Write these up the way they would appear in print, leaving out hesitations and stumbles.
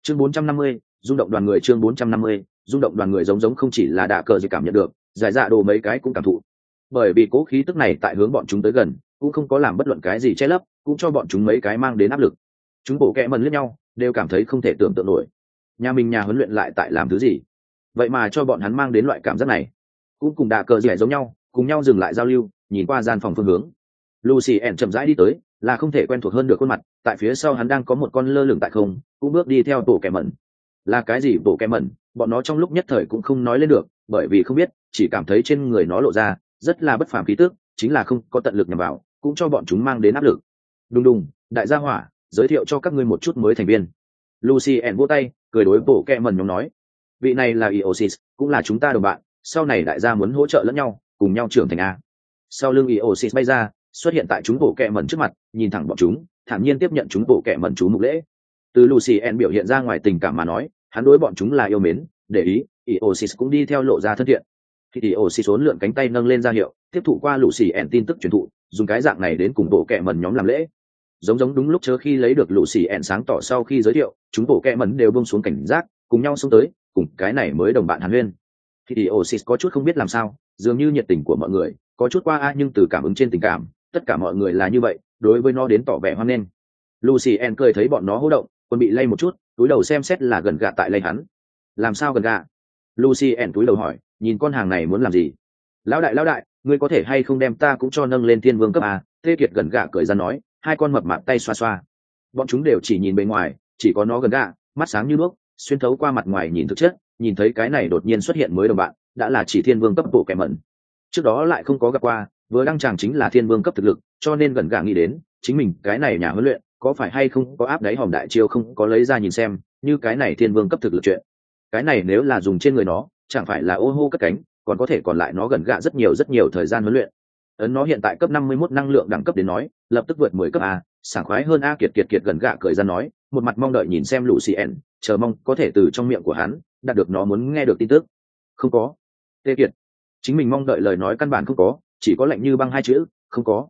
Chương 450, rung động đoàn người. Chương 450, rung động đoàn người. Giống không chỉ là đạ cờ gì cảm nhận được, giải dạ đồ mấy cái cũng cảm thụ. Bởi vì cố khí tức này tại hướng bọn chúng tới gần, cũng không có làm bất luận cái gì che lấp, cũng cho bọn chúng mấy cái mang đến áp lực. Chúng bộ kẹ mần liếc nhau, đều cảm thấy không thể tưởng tượng nổi. Nhà mình nhà huấn luyện lại tại làm thứ gì? Vậy mà cho bọn hắn mang đến loại cảm giác này. Cũng cùng đạ cờ gì giống nhau, cùng nhau dừng lại giao lưu, nhìn qua gian phòng phương hướng. Lucy ẻn chậm rãi đi tới, là không thể quen thuộc hơn được khuôn mặt, tại phía sau hắn đang có một con lơ lửng tại không, cũng bước đi theo bộ kẹ mẩn. Là cái gì bộ kẹ mẩn, bọn nó trong lúc nhất thời cũng không nói lên được, bởi vì không biết, chỉ cảm thấy trên người nó lộ ra rất là bất phàm khí tức, chính là không có tận lực nhằm vào, cũng cho bọn chúng mang đến áp lực. Đùng đùng, đại gia hỏa, giới thiệu cho các ngươi một chút mới thành viên. Lucy ẻn vỗ tay, cười đối bộ kẹ mẩn nhóm nói, vị này là Iosis, cũng là chúng ta đồng bạn, sau này đại gia muốn hỗ trợ lẫn nhau, cùng nhau trưởng thành a. Sau lưng Iosis bay ra, xuất hiện tại chúng bộ kẹ mẩn trước mặt, nhìn thẳng bọn chúng, thản nhiên tiếp nhận chúng bộ kẹ mẩn chú mục lễ. Từ Lucien biểu hiện ra ngoài tình cảm mà nói, hắn đối bọn chúng là yêu mến, để ý, Iosis cũng đi theo lộ ra thân thiện. Khi Iosis uốn lượn cánh tay nâng lên ra hiệu, tiếp thụ qua Lucien tin tức truyền thụ, dùng cái dạng này đến cùng bộ kẹ mẩn nhóm làm lễ. Giống đúng lúc chớ khi lấy được Lucien sáng tỏ sau khi giới thiệu, chúng bộ kẹ mẩn đều buông xuống cảnh giác, cùng nhau xông tới, cùng cái này mới đồng bạn hàn huyên. Khi Iosis có chút không biết làm sao, dường như nhiệt tình của mọi người có chút qua nhưng từ cảm ứng trên tình cảm, tất cả mọi người là như vậy, đối với nó đến tỏ vẻ hoan nghênh. Lucien cười thấy bọn nó hô động, còn bị lay một chút, túi đầu xem xét là gần gạ tại lay hắn. Làm sao gần gạ? Lucien túi đầu hỏi, nhìn con hàng này muốn làm gì? Lão đại, ngươi có thể hay không đem ta cũng cho nâng lên thiên vương cấp a? Tê Kiệt gần gạ cười ra nói, hai con mập mạp tay xoa xoa. Bọn chúng đều chỉ nhìn bề ngoài, chỉ có nó gần gạ, mắt sáng như đuốc, xuyên thấu qua mặt ngoài nhìn thực chất, nhìn thấy cái này đột nhiên xuất hiện mới đồng bạn, đã là chỉ thiên vương cấp bộ kẻ mẩn. Trước đó lại không có gặp qua, vừa đăng tràng chính là thiên vương cấp thực lực, cho nên gần gạ nghĩ đến, chính mình cái này nhà huấn luyện, có phải hay không có áp đáy hòm đại chiêu không có lấy ra nhìn xem, như cái này thiên vương cấp thực lực chuyện. Cái này nếu là dùng trên người nó, chẳng phải là ô hô cất cánh, còn có thể còn lại nó gần gạ rất nhiều thời gian huấn luyện. Ấn nó hiện tại cấp 51 năng lượng đẳng cấp đến nói, lập tức vượt 10 cấp a, sảng khoái hơn a. Kiệt gần gạ cười ra nói, một mặt mong đợi nhìn xem Lucien, chờ mong có thể từ trong miệng của hắn đạt được nó muốn nghe được tin tức. Không có. Tê Kiệt, chính mình mong đợi lời nói căn bản không có, chỉ có lạnh như băng hai chữ, không có.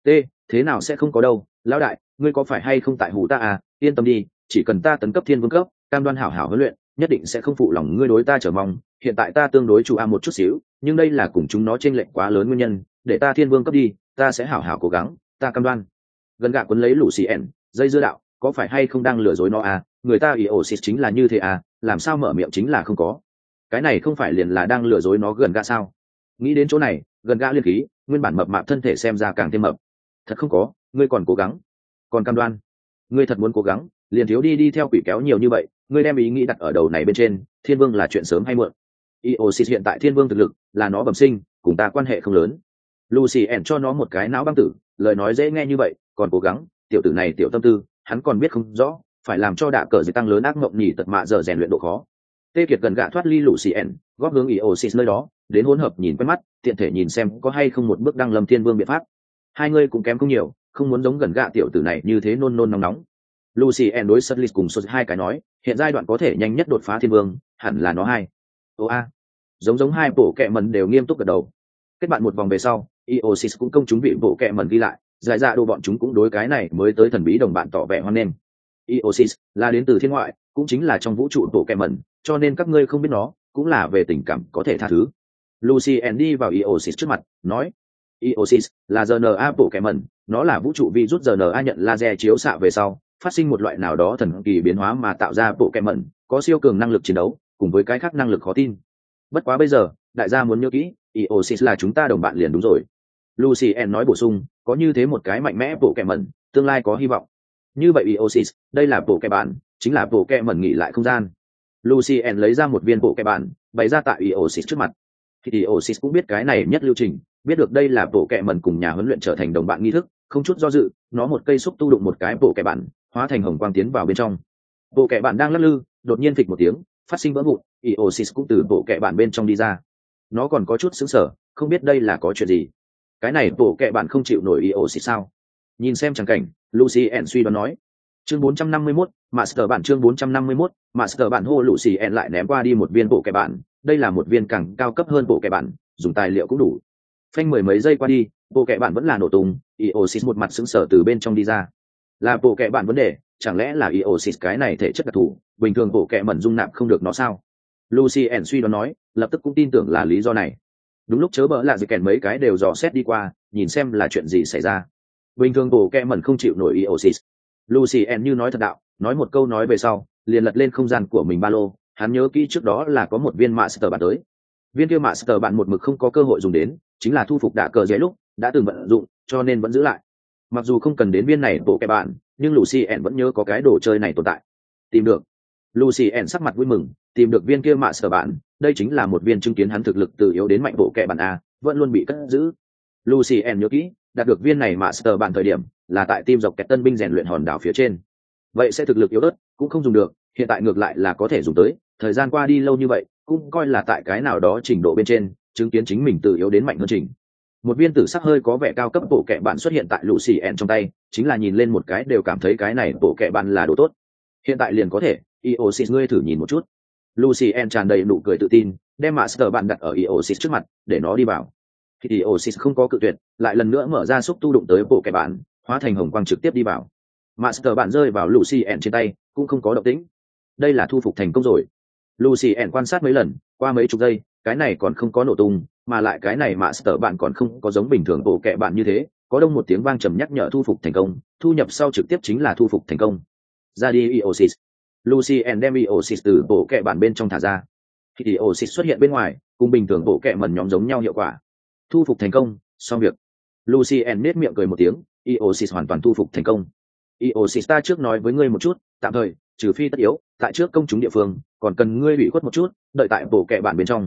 Thế nào sẽ không có đâu, lão đại, ngươi có phải hay không tại hù ta à? Yên tâm đi, chỉ cần ta tấn cấp thiên vương cấp, cam đoan hảo huấn luyện, nhất định sẽ không phụ lòng ngươi đối ta chờ mong. Hiện tại ta tương đối chủ a một chút xíu, nhưng đây là cùng chúng nó chênh lệch quá lớn nguyên nhân, để ta thiên vương cấp đi, ta sẽ hảo cố gắng, ta cam đoan. Gần gạ quấn lấy Lucien, dây dưa đạo, có phải hay không đang lừa dối nó à? Người ta Iosis chính là như thế à, làm sao mở miệng chính là không có. Cái này không phải liền là đang lừa dối nó gần gạ sao? Nghĩ đến chỗ này, gần gạ liên khí, nguyên bản mập mạp thân thể xem ra càng thêm mập. Thật không có, ngươi còn cố gắng, còn cam đoan, ngươi thật muốn cố gắng, liền thiếu đi theo quỷ kéo nhiều như vậy. Ngươi đem ý nghĩ đặt ở đầu này bên trên, thiên vương là chuyện sớm hay muộn. Iosis hiện tại thiên vương thực lực là nó bẩm sinh, cùng ta quan hệ không lớn. Lucien cho nó một cái não băng tử, lời nói dễ nghe như vậy, còn cố gắng, tiểu tử này tiểu tâm tư, hắn còn biết không rõ, phải làm cho đạ cờ gì tăng lớn ác mộng nhỉ tật mạ giờ rèn luyện độ khó. Tê Kiệt gần gạ thoát ly Lucien, góp hướng Iosis nơi đó, đến hỗn hợp nhìn quen mắt, tiện thể nhìn xem có hay không một bước đăng lâm thiên vương biện pháp. Hai người cũng kém không nhiều, không muốn giống gần gạ tiểu tử này như thế nôn nóng. Lucien đối Sutlis cùng Sut hai cái nói, hiện giai đoạn có thể nhanh nhất đột phá thiên vương, hẳn là nó hai. Giống hai bộ kệ mẩn đều nghiêm túc gật đầu. Kết bạn một vòng về sau, Iosis cũng công chúng vị bộ kệ mẩn ghi lại, giải dạ đồ bọn chúng cũng đối cái này mới tới thần bí đồng bạn tỏ vẻ hoan nghênh. Iosis là đến từ thiên ngoại, cũng chính là trong vũ trụ bộ kệ mẩn, cho nên các ngươi không biết nó, cũng là về tình cảm có thể tha thứ. Lucien đi vào Iosis trước mặt, nói, Iosis là RNA bộ kệ mẩn, nó là vũ trụ virus RNA nhận laser chiếu xạ về sau, phát sinh một loại nào đó thần kỳ biến hóa mà tạo ra bộ kệ mẩn, có siêu cường năng lực chiến đấu, cùng với cái khác năng lực khó tin. Bất quá bây giờ, đại gia muốn nhớ kỹ, Iosis là chúng ta đồng bạn liền đúng rồi. Lucien nói bổ sung, có như thế một cái mạnh mẽ bộ kệ mẩn, tương lai có hy vọng. Như vậy Iosis, đây là bộ kệ bạn, chính là bộ kệ mẩn nghỉ lại không gian. Lucien lấy ra một viên bộ kệ bạn, bày ra tại Iosis trước mặt. Thì Iosis cũng biết cái này nhất lưu trình, biết được đây là bộ kệ mẩn cùng nhà huấn luyện trở thành đồng bạn nghi thức, không chút do dự, nó một cây xúc tu đụng một cái bộ kệ bạn, hóa thành hồng quang tiến vào bên trong. Bộ kệ bạn đang lắc lư, đột nhiên phịch một tiếng, phát sinh vỡ vụn, Iosis cũng từ bộ kệ bạn bên trong đi ra. Nó còn có chút sững sờ, không biết đây là có chuyện gì. Cái này bộ kệ bạn không chịu nổi Iosis sao? Nhìn xem chẳng cảnh, Lucien suy đoán nói. Chương 451, Master bản. Chương 451, Master bản. Hô Lucien lại ném qua đi một viên bộ kệ bạn, đây là một viên càng cao cấp hơn bộ kệ bạn, dùng tài liệu cũng đủ. Phanh mười mấy giây qua đi, bộ kệ bạn vẫn là nổ tung, Iosis một mặt sững sờ từ bên trong đi ra. Là bộ kệ bạn vấn đề, chẳng lẽ là Iosis cái này thể chất đặc thù, bình thường bộ kệ mẩn dung nạp không được nó sao? Lucien suy đoán nói, lập tức cũng tin tưởng là lý do này. Đúng lúc chớ bỡ lạ gì kèn mấy cái đều dò xét đi qua, nhìn xem là chuyện gì xảy ra. Bình thường bộ kệ mẩn không chịu nổi Eosis. Lucien như nói thật đạo, nói một câu nói về sau, liền lật lên không gian của mình ba lô, hắn nhớ kỹ trước đó là có một viên master bản tới. Viên kia master bản một mực không có cơ hội dùng đến, chính là thu phục đạ cờ dễ lúc đã từng vận dụng, cho nên vẫn giữ lại. Mặc dù không cần đến viên này bộ kệ bản, nhưng Lucien vẫn nhớ có cái đồ chơi này tồn tại. Tìm được. Lucien sắc mặt vui mừng, tìm được viên kia master bản, đây chính là một viên chứng kiến hắn thực lực từ yếu đến mạnh bộ kệ bản a, vẫn luôn bị cất giữ. Lucien nhớ kỹ, đạt được viên này master bản thời điểm, là tại team dọc kẹt tân binh rèn luyện hòn đảo phía trên. Vậy sẽ thực lực yếu ớt, cũng không dùng được, hiện tại ngược lại là có thể dùng tới, thời gian qua đi lâu như vậy, cũng coi là tại cái nào đó trình độ bên trên, chứng kiến chính mình từ yếu đến mạnh hơn trình. Một viên tử sắc hơi có vẻ cao cấp bộ kệ bản xuất hiện tại Lucien trong tay, chính là nhìn lên một cái đều cảm thấy cái này bộ kệ bản là đồ tốt. Hiện tại liền có thể, Eosis ngươi thử nhìn một chút. Lucien tràn đầy nụ cười tự tin, đem master bản đặt ở Eosis trước mặt, để nó đi vào. Khi Eosis không có cự tuyệt, lại lần nữa mở ra xúc tu đụng tới bộ kệ bản, hóa thành hồng quang trực tiếp đi vào. Master bản rơi vào Lucien trên tay, cũng không có động tĩnh. Đây là thu phục thành công rồi. Lucien quan sát mấy lần, qua mấy chục giây, cái này còn không có nổ tung, mà lại cái này Master bản còn không có giống bình thường bộ kệ bản như thế, có đông một tiếng vang trầm nhắc nhở thu phục thành công, thu nhập sau trực tiếp chính là thu phục thành công. Ra đi Eosis. Lucien đem Eosis từ bộ kệ bản bên trong thả ra. Khi Eosis xuất hiện bên ngoài, cùng bình thường bộ kệ mẩn nhóm giống nhau hiệu quả. Thu phục thành công, xong việc. Lucien nét miệng cười một tiếng, Eosis hoàn toàn thu phục thành công. Eosis ta trước nói với ngươi một chút, tạm thời, trừ phi tất yếu, tại trước công chúng địa phương, còn cần ngươi ủy khuất một chút, đợi tại bộ kệ bản bên trong.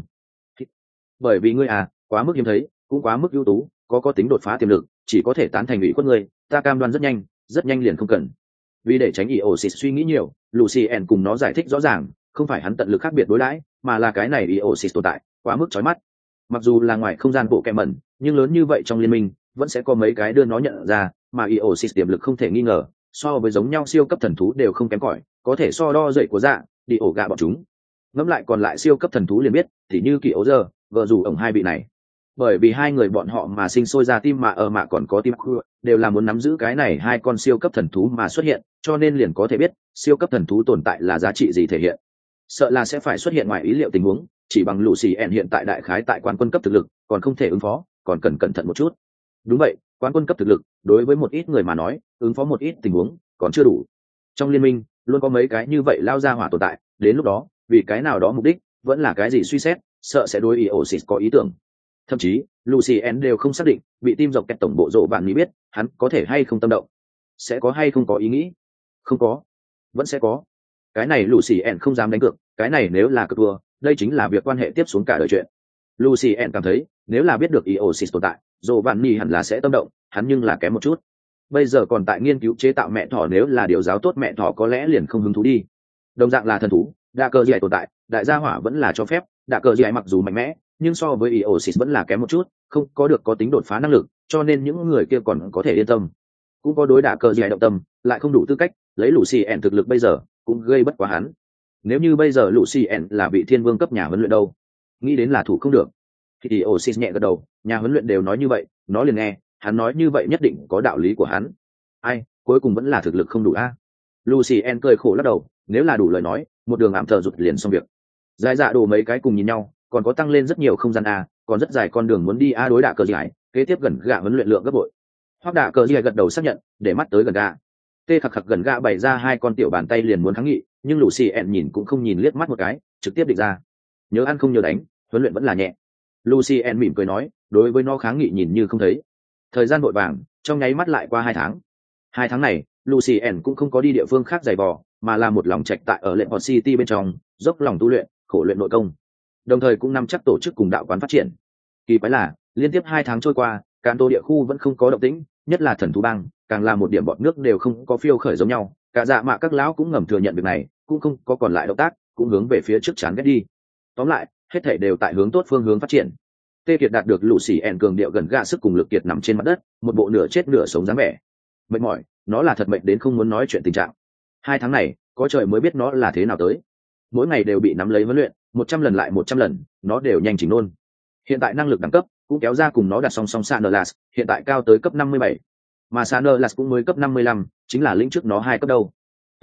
Bởi vì ngươi quá mức hiếm thấy, cũng quá mức ưu tú, có tính đột phá tiềm lực, chỉ có thể tán thành ủy khuất ngươi, ta cam đoan rất nhanh liền không cần. Vì để tránh Eosis suy nghĩ nhiều, Lucien cùng nó giải thích rõ ràng, không phải hắn tận lực khác biệt đối đãi, mà là cái này Eosis tồn tại, quá mức chói mắt. Mặc dù là ngoài không gian bộ kệ mẩn, nhưng lớn như vậy trong liên minh, vẫn sẽ có mấy cái đưa nó nhận ra, mà Eosis tiềm lực không thể nghi ngờ, so với giống nhau siêu cấp thần thú đều không kém cỏi, có thể so đo dậy của dạ, đi ổ gạ bọn chúng. Ngẫm lại còn lại siêu cấp thần thú liền biết, thì như Kỳ Ấu Giờ, vợ dù ổng hai vị này. Bởi vì hai người bọn họ mà sinh sôi ra tim mà ở mà còn có tim đều là muốn nắm giữ cái này hai con siêu cấp thần thú mà xuất hiện, cho nên liền có thể biết siêu cấp thần thú tồn tại là giá trị gì thể hiện. Sợ là sẽ phải xuất hiện ngoài ý liệu tình huống, chỉ bằng Lucien hiện tại đại khái tại quán quân cấp thực lực, còn không thể ứng phó, còn cần cẩn thận một chút. Đúng vậy, quán quân cấp thực lực, đối với một ít người mà nói, ứng phó một ít tình huống, còn chưa đủ. Trong liên minh, luôn có mấy cái như vậy lao ra hỏa tồn tại, đến lúc đó, vì cái nào đó mục đích, vẫn là cái gì suy xét, sợ sẽ đối Eosis có ý tưởng. Thậm chí, Lucien đều không xác định, bị team dọc kẹt tổng bộ rộ bạn nghĩ biết, hắn có thể hay không tâm động, sẽ có hay không có ý nghĩ. Không có, vẫn sẽ có. Cái này Lucien không dám đánh cược, cái này nếu là cược thua, đây chính là việc quan hệ tiếp xuống cả đời chuyện. Lucien cảm thấy, nếu là biết được Eosis tồn tại, rộ bạn nghĩ hẳn là sẽ tâm động, hắn nhưng là kém một chút. Bây giờ còn tại nghiên cứu chế tạo mẹ thỏ, nếu là điều giáo tốt mẹ thỏ có lẽ liền không hứng thú đi. Đồng dạng là thần thú, đa cơ dạy tồn tại, đại gia hỏa vẫn là cho phép, đa cơ dạy mặc dù mạnh mẽ, nhưng so với Eosis vẫn là kém một chút, không có được có tính đột phá năng lực, cho nên những người kia còn có thể yên tâm. Cũng có đối đả cờ dạy động tâm, lại không đủ tư cách, lấy Lucien thực lực bây giờ, cũng gây bất quá hắn. Nếu như bây giờ Lucien là vị thiên vương cấp nhà huấn luyện đâu, nghĩ đến là thủ không được. Thì Eosis nhẹ gật đầu, nhà huấn luyện đều nói như vậy, nó liền nghe, hắn nói như vậy nhất định có đạo lý của hắn. Ai, cuối cùng vẫn là thực lực không đủ a. Lucien cười khổ lắc đầu, nếu là đủ lời nói, một đường ảm thờ rụt liền xong việc. Dài dạ đồ mấy cái cùng nhìn nhau, còn có tăng lên rất nhiều không gian a, còn rất dài con đường muốn đi a. Đối đả cờ giải, kế tiếp gần gạ huấn luyện lượng gấp bội. Hoặc đả cờ giải gật đầu xác nhận, để mắt tới gần gạ. Tê khặc khặc gần gạ bày ra hai con tiểu bàn tay liền muốn kháng nghị, nhưng Lucien nhìn cũng không nhìn liếc mắt một cái, trực tiếp định ra. Nhớ ăn không nhớ đánh, huấn luyện vẫn là nhẹ. Lucien mỉm cười nói, đối với nó kháng nghị nhìn như không thấy. Thời gian vội vàng, trong nháy mắt lại qua 2 tháng. 2 tháng này, Lucien cũng không có đi địa phương khác giày vò, mà là một lòng trạch tại ở Lệ Port City bên trong, dốc lòng tu luyện, khổ luyện nội công. Đồng thời cũng nắm chắc tổ chức cùng đạo quán phát triển. Kỳ quái là, liên tiếp 2 tháng trôi qua, Kanto địa khu vẫn không có động tĩnh, nhất là thần thú bang, càng là một điểm bọt nước đều không có phiêu khởi giống nhau. Cả dạ mạ các lão cũng ngầm thừa nhận việc này, cũng không có còn lại động tác, cũng hướng về phía trước chán ghét đi. Tóm lại, hết thảy đều tại hướng tốt phương hướng phát triển. Tê Kiệt đạt được Lucien cường điệu gần gạ sức cùng lực kiệt nằm trên mặt đất, một bộ nửa chết nửa sống dáng vẻ. Mệt mỏi, nó là thật mệt đến không muốn nói chuyện tình trạng. 2 tháng này, có trời mới biết nó là thế nào tới. Mỗi ngày đều bị nắm lấy huấn luyện, 100 lần lại 100 lần, nó đều nhanh chỉnh nôn. Hiện tại năng lực đẳng cấp cũng kéo ra cùng nó đặt song song Sanerlas, hiện tại cao tới cấp 57. Mà Sanerlas cũng mới cấp 55, chính là lĩnh trước nó 2 cấp đâu. Tóm lại,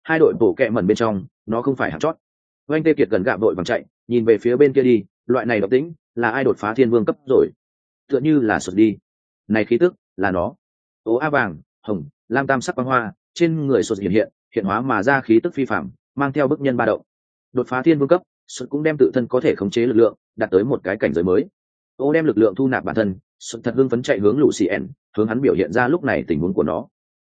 hai đội bổ kẹ mẩn bên trong nó không phải hạng chót. Oanh Tê Kiệt gần gạ vội vàng chạy nhìn về phía bên kia đi, loại này độc tính là ai đột phá thiên vương cấp rồi? Tựa như là sụt đi, này khí tức là nó. Ố a vàng hồng lam tam sắc quang hoa trên người sụt hiện hóa mà ra khí tức phi phạm, mang theo bức nhân ba động. Đột phá thiên vương cấp, sụt cũng đem tự thân có thể khống chế lực lượng đạt tới một cái cảnh giới mới. Ô đem lực lượng thu nạp bản thân, sụt thật hưng phấn chạy hướng Lucien, hướng hắn biểu hiện ra lúc này tình huống của nó.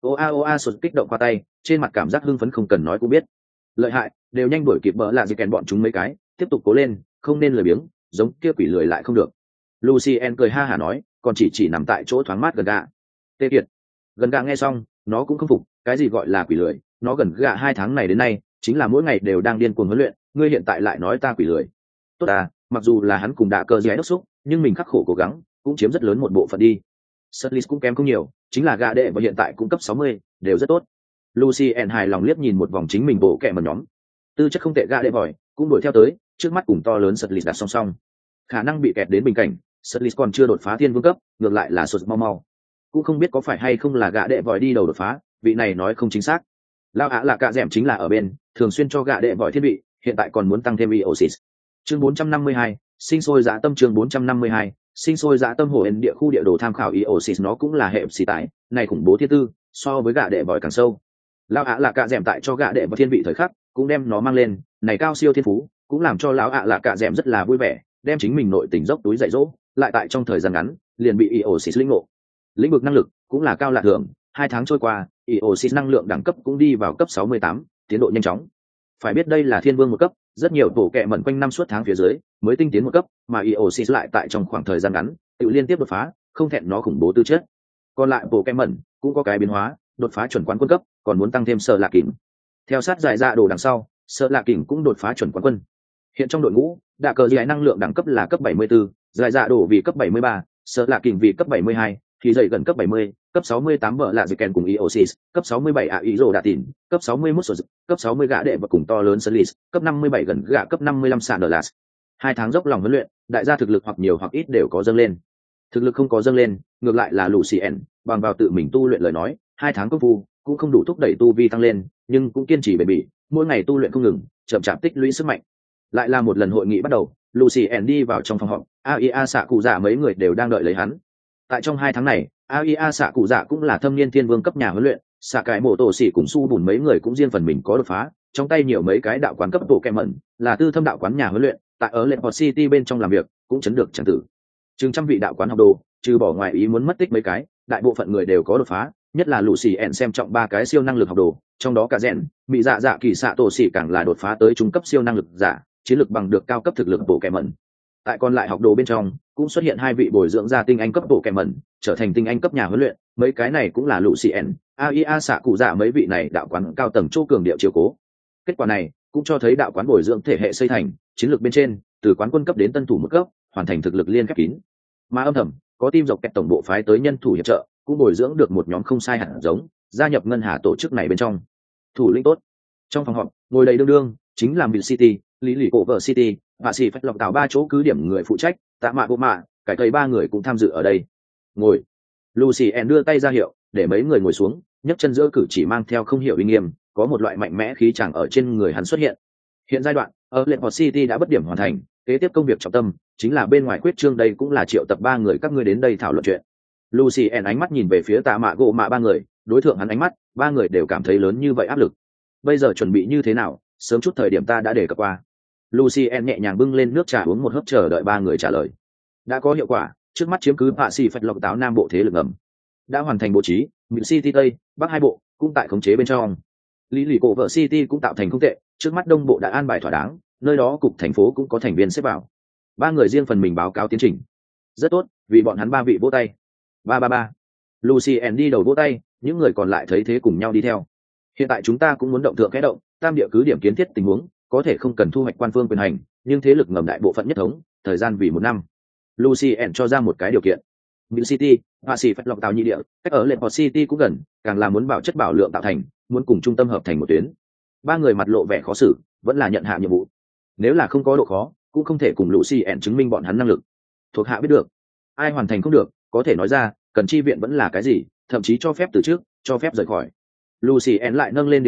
Ô a sụt kích động qua tay, trên mặt cảm giác hưng phấn không cần nói cũng biết. Lợi hại, đều nhanh đuổi kịp bỡ là gì kèn bọn chúng mấy cái, tiếp tục cố lên, không nên lười biếng, giống kia quỷ lười lại không được. Lucien cười ha hả nói, còn chỉ nằm tại chỗ thoáng mát gần gạ. Tê Kiệt. Gần gạ nghe xong, nó cũng không phục, cái gì gọi là quỷ lười, nó gần gạ 2 tháng này đến nay, chính là mỗi ngày đều đang điên cuồng huấn luyện, ngươi hiện tại lại nói ta quỷ lười. Tốt à, mặc dù là hắn cùng đạ cơ dễ đốc xúc, nhưng mình khắc khổ cố gắng, cũng chiếm rất lớn một bộ phận đi. Sutlis cũng kém không nhiều, chính là gạ đệ và hiện tại cũng cấp 60, đều rất tốt. Lucien hài lòng liếc nhìn một vòng chính mình bộ kẹ mẩn nhóm. Tư chất không tệ gạ đệ vòi, cũng đuổi theo tới, trước mắt cùng to lớn Sutlis đặt song song. Khả năng bị kẹt đến bình cảnh, Sutlis còn chưa đột phá thiên vương cấp, ngược lại là sụt mau. Cũng không biết có phải hay không là gạ đệ vòi đi đầu đột phá, vị này nói không chính xác. Lao Á là cạ dẻm chính là ở bên, thường xuyên cho gạ đệ vòi thiết bị, hiện tại còn muốn tăng thêm Eosis. Chương 452, sinh sôi dã tâm chương 452, sinh sôi dã tâm hồ ên địa khu địa đồ tham khảo Eosis nó cũng là hệ xì tải, này khủng bố thiết tư, so với gạ đệ vòi càng sâu. Lão Á là cạ dẻm tại cho gạ đệ và thiên vị thời khắc, cũng đem nó mang lên, này cao siêu thiên phú, cũng làm cho lão Á là cạ dẻm rất là vui vẻ, đem chính mình nội tình dốc túi dạy dỗ, lại tại trong thời gian ngắn, liền bị Eosis lĩnh ngộ. Lĩnh vực năng lực cũng là cao lạ thường, 2 tháng trôi qua, Eosis năng lượng đẳng cấp cũng đi vào cấp 68, tiến độ nhanh chóng. Phải biết đây là thiên vương một cấp, rất nhiều tổ kẹ mẩn quanh năm suốt tháng phía dưới mới tinh tiến một cấp, mà Eosis lại tại trong khoảng thời gian ngắn tự liên tiếp đột phá, không thẹn nó khủng bố tư chất. Còn lại tổ kẹ mẩn cũng có cái biến hóa, đột phá chuẩn quán quân cấp, còn muốn tăng thêm Sợ Lạ Kình. Theo sát giải dạ đồ đằng sau, Sợ Lạ Kình cũng đột phá chuẩn quán quân. Hiện trong đội ngũ, đạ cờ giải năng lượng đẳng cấp là cấp 74, giải dạ đồ vì cấp 73, Sợ Lạ Kình vì cấp 72, thì dậy gần cấp 70, cấp 68 vợ lạ dịch kèn cùng Eosis, cấp 67 ạ ý rồ đạ tỉn, cấp 61 sổ dịch, cấp 60 gã đệ và cùng to lớn Sutlis, cấp 57 gần gã cấp 55 sàn đờ lạt. 2 tháng dốc lòng huấn luyện, đại gia thực lực hoặc nhiều hoặc ít đều có dâng lên. Thực lực không có dâng lên, ngược lại là Lucien, bằng vào tự mình tu luyện lời nói, 2 tháng công phu cũng không đủ thúc đẩy tu vi tăng lên, nhưng cũng kiên trì bền bỉ, mỗi ngày tu luyện không ngừng, chậm chạp tích lũy sức mạnh. Lại là một lần hội nghị bắt đầu, Lucien đi vào trong phòng họp, AIA xạ cụ dạ mấy người đều đang đợi lấy hắn. Tại trong 2 tháng này, AIA xạ cụ dạ cũng là thâm niên thiên vương cấp nhà huấn luyện, xạ cái mộ tổ xỉ cùng su bùn mấy người cũng riêng phần mình có đột phá, trong tay nhiều mấy cái đạo quán cấp bộ kẹ mẩn, là tư thâm đạo quán nhà huấn luyện, tại ở Lệ Port City bên trong làm việc, cũng chấn được chẳng tử. Chừng trăm vị đạo quán học đồ, trừ bỏ ngoài ý muốn mất tích mấy cái, đại bộ phận người đều có đột phá, nhất là Lucien xem trọng 3 cái siêu năng lực học đồ, trong đó cả rèn, bị dạ kỳ xạ tổ xỉ càng là đột phá tới trung cấp siêu năng lực giả, chiến lực bằng được cao cấp thực lực bộ kẹ mẩn. Tại còn lại học đồ bên trong cũng xuất hiện 2 vị bồi dưỡng ra tinh anh cấp bộ kẹ mẩn, trở thành tinh anh cấp nhà huấn luyện, mấy cái này cũng là Lucien, AIA xạ cụ dạ mấy vị này đạo quán cao tầng chỗ cường điệu chiếu cố. Kết quả này cũng cho thấy đạo quán bồi dưỡng thể hệ xây thành, chiến lược bên trên, từ quán quân cấp đến tân thủ mức cấp, hoàn thành thực lực liên khép kín. Mà âm thầm, có team dọc kẹt tổng bộ phái tới nhân thủ hiệp trợ, cũng bồi dưỡng được một nhóm không sai hẳn giống, gia nhập ngân hà tổ chức này bên trong. Thủ lĩnh tốt. Trong phòng họp, ngồi đầy đương, chính là Bill City, Lý Lì Cổ Vợ City, và xì phách lọc tạo 3 chỗ cứ điểm người phụ trách, tạ mạ bộ mạ, cải thầy 3 người cũng tham dự ở đây. Ngồi. Lucien đưa tay ra hiệu, để mấy người ngồi xuống, nhấc chân giữa cử chỉ mang theo không hiểu uy nghiêm, có một loại mạnh mẽ khí chàng ở trên người hắn xuất hiện. Hiện giai đoạn, ở Lệ Port City đã bất điểm hoàn thành, kế tiếp công việc trọng tâm chính là bên ngoài quyết trương đây cũng là triệu tập 3 người các ngươi đến đây thảo luận chuyện. Lucien ánh mắt nhìn về phía tạ mạ gỗ mạ 3 người, đối thượng hắn ánh mắt, 3 người đều cảm thấy lớn như vậy áp lực. Bây giờ chuẩn bị như thế nào? Sớm chút thời điểm ta đã đề cập qua. Lucien nhẹ nhàng bưng lên nước trà uống một hớp chờ đợi 3 người trả lời. Đã có hiệu quả, trước mắt chiếm cứ Pạ Xỉ Phật Lộc Táo Nam bộ thế lực ngầm. Đã hoàn thành bố trí, Mid City Tây, Bắc 2 bộ cũng tại khống chế bên trong. Lý Lì Cổ Vợ City cũng tạo thành không tệ, trước mắt Đông bộ đã an bài thỏa đáng, nơi đó cục thành phố cũng có thành viên xếp vào. 3 người riêng phần mình báo cáo tiến trình. Rất tốt, vì bọn hắn 3 vị vỗ tay. 333. Lucien đi đầu vỗ tay, những người còn lại thấy thế cùng nhau đi theo. Hiện tại chúng ta cũng muốn động thượng cái động, tam địa cứ điểm kiến thiết tình huống, có thể không cần thu hoạch quan phương quyền hành, nhưng thế lực ngầm đại bộ phận nhất thống, thời gian vì 1 năm. Lucien cho ra một cái điều kiện. Mill City, Hoa Sĩ Phật Lộc Tàu nhị địa, cách ở Lệ Port City cũng gần, càng là muốn bảo chất bảo lượng tạo thành, muốn cùng trung tâm hợp thành một tuyến. 3 người mặt lộ vẻ khó xử, vẫn là nhận hạ nhiệm vụ. Nếu là không có độ khó, cũng không thể cùng Lucien chứng minh bọn hắn năng lực. Thuộc hạ biết được, ai hoàn thành không được, có thể nói ra, cần chi viện vẫn là cái gì, thậm chí cho phép từ trước, cho phép rời khỏi. Lucien lại nâng lên điểm ấy,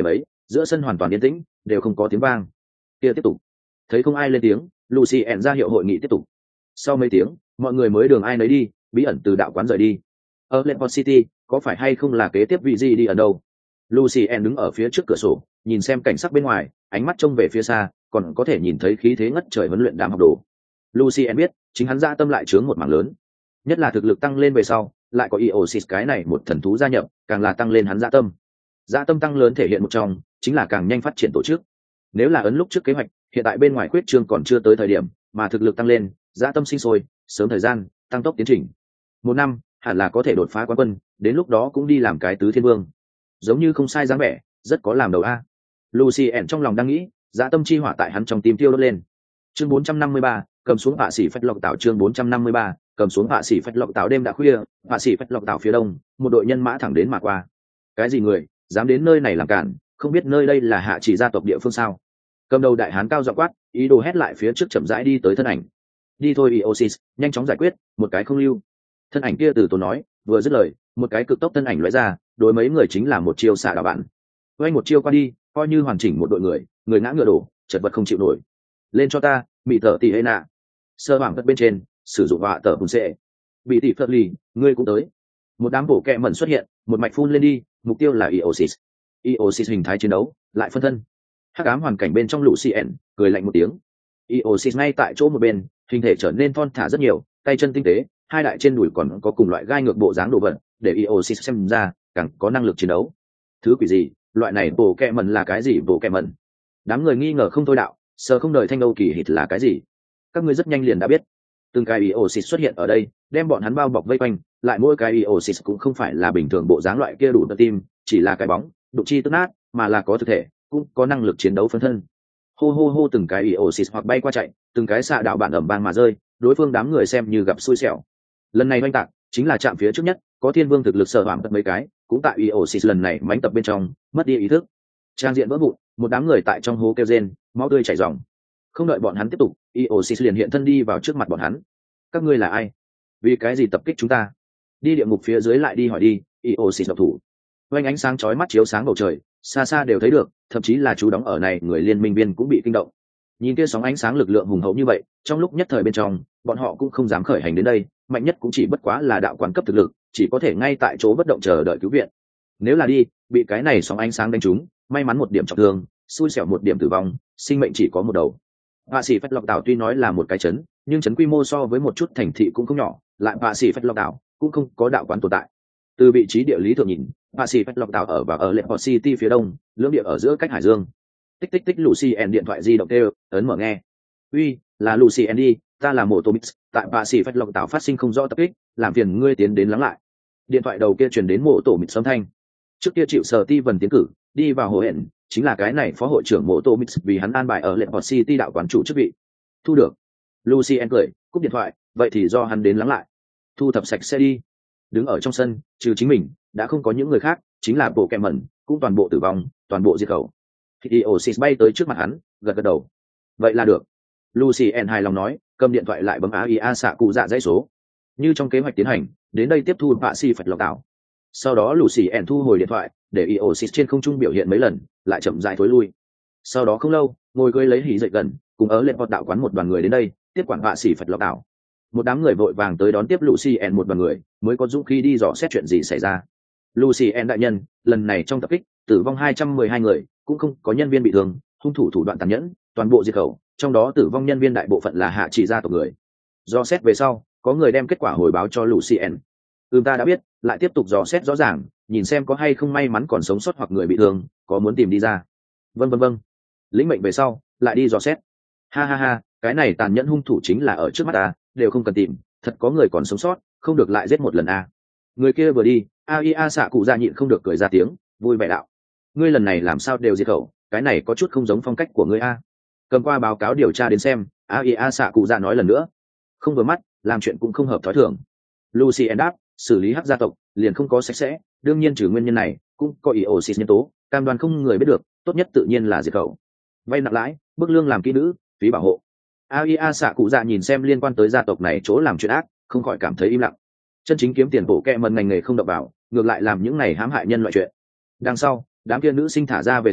giữa sân hoàn toàn yên tĩnh, đều không có tiếng vang. Kia tiếp tục. Thấy không ai lên tiếng, Lucien ra hiệu hội nghị tiếp tục. Sau mấy tiếng, mọi người mới đường ai nấy đi, bí ẩn từ đạo quán rời đi. Ở Leopard City, có phải hay không là kế tiếp vị gì đi ở đâu? Lucien đứng ở phía trước cửa sổ, nhìn xem cảnh sắc bên ngoài, ánh mắt trông về phía xa, còn có thể nhìn thấy khí thế ngất trời huấn luyện đám học đồ. Lucien biết, chính hắn dạ tâm lại chướng một mảng lớn. Nhất là thực lực tăng lên về sau, lại có Eosis cái này một thần thú gia nhập, càng là tăng lên hắn dạ tâm. Dạ tâm tăng lớn thể hiện một trong, chính là càng nhanh phát triển tổ chức. Nếu là ấn lúc trước kế hoạch, hiện tại bên ngoài quyết trương còn chưa tới thời điểm, mà thực lực tăng lên, dạ tâm sinh sôi, sớm thời gian, tăng tốc tiến trình. 1 năm, hẳn là có thể đột phá quán quân, đến lúc đó cũng đi làm cái tứ thiên vương. Giống như không sai dáng vẻ, rất có làm đầu a. Lucien trong lòng đang nghĩ, dạ tâm chi hỏa tại hắn trong tim tiêu đốt lên. Chương 453, cầm xuống hạ sĩ phách lộc tạo. Chương 453, cầm xuống hạ sĩ phách lộc tạo. Đêm đã khuya, hạ sĩ phách lộc tạo phía đông, một đội nhân mã thẳng đến mà qua. Cái gì người dám đến nơi này làm cản, không biết nơi đây là hạ chỉ gia tộc địa phương sao? Cầm đầu đại hán cao giọng quát, ý đồ hét lại phía trước chậm rãi đi tới thân ảnh. Đi thôi Eosis, nhanh chóng giải quyết, một cái không lưu. Thân ảnh kia từ tốn nói, vừa dứt lời, một cái cực tốc thân ảnh lóe ra, đối mấy người chính là một chiêu xạ đạo bạn. Quay một chiêu qua đi, coi như hoàn chỉnh một đội người, người ngã ngựa đổ, chật vật không chịu nổi. Lên cho ta, bị tở tỷ hay nạ. Sơ bảng đất bên trên, sử dụng họa tở hùn xệ. Bị tỷ phật lì, ngươi cũng tới. Một đám bổ kẹ mẩn xuất hiện, một mạch phun lên đi, mục tiêu là Eosis. Eosis hình thái chiến đấu, lại phân thân. Hắc ám hoàn cảnh bên trong Lucien, cười lạnh một tiếng. Eosis ngay tại chỗ một bên, hình thể trở nên thon thả rất nhiều, tay chân tinh tế, hai đại trên đùi còn có cùng loại gai ngược bộ dáng đồ vật, để Eosis xem ra càng có năng lực chiến đấu. Thứ quỷ gì, loại này bổ kẹ mẩn là cái gì? Bổ kẹ mẩn? Đám người nghi ngờ không thôi đạo, sờ không đời thanh âu kỳ hít là cái gì? Các ngươi rất nhanh liền đã biết. Từng cái Eosis xuất hiện ở đây, đem bọn hắn bao bọc vây quanh, lại mỗi cái Eosis cũng không phải là bình thường bộ dáng loại kia đủ tự tim, chỉ là cái bóng, đụng chi tức nát, mà là có thực thể, cũng có năng lực chiến đấu phân thân. Hô hô hô, từng cái Eosis hoặc bay qua chạy, từng cái xạ đạo bạn ẩm bang mà rơi, đối phương đám người xem như gặp xui xẻo. Lần này oanh tạc chính là chạm phía trước nhất, có thiên vương thực lực sở hoảng tật mấy cái, cũng tại Eosis lần này mánh tập bên trong mất đi ý thức, trang diện vỡ vụn, một đám người tại trong hố kêu rên, máu tươi chảy ròng. Không đợi bọn hắn tiếp tục, Eosis liền hiện thân đi vào trước mặt bọn hắn. Các ngươi là ai? Vì cái gì tập kích chúng ta? Đi địa ngục phía dưới lại đi hỏi đi. Eosis độc thủ. Oanh ánh sáng chói mắt chiếu sáng bầu trời, xa xa đều thấy được, thậm chí là chú đóng ở này người liên minh viên cũng bị kinh động. Nhìn kia sóng ánh sáng lực lượng hùng hậu như vậy, trong lúc nhất thời bên trong, bọn họ cũng không dám khởi hành đến đây, mạnh nhất cũng chỉ bất quá là đạo quán cấp thực lực, chỉ có thể ngay tại chỗ bất động chờ đợi cứu viện. Nếu là đi, bị cái này sóng ánh sáng đánh trúng, may mắn một điểm trọng thương, xui xẻo một điểm tử vong, sinh mệnh chỉ có một đầu. Họa sĩ phách lộc đảo tuy nói là một cái trấn, nhưng trấn quy mô so với một chút thành thị cũng không nhỏ, lại họa sĩ phách lộc đảo cũng không có đạo quán tồn tại. Từ vị trí địa lý thượng nhìn, họa sĩ phách lộc đảo ở Leopard City phía đông, lưỡng địa ở giữa cách hải dương. Tích tích tích, Lucien điện thoại di động kêu, ấn mở nghe. Uy, là Lucien đi, ta là Motomix, tại họa sĩ phách lộc đảo phát sinh không rõ tập kích, làm phiền ngươi tiến đến lắng lại. Điện thoại đầu kia truyền đến Motomix âm thanh. Trước kia chịu sở ti vần tiến cử, đi vào hồ hẹn, chính là cái này phó hội trưởng Motomix, vì hắn an bài ở Leopard City đạo quán chủ chức vị. Thu được. Lucien cười, cúp điện thoại, vậy thì do hắn đến lắng lại. Thu thập sạch sẽ đi. Đứng ở trong sân, trừ chính mình, đã không có những người khác, chính là bộ kẹm mẩn, cũng toàn bộ tử vong, toàn bộ diệt khẩu. Eosis bay tới trước mặt hắn, gật gật đầu. Vậy là được. Lucien hài lòng nói, cầm điện thoại lại bấm AIA xạ cụ dạ dãy số. Như trong kế hoạch tiến hành, đến đây tiếp thu họa sĩ phật lộc tạo. Sau đó Lucien thu hồi điện thoại, để Eosis trên không trung biểu hiện mấy lần, lại chậm rãi thối lui. Sau đó không lâu, ngồi cưỡi lấy hỉ dậy gần, cùng ở lên hoạt đạo quán một đoàn người đến đây, tiếp quản họa sĩ phật lộc tạo. Một đám người vội vàng tới đón tiếp Lucien một đoàn người, mới có dũng khí đi dò xét chuyện gì xảy ra. Lucien đại nhân, lần này trong tập kích, tử vong 212 người, cũng không có nhân viên bị thương, hung thủ thủ đoạn tàn nhẫn, toàn bộ diệt khẩu, trong đó tử vong nhân viên đại bộ phận là hạ chỉ gia tộc người. Dò xét về sau, có người đem kết quả hồi báo cho Lucien. Ta đã biết, lại tiếp tục dò xét rõ ràng, nhìn xem có hay không may mắn còn sống sót hoặc người bị thương, có muốn tìm đi ra. Vâng. Lĩnh mệnh về sau, lại đi dò xét. Ha ha ha, cái này tàn nhẫn hung thủ chính là ở trước mắt ta, đều không cần tìm, thật có người còn sống sót, không được lại giết một lần a. Người kia vừa đi, AIA xạ cụ dạ nhịn không được cười ra tiếng, vui vẻ đạo. Ngươi lần này làm sao đều diệt khẩu, cái này có chút không giống phong cách của ngươi a. Cầm qua báo cáo điều tra đến xem, AIA xạ cụ dạ nói lần nữa. Không vừa mắt, làm chuyện cũng không hợp thói thường. Lucien đáp, xử lý hắc gia tộc, liền không có sạch sẽ, đương nhiên trừ nguyên nhân này, cũng có Eosis nhân tố, cam đoan không người biết được, tốt nhất tự nhiên là diệt khẩu. Vay nặng lãi, bức lương làm kỹ nữ, phí bảo hộ. AIA xạ cụ dạ nhìn xem liên quan tới gia tộc này chỗ làm chuyện ác, không khỏi cảm thấy im lặng. Chân chính kiếm tiền bổ kẹ mần ngành nghề không đập vào, ngược lại làm những này hãm hại nhân loại chuyện. Đằng sau, đám kia nữ sinh thả ra về sau,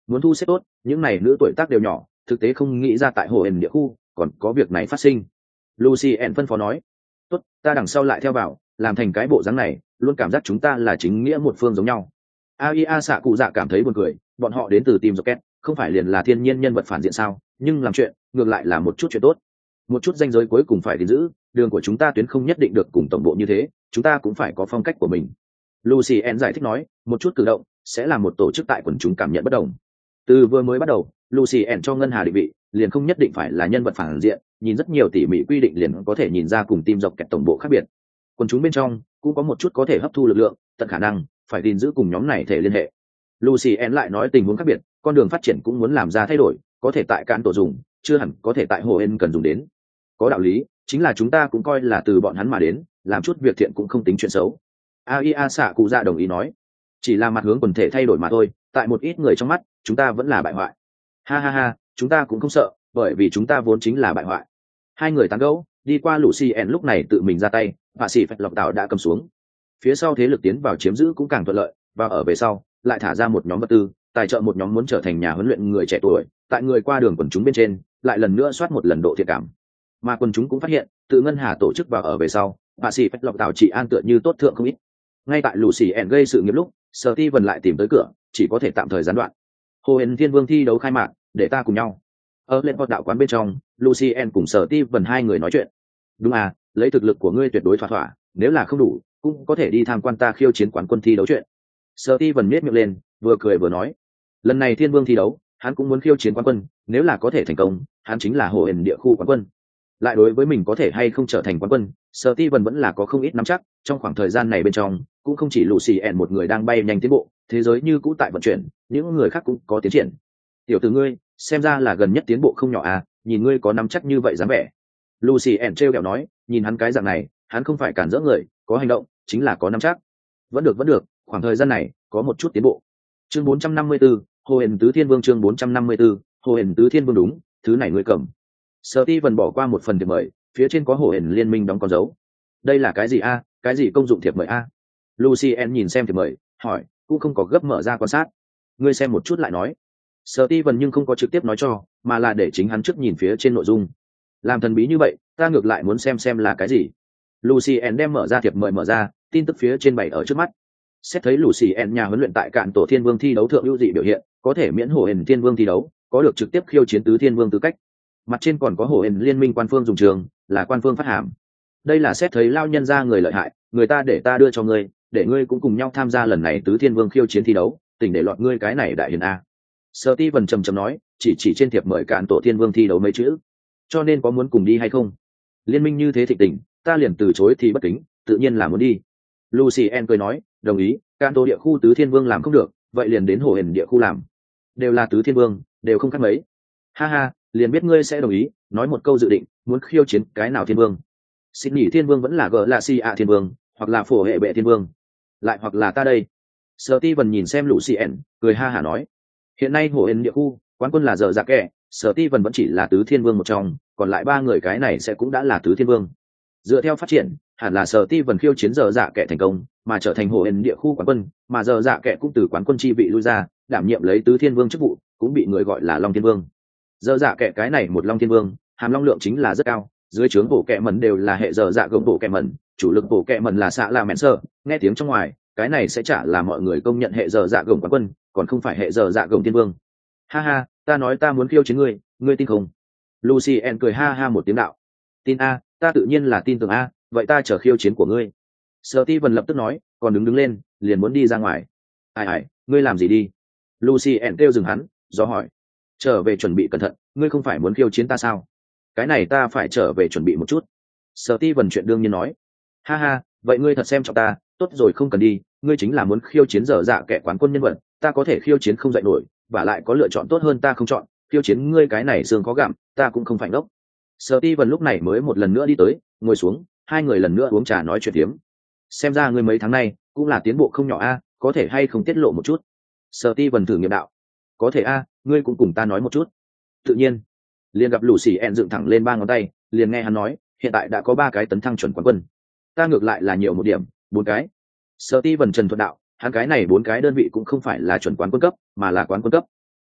muốn thu xếp tốt những này nữ tuổi tác đều nhỏ, thực tế không nghĩ ra tại hồ hển địa khu còn có việc này phát sinh. Lucien phân phó nói, tốt, ta đằng sau lại theo vào, làm thành cái bộ dáng này, luôn cảm giác chúng ta là chính nghĩa một phương giống nhau. Aia xạ cụ dạ cảm thấy buồn cười, bọn họ đến từ team Rocket, không phải liền là thiên nhiên nhân vật phản diện sao, nhưng làm chuyện ngược lại là một chút chuyện tốt, một chút danh giới cuối cùng phải gìn giữ, đường của chúng ta tuyến không nhất định được cùng tổng bộ như thế, chúng ta cũng phải có phong cách của mình. Lucien giải thích nói, một chút cử động sẽ là một tổ chức tại quần chúng cảm nhận bất đồng. Từ vừa mới bắt đầu, Lucien cho ngân hà định vị liền không nhất định phải là nhân vật phản diện, nhìn rất nhiều tỉ mỉ quy định liền có thể nhìn ra cùng team Rocket tổng bộ khác biệt. Quần chúng bên trong cũng có một chút có thể hấp thu lực lượng, tận khả năng phải gìn giữ cùng nhóm này thể liên hệ. Lucien lại nói tình huống khác biệt, con đường phát triển cũng muốn làm ra thay đổi, có thể tại cạn tổ dùng, chưa hẳn có thể tại hồ hên cần dùng đến. Có đạo lý, chính là chúng ta cũng coi là từ bọn hắn mà đến, làm chút việc thiện cũng không tính chuyện xấu. Aia xạ cụ dạ đồng ý nói, chỉ là mặt hướng quần thể thay đổi mà thôi, tại một ít người trong mắt chúng ta vẫn là bại hoại. Ha ha ha, chúng ta cũng không sợ, bởi vì chúng ta vốn chính là bại hoại. Hai người tán gẫu đi qua. Lucien lúc này tự mình ra tay, và xỉ phạch lọc tạo đã cầm xuống, phía sau thế lực tiến vào chiếm giữ cũng càng thuận lợi, và ở về sau lại thả ra một nhóm vật tư tài trợ một nhóm muốn trở thành nhà huấn luyện người trẻ tuổi, tại người qua đường quần chúng bên trên lại lần nữa soát một lần độ thiện cảm. Mà quần chúng cũng phát hiện tự ngân hà tổ chức vào ở về sau, bà sĩ phách lọc tạo trị an tựa như tốt thượng không ít. Ngay tại Lucien gây sự nghiệp lúc, Steven lại tìm tới cửa, chỉ có thể tạm thời gián đoạn. Hồ Huyền Thiên Vương thi đấu khai mạc, để ta cùng nhau. Ở lên đạo quán bên trong, Lucien cùng Steven hai người nói chuyện. Đúng à, lấy thực lực của ngươi tuyệt đối thỏa thỏa, nếu là không đủ cũng có thể đi tham quan ta khiêu chiến quán quân thi đấu chuyện. Steven miết miệng lên, vừa cười vừa nói, lần này Thiên Vương thi đấu hắn cũng muốn khiêu chiến quán quân, nếu là có thể thành công hắn chính là Hồ Huyền địa khu quán quân. Lại đối với mình có thể hay không trở thành quán quân, Steven vẫn là có không ít nắm chắc. Trong khoảng thời gian này bên trong cũng không chỉ Lucien một người đang bay nhanh tiến bộ, thế giới như cũ tại vận chuyển, những người khác cũng có tiến triển. Tiểu tử ngươi xem ra là gần nhất tiến bộ không nhỏ à, nhìn ngươi có nắm chắc như vậy dáng vẻ. Lucien trêu ghẹo nói, nhìn hắn cái dạng này hắn không phải cản rỡ người, có hành động chính là có nắm chắc. Vẫn được, khoảng thời gian này có một chút tiến bộ. Chương 454, Hồ Huyền Tứ Thiên Vương. Chương 454, Hồ Huyền Tứ Thiên Vương. Đúng, thứ này ngươi cầm. Steven bỏ qua một phần thiệp mời, phía trên có Hồ Huyền liên minh đóng con dấu. Đây là cái gì a? Cái gì công dụng thiệp mời a? Lucien nhìn xem thiệp mời, hỏi, cũng không có gấp mở ra quan sát. Ngươi xem một chút lại nói. Steven nhưng không có trực tiếp nói cho, mà là để chính hắn trước nhìn phía trên nội dung. Làm thần bí như vậy, ta ngược lại muốn xem là cái gì. Lucien đem mở ra thiệp mời mở ra, tin tức phía trên bày ở trước mắt. Xét thấy Lucien nhà huấn luyện tại cạn tổ Thiên Vương thi đấu thượng ưu dị biểu hiện, có thể miễn Hồ Huyền Thiên Vương thi đấu, có được trực tiếp khiêu chiến Tứ Thiên Vương tư cách. Mặt trên còn có Hồ Huyền liên minh quan phương dùng trường, là quan phương phát hàm. Đây là xét thấy lao nhân ra người lợi hại, người ta để ta đưa cho ngươi, để ngươi cũng cùng nhau tham gia lần này Tứ Thiên Vương khiêu chiến thi đấu, tỉnh để lọt ngươi cái này đại hiền a. Steven trầm nói, chỉ trên thiệp mời cạn tổ Thiên Vương thi đấu mấy chữ. Cho nên có muốn cùng đi hay không? Liên minh như thế thịnh tình, ta liền từ chối thì bất kính, tự nhiên là muốn đi. Lucien cười nói, đồng ý, cạn tổ địa khu Tứ Thiên Vương làm không được, vậy liền đến Hồ Huyền địa khu làm. Đều là Tứ Thiên Vương, đều không khác mấy. Ha ha, liền biết ngươi sẽ đồng ý, nói một câu dự định, muốn khiêu chiến cái nào Thiên Vương? Sydney Thiên Vương vẫn là Glacia Thiên Vương, hoặc là Phổ Hệ Bệ Thiên Vương, lại hoặc là ta đây. Steven nhìn xem Lucien, cười ha hả nói, hiện nay Hồ Huyền địa khu quán quân là Giờ Dạ Kẻ, Steven vẫn chỉ là Tứ Thiên Vương một trong, còn lại ba người cái này sẽ cũng đã là Tứ Thiên Vương. Dựa theo phát triển, hẳn là Steven khiêu chiến Giờ Dạ Kẻ thành công, mà trở thành Hồ Huyền địa khu quán quân, mà Giờ Dạ Kẻ cũng từ quán quân chi vị lui ra, đảm nhiệm lấy Tứ Thiên Vương chức vụ, cũng bị người gọi là Long Thiên Vương. Giờ Dạ Kẻ cái này một Long Thiên Vương, hàm long lượng chính là rất cao, dưới trướng bộ kẹ mẩn đều là hệ Giờ Dạ gồng bộ kẹ mẩn, chủ lực bộ kẹ mẩn là xạ là mẹn sơ, nghe tiếng trong ngoài, cái này sẽ chả là mọi người công nhận hệ Giờ Dạ gồng quán quân, còn không phải hệ Giờ Dạ gồng Thiên Vương. Ha ha, ta nói ta muốn khiêu chiến ngươi, ngươi tin không? Lucien cười ha ha một tiếng đạo, tin a, ta tự nhiên là tin tưởng a, vậy ta chờ khiêu chiến của ngươi. Steven lập tức nói, còn đứng lên, liền muốn đi ra ngoài. Ai, ngươi làm gì đi? Lucien kêu dừng hắn, do hỏi, trở về chuẩn bị cẩn thận, ngươi không phải muốn khiêu chiến ta sao? Cái này ta phải trở về chuẩn bị một chút. Steven chuyện đương nhiên nói, ha ha, vậy ngươi thật xem trọng ta, tốt rồi không cần đi, ngươi chính là muốn khiêu chiến Giờ Dạ Kẻ quán quân nhân vật, ta có thể khiêu chiến không dạy nổi, và lại có lựa chọn tốt hơn ta không chọn, khiêu chiến ngươi cái này xương khó gặm, ta cũng không phải ngốc. Steven lúc này mới một lần nữa đi tới, ngồi xuống, hai người lần nữa uống trà nói chuyện tiếm. Xem ra ngươi mấy tháng nay cũng là tiến bộ không nhỏ a, có thể hay không tiết lộ một chút? Steven thử nghiệm đạo, có thể a, ngươi cũng cùng ta nói một chút. Tự nhiên. Liền gặp Lucien dựng thẳng lên ba ngón tay, liền nghe hắn nói, hiện tại đã có 3 cái tấn thăng chuẩn quán quân, ta ngược lại là nhiều một điểm, 4 cái. Steven trần thuận đạo, hắn cái này 4 cái đơn vị cũng không phải là chuẩn quán quân cấp, mà là quán quân cấp.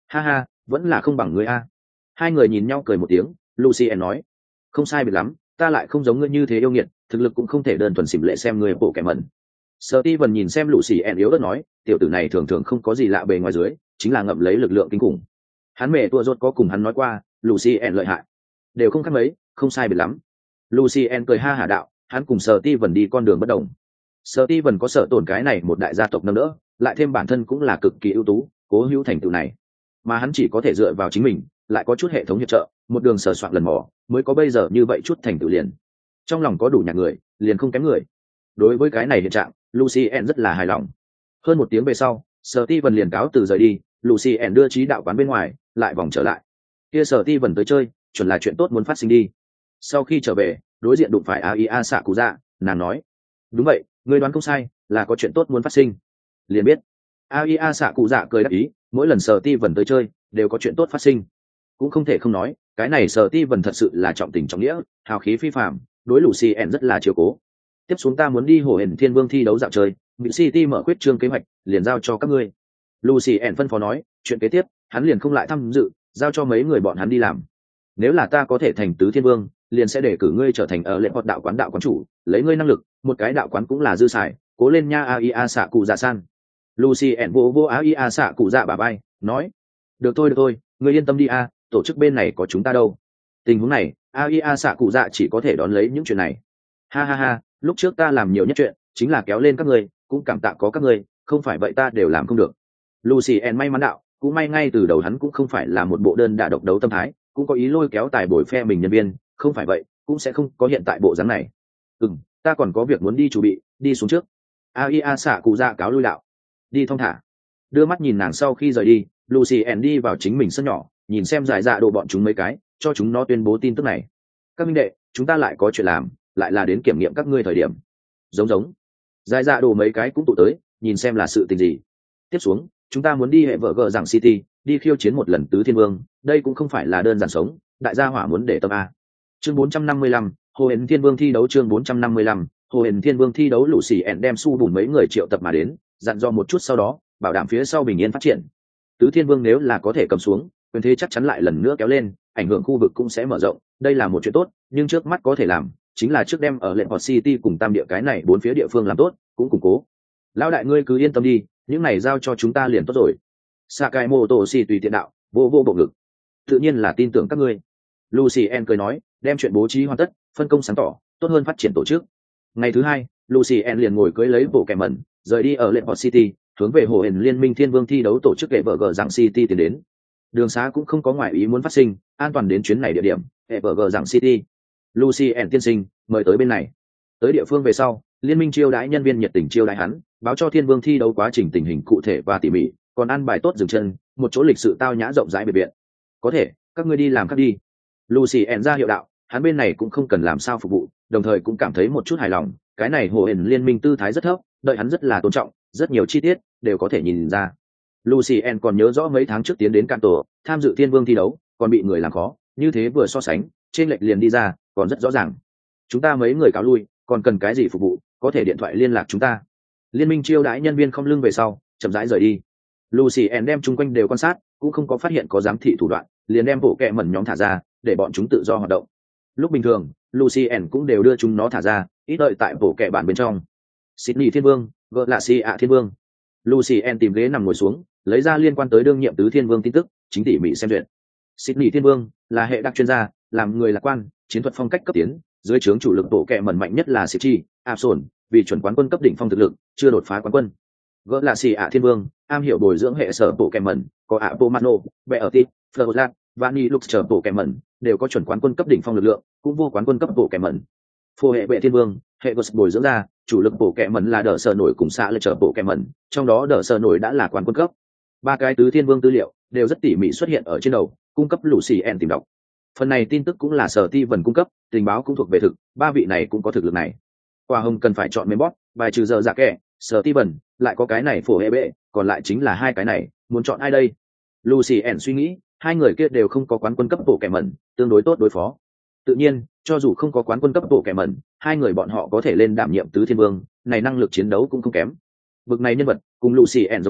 Ha ha, vẫn là không bằng ngươi a. Hai người nhìn nhau cười một tiếng. Lucien nói, không sai biệt lắm, ta lại không giống ngươi như thế yêu nghiệt, thực lực cũng không thể đơn thuần xỉm lệ xem người bộ kẻ mẩn. Steven nhìn xem Lucien yếu ớt nói, tiểu tử này thường thường không có gì lạ bề ngoài dưới, chính là ngậm lấy lực lượng kinh khủng. Hắn mẹ tua rốt có cùng hắn nói qua, Lucien lợi hại, đều không khác mấy, không sai biệt lắm. Lucien cười ha hả đạo, hắn cùng Steven đi con đường bất đồng. Steven có sở tổn cái này một đại gia tộc nâng đỡ, lại thêm bản thân cũng là cực kỳ ưu tú, cố hữu thành tựu này, mà hắn chỉ có thể dựa vào chính mình, lại có chút hệ thống hiệp trợ, một đường sờ soạn lần mò, mới có bây giờ như vậy chút thành tựu liền. Trong lòng có đủ nhạc người, liền không kém người. Đối với cái này hiện trạng, Lucien rất là hài lòng. Hơn một tiếng về sau, Steven liền cáo từ rời đi, Lucien đưa trí đạo quán bên ngoài, lại vòng trở lại. Kia Steven tới chơi, chuẩn là chuyện tốt muốn phát sinh đi. Sau khi trở về, đối diện đụng phải AIA xạ cụ dạ, nàng nói, đúng vậy, ngươi đoán không sai, là có chuyện tốt muốn phát sinh. Liền biết. AIA xạ cụ dạ cười đáp ý, mỗi lần Steven tới chơi, đều có chuyện tốt phát sinh. Cũng không thể không nói, cái này Steven thật sự là trọng tình trọng nghĩa, hào khí phi phàm, đối Lucien rất là chiều cố. Tiếp xuống ta muốn đi Hồ Hển Thiên Vương thi đấu dạo chơi, Mỹ City mở khuyết trương kế hoạch, liền giao cho các ngươi. Lucien phân phó nói, chuyện kế tiếp, hắn liền không lại tham dự, giao cho mấy người bọn hắn đi làm. Nếu là ta có thể thành tứ thiên vương, liền sẽ để cử ngươi trở thành ở lệ hoạt đạo quán chủ, lấy ngươi năng lực, một cái đạo quán cũng là dư xài, cố lên nha AIA xạ cụ dạ san. Lucien vô AIA xạ cụ dạ bả vai, nói, được thôi, ngươi yên tâm đi a, tổ chức bên này có chúng ta đâu. Tình huống này, AIA xạ cụ dạ chỉ có thể đón lấy những chuyện này. Ha ha ha, lúc trước ta làm nhiều nhất chuyện, chính là kéo lên các ngươi, cũng cảm tạ có các ngươi, không phải vậy ta đều làm không được. Lucien may mắn đạo, cũng may ngay từ đầu hắn cũng không phải là một bộ đơn đả độc đấu tâm thái, cũng có ý lôi kéo tài bồi phe mình nhân viên, không phải vậy cũng sẽ không có hiện tại bộ dáng này. Ta còn có việc muốn đi chuẩn bị, đi xuống trước. AIA xạ cụ dạ cáo lui đạo, đi thong thả. Đưa mắt nhìn nàng sau khi rời đi, Lucien đi vào chính mình sân nhỏ, nhìn xem giải dạ độ bọn chúng mấy cái, cho chúng nó tuyên bố tin tức này. Các minh đệ, chúng ta lại có chuyện làm, lại là đến kiểm nghiệm các ngươi thời điểm. Giống giải dạ độ mấy cái cũng tụ tới, nhìn xem là sự tình gì. Tiếp xuống, chúng ta muốn đi hệ vợ gờ rằng City, đi khiêu chiến một lần tứ thiên vương, đây cũng không phải là đơn giản sống, đại gia hỏa muốn để tâm a. Chương 455, Hồ Hển Thiên Vương thi đấu. Chương 455, Hồ Hển Thiên Vương thi đấu. Lucien đem su bùn mấy người triệu tập mà đến, dặn dò một chút sau đó, bảo đảm phía sau bình yên phát triển. Tứ thiên vương nếu là có thể cầm xuống, quyền thế chắc chắn lại lần nữa kéo lên, ảnh hưởng khu vực cũng sẽ mở rộng, đây là một chuyện tốt, nhưng trước mắt có thể làm, chính là trước đem ở lệ Port City cùng tam địa cái này bốn phía địa phương làm tốt, cũng củng cố. Lão đại ngươi cứ yên tâm đi, những này giao cho chúng ta liền tốt rồi. Sakaimoto si tùy tiện đạo, vô bộ ngực. Tự nhiên là tin tưởng các ngươi. Lucien cười nói, đem chuyện bố trí hoàn tất, phân công sáng tỏ, tốt hơn phát triển tổ chức. Ngày thứ hai, Lucien liền ngồi cưới lấy bộ kẻ mẩn, rời đi ở lệ Port City, hướng về Hồ Hển Liên minh Thiên Vương thi đấu tổ chức hệ vợ gờ rằng City tiến đến. Đường xá cũng không có ngoại ý muốn phát sinh, an toàn đến chuyến này địa điểm, hệ vợ gờ rằng City. Lucien tiên sinh, mời tới bên này. Tới địa phương về sau, liên minh chiêu đãi nhân viên nhiệt tình chiêu đãi hắn, báo cho Thiên Vương thi đấu quá trình tình hình cụ thể và tỉ mỉ, còn an bài tốt dừng chân, một chỗ lịch sự tao nhã rộng rãi biệt viện. Có thể, các ngươi đi làm khác đi. Lucien ra hiệu đạo, hắn bên này cũng không cần làm sao phục vụ, đồng thời cũng cảm thấy một chút hài lòng, cái này Hồ Hển Liên minh tư thái rất thấp, đợi hắn rất là tôn trọng, rất nhiều chi tiết đều có thể nhìn ra. Lucien còn nhớ rõ mấy tháng trước tiến đến Kanto, tham dự Thiên Vương thi đấu, còn bị người làm khó, như thế vừa so sánh, trên lệch liền đi ra, còn rất rõ ràng. Chúng ta mấy người cáo lui, còn cần cái gì phục vụ, có thể điện thoại liên lạc chúng ta. Liên minh chiêu đãi nhân viên không lưng về sau, chậm rãi rời đi. Lucien đem chung quanh đều quan sát, cũng không có phát hiện có giám thị thủ đoạn, liền đem bộ kệ mẩn nhóm thả ra, để bọn chúng tự do hoạt động. Lúc bình thường, Lucien cũng đều đưa chúng nó thả ra, ít đợi tại bộ kệ bản bên trong. Sydney Thiên Vương, Galaxy Thiên Vương. Lucien tìm ghế nằm ngồi xuống, lấy ra liên quan tới đương nhiệm tứ thiên vương tin tức, chính tỉ mỉ xem duyệt. Sydney Thiên Vương là hệ đặc chuyên gia, làm người lạc quan, chiến thuật phong cách cấp tiến, dưới trướng chủ lực bộ kệ mẩn mạnh nhất là Sichi, Absol, vì chuẩn quán quân cấp đỉnh phong thực lực, chưa đột phá quán quân. Galaxy Thiên Vương, am hiểu bồi dưỡng hệ sở bộ kệ mẩn, có Apomano, Beertit, Florlat, Vani Lux chờ bộ kệ mẩn, đều có chuẩn quán quân cấp đỉnh phong lực lượng, cũng vô quán quân cấp bộ kệ mẩn. Phù hệ bệ thiên vương, hệ Gus bồi dưỡng ra, chủ lực bộ kệ mẩn là đỡ sở nổi cùng xạ lệ trở bộ kệ mẩn, trong đó đỡ sở nổi đã là quán quân cấp. Ba cái tứ thiên vương tư liệu đều rất tỉ mỉ xuất hiện ở trên đầu, cung cấp Lucien tìm đọc. Phần này tin tức cũng là sở ti vần cung cấp, tình báo cũng thuộc về thực, ba vị này cũng có thực lực này. Quả hồng cần phải chọn membot, bài trừ giờ dạ kẻ, sở ti vần, lại có cái này phù hệ bệ, còn lại chính là hai cái này, muốn chọn ai đây? Lucien suy nghĩ, hai người kia đều không có quán quân cấp bộ kệ mẩn, tương đối tốt đối phó. Tự nhiên, cho dù không có quán quân cấp bộ kệ mẩn, hai người bọn họ có thể lên đảm nhiệm tứ thiên vương, này năng lực chiến đấu cũng không kém. Bực này nhân vật, cùng Lucien giống nhau,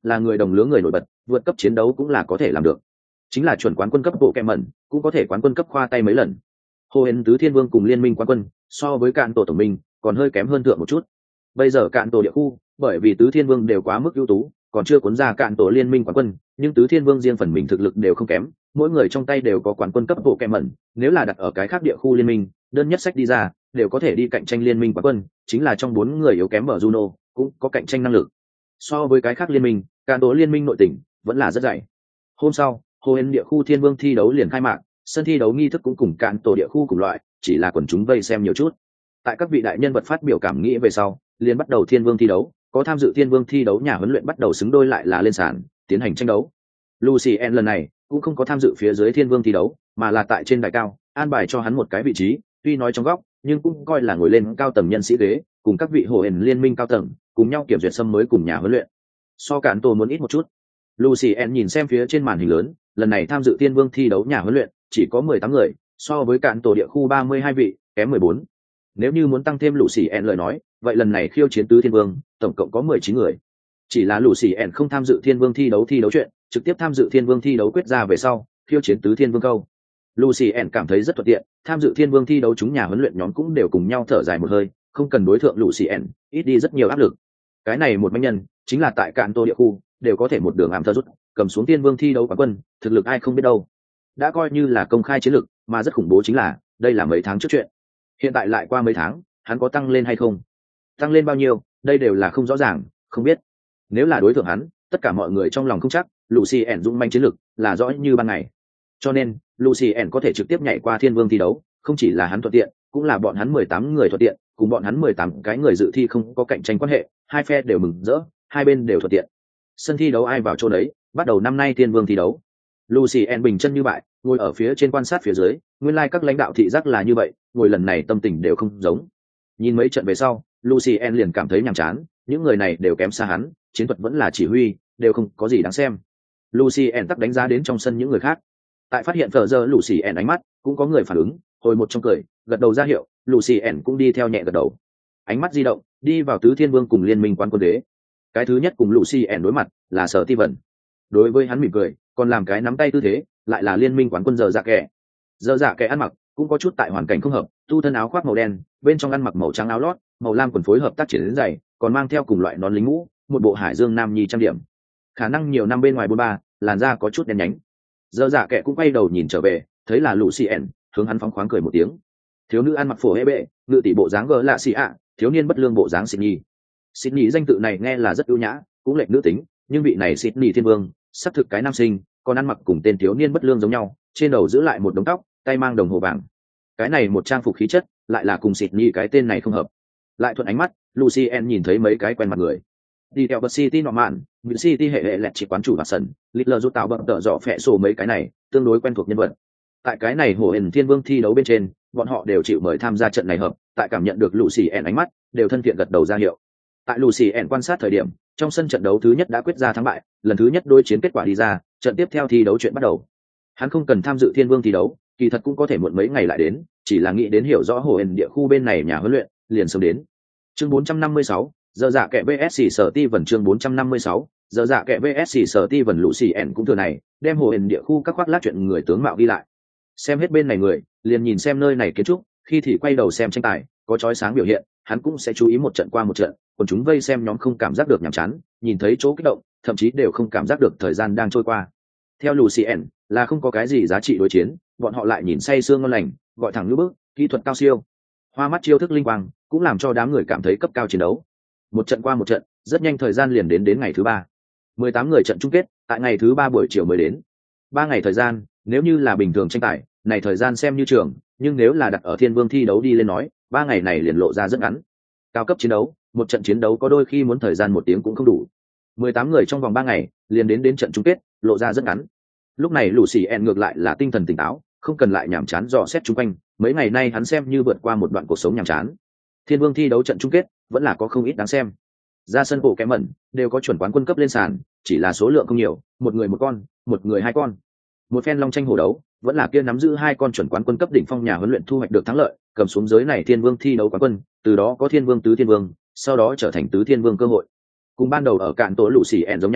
là người đồng lứa người nổi bật, vượt cấp chiến đấu cũng là có thể làm được. Chính là chuẩn quán quân cấp bộ kẹ mẩn, cũng có thể quán quân cấp khoa tay mấy lần. Hồ Hên tứ thiên vương cùng liên minh quán quân, so với cạn tổ tổng minh còn hơi kém hơn thượng một chút. Bây giờ cạn tổ địa khu, bởi vì tứ thiên vương đều quá mức ưu tú, còn chưa cuốn ra cạn tổ liên minh quán quân, nhưng tứ thiên vương riêng phần mình thực lực đều không kém, mỗi người trong tay đều có quán quân cấp bộ kẹ mẩn, nếu là đặt ở cái khác địa khu liên minh, đơn nhất sách đi ra, đều có thể đi cạnh tranh liên minh quán quân, chính là trong 4 người yếu kém ở Juno, cũng có cạnh tranh năng lực. So với cái khác liên minh, cạn tổ liên minh nội tỉnh vẫn là rất dày. Hôm sau, Hồ Hên địa khu thiên vương thi đấu liền khai mạc, sân thi đấu nghi thức cũng cùng cạn tổ địa khu cùng loại, chỉ là quần chúng vây xem nhiều chút. Tại các vị đại nhân vật phát biểu cảm nghĩ về sau, liền bắt đầu thiên vương thi đấu, có tham dự thiên vương thi đấu nhà huấn luyện bắt đầu xứng đôi lại là lên sàn tiến hành tranh đấu. Lucien lần này cũng không có tham dự phía dưới thiên vương thi đấu, mà là tại trên đài cao an bài cho hắn một cái vị trí, tuy nói trong góc nhưng cũng coi là ngồi lên cao tầng nhân sĩ ghế, cùng các vị Hồ Hên liên minh cao tầng cùng nhau kiểm duyệt sâm mới cùng nhà huấn luyện. So cản tổ muốn ít một chút. Lucien nhìn xem phía trên màn hình lớn, lần này tham dự thiên vương thi đấu nhà huấn luyện chỉ có 18 người, so với cản tổ địa khu 32 vị kém 14. Nếu như muốn tăng thêm Lucien lời nói, vậy lần này khiêu chiến tứ thiên vương tổng cộng có 19 người. Chỉ là Lucien không tham dự thiên vương thi đấu chuyện, trực tiếp tham dự thiên vương thi đấu quyết ra về sau khiêu chiến tứ thiên vương câu. Lucien cảm thấy rất thuận tiện, tham dự thiên vương thi đấu chúng nhà huấn luyện nhóm cũng đều cùng nhau thở dài một hơi, không cần đối thượng Lucien, ít đi rất nhiều áp lực. Cái này một manh nhân chính là tại cạn tô địa khu đều có thể một đường ám thơ rút cầm xuống thiên vương thi đấu quán quân, thực lực ai không biết đâu. Đã coi như là công khai chiến lực, mà rất khủng bố chính là đây là mấy tháng trước chuyện, hiện tại lại qua mấy tháng, hắn có tăng lên hay không, tăng lên bao nhiêu, đây đều là không rõ ràng, không biết. Nếu là đối tượng hắn, tất cả mọi người trong lòng không chắc, Lucien dũng manh chiến lực là rõ như ban ngày. Cho nên, Lucien có thể trực tiếp nhảy qua thiên vương thi đấu, không chỉ là hắn thuận tiện, cũng là bọn hắn 18 người thuận tiện, cùng bọn hắn 18 cái người dự thi không có cạnh tranh quan hệ, hai phe đều mừng rỡ, hai bên đều thuận tiện. Sân thi đấu ai vào chỗ đấy, bắt đầu năm nay thiên vương thi đấu. Lucien bình chân như bại, ngồi ở phía trên quan sát phía dưới, nguyên lai các lãnh đạo thị giác là như vậy, ngồi lần này tâm tình đều không giống. Nhìn mấy trận về sau, Lucien liền cảm thấy nhàm chán, những người này đều kém xa hắn, chiến thuật vẫn là chỉ huy, đều không có gì đáng xem. Lucien tắc đánh giá đến trong sân những người khác. Tại phát hiện Fleur giờ Lucien ánh mắt, cũng có người phản ứng, hồi một trong cười, gật đầu ra hiệu, Lucien cũng đi theo nhẹ gật đầu. Ánh mắt di động, đi vào tứ thiên vương cùng liên minh quán quân đế. Cái thứ nhất cùng Lucien đối mặt là Sở Ti Vân. Đối với hắn mỉm cười, còn làm cái nắm tay tư thế, lại là liên minh quán quân giờ dạ kẻ. Giờ dạ kẻ ăn mặc cũng có chút tại hoàn cảnh không hợp, tu thân áo khoác màu đen, bên trong ăn mặc màu trắng áo lót, màu lam quần phối hợp tác triển đến dày, còn mang theo cùng loại nón lính mũ, một bộ hải dương nam nhi trang điểm. Khả năng nhiều năm bên ngoài bôn ba, làn da có chút đen nhánh. Giờ dạ kẻ cũng quay đầu nhìn trở về, thấy là Lucien, hướng hắn phóng khoáng cười một tiếng. Thiếu nữ ăn mặc phổ hễ bệ, ngự tỷ bộ dáng gờ lạ xì ạ, thiếu niên bất lương bộ dáng Sydney. Sydney danh tự này nghe là rất ưu nhã, cũng lệch nữ tính, nhưng vị này Sydney thiên vương, sắp thực cái nam sinh, còn ăn mặc cùng tên thiếu niên bất lương giống nhau, trên đầu giữ lại một đống tóc, tay mang đồng hồ vàng. Cái này một trang phục khí chất, lại là cùng Sydney cái tên này không hợp. Lại thuận ánh mắt, Lucien nhìn thấy mấy cái quen mặt người. Đi theo bật City nọ mạn, Vịnh City hệ lẹt chỉ quán chủ và sân, Littler rút tạo bận tợ dọ phẹ sổ mấy cái này, tương đối quen thuộc nhân vật. Tại cái này Hồ Hên Thiên Vương thi đấu bên trên, bọn họ đều chịu mời tham gia trận này hợp, tại cảm nhận được Lucien ánh mắt, đều thân thiện gật đầu ra hiệu. Tại Lucien quan sát thời điểm, trong sân trận đấu thứ nhất đã quyết ra thắng bại, lần thứ nhất đối chiến kết quả đi ra, trận tiếp theo thi đấu chuyện bắt đầu. Hắn không cần tham dự Thiên Vương thi đấu, kỳ thật cũng có thể muộn mấy ngày lại đến, chỉ là nghĩ đến hiểu rõ Hồ Hên địa khu bên này nhà huấn luyện, liền sớm đến. Chương 456, giờ dạ kẻ VS Sở Ti Vân chương 456, giờ dạ kẻ VS Sở Ti Vân Lucien cũng thừa này, đem Hồ Hên địa khu các khoác lác chuyện người tướng mạo ghi lại. Xem hết bên này người, liền nhìn xem nơi này kiến trúc, khi thì quay đầu xem tranh tài, có chói sáng biểu hiện, hắn cũng sẽ chú ý một trận qua một trận, còn chúng vây xem nhóm không cảm giác được nhàm chán, nhìn thấy chỗ kích động, thậm chí đều không cảm giác được thời gian đang trôi qua. Theo Lucien, là không có cái gì giá trị đối chiến, bọn họ lại nhìn say sương ngon lành, gọi thẳng như bước, kỹ thuật cao siêu, hoa mắt chiêu thức linh quang, cũng làm cho đám người cảm thấy cấp cao chiến đấu. Một trận qua một trận, rất nhanh thời gian liền đến ngày thứ 3. 18 người trận chung kết, tại ngày thứ 3 buổi chiều mới đến. 3 ngày thời gian, nếu như là bình thường tranh tài, này thời gian xem như trường, nhưng nếu là đặt ở Thiên Vương thi đấu đi lên nói, 3 ngày này liền lộ ra rất ngắn. Cao cấp chiến đấu, một trận chiến đấu có đôi khi muốn thời gian 1 tiếng cũng không đủ. 18 người trong vòng 3 ngày, liền đến trận chung kết, lộ ra rất ngắn. Lúc này Lucien ngược lại là tinh thần tỉnh táo, không cần lại nhàm chán dò xét chung quanh, mấy ngày nay hắn xem như vượt qua một đoạn cuộc sống nhàm chán. Thiên Vương thi đấu trận chung kết, vẫn là có không ít đáng xem. Ra sân bộ kém mẩn, đều có chuẩn quán quân cấp lên sàn, chỉ là số lượng không nhiều, một người một con, một người hai con. Một phen long tranh hổ đấu, vẫn là kia nắm giữ 2 con chuẩn quán quân cấp đỉnh phong nhà huấn luyện thu hoạch được thắng lợi, cầm xuống giới này Thiên Vương thi đấu quán quân, từ đó có Thiên Vương tứ Thiên Vương, sau đó trở thành tứ Thiên Vương cơ hội. Cùng ban đầu ở cạn tổ Lucien giống nhau,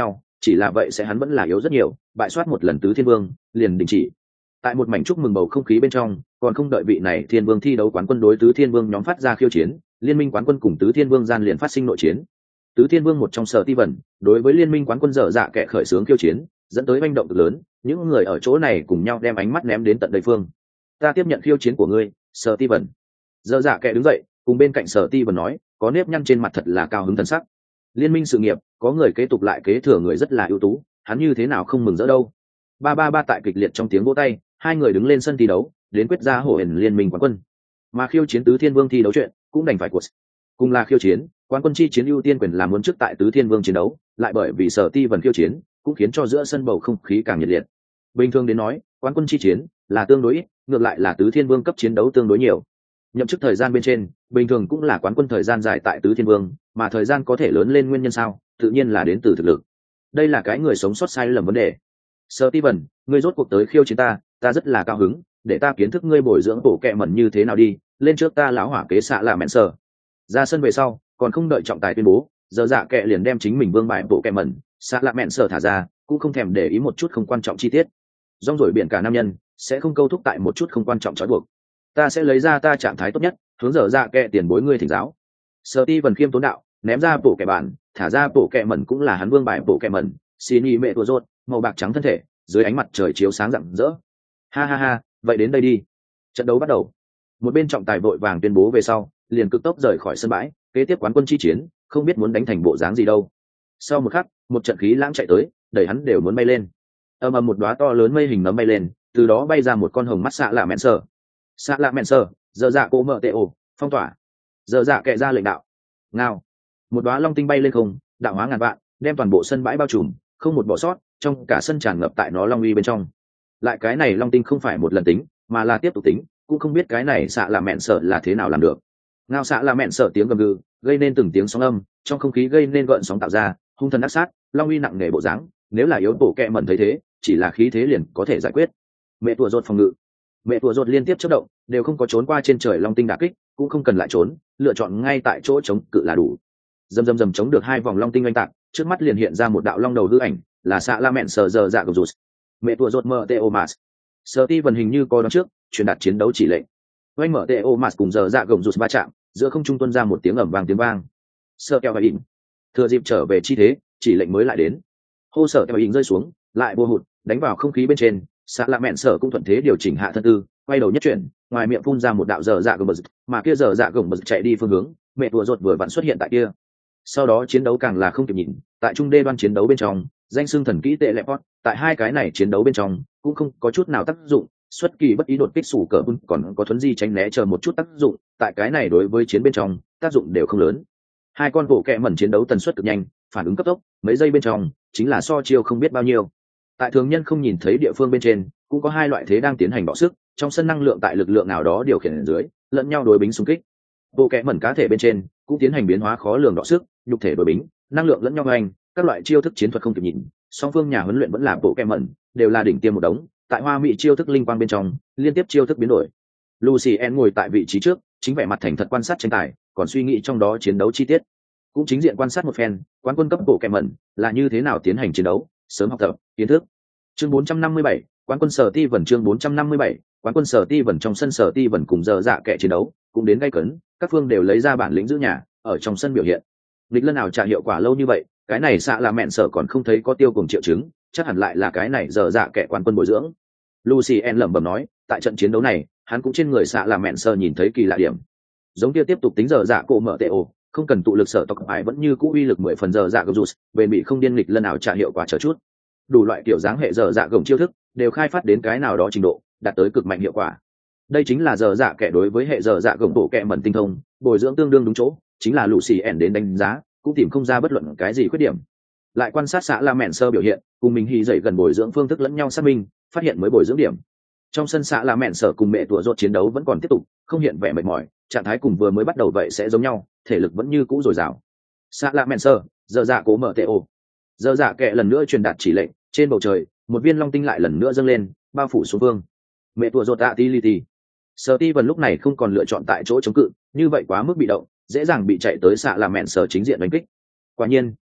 chỉ là vậy sẽ hắn vẫn là yếu rất nhiều, bại soát một lần tứ thiên vương liền đình chỉ. Tại một mảnh chúc mừng bầu không khí bên trong, còn không đợi vị này thiên vương thi đấu quán quân đối tứ thiên vương nhóm phát ra khiêu chiến, liên minh quán quân cùng tứ thiên vương gian liền phát sinh nội chiến. Tứ thiên vương một trong sở ti vần đối với liên minh quán quân dở dạ kệ khởi xướng khiêu chiến, dẫn tới manh động cực lớn, những người ở chỗ này cùng nhau đem ánh mắt ném đến tận đây phương. Ta tiếp nhận khiêu chiến của ngươi, sở ti vần. Dở dạ kệ đứng dậy, cùng bên cạnh sở ti vần nói, có nếp nhăn trên mặt thật là cao hứng thần sắc. Liên minh sự nghiệp có người kế tục lại kế thừa người rất là ưu tú, hắn như thế nào không mừng rỡ đâu. Ba tại kịch liệt trong tiếng vỗ tay, hai người đứng lên sân thi đấu, đến quyết ra hổ hển liên minh quán quân. Mà khiêu chiến tứ thiên vương thi đấu chuyện cũng đành phải cuộc. Cùng là khiêu chiến, quán quân chi chiến ưu tiên quyền là muốn trước tại tứ thiên vương chiến đấu, lại bởi vì sở ti vần khiêu chiến, cũng khiến cho giữa sân bầu không khí càng nhiệt liệt. Bình thường đến nói, quán quân chi chiến là tương đối ít, ngược lại là tứ thiên vương cấp chiến đấu tương đối nhiều. Nhậm chức thời gian bên trên, bình thường cũng là quán quân thời gian dài tại tứ thiên vương, mà thời gian có thể lớn lên nguyên nhân sao, tự nhiên là đến từ thực lực. Đây là cái người sống sót sai lầm vấn đề. Sở ti vần, ngươi rốt cuộc tới khiêu chiến ta rất là cao hứng, để ta kiến thức ngươi bồi dưỡng bổ kẹ mẩn như thế nào đi, lên trước ta lão hỏa kế xạ là mẹn sở. Ra sân về sau, còn không đợi trọng tài tuyên bố, giờ dạ kệ liền đem chính mình vương bài bộ kẹ mẩn xạ lạ mẹn sở thả ra, cũng không thèm để ý một chút không quan trọng chi tiết. Rong rồi biển cả nam nhân sẽ không câu thúc tại một chút không quan trọng trói buộc. Ta sẽ lấy ra ta trạng thái tốt nhất, hướng giờ dạ kệ tiền bối ngươi thỉnh giáo. Sở ti vần khiêm tốn đạo, ném ra bộ kẹ bản, thả ra bộ kẹ mẩn cũng là hắn vương bài bộ kẹ mẩn, xin y mẹ tua rốt, màu bạc trắng thân thể, dưới ánh mặt trời chiếu sáng rạng rỡ. Ha, vậy đến đây đi. Trận đấu bắt đầu. Một bên trọng tài vội vàng tuyên bố về sau, liền cực tốc rời khỏi sân bãi, kế tiếp quán quân chi chiến, không biết muốn đánh thành bộ dáng gì đâu. Sau một khắc, một trận khí lãng chạy tới, đẩy hắn đều muốn bay lên. Ầm một đóa to lớn mây hình nấm bay lên, từ đó bay ra một con hồng mắt xạ lạ mẹn sờ. Xạ lạ mẹn sờ, giờ dạ cô mở tệ ổ, phong tỏa. Giờ dạ kệ ra lệnh đạo. Ngao. Một đóa long tinh bay lên không, đạo hóa ngàn vạn, đem toàn bộ sân bãi bao trùm, không một bỏ sót, trong cả sân tràn ngập tại nó long uy bên trong. Lại cái này long tinh không phải một lần tính, mà là tiếp tục tính, cũng không biết cái này xạ lạ mẹn sờ là thế nào làm được. Ngao xạ lạ mẹn sờ tiếng gầm gừ, gây nên từng tiếng sóng âm, trong không khí gây nên gợn sóng tạo ra, hung thần ác sát, long uy nặng nề bộ dáng, nếu là yếu bộ kẹ mẩn thấy thế, chỉ là khí thế liền có thể giải quyết. Mẹ tua rột phòng ngự, mẹ tua rột liên tiếp chớp động, đều không có trốn qua trên trời long tinh đả kích, cũng không cần lại trốn, lựa chọn ngay tại chỗ chống cự là đủ. Dầm chống được hai vòng long tinh oanh tạc, trước mắt liền hiện ra một đạo long đầu hư ảnh, là xạ la mẹn sờ giờ dạ gầm rụt. Mẹ tua rột mở tê mas, sờ ti vần hình như có đón trước, truyền đạt chiến đấu chỉ lệnh. Oanh mở tê mas cùng giờ dạ gầm rụt va chạm, giữa không trung tuôn ra một tiếng ầm vang tiếng vang. Sờ keo và ỉn, thừa dịp trở về chi thế, chỉ lệnh mới lại đến. Hô sở keo và ỉn rơi xuống, lại bô hụt, đánh vào không khí bên trên, xạ la mẹn sờ cũng thuận thế điều chỉnh hạ thân tư, quay đầu nhất chuyển, ngoài miệng phun ra một đạo giờ dạ gầm rụt, mà kia giờ dạ gầm rụt chạy đi phương hướng, mẹ tua rột vừa vặn xuất hiện tại kia. Sau đó chiến đấu càng là không kịp nhìn, tại trung đê đoan chiến đấu bên trong, danh xưng thần kỹ tệ lệ pot, tại hai cái này chiến đấu bên trong cũng không có chút nào tác dụng, xuất kỳ bất ý đột kích sủ cờ bun còn có thuấn di tránh né chờ một chút tác dụng, tại cái này đối với chiến bên trong tác dụng đều không lớn. Hai con bộ kẹ mẩn chiến đấu tần suất cực nhanh, phản ứng cấp tốc, mấy giây bên trong chính là so chiêu không biết bao nhiêu. Tại thường nhân không nhìn thấy địa phương bên trên, cũng có hai loại thế đang tiến hành đọ sức, trong sân năng lượng tại lực lượng nào đó điều khiển ở dưới, lẫn nhau đối bính xung kích. Bộ kẹ mẩn cá thể bên trên cũng tiến hành biến hóa khó lường đọ sức, nhục thể đối bính, năng lượng lẫn nhau hoành, các loại chiêu thức chiến thuật không kịp nhìn, song phương nhà huấn luyện vẫn là bộ kẹ mẩn, đều là đỉnh tiêm một đống, tại hoa mỹ chiêu thức linh quang bên trong, liên tiếp chiêu thức biến đổi. Lucien ngồi tại vị trí trước, chính vẻ mặt thành thật quan sát tranh tài, còn suy nghĩ trong đó chiến đấu chi tiết. Cũng chính diện quan sát một phen, quán quân cấp bộ kẹ mẩn là như thế nào tiến hành chiến đấu, sớm học tập, kiến thức. Chương 457, quán quân sở ti vần chương 457, quán quân sở ti vần trong sân sở ti vần cùng giờ dạ kẻ chiến đấu, cũng đến gay cấn, các phương đều lấy ra bản lĩnh giữ nhà, ở trong sân biểu hiện. Lịch lân nào trả hiệu quả lâu như vậy, cái này xạ là mẹn sở còn không thấy có tiêu cùng triệu chứng, chắc hẳn lại là cái này giờ dạ kẻ quán quân bồi dưỡng. Lucien lẩm bẩm nói, tại trận chiến đấu này, hắn cũng trên người xạ là mẹn sở nhìn thấy kỳ lạ điểm. Giống kia tiếp tục tính giờ dạ cổ mở tệ ổ, không cần tụ lực sở tộc ải vẫn như cũ uy lực 10 phần giờ dạ gầm rụt, bền bị không điên lịch lân nào trả hiệu quả chờ chút. Đủ loại kiểu dáng hệ giờ dạ gồng chiêu thức đều khai phát đến cái nào đó trình độ, đạt tới cực mạnh hiệu quả. Đây chính là giờ dạ kẻ đối với hệ giờ dạ gồng bộ kẹ mẩn tinh thông, bồi dưỡng tương đương đúng chỗ, chính là Lucien đến đánh giá, cũng tìm không ra bất luận cái gì khuyết điểm. Lại quan sát xã La Mện sơ biểu hiện, cùng mình hy dậy gần bồi dưỡng phương thức lẫn nhau xác minh, phát hiện mới bồi dưỡng điểm. Trong sân xã La Mện sở cùng mẹ tủa rốt chiến đấu vẫn còn tiếp tục, không hiện vẻ mệt mỏi, trạng thái cùng vừa mới bắt đầu vậy sẽ giống nhau, thể lực vẫn như cũ dồi dào. Xã La Mện sơ, giờ dạ cố mở tệ ổ. Giờ dạ kệ lần nữa truyền đạt chỉ lệnh, trên bầu trời, một viên long tinh lại lần nữa dâng lên, bao phủ xuống vương. Mẹ tủa rốt Atility. Sở Ti Vân lúc này không còn lựa chọn tại chỗ chống cự, như vậy quá mức bị động, dễ dàng bị chạy tới xạ làm mẹn sở chính diện đánh kích. Quả nhiên,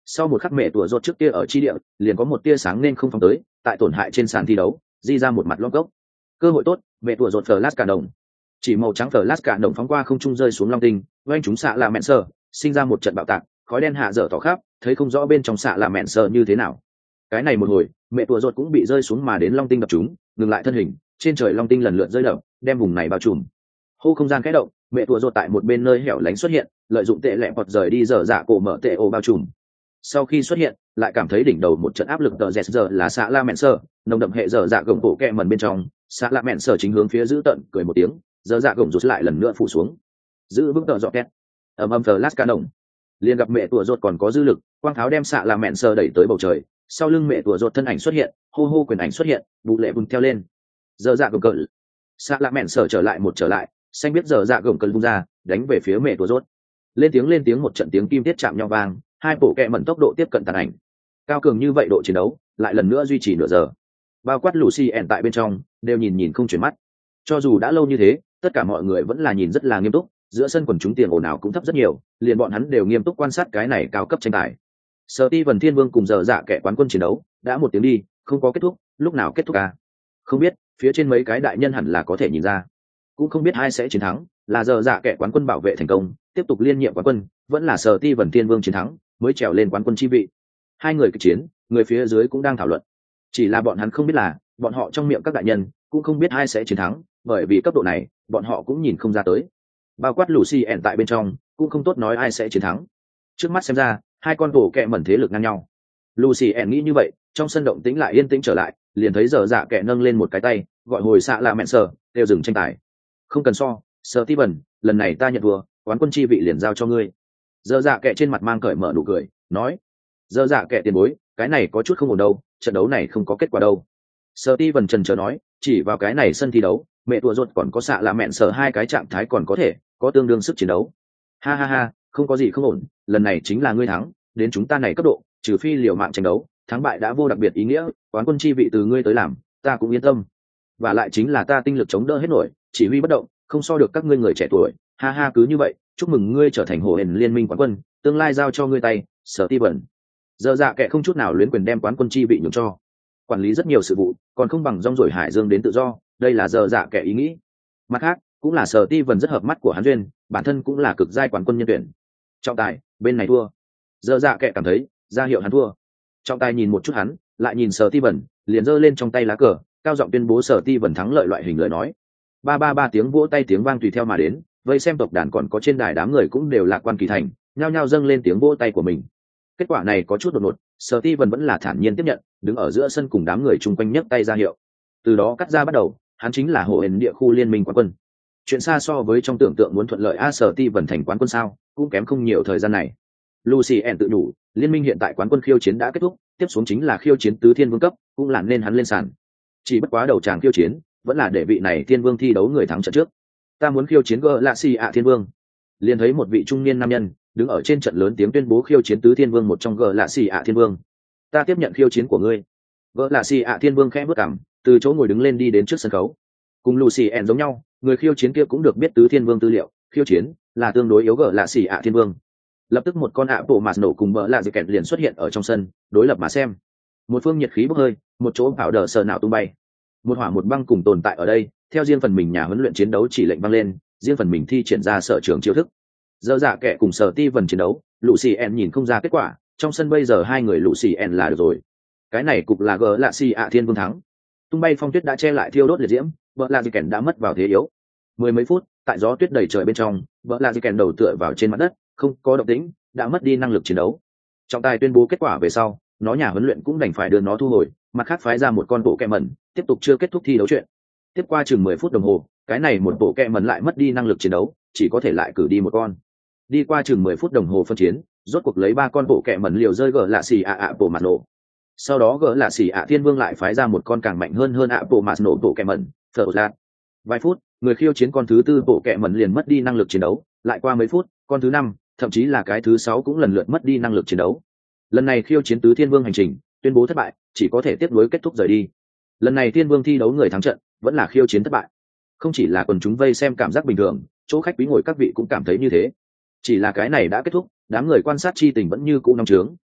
Sau một khắc mẹ tủa rột trước kia ở chi địa liền có một tia sáng nên không phóng tới, tại tổn hại trên sàn thi đấu di ra một mặt lót gốc. Cơ hội tốt, mẹ tủa rột flash cả đồng, chỉ màu trắng flash cả đồng phóng qua không trung rơi xuống long tinh, oanh chúng xạ là mẹn sờ, sinh ra một trận bạo tạc, khói đen hạ dở tỏ khắp, thấy không rõ bên trong xạ là mẹn sờ như thế nào. Cái này một hồi mẹ tủa rột cũng bị rơi xuống mà đến long tinh đập chúng, ngừng lại thân hình, trên trời long tinh lần lượt rơi đập, đem vùng này bao trùm. Hô không gian khẽ động, mẹ tủa rột tại một bên nơi hẻo lánh xuất hiện, lợi dụng tệ lẹ bọt rời đi dở dạ cổ mở tệ ổ bao trùm. Sau khi xuất hiện lại cảm thấy đỉnh đầu một trận áp lực tờ dẹt giờ là xạ la mẹn sờ, nồng đậm hệ dở dạ gồng cổ kẹ mần bên trong, xạ la mẹn sờ chính hướng phía giữ tận cười một tiếng, dở dạ gồng rút lại lần nữa phủ xuống, giữ vững tờ dọ két, ầm flash ca động, liền gặp mẹ tủa rột còn có dư lực, quang tháo đem xạ la mẹn sờ đẩy tới bầu trời, sau lưng mẹ tủa rột thân ảnh xuất hiện, hô hô quyền ảnh xuất hiện, vụ lệ vùng theo lên, dở dạ gồng cờ, xạ la mẹn sờ trở lại, xanh biết dở dạ gồng cờ vung ra, đánh về phía mẹ tủa rột, lên tiếng một trận tiếng kim tiết chạm nhau vang, hai bộ kẹ mẩn tốc độ tiếp cận tàn ảnh cao cường như vậy, độ chiến đấu lại lần nữa duy trì nửa giờ, bao quát Lucy ẻn tại bên trong đều nhìn không chuyển mắt. Cho dù đã lâu như thế, tất cả mọi người vẫn là nhìn rất là nghiêm túc, giữa sân quần chúng tiền ồn ào cũng thấp rất nhiều, liền bọn hắn đều nghiêm túc quan sát cái này cao cấp tranh tài. Steven Thiên Vương cùng dở dạ kẻ quán quân chiến đấu đã một tiếng đi, không có kết thúc, lúc nào kết thúc à? Không biết, phía trên mấy cái đại nhân hẳn là có thể nhìn ra, cũng không biết ai sẽ chiến thắng, là dở dạ kẻ quán quân bảo vệ thành công, tiếp tục liên nhiệm quán quân, vẫn là Steven Thiên Vương chiến thắng mới trèo lên quán quân chi vị. Hai người kịch chiến, người phía dưới cũng đang thảo luận, chỉ là bọn hắn không biết là bọn họ trong miệng các đại nhân cũng không biết ai sẽ chiến thắng, bởi vì cấp độ này bọn họ cũng nhìn không ra tới, bao quát Lucy ẻn tại bên trong cũng không tốt nói ai sẽ chiến thắng. Trước mắt xem ra hai con tổ kẹ mẩn thế lực ngang nhau. Lucy ẻn nghĩ như vậy, trong sân động tĩnh lại yên tĩnh trở lại, liền thấy dở dạ kẹ nâng lên một cái tay gọi hồi xạ là mẹn sờ, đều dừng tranh tài. Không cần so, Steven, lần này ta nhận thua, quán quân chi vị liền giao cho ngươi. Dở dạ kẹ trên mặt mang cởi mở nụ cười nói, dở dạ kẹ tiền bối, cái này có chút không ổn đâu, trận đấu này không có kết quả đâu. Steven trần trờ nói, chỉ vào cái này sân thi đấu, mẹ tùa rột còn có xạ là mẹn sờ hai cái trạng thái còn có thể có tương đương sức chiến đấu. Ha ha ha, không có gì không ổn, lần này chính là ngươi thắng, đến chúng ta này cấp độ, trừ phi liều mạng tranh đấu, thắng bại đã vô đặc biệt ý nghĩa, quán quân chi vị từ ngươi tới làm, ta cũng yên tâm. Và lại chính là ta tinh lực chống đỡ hết nổi, chỉ huy bất động, không so được các ngươi người trẻ tuổi. Ha ha, cứ như vậy, chúc mừng ngươi trở thành Hổ Hển Liên Minh quán quân, tương lai giao cho ngươi tay, Steven. Giờ dạ kệ không chút nào luyến quyền đem quán quân chi vị nhường cho. Quản lý rất nhiều sự vụ, còn không bằng rong ruổi hải dương đến tự do, đây là giờ dạ kệ ý nghĩ. Mặt khác, cũng là Steven rất hợp mắt của hắn duyên, bản thân cũng là cực giai quán quân nhân tuyển. Trọng tài, bên này thua. Giờ dạ kệ cảm thấy, ra hiệu hắn thua. Trọng tài nhìn một chút hắn, lại nhìn Steven, liền giơ lên trong tay lá cờ, cao giọng tuyên bố Steven thắng lợi loại hình lời nói. Ba ba ba tiếng vỗ tay tiếng vang tùy theo mà đến, vây xem tộc đàn còn có trên đài đám người cũng đều lạc quan kỳ thành, nhao nhao dâng lên tiếng vỗ tay của mình. Kết quả này có chút đột ngột, Steven vẫn là thản nhiên tiếp nhận, đứng ở giữa sân cùng đám người chung quanh nhấc tay ra hiệu. Từ đó cắt ra bắt đầu, hắn chính là Hổ Hển địa khu liên minh quán quân. Chuyện xa so với trong tưởng tượng muốn thuận lợi Steven thành quán quân sao, cũng kém không nhiều thời gian này. Lucy ẻn tự đủ, liên minh hiện tại quán quân khiêu chiến đã kết thúc, tiếp xuống chính là khiêu chiến tứ thiên vương cấp, cũng là nên hắn lên sàn. Chỉ bất quá đầu tràng khiêu chiến, vẫn là để vị này thiên vương thi đấu người thắng trận trước. Ta muốn khiêu chiến Galaxy thiên vương. Liền thấy một vị trung niên nam nhân đứng ở trên trận lớn tiếng tuyên bố khiêu chiến tứ thiên vương một trong Galaxy thiên vương. Ta tiếp nhận khiêu chiến của ngươi. Galaxy thiên vương khẽ bước cằm, từ chỗ ngồi đứng lên đi đến trước sân khấu. Cùng Lucy ẻn giống nhau, người khiêu chiến kia cũng được biết tứ thiên vương tư liệu, khiêu chiến là tương đối yếu Galaxy thiên vương. Lập tức một con ạ bộ mạt nổ cùng bỡ lạ dì kẹt liền xuất hiện ở trong sân, đối lập mà xem. Một phương nhiệt khí bốc hơi, một chỗ bảo đờ sờ nào tung bay, một hỏa một băng cùng tồn tại ở đây, theo riêng phần mình nhà huấn luyện chiến đấu chỉ lệnh vang lên, riêng phần mình thi triển ra sở trường chiêu thức. Dơ dạ kẻ cùng sở ti vần chiến đấu, Lucien nhìn không ra kết quả, trong sân bây giờ hai người Lucien là được rồi. Cái này cục là gỡ lạ xì ạ thiên vương thắng. Tung bay phong tuyết đã che lại thiêu đốt liệt diễm, vợ lạ dì kẹn đã mất vào thế yếu. Mười mấy phút, tại gió tuyết đầy trời bên trong, vợ lạ dì kẹn đầu tựa vào trên mặt đất, không có động tĩnh, đã mất đi năng lực chiến đấu. Trọng tài tuyên bố kết quả về sau, nó nhà huấn luyện cũng đành phải đưa nó thu hồi, mặt khác phái ra một con bộ kẹ mẩn, tiếp tục chưa kết thúc thi đấu chuyện. Tiếp qua chừng 10 phút đồng hồ, cái này một bộ kẹ mẩn lại mất đi năng lực chiến đấu, chỉ có thể lại cử đi một con. Đi qua chừng 10 phút đồng hồ phân chiến, rốt cuộc lấy 3 con bộ kẹ mẩn liều rơi gỡ lạ xì ạ bộ mặt nổ. Sau đó gỡ lạ xì ạ thiên vương lại phái ra một con càng mạnh hơn ạ bộ mặt nổ bộ kẹ mẩn, phở lạt. Vài phút, người khiêu chiến con thứ tư bộ kẹ mẩn liền mất đi năng lực chiến đấu, lại qua mấy phút, con thứ 5, thậm chí là cái thứ 6 cũng lần lượt mất đi năng lực chiến đấu. Lần này khiêu chiến tứ thiên vương hành trình tuyên bố thất bại, chỉ có thể tiếp nối kết thúc rời đi. Lần này thiên vương thi đấu người thắng trận vẫn là khiêu chiến thất bại. Không chỉ là quần chúng vây xem cảm giác bình thường, chỗ khách quý ngồi các vị cũng cảm thấy như thế. Chỉ là cái này đã kết thúc, đám người quan sát chi tình vẫn như cũ nóng trướng,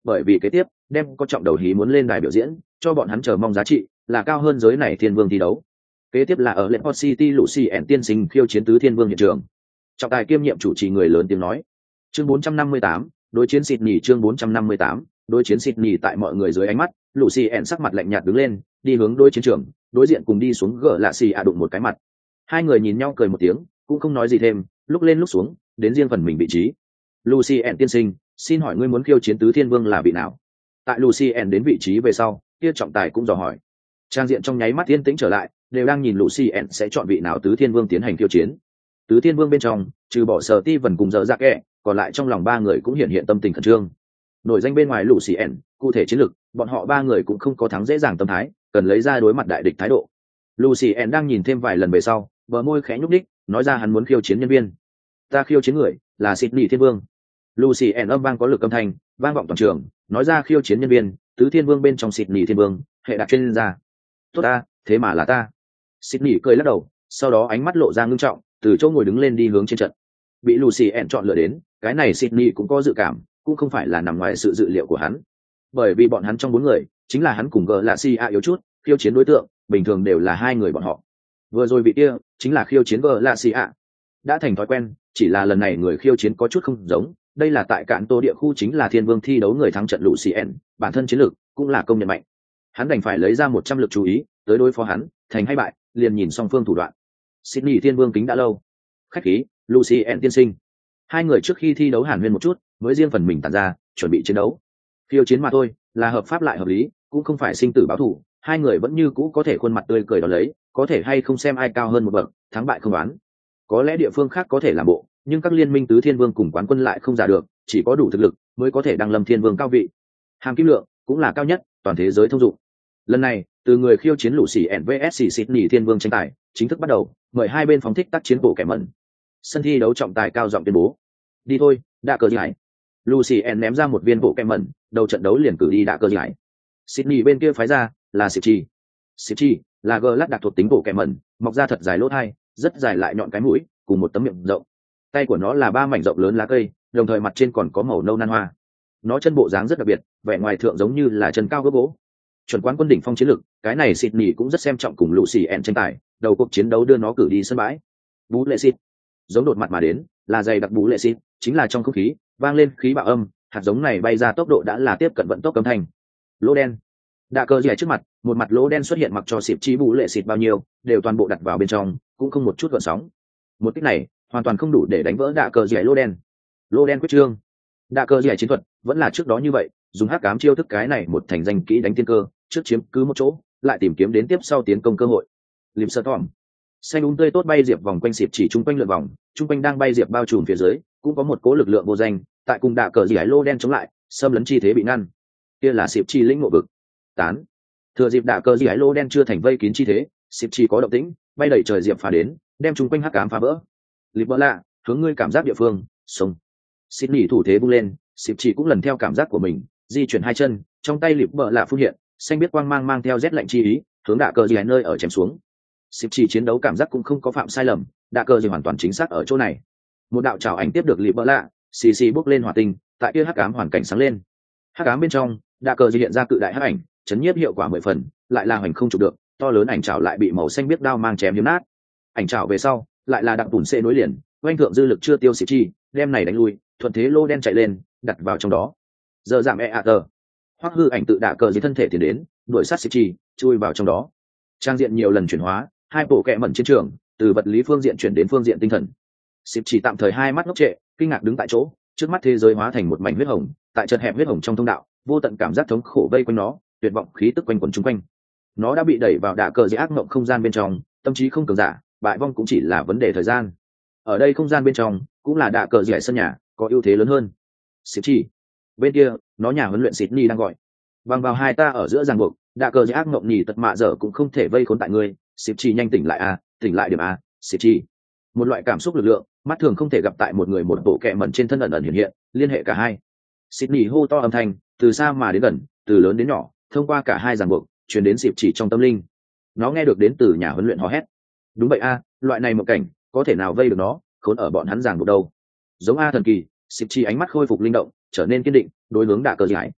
bởi vì kế tiếp đem có trọng đầu hí muốn lên đài biểu diễn, cho bọn hắn chờ mong giá trị là cao hơn giới này thiên vương thi đấu. Kế tiếp là ở Leicester City Lucien tiên sinh khiêu chiến tứ thiên vương hiện trường. Trọng tài kiêm nhiệm chủ trì người lớn tiếng nói. Chương 458, đối chiến Sydney. Chương 458, đối chiến Sydney. Tại mọi người dưới ánh mắt, Lucien sắc mặt lạnh nhạt đứng lên, đi hướng đối chiến trường, đối diện cùng đi xuống gỡ lạ xì đụng một cái mặt. Hai người nhìn nhau cười một tiếng, cũng không nói gì thêm, lúc lên lúc xuống, đến riêng phần mình vị trí. Lucien tiên sinh, xin hỏi ngươi muốn khiêu chiến tứ thiên vương là vị nào? Tại Lucien đến vị trí về sau, kia trọng tài cũng dò hỏi. Trang diện trong nháy mắt yên tĩnh trở lại, đều đang nhìn Lucien sẽ chọn vị nào tứ thiên vương tiến hành khiêu chiến. Tứ thiên vương bên trong, trừ bỏ Sở Ti Vân cùng giờ ra kẹ, còn lại trong lòng ba người cũng hiện tâm tình khẩn trương. Nổi danh bên ngoài Lucien, cụ thể chiến lược, bọn họ ba người cũng không có thắng dễ dàng tâm thái, cần lấy ra đối mặt đại địch thái độ. Lucien đang nhìn thêm vài lần về sau, bờ môi khẽ nhúc nhích, nói ra hắn muốn khiêu chiến nhân viên. Ta khiêu chiến người là Sydney Thiên Vương. Lucien âm vang có lực âm thanh, vang vọng toàn trường, nói ra khiêu chiến nhân viên, tứ thiên vương bên trong Sydney Thiên Vương, hệ đặc chuyên gia. Tốt ta, thế mà là ta. Sydney cười lắc đầu, sau đó ánh mắt lộ ra ngưng trọng, từ chỗ ngồi đứng lên đi hướng trên trận. Bị Lucien chọn lựa đến, cái này Sydney cũng có dự cảm, cũng không phải là nằm ngoài sự dự liệu của hắn. Bởi vì bọn hắn trong bốn người, chính là hắn cùng Glacia yếu chút, khiêu chiến đối tượng, bình thường đều là hai người bọn họ. Vừa rồi vị kia, chính là khiêu chiến Glacia. Đã thành thói quen, chỉ là lần này người khiêu chiến có chút không giống, đây là tại cạn tô địa khu chính là thiên vương thi đấu người thắng trận Lucien, bản thân chiến lược cũng là công nhận mạnh. Hắn đành phải lấy ra 100 lực chú ý, tới đối phó hắn, thành hay bại, liền nhìn song phương thủ đoạn. Sydney Thiên Vương kính đã lâu. Khách khí, Lucien tiên sinh. Hai người trước khi thi đấu hàn huyên một chút, mới riêng phần mình tản ra, chuẩn bị chiến đấu. Khiêu chiến mà thôi, là hợp pháp lại hợp lý, cũng không phải sinh tử báo thù, hai người vẫn như cũ có thể khuôn mặt tươi cười đón lấy, có thể hay không xem ai cao hơn một bậc, thắng bại không đoán. Có lẽ địa phương khác có thể làm bộ, nhưng các liên minh tứ thiên vương cùng quán quân lại không giả được, chỉ có đủ thực lực mới có thể đăng lâm thiên vương cao vị. Hàm kim lượng cũng là cao nhất, toàn thế giới thông dụng. Lần này, từ người khiêu chiến Lucien vs Sydney Thiên Vương tranh tài chính thức bắt đầu, mời hai bên phóng thích tác chiến bộ kẻ mẩn. Sân thi đấu trọng tài cao giọng tuyên bố. Đi thôi, đã cờ giải. Lucien ném ra một viên bộ kẻ mẩn, đầu trận đấu liền cử đi đã cờ giải. Sydney bên kia phái ra là Sipchi. Sipchi là gờ lát đặc thuộc tính bộ kẻ mẩn, mọc ra thật dài lỗ thai, rất dài lại nhọn cái mũi, cùng một tấm miệng rộng. Tay của nó là 3 mảnh rộng lớn lá cây, đồng thời mặt trên còn có màu nâu nan hoa. Nó chân bộ dáng rất đặc biệt, vẻ ngoài thượng giống như là chân cao gấp gỗ. Chuẩn quán quân đỉnh phong chiến lực, cái này Sydney cũng rất xem trọng cùng Lucien tranh tài, đầu cuộc chiến đấu đưa nó cử đi sân bãi. Bú lệ xịt, giống đột mặt mà đến, là dày đặc bú lệ xịt, chính là trong không khí vang lên khí bạo âm, hạt giống này bay ra tốc độ đã là tiếp cận vận tốc âm thanh. Lỗ đen, đạ cơ dài trước mặt, một mặt lỗ đen xuất hiện, mặc cho xịp chi bú lệ xịt bao nhiêu, đều toàn bộ đặt vào bên trong, cũng không một chút gợn sóng. Một kích này hoàn toàn không đủ để đánh vỡ đạ cơ dài lỗ đen. Lỗ đen quyết trương, đạ cơ dài chiến thuật vẫn là trước đó như vậy, dùng hắc ám chiêu thức cái này một thành danh kỹ đánh tiên cơ, trước chiếm cứ một chỗ, lại tìm kiếm đến tiếp sau tiến công cơ hội. Liệp sơ tỏm, xanh tươi tốt bay diệp vòng quanh xịp chỉ trung quanh lượn vòng, trung quanh đang bay diệp bao trùm phía dưới, cũng có một cố lực lượng vô danh, tại cùng đạ cờ giải lô đen chống lại, xâm lấn chi thế bị ngăn. Kia là xịp chi lĩnh ngộ vực. Tán. Thừa dịp đạ cờ giải lô đen chưa thành vây kín chi thế, xịp chi có động tĩnh, bay đẩy trời diệp phá đến, đem trung quanh hắc ám phá vỡ. Liệp vỡ lạ, hướng ngươi cảm giác địa phương, sông. Sydney thủ thế bung lên, xịp chi cũng lần theo cảm giác của mình, di chuyển hai chân, trong tay liệp vỡ lạ phun hiện, xanh biết quang mang mang theo rét lạnh chi ý, hướng đạ cờ giải nơi ở chém xuống. Xịp chi chiến đấu cảm giác cũng không có phạm sai lầm, đạ cờ giải hoàn toàn chính xác ở chỗ này. Một đạo trảo ảnh tiếp được liệp vỡ lạ, xì xì bốc lên hỏa tinh, tại kia hắc ám hoàn cảnh sáng lên. Hắc ám bên trong, đạ cờ hiện ra cự đại hắc ảnh, chấn nhiếp hiệu quả 10 phần, lại là hoành không chụp được, to lớn ảnh trảo lại bị màu xanh biết đao mang chém nhấm nát. Ảnh trảo về sau, lại là đặng tủn xê nối liền, oanh thượng dư lực chưa tiêu xịp chi, đem này đánh lui, thuận thế lô đen chạy lên, đặt vào trong đó. Giờ giảm tờ, hoắc hư ảnh tự đạ cờ dưới thân thể tiến đến, đuổi sát xịp chi, chui vào trong đó. Trang diện nhiều lần chuyển hóa, hai bộ kệ mẩn chiến trường, từ vật lý phương diện chuyển đến phương diện tinh thần. Xịp chỉ tạm thời hai mắt ngốc trệ, kinh ngạc đứng tại chỗ, trước mắt thế giới hóa thành một mảnh huyết hồng, tại chật hẹp huyết hồng trong thông đạo, vô tận cảm giác thống khổ vây quanh nó, tuyệt vọng khí tức quanh quẩn chung quanh. Nó đã bị đẩy vào đạ cờ dưới ác mộng không gian bên trong, tâm trí không cường giả, bại vong cũng chỉ là vấn đề thời gian. Ở đây không gian bên trong, cũng là đạ cờ dưới sân nhà, có ưu thế lớn hơn. Xịp chỉ, bên kia, nó nhà huấn luyện Sydney đang gọi. Bằng vào hai ta ở giữa ràng buộc, đạ cờ dưới ác mộng nhì tật mạ dở cũng không thể vây khốn tại ngươi. Xịp chỉ nhanh tỉnh lại a, tỉnh lại điểm a, xịp chỉ. Một loại cảm xúc lực lượng, mắt thường không thể gặp tại một người một bộ kệ mẩn trên thân ẩn ẩn hiện hiện, liên hệ cả hai. Sydney hô to âm thanh, từ xa mà đến gần, từ lớn đến nhỏ, thông qua cả hai ràng buộc, truyền đến xịp chỉ trong tâm linh. Nó nghe được đến từ nhà huấn luyện hò hét. Đúng vậy a, loại này một cảnh, có thể nào vây được nó, khốn ở bọn hắn ràng buộc đâu. Giống a thần kỳ, xịp chỉ ánh mắt khôi phục linh động, trở nên kiên định, đối hướng đạ cờ giải.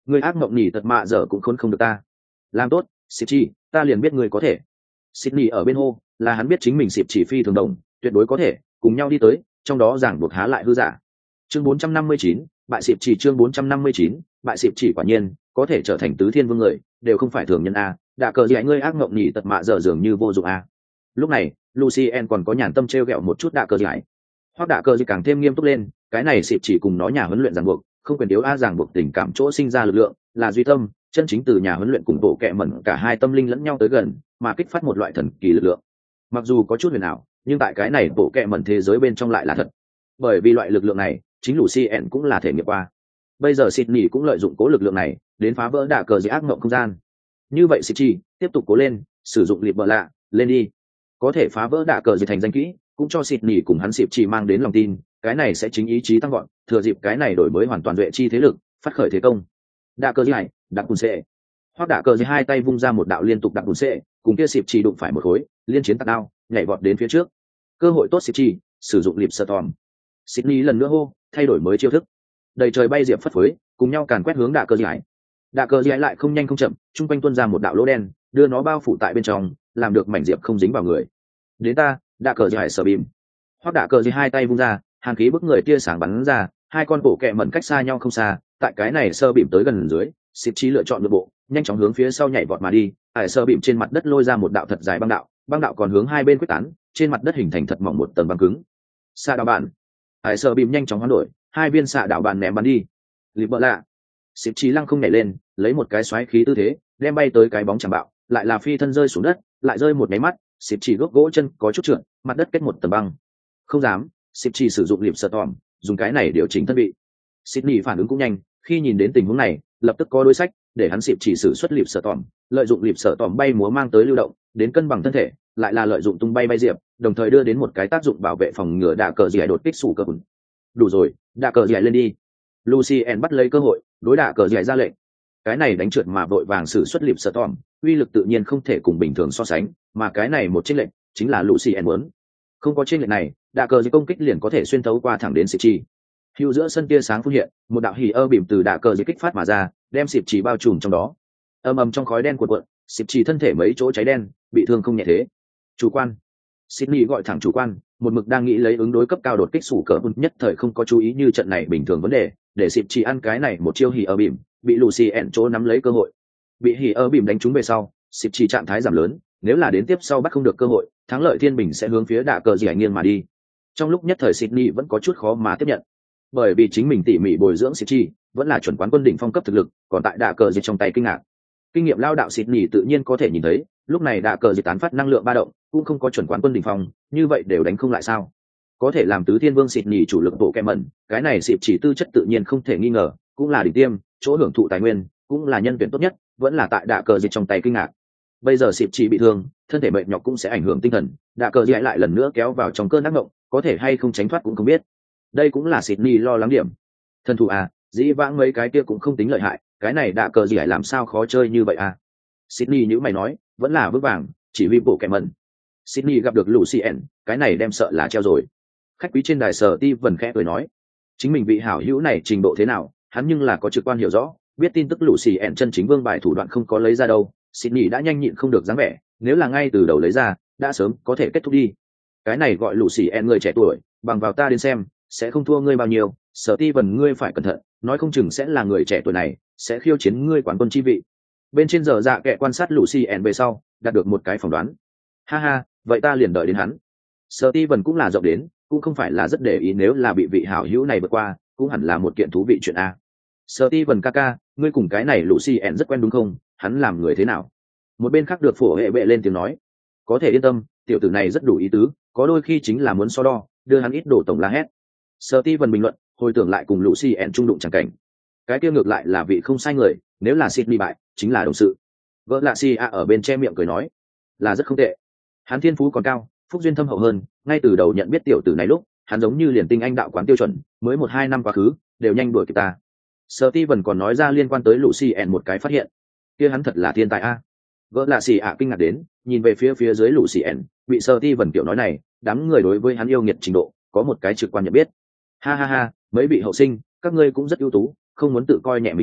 Người ác mộng nhỉ tật mạ giờ cũng khốn không được ta. Làm tốt, xịp chỉ, ta liền biết người có thể. Sydney ở bên hô, là hắn biết chính mình xịp chỉ phi thường đồng, tuyệt đối có thể, cùng nhau đi tới, trong đó giảng buộc há lại hư giả. Chương 459, bại xịp chỉ chương 459, bại xịp chỉ quả nhiên, có thể trở thành tứ thiên vương người, đều không phải thường nhân a, đã cờ gì ngươi ác mộng nhỉ tật mạ giờ dường như vô dụng a. Lúc này, Lucien còn có nhàn tâm trêu ghẹo một chút đạ cờ gì. Hoặc đạ cờ gì càng thêm nghiêm túc lên, cái này xịp chỉ cùng nó nhà huấn luyện ràng buộc, không quyền yếu a ràng buộc tình cảm chỗ sinh ra lực lượng, là duy tâm, chân chính từ nhà huấn luyện cùng bộ kệ mẩn cả hai tâm linh lẫn nhau tới gần, mà kích phát một loại thần kỳ lực lượng. Mặc dù có chút huyền ảo, nhưng tại cái này bộ kệ mẩn thế giới bên trong lại là thật. Bởi vì loại lực lượng này, chính Lucien cũng là thể nghiệm qua. Bây giờ Sydney cũng lợi dụng cố lực lượng này, đến phá vỡ đạ cờ gì ác mộng không gian. Như vậy Sydney tiếp tục cố lên, sử dụng liệp bờ lạ, lên đi. Có thể phá vỡ đạ cờ gì thành danh kỹ, cũng cho Sydney cùng hắn xịp chỉ mang đến lòng tin, cái này sẽ chính ý chí tăng gọn, thừa dịp cái này đổi mới hoàn toàn duệ chi thế lực, phát khởi thế công. Đạ cờ gì này, đặc cùn xệ. Hoặc đạ cờ gì hai tay vung ra một đạo liên tục đặc cùn xệ, cùng kia xịp chỉ đụng phải một khối, liên chiến tạt đao, nhảy vọt đến phía trước. Cơ hội tốt xịp chỉ, sử dụng liệp storm. Sydney lần nữa hô, thay đổi mới chiêu thức. Đầy trời bay diệp phất phới, cùng nhau càn quét hướng đạ cờ gì. Đạ cờ gì lại không nhanh không chậm, trung quanh tuôn ra một đạo lỗ đen, đưa nó bao phủ tại bên trong, làm được mảnh diệp không dính vào người. Đến ta, đạ cờ gì sở bìm. Hoặc đạ cờ gì hai tay vung ra, hàn khí bức người tia sáng bắn ra, hai con bổ kẹ mẩn cách xa nhau không xa, tại cái này sơ bìm tới gần dưới, xịp chí lựa chọn nội bộ, nhanh chóng hướng phía sau nhảy vọt mà đi. Hải sơ bìm trên mặt đất lôi ra một đạo thật dài băng đạo còn hướng hai bên quyết tán, trên mặt đất hình thành thật mỏng một tầng băng cứng. Xạ đạo bạn. Hải sơ bìm nhanh chóng hoán đổi, hai viên xạ đạo bạn ném bắn đi. Lịp bợ lạ. Xịp chí lăng không nhảy lên, lấy một cái xoáy khí tư thế, đem bay tới cái bóng chẳng bạo, lại là phi thân rơi xuống đất, lại rơi một máy mắt, xịp chỉ gốc gỗ chân có chút trượt, mặt đất kết một tầng băng. Không dám, xịp chỉ sử dụng liệp sợ tòm, dùng cái này điều chỉnh thân vị. Sydney phản ứng cũng nhanh, khi nhìn đến tình huống này, lập tức có đối sách, để hắn xịp chỉ sử xuất liệp sợ tòm, lợi dụng liệp sợ tòm bay múa mang tới lưu động, đến cân bằng thân thể, lại là lợi dụng tung bay diệp, đồng thời đưa đến một cái tác dụng bảo vệ phòng ngừa đạ cờ dì đột kích sủ cơ bùn. Đủ rồi, đạ cờ dì lên đi. Lucien bắt lấy cơ hội, đối đạ cờ dì ra lệnh. Cái này đánh trượt mà vội vàng sử xuất liệp sợ tòm, uy lực tự nhiên không thể cùng bình thường so sánh, mà cái này một chênh lệnh chính là Lucien muốn. Không có chênh lệnh này, đạ cờ dì công kích liền có thể xuyên thấu qua thẳng đến xịp chỉ. Hữu giữa sân tia sáng phun hiện, một đạo hỉ ơ bìm từ đạ cờ dì kích phát mà ra, đem xịp chỉ bao trùm trong đó. Ầm trong khói đen cuộn cuộn, xịp chỉ thân thể mấy chỗ cháy đen, bị thương không nhẹ thế. Chủ quan. Sydney gọi thẳng chủ quan, một mực đang nghĩ lấy ứng đối cấp cao đột kích sủ cờ nhất thời không có chú ý như trận này bình thường vấn đề, để xịp chỉ ăn cái này một chiêu hỉ ơ bìm, bị Lucien chỗ nắm lấy cơ hội. Bị hỉ ơ bìm đánh trúng về sau, xịp chỉ trạng thái giảm lớn, nếu là đến tiếp sau bắt không được cơ hội, thắng lợi thiên bình sẽ hướng phía đạ cờ dì nghiêng mà đi. Trong lúc nhất thời Sydney vẫn có chút khó mà tiếp nhận, bởi vì chính mình tỉ mỉ bồi dưỡng xịp chỉ vẫn là chuẩn quán quân đỉnh phong cấp thực lực, còn tại đạ cờ dì trong tay kinh ngạc. Kinh nghiệm lao đạo Sydney tự nhiên có thể nhìn thấy, lúc này đạ cờ dì tán phát năng lượng ba động, cũng không có chuẩn quán quân đỉnh phong, như vậy đều đánh không lại sao? Có thể làm tứ thiên vương Sydney chủ lực bộ kẹ mẩn, cái này xịp chỉ tư chất tự nhiên không thể nghi ngờ, cũng là đỉnh tiêm, chỗ hưởng thụ tài nguyên, cũng là nhân tuyển tốt nhất, vẫn là tại đạ cờ dì trong tay kinh ngạc. Bây giờ xịp chỉ bị thương, thân thể mệt nhọc cũng sẽ ảnh hưởng tinh thần, đạ cờ dì lại lần nữa kéo vào trong cơn ác mộng, có thể hay không tránh thoát cũng không biết. Đây cũng là Sydney lo lắng điểm. Thân thủ à, dĩ vãng mấy cái kia cũng không tính lợi hại, cái này đạ cờ dì làm sao khó chơi như vậy à? Sydney như mày nói, vẫn là vững vàng, chỉ huy bộ kẹ mẩn. Sydney gặp được Lucien, cái này đem sợ là treo rồi. Khách quý trên đài Sở Ti vần khẽ cười nói, chính mình vị hảo hữu này trình độ thế nào, hắn nhưng là có trực quan hiểu rõ, biết tin tức Lucien chân chính vương bài thủ đoạn không có lấy ra đâu. Sydney đã nhanh nhịn không được dáng vẻ, nếu là ngay từ đầu lấy ra, đã sớm có thể kết thúc đi. Cái này gọi Lucien người trẻ tuổi, bằng vào ta đến xem, sẽ không thua ngươi bao nhiêu. Sở Ti vần ngươi phải cẩn thận, nói không chừng sẽ là người trẻ tuổi này, sẽ khiêu chiến ngươi quán quân chi vị. Bên trên giờ dạ kệ quan sát Lucien về sau, đạt được một cái phỏng đoán. Ha ha, vậy ta liền đợi đến hắn. Sở Ti vần cũng là rộng đến, cũng không phải là rất để ý, nếu là bị vị hảo hữu này vượt qua, cũng hẳn là một kiện thú vị chuyện a. Sở Ti vần ca, ngươi cùng cái này Lucien rất quen đúng không? Hắn làm người thế nào? Một bên khác được phổ hệ bệ lên tiếng nói, có thể yên tâm, tiểu tử này rất đủ ý tứ, có đôi khi chính là muốn so đo, đưa hắn ít đổ tổng la hét. Sở Ti vần bình luận, hồi tưởng lại cùng Lucien trung đụng chẳng cảnh. Cái kia ngược lại là vị không sai người, nếu là Sydney bại, chính là đồng sự. Vợ lạ si ở bên che miệng cười nói, là rất không tệ. Hắn thiên phú còn cao, phúc duyên thâm hậu hơn, ngay từ đầu nhận biết tiểu tử này lúc, hắn giống như liền tinh anh đạo quán tiêu chuẩn, mới 1-2 năm quá khứ, đều nhanh đuổi kịp ta. Steven còn nói ra liên quan tới Lucien một cái phát hiện, kia hắn thật là thiên tài a. Vợ lạ xì ạ kinh ngạc đến, nhìn về phía dưới Lucien, bị Steven kiểu nói này, đám người đối với hắn yêu nghiệt trình độ, có một cái trực quan nhận biết. Ha ha ha, mấy vị hậu sinh, các ngươi cũng rất ưu tú, không muốn tự coi nhẹ mình à,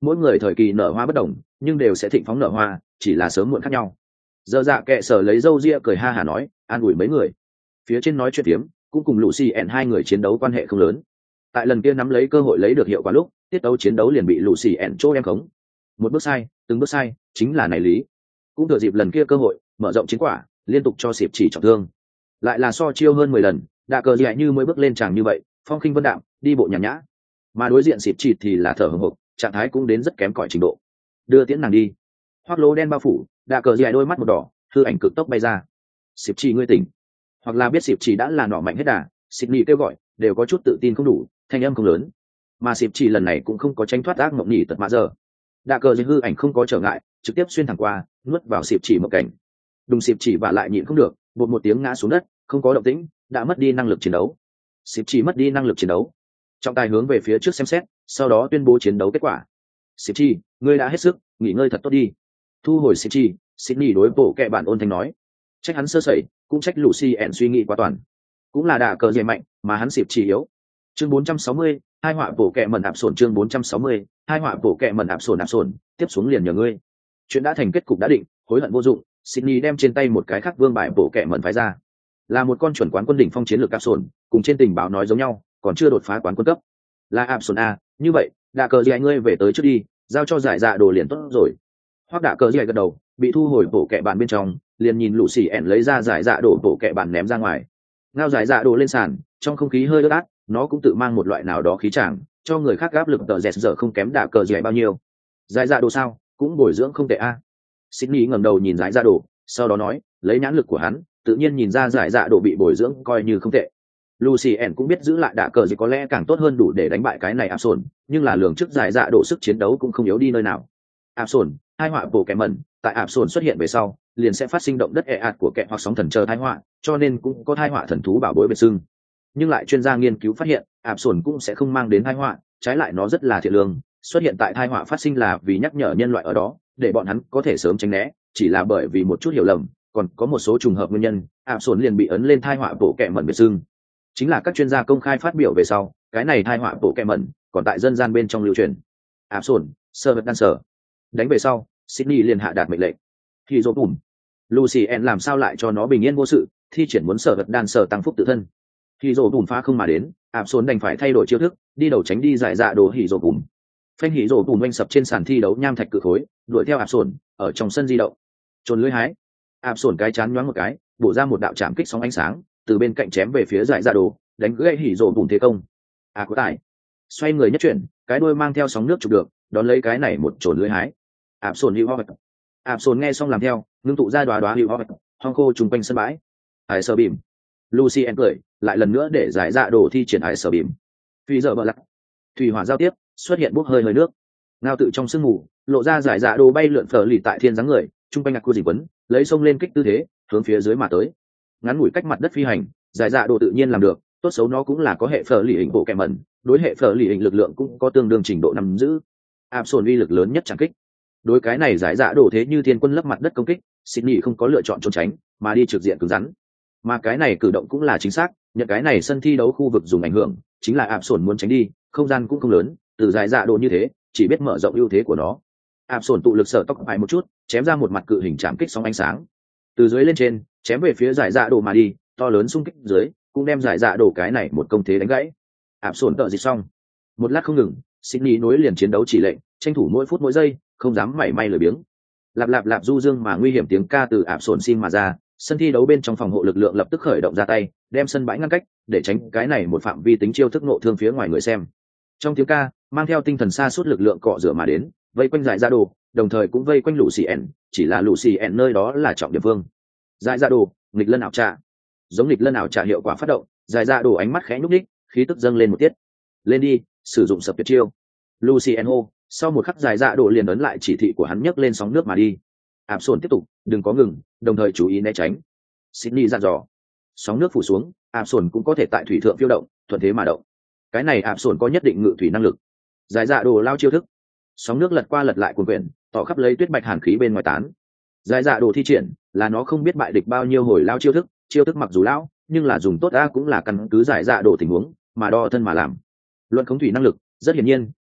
mỗi người thời kỳ nở hoa bất đồng nhưng đều sẽ thịnh phóng nở hoa, chỉ là sớm muộn khác nhau. Giờ dạ kệ sở lấy râu ria cười ha hả nói, an ủi mấy người. Phía trên nói chuyện tiếm cũng cùng Lucien hai người chiến đấu quan hệ không lớn. Tại lần kia nắm lấy cơ hội lấy được hiệu quả lúc, tiết đấu chiến đấu liền bị Lucien chỗ em khống. Một bước sai, từng bước sai, chính là này lý. Cũng thừa dịp lần kia cơ hội, mở rộng chiến quả, liên tục cho Diệp Chỉ trọng thương. Lại là so chiêu hơn 10 lần, đạ cờ gì như mới bước lên tràng như vậy, phong khinh vân đạm, đi bộ nhàn nhã. Mà đối diện Diệp Chỉ thì là thở hổn hộc, trạng thái cũng đến rất kém cỏi trình độ. Đưa tiễn nàng đi. Hoắc lô đen bao phủ, đạ cờ gì đôi mắt một đỏ, hư ảnh cực tốc bay ra. Diệp Chỉ ngươi tỉnh. Hoặc là biết Diệp Chỉ đã là nỏ mạnh hết đà, Sydney kêu gọi, đều có chút tự tin không đủ, thanh âm không lớn. Mà Diệp Chỉ lần này cũng không có tránh thoát ác mộng nhỉ tật mã giờ. Đạ cờ gì hư ảnh không có trở ngại, trực tiếp xuyên thẳng qua, nuốt vào Diệp Chỉ một cảnh. Đùng Diệp Chỉ vả lại nhịn không được, bột một tiếng ngã xuống đất, không có động tĩnh, đã mất đi năng lực chiến đấu. Diệp Chỉ mất đi năng lực chiến đấu. Trọng tài hướng về phía trước xem xét, sau đó tuyên bố chiến đấu kết quả. Diệp Chỉ, ngươi đã hết sức, nghỉ ngơi thật tốt đi. Thu hồi Diệp Chỉ, Sydney đối bộ kệ bản ôn thanh nói. Trách hắn sơ sẩy, cũng trách Lucien suy nghĩ quá toàn. Cũng là đả cờ dày mạnh, mà hắn Diệp Chỉ yếu. Chương 460, hai họa bộ kệ mẩn ạp sổn. Chương 460, hai họa bộ kệ mẩn ạp sổn, tiếp xuống liền nhờ ngươi. Chuyện đã thành kết cục đã định, hối hận vô dụng. Sydney đem trên tay một cái khắc vương bài bộ kệ mẩn phái ra, là một con chuẩn quán quân đỉnh phong chiến lược ạp sổn, cùng trên tình báo nói giống nhau, còn chưa đột phá quán quân cấp. Là ạp sổn a, như vậy, đả cờ dày ngươi về tới trước đi, giao cho giải dạ đồ liền tốt rồi. Hoắc đả cờ dày gật đầu, bị thu hồi bộ kệ bản bên trong, liền nhìn Lucien lấy ra giải dạ đồ bộ kệ bản ném ra ngoài. Ngao giải dạ đồ lên sàn, trong không khí hơi ướt át, nó cũng tự mang một loại nào đó khí tràng, cho người khác áp lực tờ dẹt giờ không kém đả cờ dày bao nhiêu. Giải dạ đồ sao, cũng bồi dưỡng không tệ a. Sydney ngẩng đầu nhìn giải dạ đồ, sau đó nói, lấy nhãn lực của hắn, tự nhiên nhìn ra giải dạ đồ bị bồi dưỡng coi như không tệ. Lucien cũng biết giữ lại đả cờ gì có lẽ càng tốt hơn đủ để đánh bại cái này áp sồn, nhưng là lường trước giải dạ độ sức chiến đấu cũng không yếu đi nơi nào. Áp sồn, hai họa bổ kẻ mẩn, tại áp sồn xuất hiện về sau, liền sẽ phát sinh động đất ạt của kẻ hoặc sóng thần chờ tai họa, cho nên cũng có tai họa thần thú bảo bối biệt xưng. Nhưng lại chuyên gia nghiên cứu phát hiện, áp sồn cũng sẽ không mang đến tai họa, trái lại nó rất là thiện lương, xuất hiện tại tai họa phát sinh là vì nhắc nhở nhân loại ở đó, để bọn hắn có thể sớm tránh né, chỉ là bởi vì một chút hiểu lầm, còn có một số trùng hợp nguyên nhân, áp sồn liền bị ấn lên tai họa bổ kẻ mẩn biệt xưng. Chính là các chuyên gia công khai phát biểu về sau, cái này tai họa bộ kẹ mẩn còn tại dân gian bên trong lưu truyền. Áp sồn, sơ vật đan sở. Đánh về sau, Sydney liền hạ đạt mệnh lệnh. Thì dỗ bùn. Lucien làm sao lại cho nó bình yên vô sự, thi triển muốn sở vật đan sở tăng phúc tự thân. Thì dỗ bùn phá không mà đến, áp sồn đành phải thay đổi chiêu thức, đi đầu tránh đi giải dạ đồ hỉ dỗ bùn. Phanh hỉ dỗ bùn oanh sập trên sàn thi đấu nham thạch cự khối, đuổi theo áp sồn ở trong sân di động. Trồn lưỡi hái. Áp sồn cái chán nhoáng một cái, bổ ra một đạo chạm kích sóng ánh sáng, từ bên cạnh chém về phía giải dạ đồ, đánh gãy hỉ rồ bùn thế công. Có tài. Xoay người nhất chuyển, cái đuôi mang theo sóng nước chụp được, đón lấy cái này một trồn lưỡi hái. Áp sồn hữu hoạch. Áp sồn nghe xong làm theo, ngưng tụ ra đóa hữu hoạch, hoang khô trùng quanh sân bãi. Hải sờ bìm. Lucien cười, lại lần nữa để giải dạ đồ thi triển hải sờ bìm. Phi giờ bờ lắc. Thủy hỏa giao tiếp, xuất hiện bốc hơi hơi nước. Ngao tự trong sương mù, lộ ra giải dạ đồ bay lượn phở lì tại thiên dáng người, trung quanh ngạc cua dỉ quấn, lấy sông lên kích tư thế, hướng phía dưới mà tới. Ngắn ngủi cách mặt đất phi hành, giải dạ đồ tự nhiên làm được, tốt xấu nó cũng là có hệ phở lì hình bộ kẹm mẩn, đối hệ phở lì hình lực lượng cũng có tương đương trình độ nắm giữ. Áp sồn uy lực lớn nhất chẳng kích. Đối cái này giải dạ đồ thế như thiên quân lấp mặt đất công kích, Sydney không có lựa chọn trốn tránh, mà đi trực diện cứng rắn. Mà cái này cử động cũng là chính xác, nhận cái này sân thi đấu khu vực dùng ảnh hưởng, chính là áp sồn muốn tránh đi, không gian cũng không lớn, từ giải dạ đồ như thế, chỉ biết mở rộng ưu thế của nó. Áp sồn tụ lực sở tóc phải một chút, chém ra một mặt cự hình chạm kích sóng ánh sáng. Từ dưới lên trên, chém về phía giải dạ đồ mà đi, to lớn xung kích dưới, cũng đem giải dạ đồ cái này một công thế đánh gãy. Áp sồn tợ dịch xong, một lát không ngừng, Sydney nối liền chiến đấu chỉ lệnh, tranh thủ mỗi phút mỗi giây, không dám mảy may lười biếng. Lạp lạp lạp du dương mà nguy hiểm tiếng ca từ áp sồn xin mà ra, sân thi đấu bên trong phòng hộ lực lượng lập tức khởi động ra tay, đem sân bãi ngăn cách, để tránh cái này một phạm vi tính chiêu thức nộ thương phía ngoài người xem. Trong tiếng ca, mang theo tinh thần xa suốt lực lượng cọ rửa mà đến, vây quanh giải dạ đồ, đồng thời cũng vây quanh Lucien, chỉ là Lucien nơi đó là trọng địa phương. Giải dạ đồ, nghịch lân ảo trạ. Giống nghịch lân ảo trạ hiệu quả phát động, giải dạ đồ ánh mắt khẽ nhúc nhích, khí tức dâng lên một tiết. Lên đi, sử dụng sập tuyệt chiêu. Lucien hô, sau một khắc giải dạ đồ liền ấn lại chỉ thị của hắn nhấc lên sóng nước mà đi. Áp sồn tiếp tục, đừng có ngừng, đồng thời chú ý né tránh. Sydney dặn dò. Sóng nước phủ xuống, áp sồn cũng có thể tại thủy thượng phiêu động, thuận thế mà động. Cái này áp sồn có nhất định ngự thủy năng lực. Giải dạ đồ lao chiêu thức, sóng nước lật qua lật lại cuồn quyển, tỏ khắp lấy tuyết bạch hàn khí bên ngoài tán. Giải dạ đồ thi triển là nó không biết bại địch bao nhiêu hồi lao chiêu thức mặc dù lão, nhưng là dùng tốt a cũng là căn cứ giải dạ đồ tình huống mà đo thân mà làm. Luận khống thủy năng lực, rất hiển nhiên,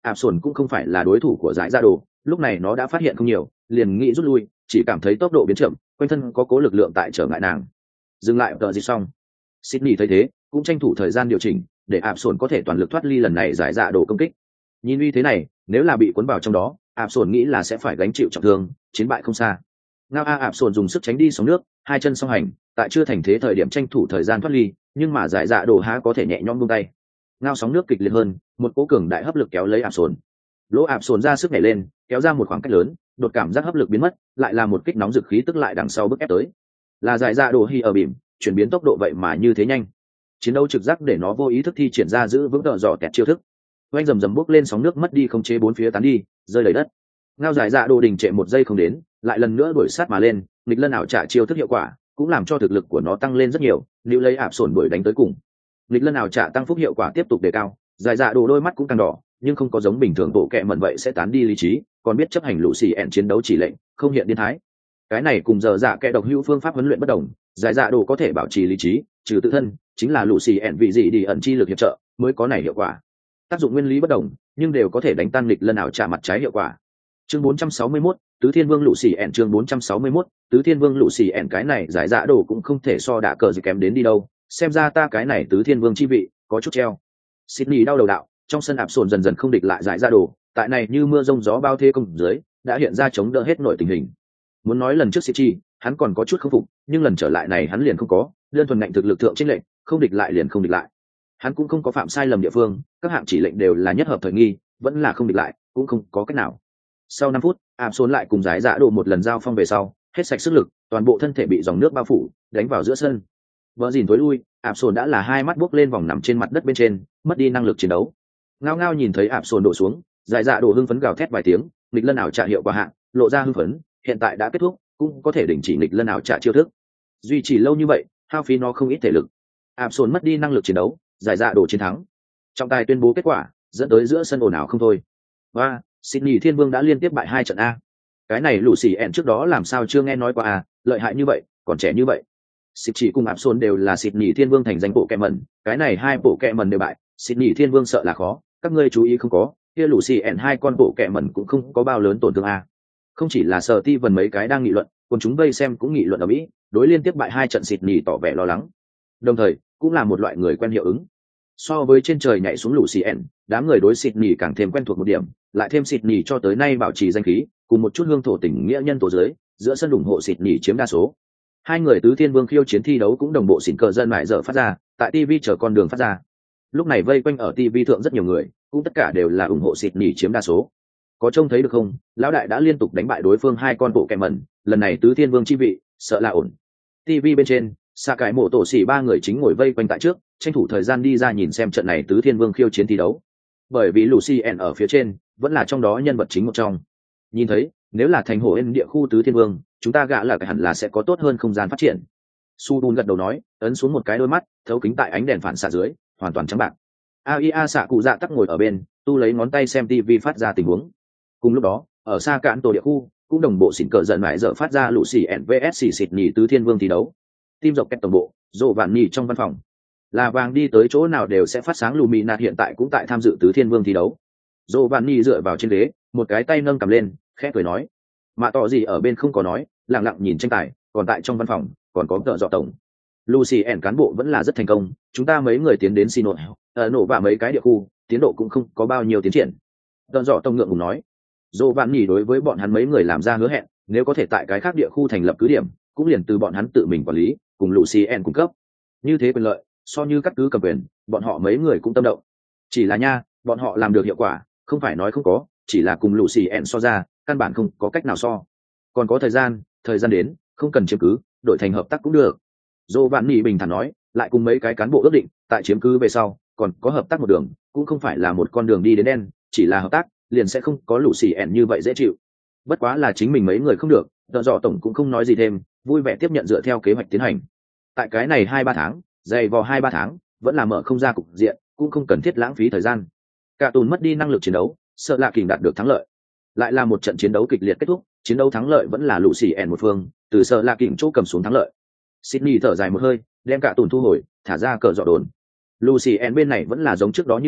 ạp sồn cũng không phải là đối thủ của giải ra đồ, lúc này nó đã phát hiện không nhiều, liền nghĩ rút lui, chỉ cảm thấy tốc độ biến chậm, quanh thân có cố lực lượng tại trở ngại nàng. Dừng lại tờ gì xong. Sydney thấy thế cũng tranh thủ thời gian điều chỉnh để ạp sồn có thể toàn lực thoát ly lần này giải dạ đồ công kích. Nhìn uy thế này, nếu là bị cuốn vào trong đó, ạp sồn nghĩ là sẽ phải gánh chịu trọng thương, chiến bại không xa. Ngao ạp sồn dùng sức tránh đi sóng nước, hai chân song hành, tại chưa thành thế thời điểm tranh thủ thời gian thoát ly, nhưng mà giải dạ đồ há có thể nhẹ nhõm buông tay. Ngao sóng nước kịch liệt hơn, một cỗ cường đại hấp lực kéo lấy ạp sồn. Lỗ ạp sồn ra sức nhảy lên, kéo ra một khoảng cách lớn, đột cảm giác hấp lực biến mất, lại là một kích nóng dực khí tức lại đằng sau bức ép tới. Là giải dạ đồ hi ở bìm, chuyển biến tốc độ vậy mà như thế nhanh. Chiến đấu trực giác để nó vô ý thức thi triển ra giữ vững tợ dò tẹt chiêu thức. Oanh rầm rầm bốc lên sóng nước mất đi không chế bốn phía tán đi, rơi đầy đất. Ngao giải dạ đồ đình trệ một giây không đến, lại lần nữa đuổi sát mà lên, nghịch lân ảo trả chiêu thức hiệu quả, cũng làm cho thực lực của nó tăng lên rất nhiều, nếu lấy ạp sồn đuổi đánh tới cùng. Nghịch lân ảo trả tăng phúc hiệu quả tiếp tục đề cao, giải dạ đồ đôi mắt cũng càng đỏ, nhưng không có giống bình thường bộ kệ mẩn vậy sẽ tán đi lý trí, còn biết chấp hành lũ xì ẹn chiến đấu chỉ lệnh, không hiện điên thái. Cái này cùng giờ dạ kẻ độc hữu phương pháp huấn luyện bất đồng, giải dạ đồ có thể bảo trì lý trí, trừ tự thân, chính là lũ xì ẹn vị gì đi ẩn chi lực hiệp trợ mới có này hiệu quả. Tác dụng nguyên lý bất đồng, nhưng đều có thể đánh tan nghịch lân ảo trả mặt trái hiệu quả. Chương 461, Tứ Thiên Vương lũ xì ẹn chương 461, Tứ Thiên Vương lũ xì ẹn cái này giải dạ đồ cũng không thể so đả cờ gì kém đến đi đâu, xem ra ta cái này Tứ Thiên Vương chi vị có chút treo. Sydney đau đầu đạo, trong sân ạp sồn dần dần không địch lại giải dạ đồ, tại này như mưa rông gió bao thế công dưới, đã hiện ra chống đỡ hết nội tình hình. Muốn nói lần trước Sichi, hắn còn có chút không phục, nhưng lần trở lại này hắn liền không có, đơn thuần ngạnh thực lực thượng chênh lệnh, không địch lại liền không địch lại. Hắn cũng không có phạm sai lầm địa phương, các hạng chỉ lệnh đều là nhất hợp thời nghi, vẫn là không địch lại, cũng không có cách nào. Sau 5 phút, ạp sồn lại cùng giải dạ đồ một lần giao phong về sau, hết sạch sức lực, toàn bộ thân thể bị dòng nước bao phủ, đánh vào giữa sân. Vợ dìn tối lui, ạp sồn đã là hai mắt buốc lên vòng nằm trên mặt đất bên trên, mất đi năng lực chiến đấu. Ngao ngao nhìn thấy ạp sồn đổ xuống, giải dạ đồ hưng phấn gào thét vài tiếng, nghịch lân ảo trả hiệu quả hạng, lộ ra hưng phấn, hiện tại đã kết thúc, cũng có thể đình chỉ nghịch lân ảo trả chiêu thức. Duy trì lâu như vậy, hao phí nó không ít thể lực. ạp sồn mất đi năng lực chiến đấu, giải dạ đồ chiến thắng. Trọng tài tuyên bố kết quả, dẫn tới giữa sân ồn ào không thôi. Và Sydney Thiên Vương đã liên tiếp bại 2 trận a. Cái này lũ xì ẹn trước đó làm sao chưa nghe nói qua a, lợi hại như vậy, còn trẻ như vậy. Chỉ cùng ạp sồn đều là Sydney Thiên Vương thành danh bộ kẹ mẩn, cái này hai bộ kẹ mẩn đều bại, Sydney Thiên Vương sợ là khó, các ngươi chú ý không có, kia lũ xì ẹn hai con bộ kẹ mẩn cũng không có bao lớn tổn thương a. Không chỉ là Sở Ti vần mấy cái đang nghị luận, còn chúng vây xem cũng nghị luận ở Mỹ, đối liên tiếp bại 2 trận Sydney tỏ vẻ lo lắng. Đồng thời, cũng là một loại người quen hiệu ứng. So với trên trời nhảy xuống lũ xì ẹn, đám người đối Sydney càng thêm quen thuộc một điểm, lại thêm Sydney cho tới nay bảo trì danh khí, cùng một chút hương thổ tình nghĩa nhân tổ dưới, giữa sân ủng hộ Sydney chiếm đa số. Hai người Tứ Thiên Vương khiêu chiến thi đấu cũng đồng bộ xỉn cờ dân mại giờ phát ra, tại TV chờ con đường phát ra. Lúc này vây quanh ở TV thượng rất nhiều người, cũng tất cả đều là ủng hộ Sydney chiếm đa số. Có trông thấy được không, lão đại đã liên tục đánh bại đối phương hai con bộ kẹ mẩn, lần này Tứ Thiên Vương chi vị, sợ là ổn. TV bên trên, xạ cái mộ tổ xỉ ba người chính ngồi vây quanh tại trước, tranh thủ thời gian đi ra nhìn xem trận này Tứ Thiên Vương khiêu chiến thi đấu. Bởi vì Lucien ở phía trên, vẫn là trong đó nhân vật chính một trong. Nhìn thấy, nếu là thành hồ ên địa khu Tứ Thiên Vương, chúng ta gã là cái hẳn là sẽ có tốt hơn không gian phát triển. Su Dun gật đầu nói, ấn xuống một cái đôi mắt, thấu kính tại ánh đèn phản xạ dưới, hoàn toàn trắng bạc. AIA xạ cụ dạ tắc ngồi ở bên, tu lấy ngón tay xem TV phát ra tình huống. Cùng lúc đó, ở xa cạn tổ địa khu, cũng đồng bộ xỉn cờ giận mãi giờ phát ra lũ xỉ NVS Sydney Tứ Thiên Vương thi đấu. Team dọc kẹt tổng bộ, Dỗ Vạn Nhì trong văn phòng. Là vàng đi tới chỗ nào đều sẽ phát sáng Lumina hiện tại cũng tại tham dự Tứ Thiên Vương thi đấu. Dỗ Vạn Nhì dựa vào trên ghế, một cái tay nâng cầm lên, khẽ cười nói. Mạ tỏ gì ở bên không có nói, lặng lặng nhìn tranh tài, còn tại trong văn phòng, còn có tợ dọ tổng. Lucien cán bộ vẫn là rất thành công, chúng ta mấy người tiến đến xin nổ và mấy cái địa khu, tiến độ cũng không có bao nhiêu tiến triển. Tợ dọ tổng ngượng ngùng nói. Dỗ Vạn Nhì đối với bọn hắn mấy người làm ra hứa hẹn, nếu có thể tại cái khác địa khu thành lập cứ điểm, cũng liền từ bọn hắn tự mình quản lý, cùng Lucien cung cấp. Như thế quyền lợi, so như cắt cứ cầm quyền, bọn họ mấy người cũng tâm động. Chỉ là nha, bọn họ làm được hiệu quả, không phải nói không có, chỉ là cùng Lucien so ra, căn bản không có cách nào so. Còn có thời gian đến, không cần chiếm cứ, đổi thành hợp tác cũng được. Dỗ Vạn Nhì bình thản nói, lại cùng mấy cái cán bộ ước định, tại chiếm cứ về sau, còn có hợp tác một đường, cũng không phải là một con đường đi đến đen, chỉ là hợp tác, liền sẽ không có Lucien như vậy dễ chịu. Bất quá là chính mình mấy người không được, Tợ dọ tổng cũng không nói gì thêm, vui vẻ tiếp nhận dựa theo kế hoạch tiến hành. Tại cái này 2-3 tháng, dày vò 2-3 tháng, vẫn là mở không ra cục diện, cũng không cần thiết lãng phí thời gian. Cả tùn mất đi năng lực chiến đấu, sợ là kình đạt được thắng lợi. Lại là một trận chiến đấu kịch liệt kết thúc, chiến đấu thắng lợi vẫn là Lucien một phương, từ sợ là kình chỗ cầm xuống thắng lợi. Sydney thở dài một hơi, đem cả tùn thu hồi, thả ra cờ dọ đồn. Lucien bên này vẫn là giống trước đó như thế,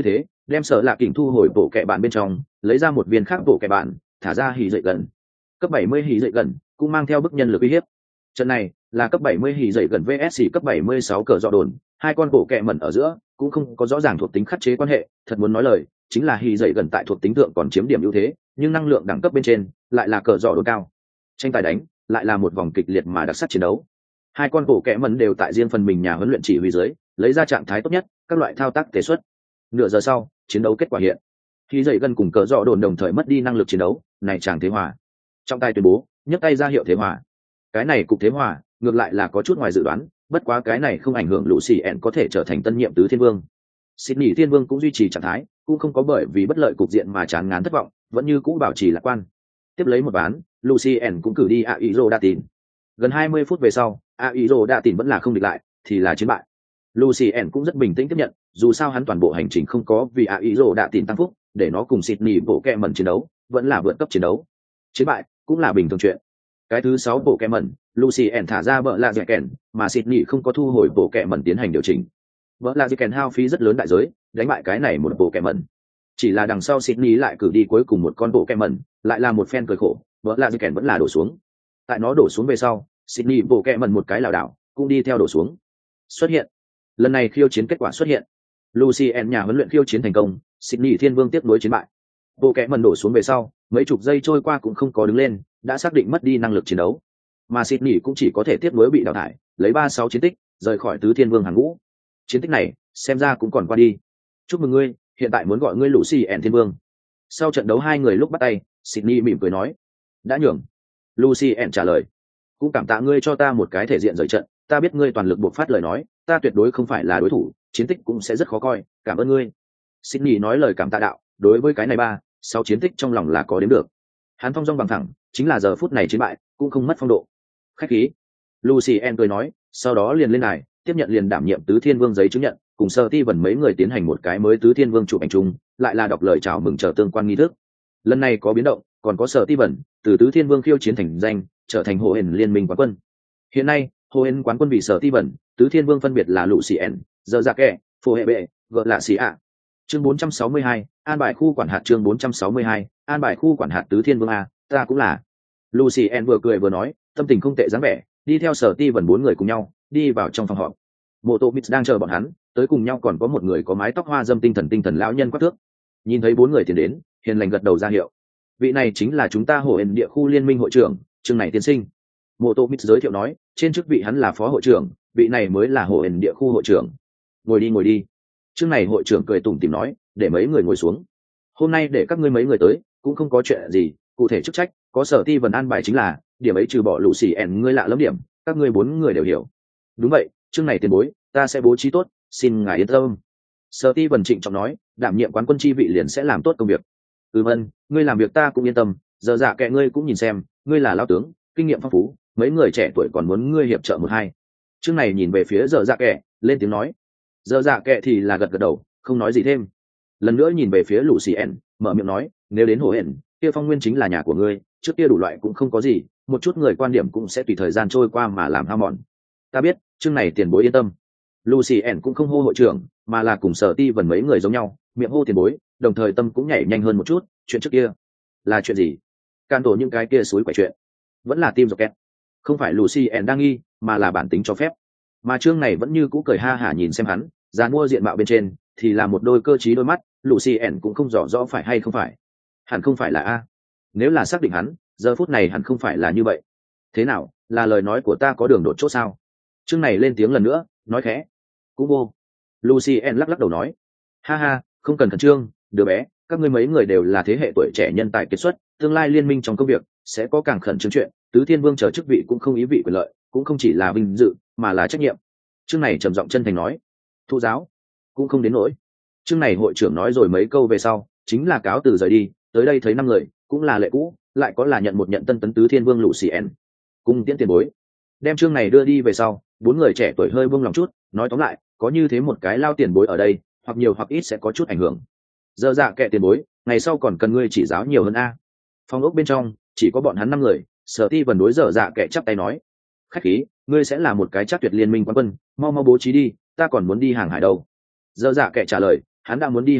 đem Sở Lạ Kình thu hồi bộ kệ bạn bên trong, lấy ra một viên khác bộ kệ bạn, thả ra hỉ dậy gần. Cấp 70 hỉ dậy gần, cũng mang theo bức nhân lực uy hiếp. Trận này là cấp 70 hỉ dậy gần VS cấp 76 cờ dọ đồn, hai con bộ kệ mẩn ở giữa cũng không có rõ ràng thuộc tính khắc chế quan hệ, thật muốn nói lời, chính là hỉ dậy gần tại thuộc tính thượng còn chiếm điểm ưu thế, nhưng năng lượng đẳng cấp bên trên lại là cờ dọ đồn cao. Tranh tài đánh lại là một vòng kịch liệt mà đặc sắc chiến đấu. Hai con bộ kệ mẩn đều tại riêng phần mình nhà huấn luyện chỉ huy dưới, lấy ra trạng thái tốt nhất, các loại thao tác thể xuất. Nửa giờ sau, chiến đấu kết quả hiện. Khi dậy gần cùng cờ dọ đồn đồng thời mất đi năng lực chiến đấu, này chàng thế hòa. Trong tay tuyên bố, nhấc tay ra hiệu thế hòa. Cái này cục thế hòa, ngược lại là có chút ngoài dự đoán, bất quá cái này không ảnh hưởng Lucien có thể trở thành tân nhiệm tứ thiên vương. Sydney thiên vương cũng duy trì trạng thái, cũng không có bởi vì bất lợi cục diện mà chán ngán thất vọng, vẫn như cũ bảo trì lạc quan. Tiếp lấy một ván, Lucien cũng cử đi Aizo đa tin. Gần 20 phút về sau, Aizo đa tin vẫn là không địch lại, thì là chiến bại. Lucien cũng rất bình tĩnh tiếp nhận, dù sao hắn toàn bộ hành trình không có vì Aizo đa tin tăng phúc, để nó cùng Sydney bộ kẹ mẩn chiến đấu, vẫn là vượt cấp chiến đấu. Chiến bại cũng là bình thường chuyện. Cái thứ 6 bộ kẹ mẩn, Lucien thả ra vợ là dẻ kèn, mà Sydney không có thu hồi bộ kẹ mẩn tiến hành điều chỉnh. Vợ là dẻ kèn hao phí rất lớn đại giới, đánh bại cái này một bộ kẹ mẩn. Chỉ là đằng sau Sydney lại cử đi cuối cùng một con bộ kẹ mẩn, lại là một phen cười khổ, vợ là dẻ kèn vẫn là đổ xuống. Tại nó đổ xuống về sau, Sydney bộ kẹ mẩn một cái lảo đảo, cũng đi theo đổ xuống. Xuất hiện. Lần này khiêu chiến kết quả xuất hiện. Lucien nhà huấn luyện khiêu chiến thành công, Sydney thiên vương tiếp nối chiến bại. Bộ kẹ mẩn đổ xuống về sau, mấy chục giây trôi qua cũng không có đứng lên, đã xác định mất đi năng lực chiến đấu. Mà Sydney cũng chỉ có thể tiếp nối bị đào thải, lấy 36 chiến tích, rời khỏi tứ thiên vương hàng ngũ. Chiến tích này, xem ra cũng còn qua đi. Chúc mừng ngươi, hiện tại muốn gọi ngươi Lucien thiên vương. Sau trận đấu hai người lúc bắt tay, Sydney mỉm cười nói, đã nhường. Lucien trả lời, cũng cảm tạ ngươi cho ta một cái thể diện rời trận, ta biết ngươi toàn lực buộc phát lời nói, ta tuyệt đối không phải là đối thủ, chiến tích cũng sẽ rất khó coi, cảm ơn ngươi. Sydney nói lời cảm tạ đạo, đối với cái này 6 chiến tích trong lòng là có đến được. Hắn thong dong bằng thẳng, chính là giờ phút này chiến bại, cũng không mất phong độ. Khách khí. Lucien cười nói, sau đó liền lên đài, tiếp nhận liền đảm nhiệm tứ thiên vương giấy chứng nhận, cùng Steven mấy người tiến hành một cái mới tứ thiên vương chụp ảnh chung, lại là đọc lời chào mừng chờ tương quan nghi thức. Lần này có biến động, còn có Steven từ tứ thiên vương khiêu chiến thành danh, trở thành hộ hền liên minh quán quân. Hiện nay, hộ hền quán quân bị Steven, tứ thiên vương phân biệt là Lucien, giờ dạ kẻ, phô hệ bệ, gợ lạ xì ạ. Chương 462, an bài khu quản hạt. Chương 462, an bài khu quản hạt tứ thiên vương a, ta cũng là. Lucien vừa cười vừa nói, tâm tình không tệ dáng vẻ, đi theo Steven bốn người cùng nhau đi vào trong phòng họp. Mộ Tô Mít đang chờ bọn hắn, tới cùng nhau còn có một người có mái tóc hoa dâm tinh thần lão nhân quắc thước. Nhìn thấy bốn người tiến đến, hiền lành gật đầu ra hiệu. Vị này chính là chúng ta hộ hền địa khu liên minh hội trưởng, Trương này tiên sinh. Mộ Tô Mít giới thiệu nói, trên chức vị hắn là phó hội trưởng, vị này mới là hộ hền địa khu hội trưởng. Ngồi đi. Trương này hội trưởng cười tủm tỉm nói, để mấy người ngồi xuống. Hôm nay để các ngươi mấy người tới, cũng không có chuyện gì, cụ thể chức trách, có Steven an bài chính là, điểm ấy trừ bỏ Lucien ngươi lạ lắm điểm, các ngươi bốn người đều hiểu. Đúng vậy, chương này tiền bối, ta sẽ bố trí tốt, xin ngài yên tâm. Steven trịnh trọng nói, đảm nhiệm quán quân chi vị liền sẽ làm tốt công việc. Vâng, ngươi làm việc ta cũng yên tâm, giờ dạ kệ ngươi cũng nhìn xem, ngươi là lão tướng, kinh nghiệm phong phú, mấy người trẻ tuổi còn muốn ngươi hiệp trợ một hai. Chương này nhìn về phía giờ dạ kệ, lên tiếng nói. Giờ dạ kệ thì là gật đầu, không nói gì thêm. Lần nữa nhìn về phía Lucien, mở miệng nói, nếu đến Hồ Hển, kia Phong Nguyên chính là nhà của ngươi, trước kia đủ loại cũng không có gì, một chút người quan điểm cũng sẽ tùy thời gian trôi qua mà làm hao mòn. Ta biết, chương này tiền bối yên tâm. Lucien cũng không hô hội trưởng, mà là cùng Steven mấy người giống nhau, miệng hô tiền bối, đồng thời tâm cũng nhảy nhanh hơn một chút. Chuyện trước kia là chuyện gì? Can tổ những cái kia suối quậy chuyện, vẫn là tim rocket. Không phải Lucien đang nghi, mà là bản tính cho phép. Mà chương này vẫn như cũ cười ha hả nhìn xem hắn, dàn mua diện mạo bên trên thì là một đôi cơ trí đôi mắt. Lucien cũng không rõ phải hay không phải. Hẳn không phải là a. Nếu là xác định hắn, giờ phút này hẳn không phải là như vậy. Thế nào, là lời nói của ta có đường đột chỗ sao? Chương này lên tiếng lần nữa, nói khẽ. Cũng vô. Lucien lắc đầu nói. Ha, không cần khẩn trương, đứa bé, các ngươi mấy người đều là thế hệ tuổi trẻ nhân tài kiệt xuất, tương lai liên minh trong công việc sẽ có càng khẩn trương chuyện, tứ thiên vương chờ chức vị cũng không ý vị quyền lợi, cũng không chỉ là vinh dự, mà là trách nhiệm. Chương này trầm giọng chân thành nói. Thụ giáo, cũng không đến nỗi. Chương này hội trưởng nói rồi mấy câu về sau, chính là cáo từ rời đi, tới đây thấy 5 người, cũng là lệ cũ, lại có là nhận một nhận tân tấn tứ thiên vương Lucien. Cùng tiễn tiền bối. Đem chương này đưa đi về sau, 4 người trẻ tuổi hơi buông lòng chút, nói tóm lại, có như thế một cái lao tiền bối ở đây, hoặc nhiều hoặc ít sẽ có chút ảnh hưởng. Giờ dạ kệ tiền bối, ngày sau còn cần ngươi chỉ giáo nhiều hơn a. Phòng ốc bên trong, chỉ có bọn hắn 5 người, Steven đối giờ dạ kệ chắp tay nói. Khách khí, ngươi sẽ là một cái chắc tuyệt liên minh quán quân, mau bố trí đi, ta còn muốn đi hàng hải đâu. Giờ dạ kệ trả lời, hắn đã muốn đi hàng hải,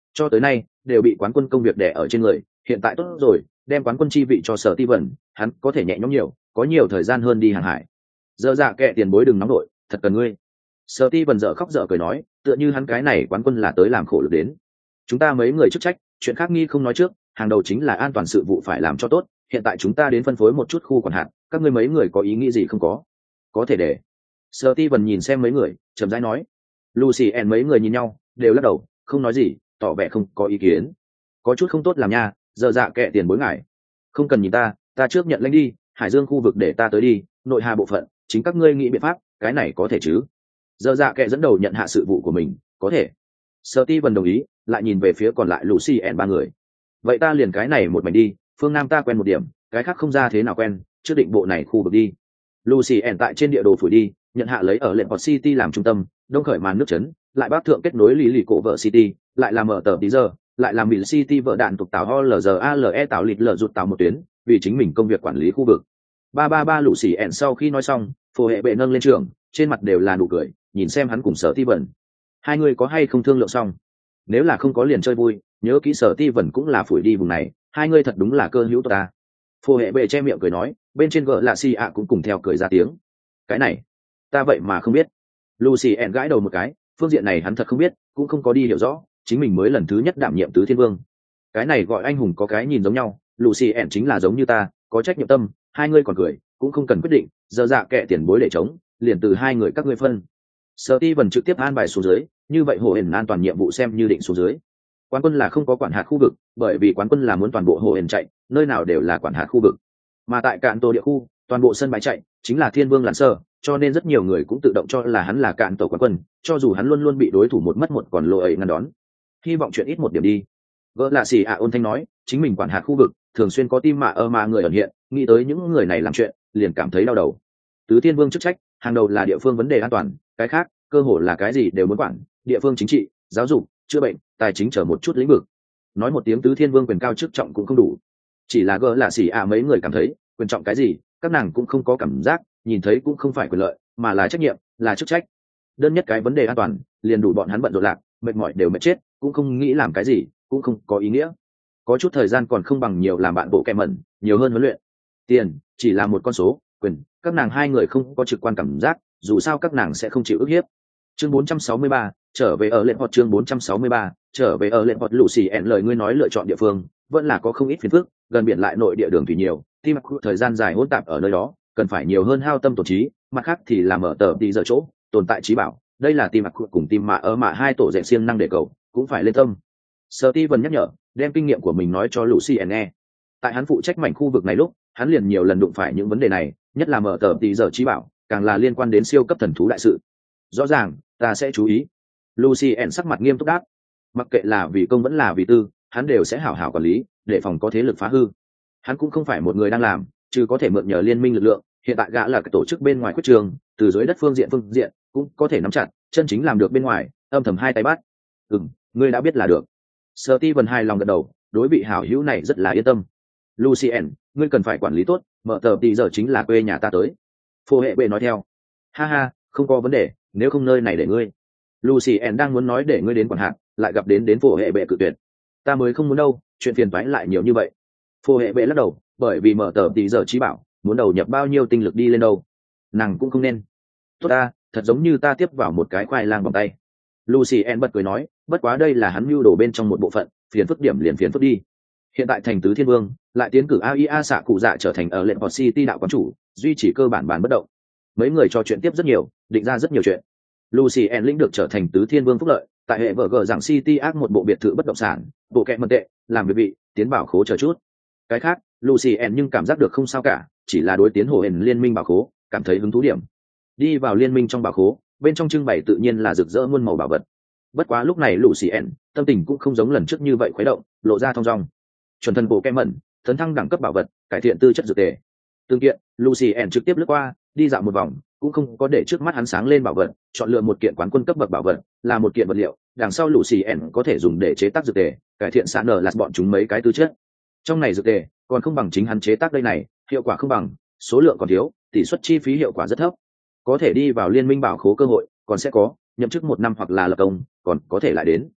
cho tới nay đều bị quán quân công việc đè ở trên người, hiện tại tốt rồi, đem quán quân chi vị cho Sở Ti Vân, hắn có thể nhẹ nhõm nhiều, có nhiều thời gian hơn đi hàng hải. Dở dạ kệ tiền bối đừng nóng đội, thật cần ngươi. Sở Ti Vân dở khóc dở cười nói, tựa như hắn cái này quán quân là tới làm khổ lực đến. Chúng ta mấy người chức trách, chuyện khác nghi không nói trước, hàng đầu chính là an toàn sự vụ phải làm cho tốt, hiện tại chúng ta đến phân phối một chút khu quản hạt, các ngươi mấy người có ý nghĩ gì không có thể để. Sở Ti Vân nhìn xem mấy người, chậm rãi nói. Lucy and mấy người nhìn nhau, đều lắc đầu, không nói gì, tỏ vẻ không có ý kiến. Có chút không tốt làm nha, dở dạ kệ tiền bối ngại. Không cần nhìn ta trước nhận lãnh đi, hải dương khu vực để ta tới đi, nội hà bộ phận chính các ngươi nghĩ biện pháp, cái này có thể chứ? Dở dạ kệ dẫn đầu nhận hạ sự vụ của mình, có thể. Sở Ti Vân đồng ý, lại nhìn về phía còn lại Lucy and ba người. Vậy ta liền cái này một mảnh đi, phương nam ta quen một điểm, cái khác không ra thế nào quen, trước định bộ này khu vực đi. Lucy and tại trên địa đồ phủi đi, nhận hạ lấy ở lệnh Port City làm trung tâm, đông khởi màn nước chấn, lại bắc thượng kết nối lý lì cổ vợ City, lại làm mở tờ tí giờ, lại làm Mill City vợ đạn tục tàu HLZALE tạo lịt lờ rụt tàu một tuyến, vì chính mình công việc quản lý khu vực. 333 lũ xỉ ẹn sau khi nói xong, phổ hệ bệ nâng lên trường, trên mặt đều là nụ cười, nhìn xem hắn cùng Sở Ti Vân. Hai người có hay không thương lượng xong? Nếu là không có liền chơi vui, nhớ kỹ Sở Ti Vân cũng là phủi đi vùng này, hai người thật đúng là cơ hữu ta. Phổ hệ bệ che miệng cười nói, bên trên gỡ lạ xì ạ cũng cùng theo cười ra tiếng. Cái này, ta vậy mà không biết. Lucy ẹn gãi đầu một cái, phương diện này hắn thật không biết, cũng không có đi hiểu rõ, chính mình mới lần thứ nhất đảm nhiệm tứ thiên vương. Cái này gọi anh hùng có cái nhìn giống nhau, Lucy ẹn chính là giống như ta, có trách nhiệm tâm, hai người còn cười, cũng không cần quyết định, giờ dạ kệ tiền bối để chống, liền từ hai người các ngươi phân. Sở Ti Vân trực tiếp an bài xuống dưới, như vậy hồ hển an toàn nhiệm vụ xem như định xuống dưới. Quán quân là không có quản hạt khu vực, bởi vì quán quân là muốn toàn bộ hồ hển chạy, nơi nào đều là quản hạt khu vực. Mà tại cạn tổ địa khu, toàn bộ sân bãi chạy chính là thiên vương lặn sơ, cho nên rất nhiều người cũng tự động cho là hắn là cạn tổ quán quân, cho dù hắn luôn luôn bị đối thủ một mất một còn lộ ấy ngăn đón. Hy vọng chuyện ít một điểm đi. Gỡ lạ xì ạ ôn thanh nói, chính mình quản hạt khu vực, thường xuyên có tim mà người ẩn hiện, nghĩ tới những người này làm chuyện, liền cảm thấy đau đầu. Tứ thiên vương chức trách, hàng đầu là địa phương vấn đề an toàn, cái khác, cơ hồ là cái gì đều muốn quản, địa phương chính trị, giáo dục, chữa bệnh, tài chính trở một chút lĩnh vực. Nói một tiếng tứ thiên vương quyền cao chức trọng cũng không đủ. Chỉ là gỡ lạ xì ạ mấy người cảm thấy, quyền trọng cái gì, các nàng cũng không có cảm giác, nhìn thấy cũng không phải quyền lợi, mà là trách nhiệm, là chức trách. Đơn nhất cái vấn đề an toàn, liền đủ bọn hắn bận rộn lạc, mệt mỏi đều mệt chết, cũng không nghĩ làm cái gì, cũng không có ý nghĩa. Có chút thời gian còn không bằng nhiều làm bạn bộ kẹ mẩn, nhiều hơn huấn luyện. Tiền chỉ là một con số, quyền, các nàng hai người không có trực quan cảm giác, dù sao các nàng sẽ không chịu ức hiếp. Chương 463, trở về ở lệnh hoặc chương 463, trở về ở lệnh hoặc Lucy ẹn lời ngươi nói lựa chọn địa phương, vẫn là có không ít phiền phức, gần biển lại nội địa đường thủy nhiều, tim thời gian dài hỗn tạp ở nơi đó, cần phải nhiều hơn hao tâm tổn trí, mặt khác thì làm ở tờ đi giờ chỗ, tồn tại trí bảo, đây là tim cùng tim mạ ở mạ hai tổ rèn siêng năng để cầu, cũng phải lên tâm. Sở Ti Vân nhắc nhở, đem kinh nghiệm của mình nói cho Lucy ẹn nghe. Tại hắn phụ trách mảnh khu vực này lúc, hắn liền nhiều lần đụng phải những vấn đề này, nhất là mở tờ tí giờ trí bảo, càng là liên quan đến siêu cấp thần thú đại sự. Rõ ràng, ta sẽ chú ý. Lucy ẹn sắc mặt nghiêm túc đáp. Mặc kệ là vì công vẫn là vì tư, hắn đều sẽ hảo hảo quản lý, để phòng có thế lực phá hư. Hắn cũng không phải một người đang làm, chứ có thể mượn nhờ liên minh lực lượng. Hiện tại gã là cái tổ chức bên ngoài quyết trường, từ dưới đất phương diện cũng có thể nắm chặt, chân chính làm được bên ngoài, âm thầm hai tay bắt. Ngươi đã biết là được. Sở Ti Vân hài lòng gật đầu, đối vị hảo hữu này rất là yên tâm. Lucien, ngươi cần phải quản lý tốt, mở tờ tí giờ chính là quê nhà ta tới. Phô hệ bệ nói theo. Ha ha, không có vấn đề, nếu không nơi này để ngươi. Lucien đang muốn nói để ngươi đến quản hạt, lại gặp đến phô hệ bệ cự tuyệt. Ta mới không muốn đâu, chuyện phiền toái lại nhiều như vậy. Phô hệ bệ lắc đầu, bởi vì mở tờ tí giờ trí bảo, muốn đầu nhập bao nhiêu tinh lực đi lên đâu. Nàng cũng không nên. Tốt ta, thật giống như ta tiếp vào một cái khoai lang bằng tay. Lucien bật cười nói, bất quá đây là hắn mưu đồ bên trong một bộ phận, phiền phức điểm liền phiền phức đi. Hiện tại thành tứ thiên vương lại tiến cử AIA xạ cụ dạ trở thành ở lệnh Port City đạo quán chủ, duy trì cơ bản bàn bất động. Mấy người trò chuyện tiếp rất nhiều, định ra rất nhiều chuyện. Lucien lĩnh được trở thành tứ thiên vương phúc lợi, tại hệ vở gờ rằng City ác một bộ biệt thự bất động sản, bộ kệ mật tệ, làm việc vị, tiến bảo khố chờ chút. Cái khác, Lucien nhưng cảm giác được không sao cả, chỉ là đối tiến hồ hển liên minh bảo khố, cảm thấy hứng thú điểm. Đi vào liên minh trong bảo khố, bên trong trưng bày tự nhiên là rực rỡ muôn màu bảo vật. Bất quá lúc này Lucien tâm tình cũng không giống lần trước như vậy khuấy động, lộ ra thong dong. Chuẩn thần bộ kem mẩn, tấn thăng đẳng cấp bảo vật, cải thiện tư chất dược tề. Tương kiện, Lucien trực tiếp lướt qua, đi dạo một vòng, cũng không có để trước mắt hắn sáng lên bảo vật, chọn lựa một kiện quán quân cấp bậc bảo vật, là một kiện vật liệu, đằng sau Lucien có thể dùng để chế tác dược tề, cải thiện sản nở là bọn chúng mấy cái tư chất. Trong này dược tề, còn không bằng chính hắn chế tác đây này, hiệu quả không bằng, số lượng còn thiếu, tỷ suất chi phí hiệu quả rất thấp. Có thể đi vào liên minh bảo khố cơ hội, còn sẽ có, nhậm chức 1 năm hoặc là lập công, còn có thể lại đến.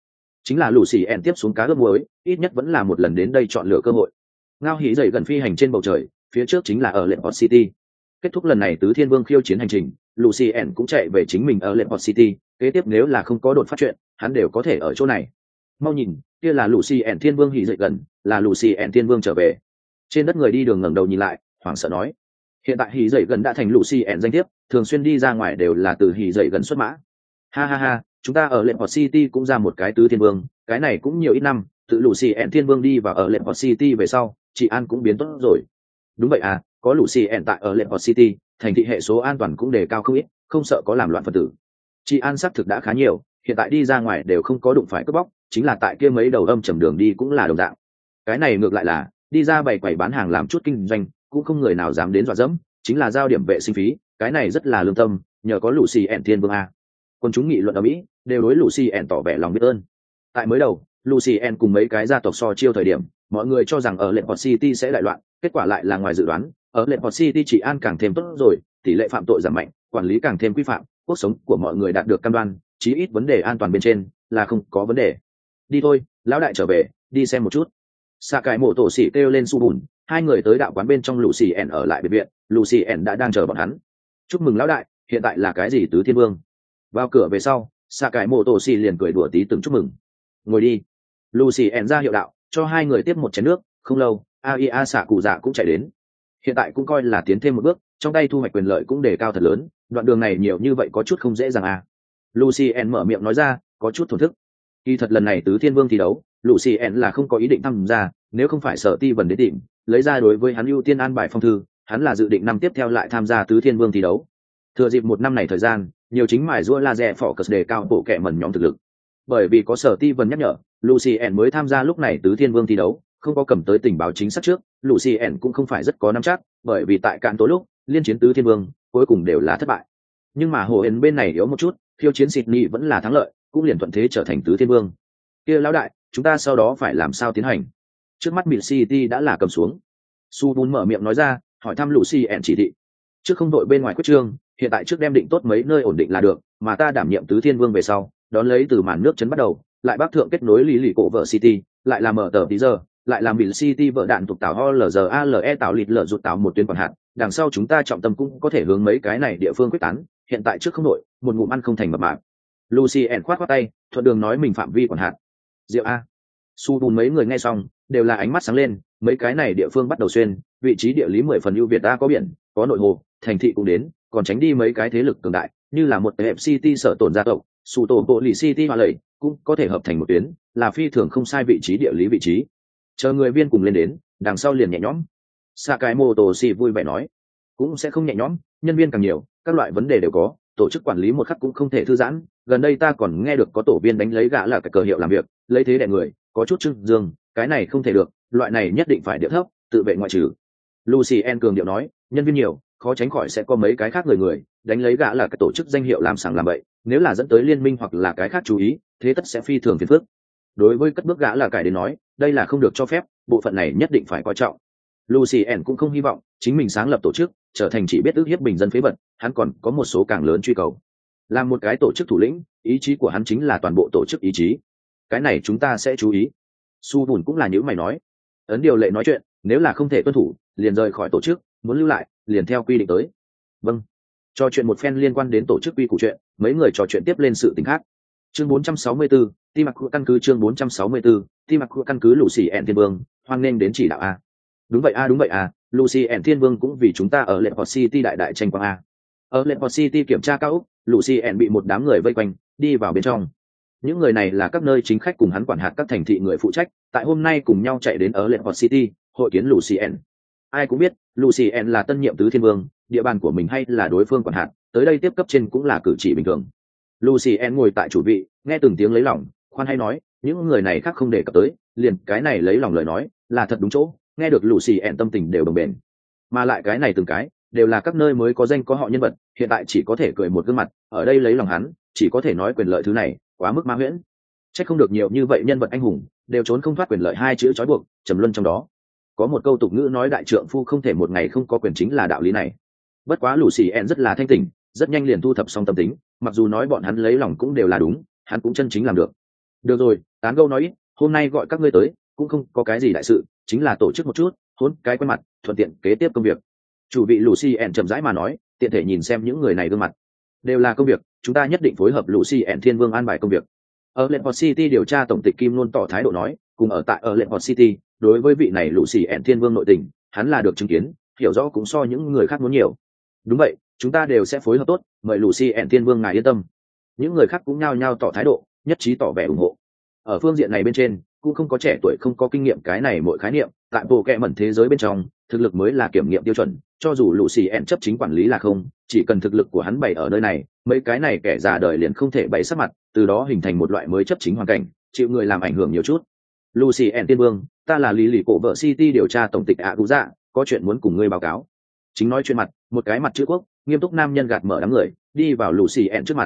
chính là lù xì ẹn tiếp xuống cá ướp muối, ít nhất vẫn là một lần đến đây chọn lựa cơ hội. Ngao hỉ dậy gần phi hành trên bầu trời, phía trước chính là ở lệ Port City. Kết thúc lần này tứ thiên vương khiêu chiến hành trình, Lucien cũng chạy về chính mình ở lệ Port City, kế tiếp nếu là không có đột phát chuyện, hắn đều có thể ở chỗ này. Mau nhìn, kia là Lucien thiên vương hỉ dậy gần, là Lucien thiên vương trở về. Trên đất người đi đường ngẩng đầu nhìn lại, hoảng sợ nói: hiện tại hỉ dậy gần đã thành Lucien danh thiếp, thường xuyên đi ra ngoài đều là từ hỉ dậy gần xuất mã. Ha ha ha, chúng ta ở lệ Port City cũng ra một cái tứ thiên vương, cái này cũng nhiều ít năm, tự Lucien thiên vương đi vào ở lệ Port City về sau, chị an cũng biến tốt rồi. Đúng vậy à, có Lucien tại ở lệ Port City, thành thị hệ số an toàn cũng đề cao không ít, không sợ có làm loạn phân tử. Chị an xác thực đã khá nhiều, hiện tại đi ra ngoài đều không có đụng phải cướp bóc, chính là tại kia mấy đầu âm trầm đường đi cũng là đồng dạng. Cái này ngược lại là đi ra bày quầy bán hàng làm chút kinh doanh, cũng không người nào dám đến dọa dẫm, chính là giao điểm vệ sinh phí, cái này rất là lương tâm, nhờ có Lucien thiên vương a. Quân chúng nghị luận ở Mỹ đều đối Lucien tỏ vẻ lòng biết ơn. Tại mới đầu, Lucien cùng mấy cái gia tộc so chiêu thời điểm, mọi người cho rằng ở lệ Port City sẽ đại loạn, kết quả lại là ngoài dự đoán, ở lệ Port City trị an càng thêm tốt rồi, tỷ lệ phạm tội giảm mạnh, quản lý càng thêm quy phạm, cuộc sống của mọi người đạt được cam đoan, chí ít vấn đề an toàn bên trên là không có vấn đề. Đi thôi, lão đại trở về, đi xem một chút. Xạ cái mổ tổ xỉ kêu lên su bùn, hai người tới đạo quán bên trong Lucien ở lại biệt viện, Lucien đã đang chờ bọn hắn. Chúc mừng lão đại, hiện tại là cái gì tứ thiên vương? Vào cửa về sau, xạ cái mổ tổ xỉ liền cười đùa tí từng chúc mừng. Ngồi đi. Lucien ra hiệu đạo, cho hai người tiếp một chén nước. Không lâu, AIA xạ cụ dạ cũng chạy đến. Hiện tại cũng coi là tiến thêm một bước, trong tay thu hoạch quyền lợi cũng đề cao thật lớn, đoạn đường này nhiều như vậy có chút không dễ dàng à. Lucien mở miệng nói ra, có chút thổn thức. Kỳ thật lần này tứ thiên vương thi đấu, Lucien là không có ý định tham gia, nếu không phải Sở Ti Vân đến tìm, lấy ra đối với hắn ưu tiên an bài phong thư, hắn là dự định năm tiếp theo lại tham gia tứ thiên vương thi đấu. Thừa dịp một năm này thời gian, nhiều chính mài giũa laser focus đề cao bộ kệ mẩn nhóm thực lực. Bởi vì có Sở Ti Vân nhắc nhở, Lucien mới tham gia lúc này tứ thiên vương thi đấu, không có cầm tới tình báo chính xác trước, Lucien cũng không phải rất có nắm chắc, bởi vì tại cạn tối lúc liên chiến tứ thiên vương cuối cùng đều là thất bại. Nhưng mà Hồ Hên bên này yếu một chút, khiêu chiến Sydney vẫn là thắng lợi, cũng liền thuận thế trở thành tứ thiên vương. Kia lão đại, chúng ta sau đó phải làm sao tiến hành? Trước mắt Mid City đã là cầm xuống. Su Bun mở miệng nói ra, hỏi thăm Lucien chỉ thị. Trước không đội bên ngoài quyết trương, hiện tại trước đem định tốt mấy nơi ổn định là được, mà ta đảm nhiệm tứ thiên vương về sau, đón lấy từ màn nước chấn bắt đầu, lại bắc thượng kết nối lý lì cổ vợ City, lại làm mở tờ tí giờ, lại làm Mid City vợ đạn tục tảo OLZALE tạo lịt lở rụt tạo một tuyến quản hạt, đằng sau chúng ta trọng tâm cũng có thể hướng mấy cái này địa phương quyết tán, hiện tại trước không đội, một ngụm ăn không thành mập mạp. Lucien khoát tay, thuận đường nói mình phạm vi quản hạt. Diệu a. Su Bùn mấy người nghe xong, đều là ánh mắt sáng lên, mấy cái này địa phương bắt đầu xuyên, vị trí địa lý 10 phần ưu việt ta có biển, có nội hồ, thành thị cũng đến, còn tránh đi mấy cái thế lực cường đại, như là một hẹp city sở tổn gia tộc, Su tổ bộ lì city hòa lầy, cũng có thể hợp thành một tuyến, là phi thường không sai vị trí địa lý vị trí. Chờ người viên cùng lên đến, đằng sau liền nhẹ nhõm. Sakaimoto si vui vẻ nói, cũng sẽ không nhẹ nhõm, nhân viên càng nhiều, các loại vấn đề đều có, tổ chức quản lý một khắc cũng không thể thư giãn. Gần đây ta còn nghe được có tổ viên đánh lấy gã là cái cờ hiệu làm việc, lấy thế đè người, có chút trưng dương, cái này không thể được, loại này nhất định phải điệu thấp, tự vệ ngoại trừ. Lucien cường điệu nói, nhân viên nhiều, khó tránh khỏi sẽ có mấy cái khác người đánh lấy gã là cái tổ chức danh hiệu làm sàng làm bậy, nếu là dẫn tới liên minh hoặc là cái khác chú ý, thế tất sẽ phi thường phiền phức. Đối với cất bước gã là cải đến nói, đây là không được cho phép, bộ phận này nhất định phải coi trọng. Lucien cũng không hy vọng chính mình sáng lập tổ chức trở thành chỉ biết ức hiếp bình dân phế vật, hắn còn có một số càng lớn truy cầu. Làm một cái tổ chức thủ lĩnh, ý chí của hắn chính là toàn bộ tổ chức ý chí. Cái này chúng ta sẽ chú ý. Su Bùn cũng là những mày nói. Ấn điều lệ nói chuyện, nếu là không thể tuân thủ, liền rời khỏi tổ chức, muốn lưu lại, liền theo quy định tới. Vâng. Trò chuyện một phen liên quan đến tổ chức quy củ chuyện, mấy người trò chuyện tiếp lên sự tình khác. Chương 464, Tim Mặc căn cứ chương 464, Tim Mặc căn cứ Lucien Thiên Vương, hoan nghênh đến chỉ đạo a. Đúng vậy a, Lucien Thiên Vương cũng vì chúng ta ở Lệ Port City đại tranh quang a. Ở Lệ Port City kiểm tra cao ốc, Lucien bị một đám người vây quanh, đi vào bên trong. Những người này là các nơi chính khách cùng hắn quản hạt các thành thị người phụ trách, tại hôm nay cùng nhau chạy đến ở Lệ Port City, hội kiến Lucien. Ai cũng biết, Lucien là tân nhiệm tứ thiên vương, địa bàn của mình hay là đối phương quản hạt, tới đây tiếp cấp trên cũng là cử chỉ bình thường. Lucien ngồi tại chủ vị, nghe từng tiếng lấy lòng, khoan hay nói, những người này khác không đề cập tới, liền cái này lấy lòng lời nói, là thật đúng chỗ, nghe được Lucien tâm tình đều đồng bền. Mà lại cái này từng cái, đều là các nơi mới có danh có họ nhân vật, hiện tại chỉ có thể cười một gương mặt, ở đây lấy lòng hắn, chỉ có thể nói quyền lợi thứ này, quá mức ma huyễn. Chắc không được nhiều như vậy nhân vật anh hùng, đều trốn không thoát quyền lợi hai chữ trói buộc, trầm luân trong đó. Có một câu tục ngữ nói đại trượng phu không thể một ngày không có quyền chính là đạo lý này. Bất quá Lucien rất là thanh tỉnh, rất nhanh liền thu thập xong tâm tính, mặc dù nói bọn hắn lấy lòng cũng đều là đúng, hắn cũng chân chính làm được. Được rồi, Tán gẫu nói ít, hôm nay gọi các ngươi tới cũng không có cái gì đại sự, chính là tổ chức một chút hôn cái quen mặt, thuận tiện kế tiếp công việc. Chủ vị Lucien chậm rãi mà nói, tiện thể nhìn xem những người này gương mặt đều là công việc, chúng ta nhất định phối hợp Lucien Thiên Vương an bài công việc. Ở Letport City điều tra tổng tịch Kim luôn tỏ thái độ nói, cùng ở tại ở Letport City, đối với vị này Lucien Thiên Vương nội tình, hắn là được chứng kiến, hiểu rõ cũng so những người khác muốn nhiều. Đúng vậy, chúng ta đều sẽ phối hợp tốt, mời Lucien Thiên Vương ngài yên tâm. Những người khác cũng nhao nhao tỏ thái độ, nhất trí tỏ vẻ ủng hộ. Ở phương diện này bên trên, cũng không có trẻ tuổi không có kinh nghiệm cái này mỗi khái niệm, tại bộ kệ mẩn thế giới bên trong, thực lực mới là kiểm nghiệm tiêu chuẩn, cho dù Lucien chấp chính quản lý là không, chỉ cần thực lực của hắn bày ở nơi này, mấy cái này kẻ già đời liền không thể bày sát mặt, từ đó hình thành một loại mới chấp chính hoàn cảnh, chịu người làm ảnh hưởng nhiều chút. Lucien Tiên Vương, ta là Lý Lì Cổ Vợ City điều tra tổng tịch ạ Cú Dạ, có chuyện muốn cùng ngươi báo cáo. Chính nói chuyện mặt, một cái mặt chữ quốc, nghiêm túc nam nhân gạt mở đám người, đi vào Lucien trước mặt.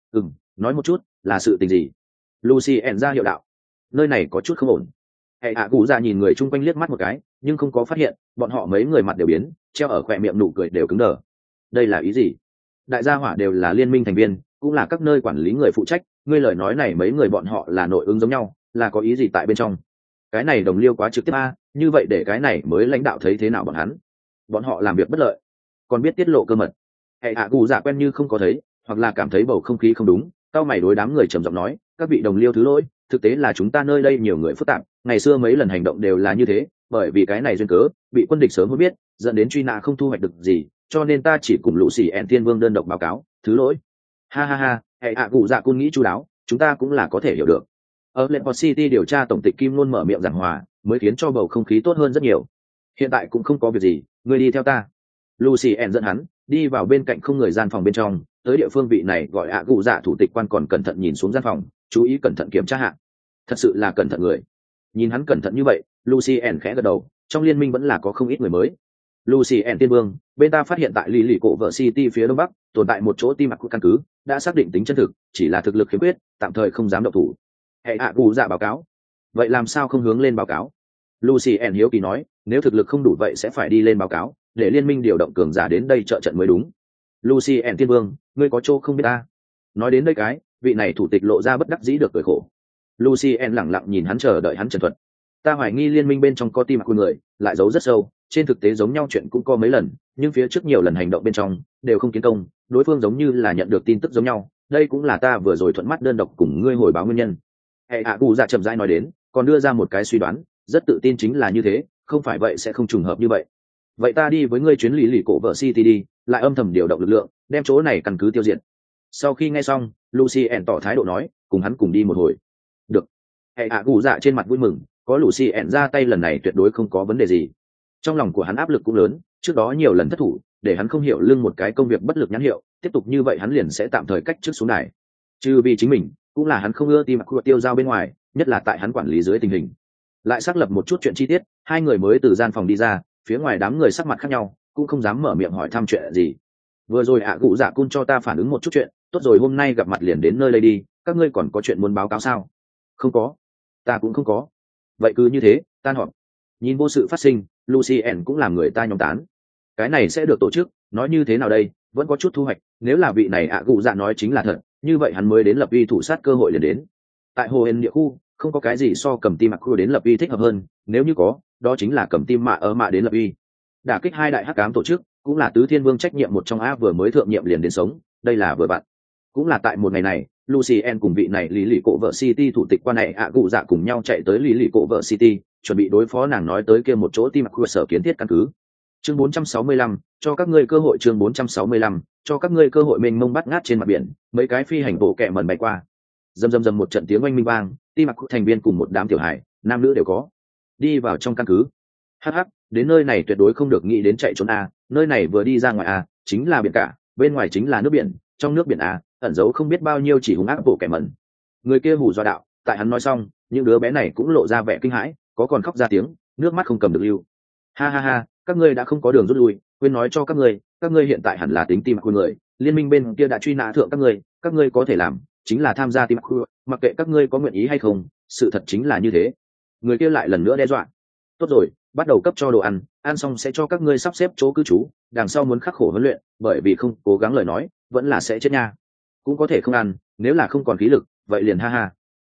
Nói một chút, là sự tình gì? Lucien ra hiệu đạo. Nơi này có chút không ổn. Hệ ạ Cú Dạ nhìn người chung quanh liếc mắt một cái, nhưng không có phát hiện, bọn họ mấy người mặt đều biến, treo ở khóe miệng nụ cười đều cứng đờ. Đây là ý gì? Đại gia hỏa đều là liên minh thành viên, cũng là các nơi quản lý người phụ trách, ngươi lời nói này mấy người bọn họ là nội ứng giống nhau, là có ý gì tại bên trong? Cái này đồng liêu quá trực tiếp a, như vậy để cái này mới lãnh đạo thấy thế nào bọn hắn? Bọn họ làm việc bất lợi, còn biết tiết lộ cơ mật. Hệ hạ Cú Dạ quen như không có thấy, hoặc là cảm thấy bầu không khí không đúng, cao mày đối đám người trầm giọng nói, các vị đồng liêu thứ lỗi, thực tế là chúng ta nơi đây nhiều người phức tạp, ngày xưa mấy lần hành động đều là như thế, bởi vì cái này duyên cớ, bị quân địch sớm mới biết, dẫn đến truy nã không thu hoạch được gì, cho nên ta chỉ cùng Lucien Thiên Vương đơn độc báo cáo, thứ lỗi. Ha ha ha, hệ hạ Cú Dạ cun nghĩ chu đáo, chúng ta cũng là có thể hiểu được. Ở Letport City điều tra tổng tịch Kim luôn mở miệng giảng hòa, mới khiến cho bầu không khí tốt hơn rất nhiều. Hiện tại cũng không có việc gì, ngươi đi theo ta. Lucien dẫn hắn đi vào bên cạnh không người gian phòng bên trong, tới địa phương vị này gọi ạ Cú Dạ thủ tịch quan còn cẩn thận nhìn xuống gian phòng, chú ý cẩn thận kiểm tra hạ. Thật sự là cẩn thận người. Nhìn hắn cẩn thận như vậy, Lucien khẽ gật đầu, trong liên minh vẫn là có không ít người mới. Lucien Tiên Vương, bên ta phát hiện tại Lý Lì Cổ Vợ City phía đông bắc, tồn tại một chỗ tim mạch căn cứ, đã xác định tính chân thực, chỉ là thực lực khiếm khuyết, tạm thời không dám động thủ. Hệ hạ Cú Dạ báo cáo. Vậy làm sao không hướng lên báo cáo? Lucien hiếu kỳ nói, nếu thực lực không đủ vậy sẽ phải đi lên báo cáo, để liên minh điều động cường giả đến đây trợ trận mới đúng. Lucien Tiên Vương, ngươi có chỗ không biết ta? Nói đến đây cái, vị này thủ tịch lộ ra bất đắc dĩ được cười khổ. Lucien lẳng lặng nhìn hắn chờ đợi hắn trần thuật. Ta hoài nghi liên minh bên trong có tim của người, lại giấu rất sâu, trên thực tế giống nhau chuyện cũng có mấy lần, nhưng phía trước nhiều lần hành động bên trong đều không kiến công, đối phương giống như là nhận được tin tức giống nhau, đây cũng là ta vừa rồi thuận mắt đơn độc cùng ngươi hồi báo nguyên nhân. Hệ hạ Cú Dạ chậm rãi nói đến, còn đưa ra một cái suy đoán, rất tự tin chính là như thế, không phải vậy sẽ không trùng hợp như vậy. Vậy ta đi với ngươi chuyến Lý Lì Cổ Vợ City đi, lại âm thầm điều động lực lượng, đem chỗ này căn cứ tiêu diệt. Sau khi nghe xong, Lucien tỏ thái độ nói, cùng hắn cùng đi một hồi. Được. Hệ hạ Cú Dạ trên mặt vui mừng, có Lucien ra tay lần này tuyệt đối không có vấn đề gì. Trong lòng của hắn áp lực cũng lớn, trước đó nhiều lần thất thủ, để hắn không hiểu lưng một cái công việc bất lực nhãn hiệu, tiếp tục như vậy hắn liền sẽ tạm thời cách trước xuống đài. Trừ vì chính mình, cũng là hắn không ưa tim mặc tiêu giao bên ngoài, nhất là tại hắn quản lý dưới tình hình. Lại xác lập một chút chuyện chi tiết, hai người mới từ gian phòng đi ra, phía ngoài đám người sắc mặt khác nhau, cũng không dám mở miệng hỏi thăm chuyện gì. Vừa rồi ạ Cú Dạ cun cho ta phản ứng một chút chuyện, tốt rồi hôm nay gặp mặt liền đến nơi đây đi, các ngươi còn có chuyện muốn báo cáo sao? Không có, ta cũng không có. Vậy cứ như thế, tan họp. Nhìn vô sự phát sinh, Lucien cũng làm người ta nhóm tán. Cái này sẽ được tổ chức, nói như thế nào đây, vẫn có chút thu hoạch, nếu là vị này ạ Cú Dạ nói chính là thật, như vậy hắn mới đến lập uy thủ sát cơ hội liền đến. Tại hồ hên địa khu, không có cái gì so cầm tim mặc khu đến lập uy thích hợp hơn, nếu như có, đó chính là cầm tim mạ ở mạ đến lập uy. Đả kích hai đại hắc ám tổ chức, cũng là tứ thiên vương trách nhiệm một trong a vừa mới thượng nhiệm liền đến sống, đây là vừa bạn. Cũng là tại một ngày này, Lucien cùng vị này Lý Lì Cổ Vợ City thủ tịch quan này ạ Cú Dạ cùng nhau chạy tới Lý Lì Cổ Vợ City, chuẩn bị đối phó nàng nói tới kia một chỗ tim mặc khu sở kiến thiết căn cứ. Chương 465, cho các ngươi cơ hội. Chương 465, cho các ngươi cơ hội. Mênh mông bắt ngát trên mặt biển, mấy cái phi hành bộ kẹ mẩn bay qua. Rầm rầm rầm một trận tiếng oanh minh vang, tim mặc thành viên cùng một đám tiểu hải, nam nữ đều có. Đi vào trong căn cứ. Hắc hắc, đến nơi này tuyệt đối không được nghĩ đến chạy trốn a, nơi này vừa đi ra ngoài a, chính là biển cả, bên ngoài chính là nước biển, trong nước biển a, ẩn giấu không biết bao nhiêu chỉ hung ác bộ kẻ mẩn. Người kia hù dọa đạo, tại hắn nói xong, những đứa bé này cũng lộ ra vẻ kinh hãi, có còn khóc ra tiếng, nước mắt không cầm được lưu. Ha ha ha, các ngươi đã không có đường rút lui, quên nói cho các ngươi hiện tại hẳn là tính tim của người, liên minh bên kia đã truy nã thượng các ngươi có thể làm chính là tham gia tim khu, mặc kệ các ngươi có nguyện ý hay không, sự thật chính là như thế. Người kia lại lần nữa đe dọa. Tốt rồi, bắt đầu cấp cho đồ ăn, ăn xong sẽ cho các ngươi sắp xếp chỗ cư trú, đằng sau muốn khắc khổ huấn luyện, bởi vì không cố gắng lời nói, vẫn là sẽ chết nha. Cũng có thể không ăn, nếu là không còn khí lực, vậy liền ha ha.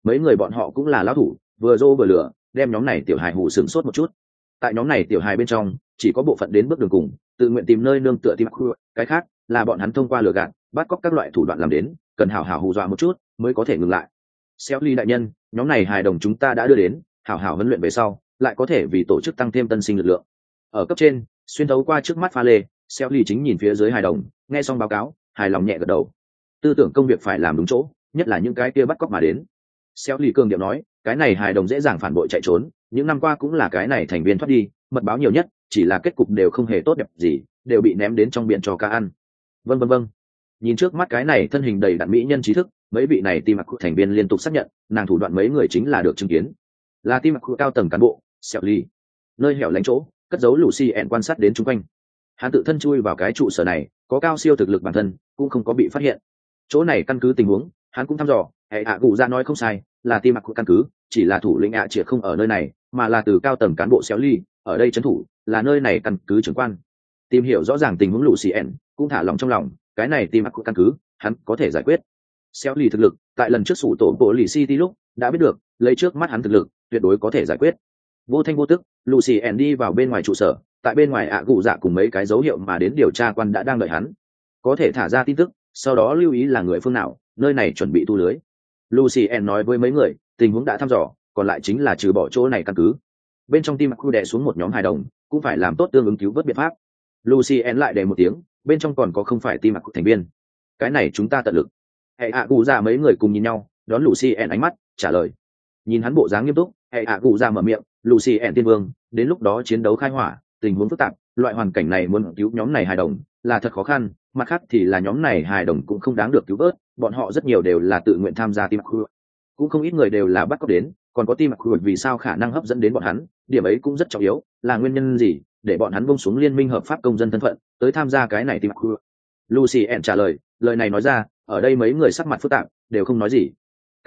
mấy người bọn họ cũng là lão thủ, vừa dô vừa lửa đem nhóm này tiểu hài hù sửng sốt một chút. Tại nhóm này tiểu hài bên trong chỉ có bộ phận đến bước đường cùng tự nguyện tìm nơi nương tựa tim cái khác là bọn hắn thông qua lừa gạt bắt cóc các loại thủ đoạn làm đến, cần hảo hảo hù dọa một chút mới có thể ngừng lại. Xéo ly đại nhân, nhóm này hài đồng chúng ta đã đưa đến, hảo hảo huấn luyện về sau lại có thể vì tổ chức tăng thêm tân sinh lực lượng. Ở cấp trên xuyên thấu qua trước mắt pha lê, xéo ly chính nhìn phía dưới hài đồng, nghe xong báo cáo hài lòng nhẹ gật đầu. Tư tưởng công việc phải làm đúng chỗ, nhất là những cái kia bắt cóc mà đến. Xéo ly cường điệu nói, cái này hài đồng dễ dàng phản bội chạy trốn, những năm qua cũng là cái này thành viên thoát đi mật báo nhiều nhất, chỉ là kết cục đều không hề tốt đẹp gì, đều bị ném đến trong biển cho cá ăn. Vâng. Nhìn trước mắt cái này thân hình đầy đặn mỹ nhân trí thức, mấy vị này team mặc thành viên liên tục xác nhận nàng thủ đoạn mấy người chính là được chứng kiến, là team mặc cao tầng cán bộ. Xéo ly nơi hẻo lánh chỗ cất giấu Lucien quan sát đến chung quanh, hắn tự thân chui vào cái trụ sở này, có cao siêu thực lực bản thân cũng không có bị phát hiện. Chỗ này căn cứ tình huống hắn cũng thăm dò, hệ hạ cụ ra nói không sai, là team mặc căn cứ, chỉ là thủ lĩnh ạ triệt không ở nơi này, mà là từ cao tầng cán bộ xéo ly ở đây trấn thủ, là nơi này căn cứ trưởng quan. Tìm hiểu rõ ràng tình huống Lucien cũng thả lòng trong lòng, cái này team mặc căn cứ hắn có thể giải quyết. Xéo ly thực lực tại lần trước sủ tổ bộ lì city lúc đã biết được, lấy trước mắt hắn thực lực tuyệt đối có thể giải quyết. Vô thanh vô tức Lucien đi vào bên ngoài trụ sở, tại bên ngoài ạ cụ dạ cùng mấy cái dấu hiệu mà đến điều tra quan đã đang đợi hắn, có thể thả ra tin tức, sau đó lưu ý là người phương nào, nơi này chuẩn bị tu lưới. Lucien nói với mấy người tình huống đã thăm dò, còn lại chính là trừ bỏ chỗ này căn cứ bên trong team khu đè xuống một nhóm hài đồng, cũng phải làm tốt tương ứng cứu vớt biện pháp. Lucien lại đề một tiếng, bên trong còn có không phải team thành viên, cái này chúng ta tận lực. Hệ ạ cụ dạ mấy người cùng nhìn nhau, đón Lucien ánh mắt trả lời. Nhìn hắn bộ dáng nghiêm túc, hệ ạ cụ dạ mở miệng, Lucien tiên vương, đến lúc đó chiến đấu khai hỏa, tình huống phức tạp, loại hoàn cảnh này muốn cứu nhóm này hài đồng là thật khó khăn, mặt khác thì là nhóm này hài đồng cũng không đáng được cứu vớt, bọn họ rất nhiều đều là tự nguyện tham gia team crew, cũng không ít người đều là bắt cóc đến, còn có team crew vì sao khả năng hấp dẫn đến bọn hắn, điểm ấy cũng rất trọng yếu, là nguyên nhân gì để bọn hắn buông xuống liên minh hợp pháp công dân thân phận tới tham gia cái này team crew. Lucien trả lời, lời này nói ra, ở đây mấy người sắc mặt phức tạp đều không nói gì.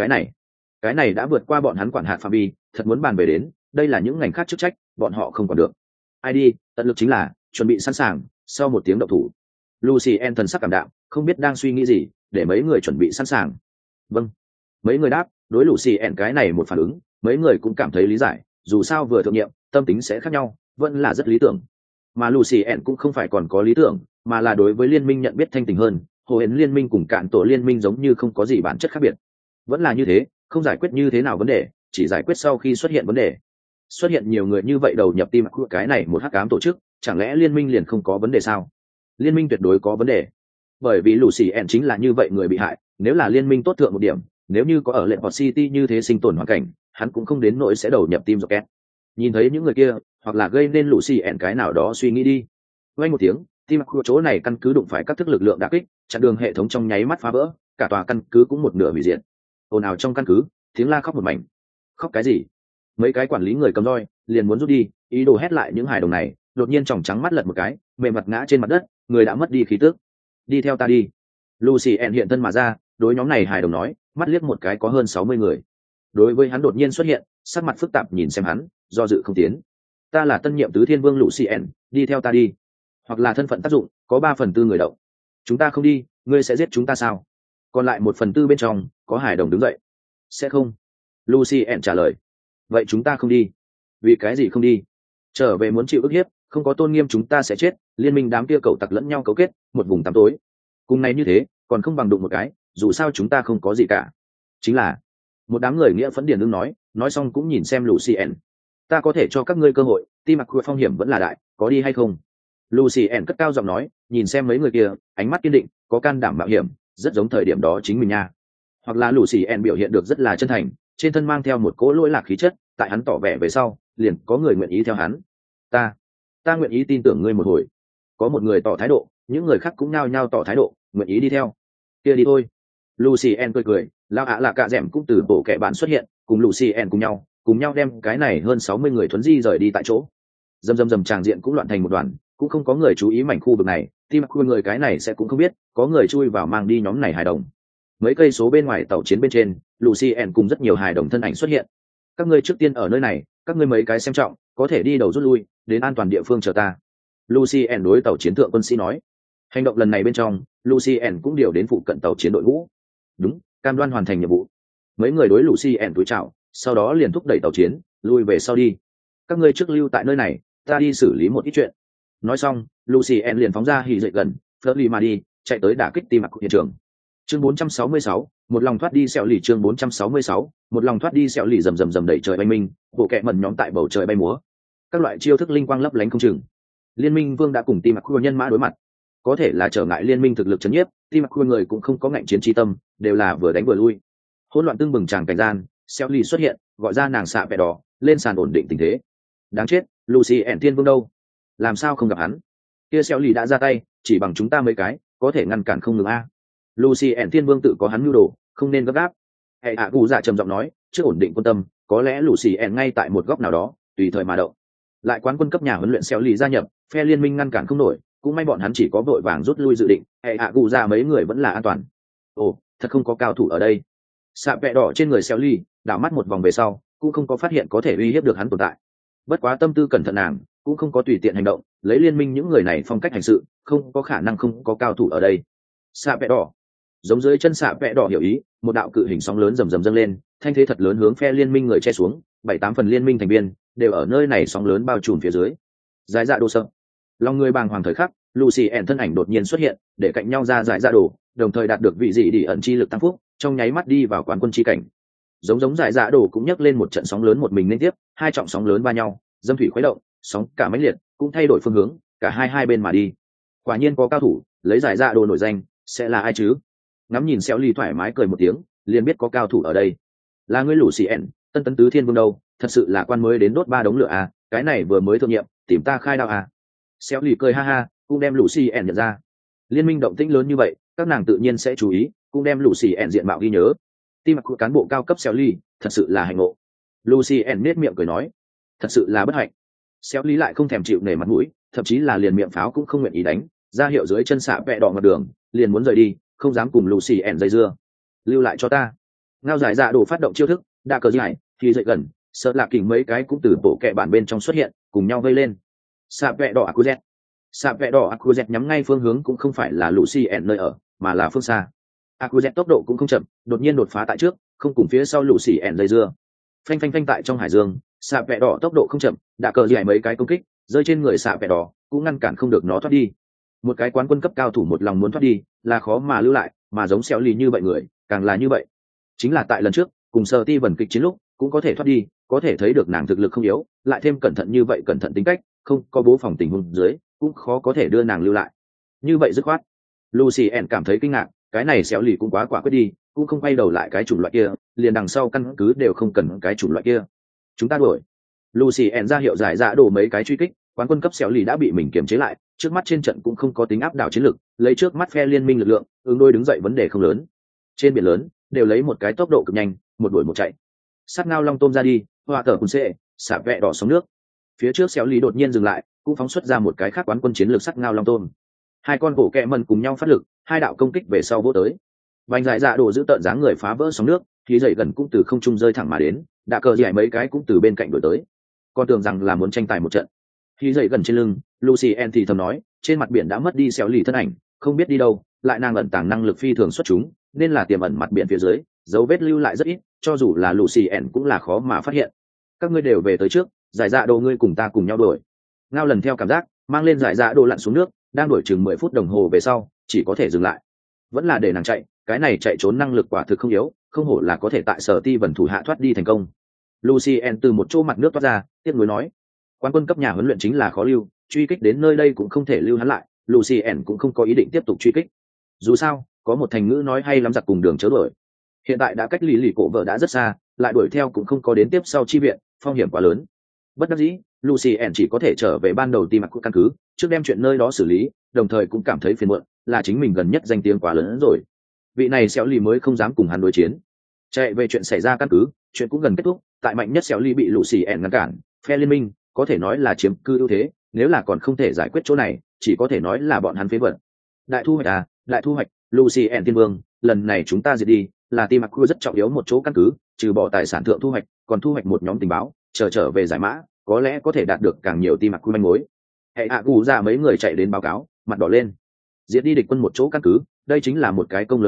Cái này đã vượt qua bọn hắn quản hạt phạm vi, thật muốn bàn về đến, đây là những ngành khác chức trách, bọn họ không còn được. Ai đi, tận lực chính là chuẩn bị sẵn sàng, sau một tiếng động thủ. Lucien thần sắc cảm đạm, không biết đang suy nghĩ gì, để mấy người chuẩn bị sẵn sàng. Vâng. Mấy người đáp, đối Lucien cái này một phản ứng, mấy người cũng cảm thấy lý giải, dù sao vừa thượng nhiệm, tâm tính sẽ khác nhau, vẫn là rất lý tưởng. Mà Lucien cũng không phải còn có lý tưởng, mà là đối với liên minh nhận biết thanh tình hơn, hồ hến liên minh cùng cạn tổ liên minh giống như không có gì bản chất khác biệt. Vẫn là như thế, không giải quyết như thế nào vấn đề, chỉ giải quyết sau khi xuất hiện vấn đề. Xuất hiện nhiều người như vậy đầu nhập team cái này một hắc ám tổ chức, chẳng lẽ liên minh liền không có vấn đề sao? Liên minh tuyệt đối có vấn đề, bởi vì Lucien chính là như vậy người bị hại. Nếu là liên minh tốt thượng một điểm, nếu như có ở lệ Port City như thế sinh tồn hoàn cảnh, hắn cũng không đến nỗi sẽ đầu nhập team Rocket. Nhìn thấy những người kia, hoặc là gây nên Lucien cái nào đó suy nghĩ đi. Vang một tiếng, team chỗ này căn cứ đụng phải các thức lực lượng đả kích, chặn đường hệ thống trong nháy mắt phá vỡ, cả tòa căn cứ cũng một nửa hủy diệt. Ồn ào trong căn cứ, tiếng la khóc một mảnh. Khóc cái gì? Mấy cái quản lý người cầm roi liền muốn rút đi, ý đồ hét lại những hài đồng này, đột nhiên tròng trắng mắt lật một cái, mềm mặt ngã trên mặt đất, người đã mất đi khí tức. Đi theo ta đi. Lucien hiện thân mà ra, đối nhóm này hài đồng nói, mắt liếc một cái có hơn 60 người. Đối với hắn đột nhiên xuất hiện, sắc mặt phức tạp nhìn xem hắn, do dự không tiến. Ta là tân nhiệm tứ thiên vương Lucien, đi theo ta đi. Hoặc là thân phận tác dụng, có 3/4 người động. Chúng ta không đi, ngươi sẽ giết chúng ta sao? Còn lại 1/4 bên trong, có hài đồng đứng dậy. Sẽ không. Lucien trả lời. Vậy chúng ta không đi. Vì cái gì không đi? Trở về muốn chịu ức hiếp, không có tôn nghiêm chúng ta sẽ chết, liên minh đám kia cẩu tặc lẫn nhau cấu kết, một vùng tăm tối. Cùng này như thế, còn không bằng đụng một cái, dù sao chúng ta không có gì cả. Chính là, một đám người nghĩa phẫn điền đương nói xong cũng nhìn xem Lucien. Ta có thể cho các ngươi cơ hội, team mặc phong hiểm vẫn là đại, có đi hay không? Lucien cất cao giọng nói, nhìn xem mấy người kia, ánh mắt kiên định, có can đảm mạo hiểm, rất giống thời điểm đó chính mình nha. Hoặc là Lucien biểu hiện được rất là chân thành, trên thân mang theo một cỗ lỗi lạc khí chất, tại hắn tỏ vẻ về sau, liền có người nguyện ý theo hắn. Ta nguyện ý tin tưởng ngươi một hồi. Có một người tỏ thái độ, những người khác cũng nhao nhao tỏ thái độ, nguyện ý đi theo. Kia đi thôi. Lucien cười, lao ạ là cạ dẻm cũng từ bộ kẻ bạn xuất hiện, cùng Lucien cùng nhau đem cái này hơn 60 người thuấn di rời đi tại chỗ. Dầm tràng diện cũng loạn thành một đoàn, cũng không có người chú ý mảnh khu vực này, team khu người cái này sẽ cũng không biết, có người chui vào mang đi nhóm này hài đồng. Mấy cây số bên ngoài tàu chiến bên trên, Lucien cùng rất nhiều hài đồng thân ảnh xuất hiện. Các ngươi trước tiên ở nơi này, các ngươi mấy cái xem trọng, có thể đi đầu rút lui, đến an toàn địa phương chờ ta. Lucien đối tàu chiến thượng quân sĩ nói. Hành động lần này bên trong, Lucien cũng điều đến phụ cận tàu chiến đội ngũ. Đúng, cam đoan hoàn thành nhiệm vụ. mấy người đối Lucien túi chào, sau đó liền thúc đẩy tàu chiến lui về sau đi. Các ngươi trước lưu tại nơi này, ta đi xử lý một ít chuyện. Nói xong Lucien liền phóng ra hì dậy gần Fleur mà đi, chạy tới đả kích tim mặc hiện trường. Chương 466, một lòng thoát đi sẹo lì. Chương 466, một lòng thoát đi sẹo lì. Rầm rầm rầm đẩy trời bay minh, bộ kệ mẩn nhóm tại bầu trời bay múa, các loại chiêu thức linh quang lấp lánh không chừng. Liên minh vương đã cùng tim mặc nhân mã đối mặt, có thể là trở ngại liên minh thực lực chấn nhiếp, tim mặc người cũng không có ngạnh chiến trí tâm, đều là vừa đánh vừa lui. Hỗn loạn tương bừng tràng cảnh gian, sẹo lì xuất hiện, gọi ra nàng xạ vẹ đỏ lên sàn ổn định tình thế. Đáng chết, Lucien Thiên Vương đâu? Làm sao không gặp hắn? Kia sẹo lì đã ra tay, chỉ bằng chúng ta mấy cái có thể ngăn cản không ngừng a. Lucien Thiên Vương tự có hắn mưu đồ, không nên gấp gáp. Hệ hạ cụ dạ trầm giọng nói, trước ổn định quân tâm, có lẽ Lucien ngay tại một góc nào đó tùy thời mà động. Lại quán quân cấp nhà huấn luyện sẹo lì gia nhập, phe liên minh ngăn cản không nổi, cũng may bọn hắn chỉ có vội vàng rút lui dự định, hệ hạ cụ dạ mấy người vẫn là an toàn. Ồ, thật không có cao thủ ở đây. Sạ vẹ đỏ trên người sẹo lì đảo mắt một vòng về sau, cũng không có phát hiện có thể uy hiếp được hắn tồn tại. Bất quá tâm tư cẩn thận nàng cũng không có tùy tiện hành động, lấy liên minh những người này phong cách hành sự, không có khả năng không có cao thủ ở đây. Sạ vẹ đỏ, giống dưới chân sạ vẹ đỏ hiểu ý, một đạo cự hình sóng lớn rầm rầm dâng lên, thanh thế thật lớn hướng phe liên minh người che xuống, 7-8 phần liên minh thành viên đều ở nơi này sóng lớn bao trùm phía dưới. Giải dạ đồ sợ, lòng người bàng hoàng thời khắc, Lucien thân ảnh đột nhiên xuất hiện, để cạnh nhau ra giải dạ đồ, đồng thời đạt được vị dị đi ẩn chi lực tăng phúc, trong nháy mắt đi vào quán quân chi cảnh. Giống giải dạ đồ cũng nhấc lên một trận sóng lớn một mình liên tiếp, hai trọng sóng lớn va nhau, dâm thủy khuấy động, sóng cả mãnh liệt cũng thay đổi phương hướng, cả hai bên mà đi. Quả nhiên có cao thủ, lấy giải dạ đồ nổi danh, sẽ là ai chứ? Ngắm nhìn xéo ly thoải mái cười một tiếng, liền biết có cao thủ ở đây. Là ngươi Lucien, tân tấn tứ thiên vương đâu? Thật sự là quan mới đến đốt 3 đống lửa à? Cái này vừa mới thượng nhiệm, tìm ta khai đạo à? Xéo ly cười ha ha, cũng đem Lucien nhận ra. Liên minh động tĩnh lớn như vậy, các nàng tự nhiên sẽ chú ý, cũng đem Lucien diện mạo ghi nhớ. Tim mặc cán bộ cao cấp xéo ly, thật sự là hạnh ngộ. Lucien nét miệng cười nói, thật sự là bất hạnh. Xéo ly lại không thèm chịu nể mặt mũi, thậm chí là liền miệng pháo cũng không nguyện ý đánh, ra hiệu dưới chân xạ vẹ đỏ ngập đường, liền muốn rời đi, không dám cùng Lucien dây dưa. Lưu lại cho ta. Ngao giải dạ đổ phát động chiêu thức, đa cờ giải thì dậy gần, sợ là kình mấy cái cũng từ bộ kệ bản bên trong xuất hiện, cùng nhau vây lên. Xạ vẹ đỏ Akuzet. Xạ vẹ đỏ Akuzet nhắm ngay phương hướng cũng không phải là Lucien nơi ở, mà là phương xa. Akuzet tốc độ cũng không chậm, đột nhiên đột phá tại trước, không cùng phía sau Lucien dây dưa. Phanh phanh phanh tại trong hải dương, xạ vẹ đỏ tốc độ không chậm, đã cờ giải mấy cái công kích, rơi trên người xạ vẹ đỏ, cũng ngăn cản không được nó thoát đi. Một cái quán quân cấp cao thủ một lòng muốn thoát đi, là khó mà lưu lại, mà giống xéo lì như vậy người, càng là như vậy. Chính là tại lần trước, cùng Sở Ti vần kịch chiến lúc, cũng có thể thoát đi, có thể thấy được nàng thực lực không yếu, lại thêm cẩn thận như vậy cẩn thận tính cách, không có bố phòng tình huống dưới, cũng khó có thể đưa nàng lưu lại. Như vậy dứt khoát. Lucien cảm thấy kinh ngạc, cái này xéo lì cũng quá quả quyết đi, cũng không quay đầu lại cái chủng loại kia, liền đằng sau căn cứ đều không cần cái chủng loại kia. Chúng ta đuổi. Lucien ra hiệu giải dạ đổ mấy cái truy kích, quán quân cấp xéo lì đã bị mình kiềm chế lại, trước mắt trên trận cũng không có tính áp đảo chiến lực, lấy trước mắt phe liên minh lực lượng, ứng đôi đứng dậy vấn đề không lớn. Trên biển lớn, đều lấy một cái tốc độ cực nhanh, một đuổi một chạy. Sát ngao long tôm ra đi, hoa tở cùng xệ, xả vẹ đỏ sóng nước. Phía trước xéo lì đột nhiên dừng lại, cũng phóng xuất ra một cái khác quán quân chiến lược sát ngao long tôm. Hai con hổ kẹ mần cùng nhau phát lực, hai đạo công kích về sau vỗ tới. Vành giải dạ đổ giữ tợn dáng người phá vỡ sóng nước, khí dậy gần cũng từ không trung rơi thẳng mà đến, đã cờ giải mấy cái cũng từ bên cạnh đuổi tới. Con tưởng rằng là muốn tranh tài một trận. Khí dậy gần trên lưng, Lucien thì thầm nói, trên mặt biển đã mất đi xéo lì thân ảnh, không biết đi đâu, lại nàng ẩn tàng năng lực phi thường xuất chúng, nên là tiềm ẩn mặt biển phía dưới, dấu vết lưu lại rất ít, cho dù là Lucien cũng là khó mà phát hiện. Các ngươi đều về tới trước, giải dạ đồ ngươi cùng ta cùng nhau đuổi. Ngao lần theo cảm giác, mang lên giải dạ đồ lặn xuống nước, đang đuổi chừng 10 phút đồng hồ về sau, chỉ có thể dừng lại. Vẫn là để nàng chạy, cái này chạy trốn năng lực quả thực không yếu, không hổ là có thể tại Sở Ti vần thủ hạ thoát đi thành công. Lucien từ một chỗ mặt nước toát ra, tiếp nối nói, quán quân cấp nhà huấn luyện chính là khó lưu, truy kích đến nơi đây cũng không thể lưu hắn lại, Lucien cũng không có ý định tiếp tục truy kích. Dù sao, có một thành ngữ nói hay lắm giặc cùng đường chớ đuổi. Hiện tại đã cách lì cổ vợ đã rất xa, lại đuổi theo cũng không có đến tiếp sau chi viện, phong hiểm quá lớn. Bất đắc dĩ, Lucien chỉ có thể trở về ban đầu tìm mặc căn cứ, trước đem chuyện nơi đó xử lý, đồng thời cũng cảm thấy phiền muộn, là chính mình gần nhất danh tiếng quá lớn hơn rồi. Vị này xéo lì mới không dám cùng hắn đối chiến. Chạy về chuyện xảy ra căn cứ, chuyện cũng gần kết thúc, tại mạnh nhất xéo lì bị Lucien ngăn cản, phe liên minh có thể nói là chiếm cư ưu thế, nếu là còn không thể giải quyết chỗ này, chỉ có thể nói là bọn hắn phế vật. Đại thu hoạch à, đại thu hoạch, Lucien tiên vương, lần này chúng ta diệt đi, là team Aqua rất trọng yếu một chỗ căn cứ, trừ bỏ tài sản thượng thu hoạch, còn thu hoạch một nhóm tình báo, trở về giải mã, có lẽ có thể đạt được càng nhiều team Aqua manh mối. Hệ hạ gù ra mấy người chạy đến báo cáo, mặt đỏ lên. Diệt đi địch quân một chỗ căn cứ, đây chính là một cái công lớn à,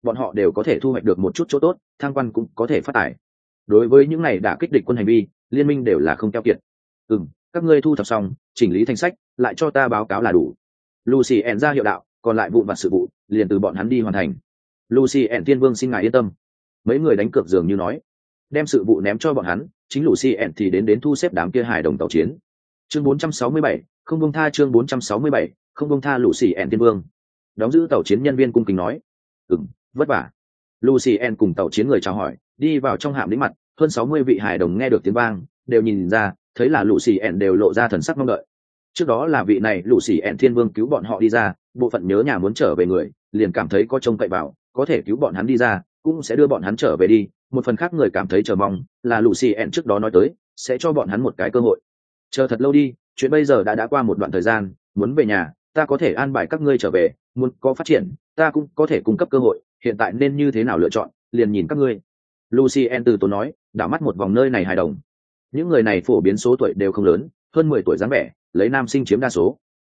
bọn họ đều có thể thu hoạch được một chút chỗ tốt, thăng quan cũng có thể phát tài. Đối với những này đã kích địch quân hành vi, liên minh đều là không keo kiệt. Các ngươi thu thập xong, chỉnh lý thành sách, lại cho ta báo cáo là đủ. Lucien ra hiệu đạo, còn lại vụn vặt sự vụ, liền từ bọn hắn đi hoàn thành. Lucien Tiên Vương xin ngài yên tâm. Mấy người đánh cược dường như nói, đem sự vụ ném cho bọn hắn, chính Lucien thì đến thu xếp đám kia hài đồng tàu chiến. Chương 467, không buông tha. Chương 467, không buông tha. Lucien Tiên Vương đóng giữ tàu chiến nhân viên cung kính nói, vất vả. Lucien cùng tàu chiến người chào hỏi, đi vào trong hạm lĩnh mặt, hơn 60 vị hài đồng nghe được tiếng vang, đều nhìn ra, thấy là Lucien đều lộ ra thần sắc mong đợi. Trước đó là vị này Lucien Thiên Vương cứu bọn họ đi ra, bộ phận nhớ nhà muốn trở về người, liền cảm thấy có trông cậy vào, có thể cứu bọn hắn đi ra, cũng sẽ đưa bọn hắn trở về đi. Một phần khác người cảm thấy chờ mong, là Lucien trước đó nói tới, sẽ cho bọn hắn một cái cơ hội. Chờ thật lâu đi, chuyện bây giờ đã qua một đoạn thời gian, muốn về nhà, ta có thể an bài các ngươi trở về, muốn có phát triển, ta cũng có thể cung cấp cơ hội, hiện tại nên như thế nào lựa chọn, liền nhìn các ngươi. Lucien từ tốn nói, đảo mắt một vòng nơi này hài đồng. Những người này phổ biến số tuổi đều không lớn, hơn 10 tuổi dáng vẻ, lấy nam sinh chiếm đa số.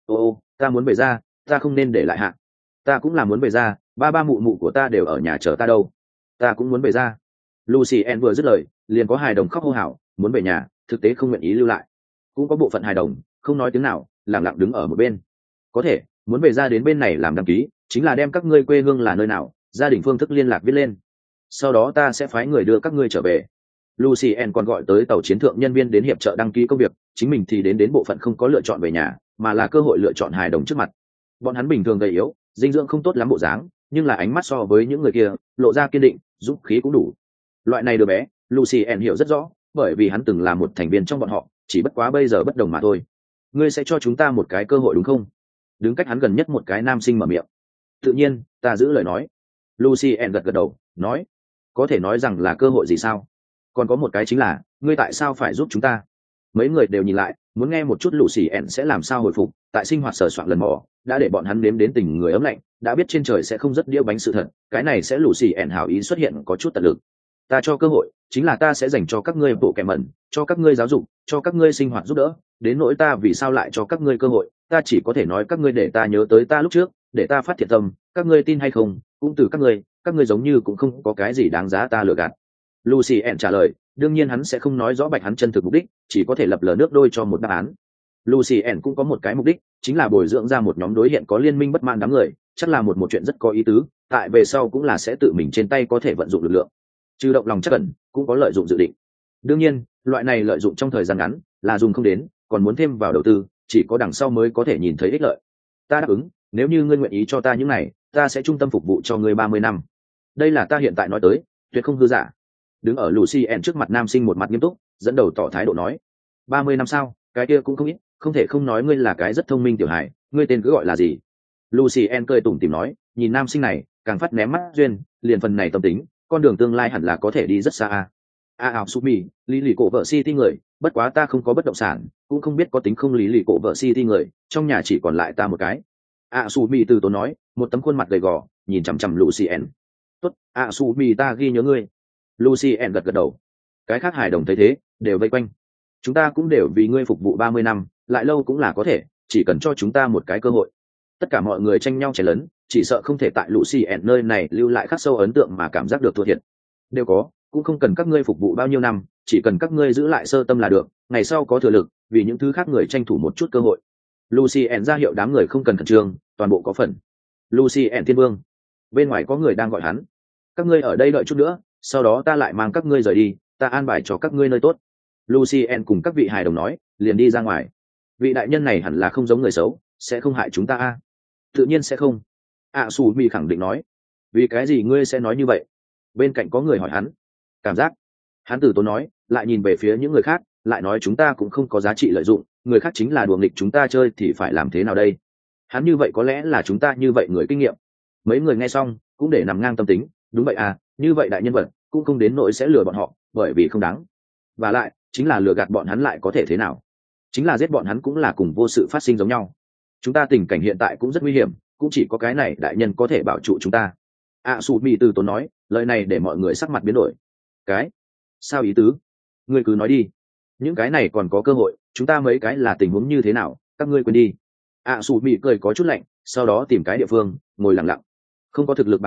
Ta muốn về ra, ta không nên để lại hạ. Ta cũng là muốn về ra, ba mụ mụ của ta đều ở nhà chờ ta đâu. Ta cũng muốn về ra. Lucien vừa dứt lời, liền có hài đồng khóc hô hào, muốn về nhà, thực tế không nguyện ý lưu lại. Cũng có bộ phận hài đồng, không nói tiếng nào, lặng lặng đứng ở một bên. Có thể, muốn về ra đến bên này làm đăng ký, chính là đem các ngươi quê hương là nơi nào, gia đình phương thức liên lạc viết lên. Sau đó ta sẽ phái người đưa các ngươi trở về. Lucien còn gọi tới tàu chiến thượng nhân viên đến hiệp trợ đăng ký công việc, chính mình thì đến bộ phận không có lựa chọn về nhà, mà là cơ hội lựa chọn hài đồng trước mặt. Bọn hắn bình thường gầy yếu, dinh dưỡng không tốt lắm bộ dáng, nhưng là ánh mắt so với những người kia, lộ ra kiên định, dũng khí cũng đủ. Loại này đứa bé, Lucien hiểu rất rõ, bởi vì hắn từng là một thành viên trong bọn họ, chỉ bất quá bây giờ bất đồng mà thôi. Ngươi sẽ cho chúng ta một cái cơ hội đúng không? Đứng cách hắn gần nhất một cái nam sinh mở miệng. Tự nhiên, ta giữ lời nói. Lucien gật đầu, nói, có thể nói rằng là cơ hội gì sao? Còn có một cái chính là, ngươi tại sao phải giúp chúng ta? Mấy người đều nhìn lại, muốn nghe một chút Lucien sẽ làm sao hồi phục. Tại sinh hoạt sờ soạn lần mò, đã để bọn hắn nếm đến tình người ấm lạnh, đã biết trên trời sẽ không rất đĩa bánh sự thật, cái này sẽ Lucien hảo ý xuất hiện có chút tận lực. Ta cho cơ hội, chính là ta sẽ dành cho các ngươi bộ kẻ mẩn, cho các ngươi giáo dục, cho các ngươi sinh hoạt giúp đỡ. Đến nỗi ta vì sao lại cho các ngươi cơ hội, ta chỉ có thể nói các ngươi để ta nhớ tới ta lúc trước, để ta phát thiện tâm, các ngươi tin hay không, cũng từ các ngươi giống như cũng không có cái gì đáng giá ta lừa gạt. Lucien trả lời, đương nhiên hắn sẽ không nói rõ bạch hắn chân thực mục đích, chỉ có thể lập lờ nước đôi cho một đáp án. Lucien cũng có một cái mục đích, chính là bồi dưỡng ra một nhóm đối hiện có liên minh bất mãn đám người, chắc là một chuyện rất có ý tứ, tại về sau cũng là sẽ tự mình trên tay có thể vận dụng lực lượng. Trừ động lòng chắc ẩn, cũng có lợi dụng dự định. Đương nhiên, loại này lợi dụng trong thời gian ngắn là dùng không đến, còn muốn thêm vào đầu tư, chỉ có đằng sau mới có thể nhìn thấy ích lợi. Ta đáp ứng, nếu như ngươi nguyện ý cho ta những này, ta sẽ trung tâm phục vụ cho ngươi 30 năm. Đây là ta hiện tại nói tới, tuyệt không hư giả. Đứng ở Lucien trước mặt nam sinh một mặt nghiêm túc, dẫn đầu tỏ thái độ nói, 30 năm sao, cái kia cũng không ít, không thể không nói ngươi là cái rất thông minh tiểu hài, ngươi tên cứ gọi là gì? Lucien cười tủm tỉm nói, nhìn nam sinh này, càng phát ném mắt duyên, liền phần này tâm tính, con đường tương lai hẳn là có thể đi rất xa. Sumi, lý lì cổ vợ City người, bất quá ta không có bất động sản, cũng không biết có tính không lý lì cổ vợ City người, trong nhà chỉ còn lại ta một cái. Sumi từ tốn nói, một tấm khuôn mặt gầy gò, nhìn chằm chằm Lucien. Tốt, Sumi ta ghi nhớ ngươi. Lucien gật đầu. Cái khác hài đồng thấy thế, đều vây quanh. Chúng ta cũng đều vì ngươi phục vụ 30 năm, lại lâu cũng là có thể, chỉ cần cho chúng ta một cái cơ hội. Tất cả mọi người tranh nhau chảy lớn, chỉ sợ không thể tại Lucien nơi này lưu lại khắc sâu ấn tượng mà cảm giác được thua thiệt. Đều có, cũng không cần các ngươi phục vụ bao nhiêu năm, chỉ cần các ngươi giữ lại sơ tâm là được, ngày sau có thừa lực, vì những thứ khác người tranh thủ một chút cơ hội. Lucien ra hiệu đám người không cần khẩn trương, toàn bộ có phần. Lucien Thiên Vương, bên ngoài có người đang gọi hắn. Các ngươi ở đây đợi chút nữa, sau đó ta lại mang các ngươi rời đi, ta an bài cho các ngươi nơi tốt. Lucien cùng các vị hài đồng nói, liền đi ra ngoài. Vị đại nhân này hẳn là không giống người xấu, sẽ không hại chúng ta. Tự nhiên sẽ không. Sumi khẳng định nói. Vì cái gì ngươi sẽ nói như vậy? Bên cạnh có người hỏi hắn. Cảm giác. Hắn từ tốn nói, lại nhìn về phía những người khác, lại nói chúng ta cũng không có giá trị lợi dụng, người khác chính là đùa nghịch chúng ta chơi thì phải làm thế nào đây? Hắn như vậy có lẽ là chúng ta như vậy người kinh nghiệm. Mấy người nghe xong, cũng để nằm ngang tâm tính, đúng vậy như vậy đại nhân vật, cũng không đến nỗi sẽ lừa bọn họ, bởi vì không đáng. Và lại, chính là lừa gạt bọn hắn lại có thể thế nào? Chính là giết bọn hắn cũng là cùng vô sự phát sinh giống nhau. Chúng ta tình cảnh hiện tại cũng rất nguy hiểm, cũng chỉ có cái này đại nhân có thể bảo trụ chúng ta. Sumi từ tốn nói, lời này để mọi người sắc mặt biến đổi. Cái? Sao ý tứ? Ngươi cứ nói đi. Những cái này còn có cơ hội, chúng ta mấy cái là tình huống như thế nào, các ngươi quên đi. Sumi cười có chút lạnh, sau đó tìm cái địa phương, ngồi lặng lặng. Không có thực lực bản thân,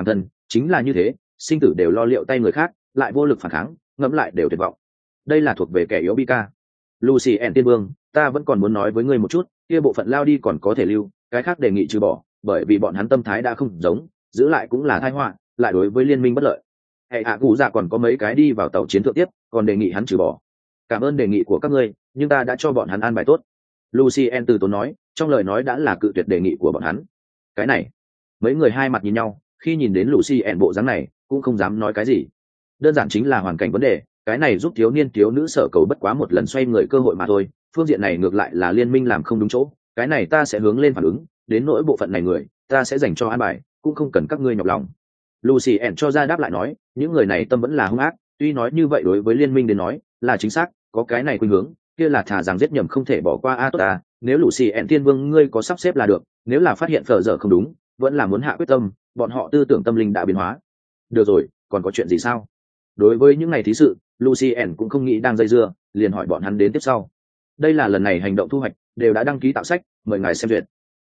chính là như thế, sinh tử đều lo liệu tay người khác, lại vô lực phản kháng, ngẫm lại đều tuyệt vọng. Đây là thuộc về kẻ yếu bi ca. Lucien tiên vương, ta vẫn còn muốn nói với ngươi một chút, kia bộ phận lao đi còn có thể lưu, cái khác đề nghị trừ bỏ, bởi vì bọn hắn tâm thái đã không giống, giữ lại cũng là tai họa, lại đối với liên minh bất lợi. Hệ hạ cụ dạ còn có mấy cái đi vào tàu chiến thượng tiếp, còn đề nghị hắn trừ bỏ. Cảm ơn đề nghị của các ngươi, nhưng ta đã cho bọn hắn an bài tốt. Lucien từ tốn nói, trong lời nói đã là cự tuyệt đề nghị của bọn hắn. Cái này, mấy người hai mặt nhìn nhau, khi nhìn đến Lucien bộ dáng này, cũng không dám nói cái gì. Đơn giản chính là hoàn cảnh vấn đề, cái này giúp thiếu niên thiếu nữ sở cầu bất quá một lần xoay người cơ hội mà thôi. Phương diện này ngược lại là liên minh làm không đúng chỗ, cái này ta sẽ hướng lên phản ứng, đến nỗi bộ phận này người, ta sẽ dành cho an bài, cũng không cần các ngươi nhọc lòng. Lucien cho ra đáp lại nói, những người này tâm vẫn là hung ác, tuy nói như vậy đối với liên minh đến nói là chính xác, có cái này khuynh hướng, kia là thà rằng giết nhầm không thể bỏ qua tốt à, nếu Lucien tiên vương ngươi có sắp xếp là được, nếu là phát hiện phở dở không đúng, vẫn là muốn hạ quyết tâm, bọn họ tư tưởng tâm linh đã biến hóa. Được rồi, còn có chuyện gì sao? Đối với những ngày thí sự, Lucien cũng không nghĩ đang dây dưa, liền hỏi bọn hắn đến tiếp sau. Đây là lần này hành động thu hoạch, đều đã đăng ký tạo sách, mời ngài xem duyệt.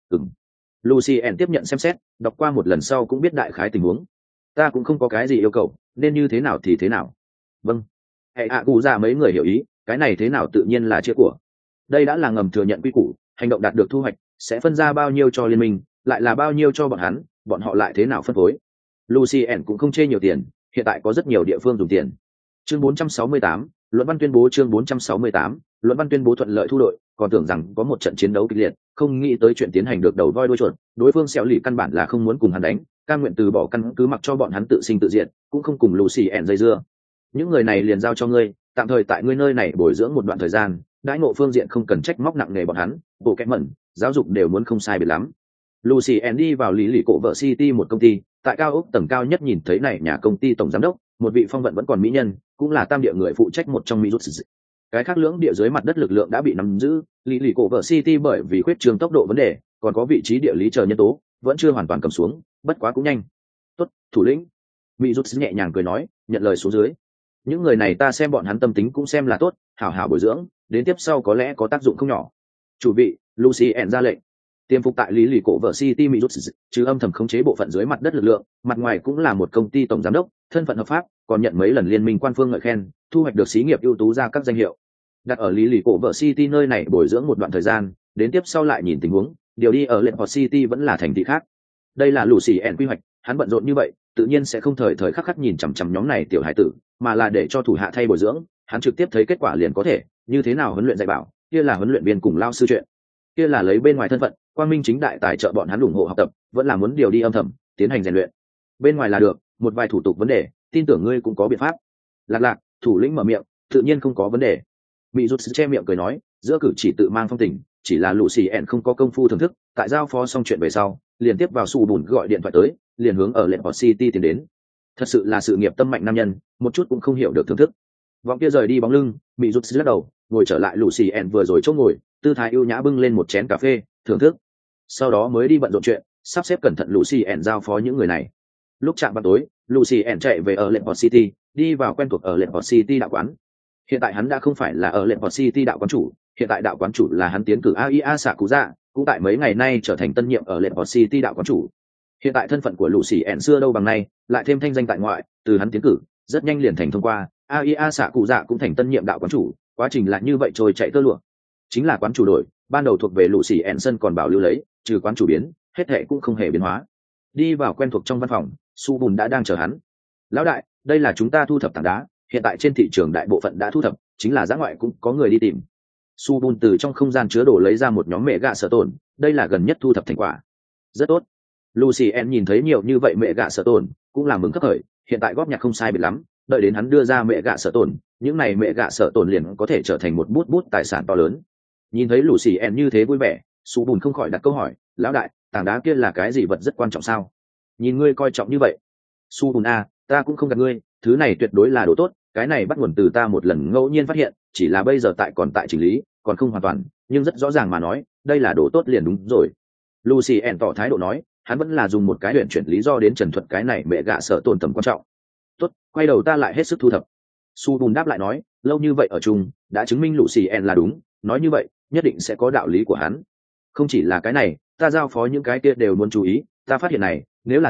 Lucien tiếp nhận xem xét, đọc qua một lần sau cũng biết đại khái tình huống. Ta cũng không có cái gì yêu cầu, nên như thế nào thì thế nào. Vâng. Hệ hạ cụ dạ mấy người hiểu ý, cái này thế nào tự nhiên là chia của. Đây đã là ngầm thừa nhận quy củ, hành động đạt được thu hoạch, sẽ phân ra bao nhiêu cho liên minh, lại là bao nhiêu cho bọn hắn, bọn họ lại thế nào phân phối. Lucien cũng không chê nhiều tiền, hiện tại có rất nhiều địa phương dùng tiền. Chương 468, luận văn tuyên bố. Chương 468, luận văn tuyên bố thuận lợi thu đội, còn tưởng rằng có một trận chiến đấu kịch liệt, không nghĩ tới chuyện tiến hành được đầu voi đuôi chuột, đối phương xẻo lì căn bản là không muốn cùng hắn đánh, cam nguyện từ bỏ căn cứ mặc cho bọn hắn tự sinh tự diệt, cũng không cùng Lucien dây dưa. Những người này liền giao cho ngươi, tạm thời tại ngươi nơi này bồi dưỡng một đoạn thời gian, đãi ngộ phương diện không cần trách móc nặng nề bọn hắn, bộ kẽ mẩn, giáo dục đều muốn không sai biệt lắm. Lucien đi vào lý lì cổ vợ City một công ty, tại cao ốc tầng cao nhất nhìn thấy này nhà công ty tổng giám đốc, một vị phong vận vẫn còn mỹ nhân, cũng là tam địa người phụ trách một trong mỹ rút. Cái khác lưỡng địa dưới mặt đất lực lượng đã bị nắm giữ, lý lì cổ vợ City bởi vì khuyết trường tốc độ vấn đề, còn có vị trí địa lý chờ nhân tố, vẫn chưa hoàn toàn cầm xuống, bất quá cũng nhanh. Tốt, thủ lĩnh. Mỹ rút nhẹ nhàng cười nói, nhận lời xuống dưới. Những người này ta xem bọn hắn tâm tính cũng xem là tốt, hảo hảo bồi dưỡng, đến tiếp sau có lẽ có tác dụng không nhỏ. Chủ vị, Lucien ra lệnh. Tiêm phục tại lý lì cổ vợ City Mỹ rút, chứ âm thầm khống chế bộ phận dưới mặt đất lực lượng, mặt ngoài cũng là một công ty tổng giám đốc, thân phận hợp pháp, còn nhận mấy lần liên minh quan phương ngợi khen, thu hoạch được xí nghiệp ưu tú ra các danh hiệu. Đặt ở lý lì cổ vợ City nơi này bồi dưỡng một đoạn thời gian, đến tiếp sau lại nhìn tình huống, điều đi ở lệnh City vẫn là thành thị khác. Đây là Lucien quy hoạch, hắn bận rộn như vậy, tự nhiên sẽ không thời thời khắc khắc nhìn chằm chằm nhóm này tiểu hải tử, mà là để cho thủ hạ thay bồi dưỡng, hắn trực tiếp thấy kết quả liền có thể, như thế nào huấn luyện dạy bảo, kia là huấn luyện viên cùng lao sư chuyện, kia là lấy bên ngoài thân phận, quang minh chính đại tài trợ bọn hắn ủng hộ học tập, vẫn là muốn điều đi âm thầm, tiến hành rèn luyện. Bên ngoài là được, một vài thủ tục vấn đề, tin tưởng ngươi cũng có biện pháp. Lạc, thủ lĩnh mở miệng, tự nhiên không có vấn đề. Bị rút che miệng cười nói, giữa cử chỉ tự mang phong tình, chỉ là Lucien không có công phu thưởng thức, tại giao phó xong chuyện về sau, liền tiếp vào Su Bùn gọi điện thoại tới, liền hướng ở lệnh City tiến đến. Thật sự là sự nghiệp tâm mạnh nam nhân, một chút cũng không hiểu được thưởng thức. Vọng kia rời đi bóng lưng, Mỹ rút lắc đầu, ngồi trở lại Lucien vừa rồi chỗ ngồi, tư thái ưu nhã bưng lên một chén cà phê, thưởng thức. Sau đó mới đi bận rộn chuyện, sắp xếp cẩn thận Lucien giao phó những người này. Lúc chạm vào tối, Lucien chạy về ở lệnh City, đi vào quen thuộc ở lệnh City đạo quán. Hiện tại hắn đã không phải là ở lệnh City đạo quán chủ, hiện tại đạo quán chủ là hắn tiến cử AIA Sakuza, cũng tại mấy ngày nay trở thành tân nhiệm ở lệnh City đạo quán chủ. Hiện tại thân phận của Lucien xưa đâu bằng nay, lại thêm thanh danh tại ngoại, từ hắn tiến cử, rất nhanh liền thành thông qua, AIA Sakuza cũng thành tân nhiệm đạo quán chủ, quá trình lại như vậy trôi chạy tơ lụa. Chính là quán chủ đổi, ban đầu thuộc về Lucien sân còn bảo lưu lấy, trừ quán chủ biến, hết thảy cũng không hề biến hóa. Đi vào quen thuộc trong văn phòng, Su Bùn đã đang chờ hắn. Lão đại, đây là chúng ta thu thập tảng đá, hiện tại trên thị trường đại bộ phận đã thu thập, chính là giã ngoại cũng có người đi tìm. Su Bùn từ trong không gian chứa đồ lấy ra một nhóm mẹ gạ sở tổn, đây là gần nhất thu thập thành quả. Rất tốt. Lucien nhìn thấy nhiều như vậy mẹ gạ sở tổn, cũng là mừng khấp khởi, hiện tại góp nhặt không sai biệt lắm, đợi đến hắn đưa ra mẹ gạ sở tổn, những này mẹ gạ sở tổn liền có thể trở thành một bút tài sản to lớn. Nhìn thấy Lucien như thế vui vẻ, Su Bùn không khỏi đặt câu hỏi, lão đại, tảng đá kia là cái gì vật rất quan trọng sao? Nhìn ngươi coi trọng như vậy. Su Bùn a, ta cũng không gạt ngươi, thứ này tuyệt đối là đồ tốt, cái này bắt nguồn từ ta một lần ngẫu nhiên phát hiện, chỉ là bây giờ còn tại chỉnh lý, còn không hoàn toàn, nhưng rất rõ ràng mà nói, đây là đồ tốt liền đúng rồi. Lucien tỏ thái độ nói, hắn vẫn là dùng một cái luyện chuyển lý do đến trần thuật cái này mẹ gạ sở tổn tầm quan trọng. Tốt, quay đầu ta lại hết sức thu thập. Su Bùn đáp lại nói, lâu như vậy ở chung, đã chứng minh Lucien là đúng, nói như vậy, nhất định sẽ có đạo lý của hắn. Không chỉ là cái này, ta giao phó những cái kia đều muốn chú ý, ta phát hiện này, nếu là thành,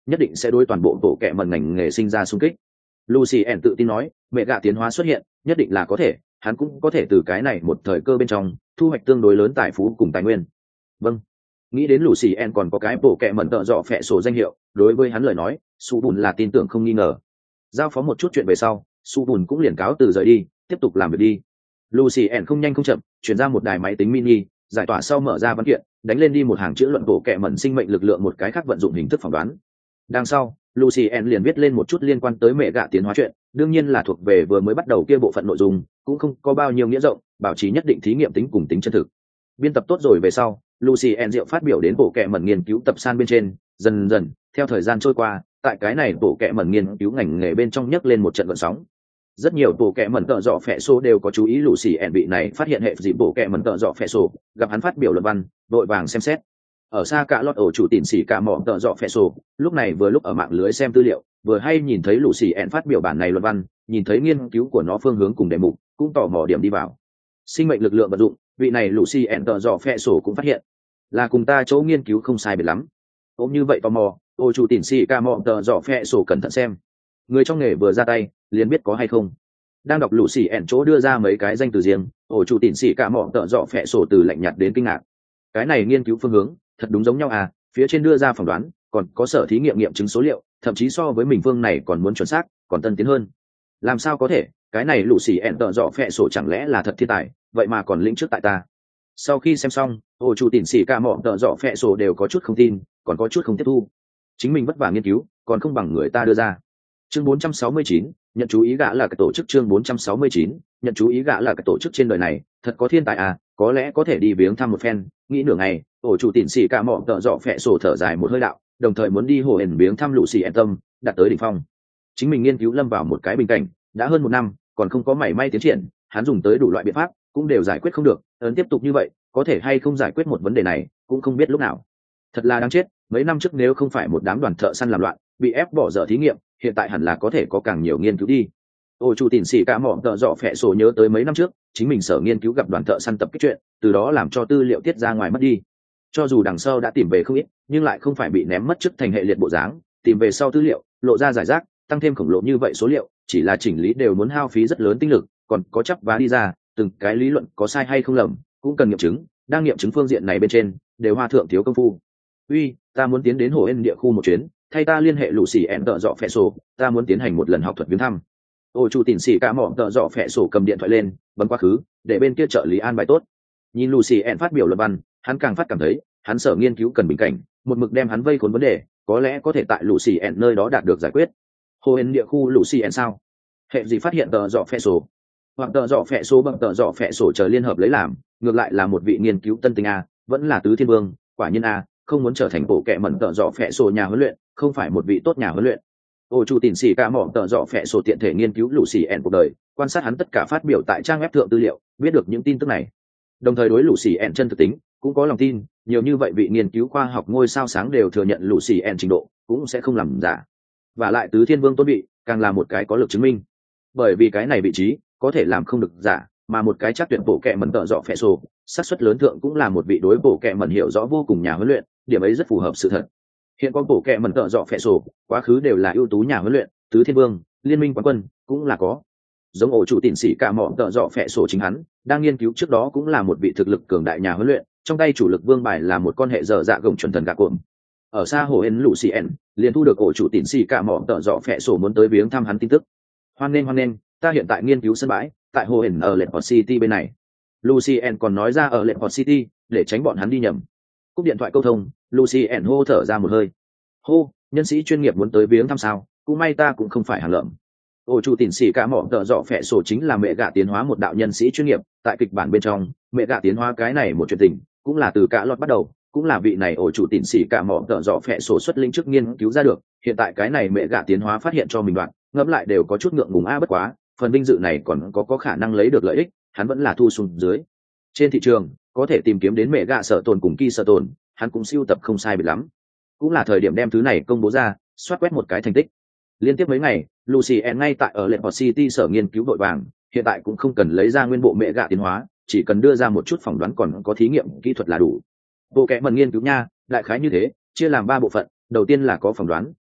nhất định sẽ đối toàn bộ bộ kệ mẩn ngành nghề sinh ra xung kích. Lucien tự tin nói, mẹ gạ tiến hóa xuất hiện, nhất định là có thể, hắn cũng có thể từ cái này một thời cơ bên trong thu hoạch tương đối lớn tài phú cùng tài nguyên. Vâng. Nghĩ đến Lucien còn có cái bộ kệ mẩn tợ dọ phệ sổ danh hiệu, đối với hắn lời nói, Su Bùn là tin tưởng không nghi ngờ. Giao phó một chút chuyện về sau, Su Bùn cũng liền cáo từ rời đi, tiếp tục làm việc đi. Lucien không nhanh không chậm, chuyển ra một đài máy tính mini, giải tỏa sau mở ra văn kiện, đánh lên đi một hàng chữ luận bộ kệ mẩn sinh mệnh lực lượng một cái khác vận dụng hình thức phỏng đoán. Đằng sau, Lucien liền viết lên một chút liên quan tới mẹ gạ tiến hóa chuyện, đương nhiên là thuộc về vừa mới bắt đầu kia bộ phận nội dung, cũng không có bao nhiêu nghĩa rộng, bảo trì nhất định thí nghiệm tính cùng tính chân thực. Biên tập tốt rồi về sau, Lucien Diệu phát biểu đến bộ kệ mẩn nghiên cứu tập san bên trên, dần dần, theo thời gian trôi qua, tại cái này bộ kệ mẩn nghiên cứu ngành nghề bên trong nhấc lên một trận gợn sóng. Rất nhiều bộ kệ mẩn tợ dọ phệ số đều có chú ý Lucien bị này phát hiện hệ gì bộ kệ mẩn tợ dọ phệ số, gặp hắn phát biểu luận văn, đội vàng xem xét. Ở xa cả lọt ổ chủ tỉn xỉ cả mỏ tợ dọ phệ sổ, lúc này vừa lúc ở mạng lưới xem tư liệu, vừa hay nhìn thấy Lucien phát biểu bản này luận văn, nhìn thấy nghiên cứu của nó phương hướng cùng đề mục, cũng tò mò điểm đi vào. Sinh mệnh lực lượng vận dụng, vị này Lucien tợ dọ phệ sổ cũng phát hiện là cùng ta chỗ nghiên cứu không sai biệt lắm. Ôm như vậy tò mò, ổ chủ tỉn xỉ cả mỏ tợ dọ phệ sổ cẩn thận xem. Người trong nghề vừa ra tay, liền biết có hay không. Đang đọc Lucien chỗ đưa ra mấy cái danh từ riêng, ổ chủ tỉn xỉ cả mỏ tợ dọ phệ sổ từ lạnh nhạt đến kinh ngạc. Cái này nghiên cứu phương hướng thật đúng giống nhau à, phía trên đưa ra phỏng đoán còn có sở thí nghiệm nghiệm chứng số liệu, thậm chí so với mình phương này còn muốn chuẩn xác, còn tân tiến hơn. Làm sao có thể, cái này Lucien tợ dọ phệ sổ chẳng lẽ là thật thiên tài, vậy mà còn lĩnh trước tại ta. Sau khi xem xong, ổ chủ tỉn xỉ cả mỏ tợ dọ phệ sổ đều có chút không tin, còn có chút không tiếp thu. Chính mình vất vả nghiên cứu còn không bằng người ta đưa ra. Chương 469, nhận chú ý gã là cái tổ chức. Chương 469, nhận chú ý gã là cái tổ chức trên đời này thật có thiên tài à, có lẽ có thể đi viếng thăm một phen. Nghĩ nửa ngày, ổ chủ tỉn xỉ cả mỏ tợ dọ phệ sổ thở dài một hơi đạo, đồng thời muốn đi hồ hển viếng thăm Lucien tâm, đạt tới đỉnh phong. Chính mình nghiên cứu lâm vào một cái bình cảnh, đã hơn 1 năm, còn không có mảy may tiến triển, hắn dùng tới đủ loại biện pháp, cũng đều giải quyết không được, ấn tiếp tục như vậy, có thể hay không giải quyết một vấn đề này, cũng không biết lúc nào. Thật là đáng chết, mấy năm trước nếu không phải một đám đoàn thợ săn làm loạn, bị ép bỏ dở thí nghiệm, hiện tại hẳn là có thể có càng nhiều nghiên cứu đi. Ổ chủ tỉn xỉ cả mỏ tợ dọ phệ sổ nhớ tới mấy năm trước, chính mình sở nghiên cứu gặp đoàn thợ săn tập kích chuyện, từ đó làm cho tư liệu tiết ra ngoài mất đi. Cho dù đằng sau đã tìm về không ít, nhưng lại không phải bị ném mất trước thành hệ liệt bộ dáng, tìm về sau tư liệu, lộ ra giải rác, tăng thêm khổng lồ như vậy số liệu, chỉ là chỉnh lý đều muốn hao phí rất lớn tinh lực, còn có chấp vá đi ra, từng cái lý luận có sai hay không lầm, cũng cần nghiệm chứng, đang nghiệm chứng phương diện này bên trên, đều hoa thượng thiếu công phu. Uy, ta muốn tiến đến hồ ên địa khu một chuyến, thay ta liên hệ Lucien tợ dọ phệ sổ, ta muốn tiến hành một lần học thuật viếng thăm. Ôi chủ tỉn xỉ cả mỏ tợ dọ phệ sổ cầm điện thoại lên, bấm quá khứ, để bên kia trợ lý an bài tốt. Nhìn Lucien phát biểu luận văn, hắn càng phát cảm thấy, hắn sở nghiên cứu cần bình cảnh, một mực đem hắn vây khốn vấn đề, có lẽ có thể tại Lucien nơi đó đạt được giải quyết. Hồ ên địa khu Lucien sao? Hệ gì phát hiện tợ dọ phệ sổ? Hoặc tợ dọ phệ sổ bằng tợ dọ phệ sổ chờ liên hợp lấy làm, ngược lại là một vị nghiên cứu tân tinh a, vẫn là tứ thiên vương, quả nhiên a, không muốn trở thành bộ kệ mẩn tợ dọ phệ sổ nhà huấn luyện, không phải một vị tốt nhà huấn luyện. Ổ chủ tỉn xỉ cả mỏ tợ dọ phệ sổ tiện thể nghiên cứu Lucien cuộc đời, quan sát hắn tất cả phát biểu tại trang web thượng tư liệu, biết được những tin tức này. Đồng thời đối Lucien chân thực tính cũng có lòng tin, nhiều như vậy vị nghiên cứu khoa học ngôi sao sáng đều thừa nhận Lucien trình độ, cũng sẽ không làm giả. Và lại tứ thiên vương tôn bị, càng là một cái có lực chứng minh. Bởi vì cái này vị trí có thể làm không được giả, mà một cái chắc tuyển bộ kệ mẩn tợ dọ phệ sổ, xác suất lớn thượng cũng là một vị đối bộ kệ mẩn hiểu rõ vô cùng nhà huấn luyện, điểm ấy rất phù hợp sự thật. Hiện có bộ kệ mẩn tợ dọ phệ sổ, quá khứ đều là ưu tú nhà huấn luyện, tứ thiên vương, liên minh quán quân cũng là có. Giống ổ chủ tỉn xỉ cả mỏ tợ dọ phệ sổ chính hắn, đang nghiên cứu trước đó cũng là một vị thực lực cường đại nhà huấn luyện, trong tay chủ lực vương bài là một con hệ dở dạ gồng chuẩn thần gạ cuộn. Ở xa hồ ên Lucien, liền thu được ổ chủ tỉn xỉ cả mỏ tợ dọ phệ sổ muốn tới viếng thăm hắn tin tức. Hoan nghênh, ta hiện tại nghiên cứu sân bãi, tại hồ ên ở Lake City bên này. Lucien còn nói ra ở Lake City, để tránh bọn hắn đi nhầm. Cúp điện thoại câu thông, Lucien hô thở ra một hơi. Hô, nhân sĩ chuyên nghiệp muốn tới viếng thăm sao, cũng may ta cũng không phải hàng lợm. Ổ chủ tỉn xỉ cả mỏ tợ dọ phệ sổ chính là mẹ gạ tiến hóa một đạo nhân sĩ chuyên nghiệp, tại kịch bản bên trong, mẹ gạ tiến hóa cái này một chuyện tình, cũng là từ cả lọt bắt đầu, cũng là vị này ổ chủ tỉn xỉ cả mỏ tợ dọ phệ sổ xuất linh trước nghiên cứu ra được, hiện tại cái này mẹ gạ tiến hóa phát hiện cho mình đoạn, ngẫm lại đều có chút ngượng ngùng bất quá, phần vinh dự này còn có khả năng lấy được lợi ích, hắn vẫn là thu xuống dưới. Trên thị trường, có thể tìm kiếm đến mẹ gạ sở tồn cùng kỳ sở tồn, hắn cũng siêu tập không sai biệt lắm. Cũng là thời điểm đem thứ này công bố ra, soát quét một cái thành tích. Liên tiếp mấy ngày, Lucien ngay tại ở Lake City sở nghiên cứu đội vàng, hiện tại cũng không cần lấy ra nguyên bộ mẹ gạ tiến hóa, chỉ cần đưa ra một chút phỏng đoán còn có thí nghiệm kỹ thuật là đủ. Bộ kệ mẩn nghiên cứu nha, đại khái như thế, chia làm 3 bộ phận, đầu tiên là có phỏng đoán,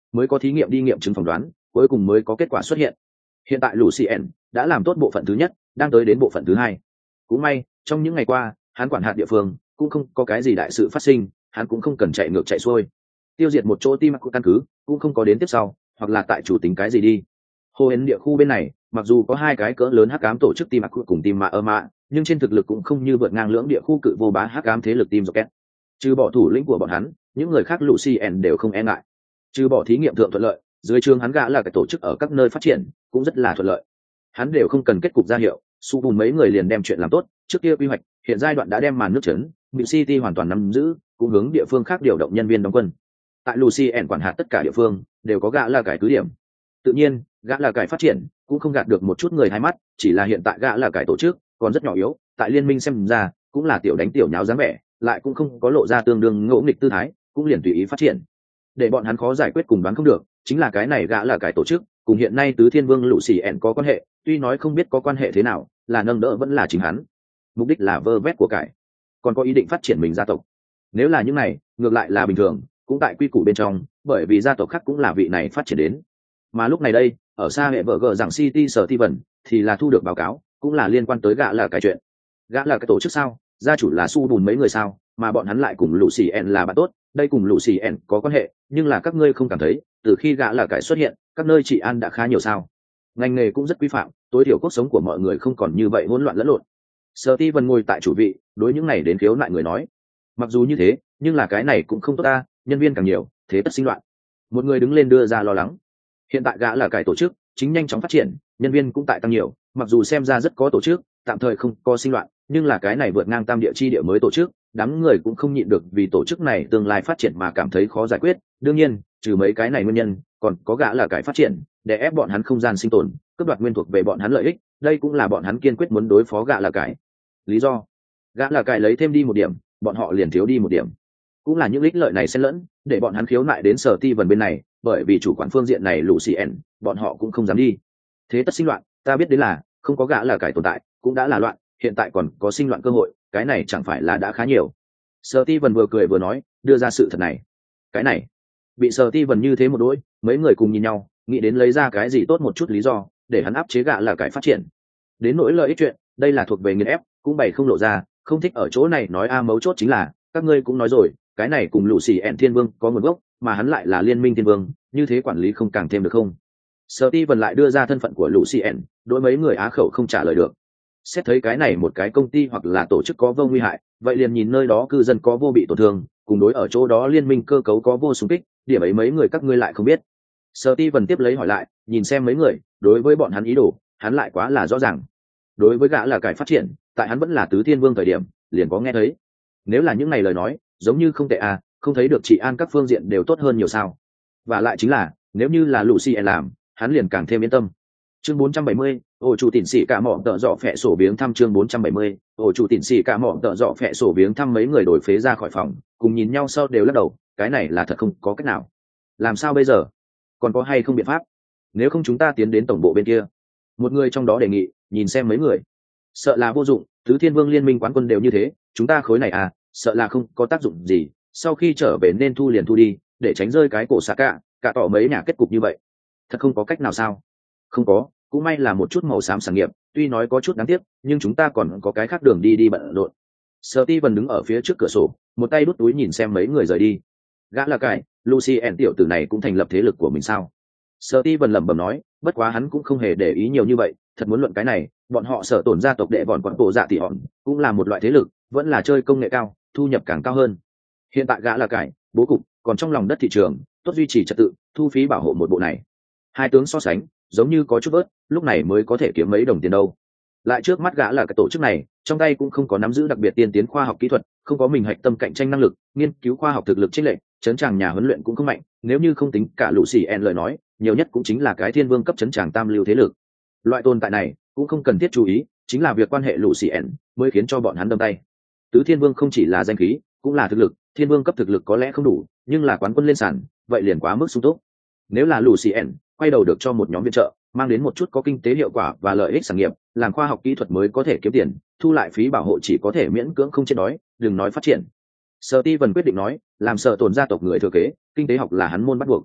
mới có thí nghiệm đi nghiệm chứng phỏng đoán, cuối cùng mới có kết quả xuất hiện. Hiện tại Lucien đã làm tốt bộ phận thứ nhất, đang tới đến bộ phận thứ hai. Cũng may trong những ngày qua hắn quản hạt địa phương cũng không có cái gì đại sự phát sinh, hắn cũng không cần chạy ngược chạy xuôi. Tiêu diệt một chỗ tim của căn cứ cũng không có đến tiếp sau, hoặc là tại chủ tính cái gì đi. Hồ Hến địa khu bên này mặc dù có hai cái cỡ lớn hắc ám tổ chức tim cùng tim mạ, nhưng trên thực lực cũng không như vượt ngang lưỡng địa khu cự vô bá hắc ám thế lực tim Rocket. Trừ bỏ thủ lĩnh của bọn hắn, những người khác Lucien đều không e ngại. Trừ bỏ thí nghiệm thượng thuận lợi, dưới trường hắn gã là cái tổ chức ở các nơi phát triển cũng rất là thuận lợi. Hắn đều không cần kết cục ra hiệu, su bùn mấy người liền đem chuyện làm tốt. Trước kia quy hoạch, hiện giai đoạn đã đem màn nước chấn, Mịu City hoàn toàn nắm giữ, cũng hướng địa phương khác điều động nhân viên đóng quân. Tại Lucien quản hạt tất cả địa phương đều có gã là cải cứ điểm. Tự nhiên gã là cải phát triển cũng không gạt được một chút người hai mắt, chỉ là hiện tại gã là cải tổ chức còn rất nhỏ yếu, tại liên minh xem ra cũng là tiểu đánh tiểu nháo dáng vẻ, lại cũng không có lộ ra tương đương ngỗ nghịch tư thái, cũng liền tùy ý phát triển. Để bọn hắn khó giải quyết cùng đoán không được chính là cái này gã là cải tổ chức cùng hiện nay tứ thiên vương Lucien có quan hệ, tuy nói không biết có quan hệ thế nào, là nâng đỡ vẫn là chính hắn, mục đích là vơ vét của cải, còn có ý định phát triển mình gia tộc. Nếu là những này ngược lại là bình thường, cũng tại quy củ bên trong, bởi vì gia tộc khác cũng là vị này phát triển đến. Mà lúc này đây ở xa hệ vợ gờ rằng City sở ti vần thì là thu được báo cáo, cũng là liên quan tới gã là cái chuyện. Gã là cái tổ chức sao, gia chủ là su bùn mấy người sao, mà bọn hắn lại cùng Lucien là bạn tốt, đây cùng Lucien có quan hệ, nhưng là các ngươi không cảm thấy từ khi gã là cái xuất hiện các nơi trị an đã khá nhiều sao? Ngành nghề cũng rất quy phạm, tối thiểu cuộc sống của mọi người không còn như vậy hỗn loạn lẫn lộn. Sở ti vần ngồi tại chủ vị, đối những này đến khiếu nại người nói, mặc dù như thế nhưng là cái này cũng không tốt ta, nhân viên càng nhiều thế tất sinh loạn. Một người đứng lên đưa ra lo lắng. Hiện tại gã là cải tổ chức chính nhanh chóng phát triển, nhân viên cũng tại tăng nhiều, mặc dù xem ra rất có tổ chức, tạm thời không có sinh loạn, nhưng là cái này vượt ngang tam địa chi địa mới tổ chức, đám người cũng không nhịn được vì tổ chức này tương lai phát triển mà cảm thấy khó giải quyết. Đương nhiên trừ mấy cái này nguyên nhân, còn có gã là cải phát triển để ép bọn hắn không gian sinh tồn, cướp đoạt nguyên thuộc về bọn hắn lợi ích, đây cũng là bọn hắn kiên quyết muốn đối phó gã là cải lý do. Gã là cải lấy thêm đi một điểm, bọn họ liền thiếu đi một điểm, cũng là những ích lợi này xen lẫn để bọn hắn khiếu nại đến sở ti vần bên này, bởi vì chủ quản phương diện này Lucien bọn họ cũng không dám đi. Thế tất sinh loạn, ta biết đến là không có gã là cải tồn tại cũng đã là loạn, hiện tại còn có sinh loạn cơ hội, cái này chẳng phải là đã khá nhiều. Sở ti vần vừa cười vừa nói, đưa ra sự thật này. Cái này bị sở ti vần như thế một đôi, mấy người cùng nhìn nhau, nghĩ đến lấy ra cái gì tốt một chút lý do để hắn áp chế gã là cải phát triển. Đến nỗi lợi ích chuyện, đây là thuộc về nghiền ép, cũng bày không lộ ra, không thích ở chỗ này nói mấu chốt chính là các ngươi cũng nói rồi, cái này cùng Lucien thiên vương có nguồn gốc, mà hắn lại là liên minh thiên vương, như thế quản lý không càng thêm được không? Sở ti vần lại đưa ra thân phận của Lucien, đối mấy người á khẩu không trả lời được. Xét thấy cái này một cái công ty hoặc là tổ chức có vô nguy hại, vậy liền nhìn nơi đó cư dân có vô bị tổn thương, cùng đối ở chỗ đó liên minh cơ cấu có vô xung kích, điểm ấy mấy người các ngươi lại không biết. Sở ti vần tiếp lấy hỏi lại, nhìn xem mấy người đối với bọn hắn ý đồ, hắn lại quá là rõ ràng. Đối với gã là cải phát triển, tại hắn vẫn là tứ thiên vương thời điểm liền có nghe thấy. Nếu là những ngày lời nói giống như không tệ à, không thấy được trị an các phương diện đều tốt hơn nhiều sao? Và lại chính là nếu như là Lucien làm, hắn liền càng thêm yên tâm. Chương 470, ổ chủ tỉnh sĩ cả mỏ tợ dọ phẹ sổ biếng thăm. Chương 470, ổ chủ tỉnh sĩ cả mỏ tợ dọ phẹ sổ biếng thăm. Mấy người đổi phế ra khỏi phòng, cùng nhìn nhau sau đều lắc đầu, cái này là thật không có cách nào. Làm sao bây giờ? Còn có hay không biện pháp? Nếu không chúng ta tiến đến tổng bộ bên kia. Một người trong đó đề nghị, nhìn xem mấy người. Sợ là vô dụng, tứ thiên vương liên minh quán quân đều như thế, chúng ta khối này à, sợ là không có tác dụng gì, sau khi trở về nên thu liền thu đi, để tránh rơi cái cổ xạ cả tỏ mấy nhà kết cục như vậy. Thật không có cách nào sao? Không có, cũng may là một chút màu xám sản nghiệp, tuy nói có chút đáng tiếc, nhưng chúng ta còn có cái khác đường đi bận rộn. Steven đứng ở phía trước cửa sổ, một tay đút túi nhìn xem mấy người rời đi. Gã là cải, Lucien tiểu tử này cũng thành lập thế lực của mình sao? Steven lẩm bẩm nói, bất quá hắn cũng không hề để ý nhiều như vậy, thật muốn luận cái này, bọn họ sở tổn gia tộc đệ bọn quận bộ dạ tỷ hòn, cũng là một loại thế lực, vẫn là chơi công nghệ cao, thu nhập càng cao hơn. Hiện tại gã là cải, bố cục, còn trong lòng đất thị trường, tốt duy trì trật tự, thu phí bảo hộ một bộ này. Hai tướng so sánh, giống như có chút bớt, lúc này mới có thể kiếm mấy đồng tiền đâu. Lại trước mắt gã là cái tổ chức này, trong tay cũng không có nắm giữ đặc biệt tiên tiến khoa học kỹ thuật, không có mình hạch tâm cạnh tranh năng lực, nghiên cứu khoa học thực lực chênh lệch, chấn tràng nhà huấn luyện cũng không mạnh, nếu như không tính cả Lucien lời nói, nhiều nhất cũng chính là cái thiên vương cấp chấn tràng tam lưu thế lực. Loại tồn tại này cũng không cần thiết chú ý, chính là việc quan hệ Lucien mới khiến cho bọn hắn đâm tay. Tứ thiên vương không chỉ là danh khí, cũng là thực lực, thiên vương cấp thực lực có lẽ không đủ, nhưng là quán quân lên sàn, vậy liền quá mức sung túc. Nếu là Lucien quay đầu được cho một nhóm viện trợ, mang đến một chút có kinh tế hiệu quả và lợi ích sản nghiệp, làm khoa học kỹ thuật mới có thể kiếm tiền, thu lại phí bảo hộ chỉ có thể miễn cưỡng không chết đói, đừng nói phát triển. Steven quyết định nói, làm sợ tổn gia tộc người thừa kế, kinh tế học là hắn môn bắt buộc.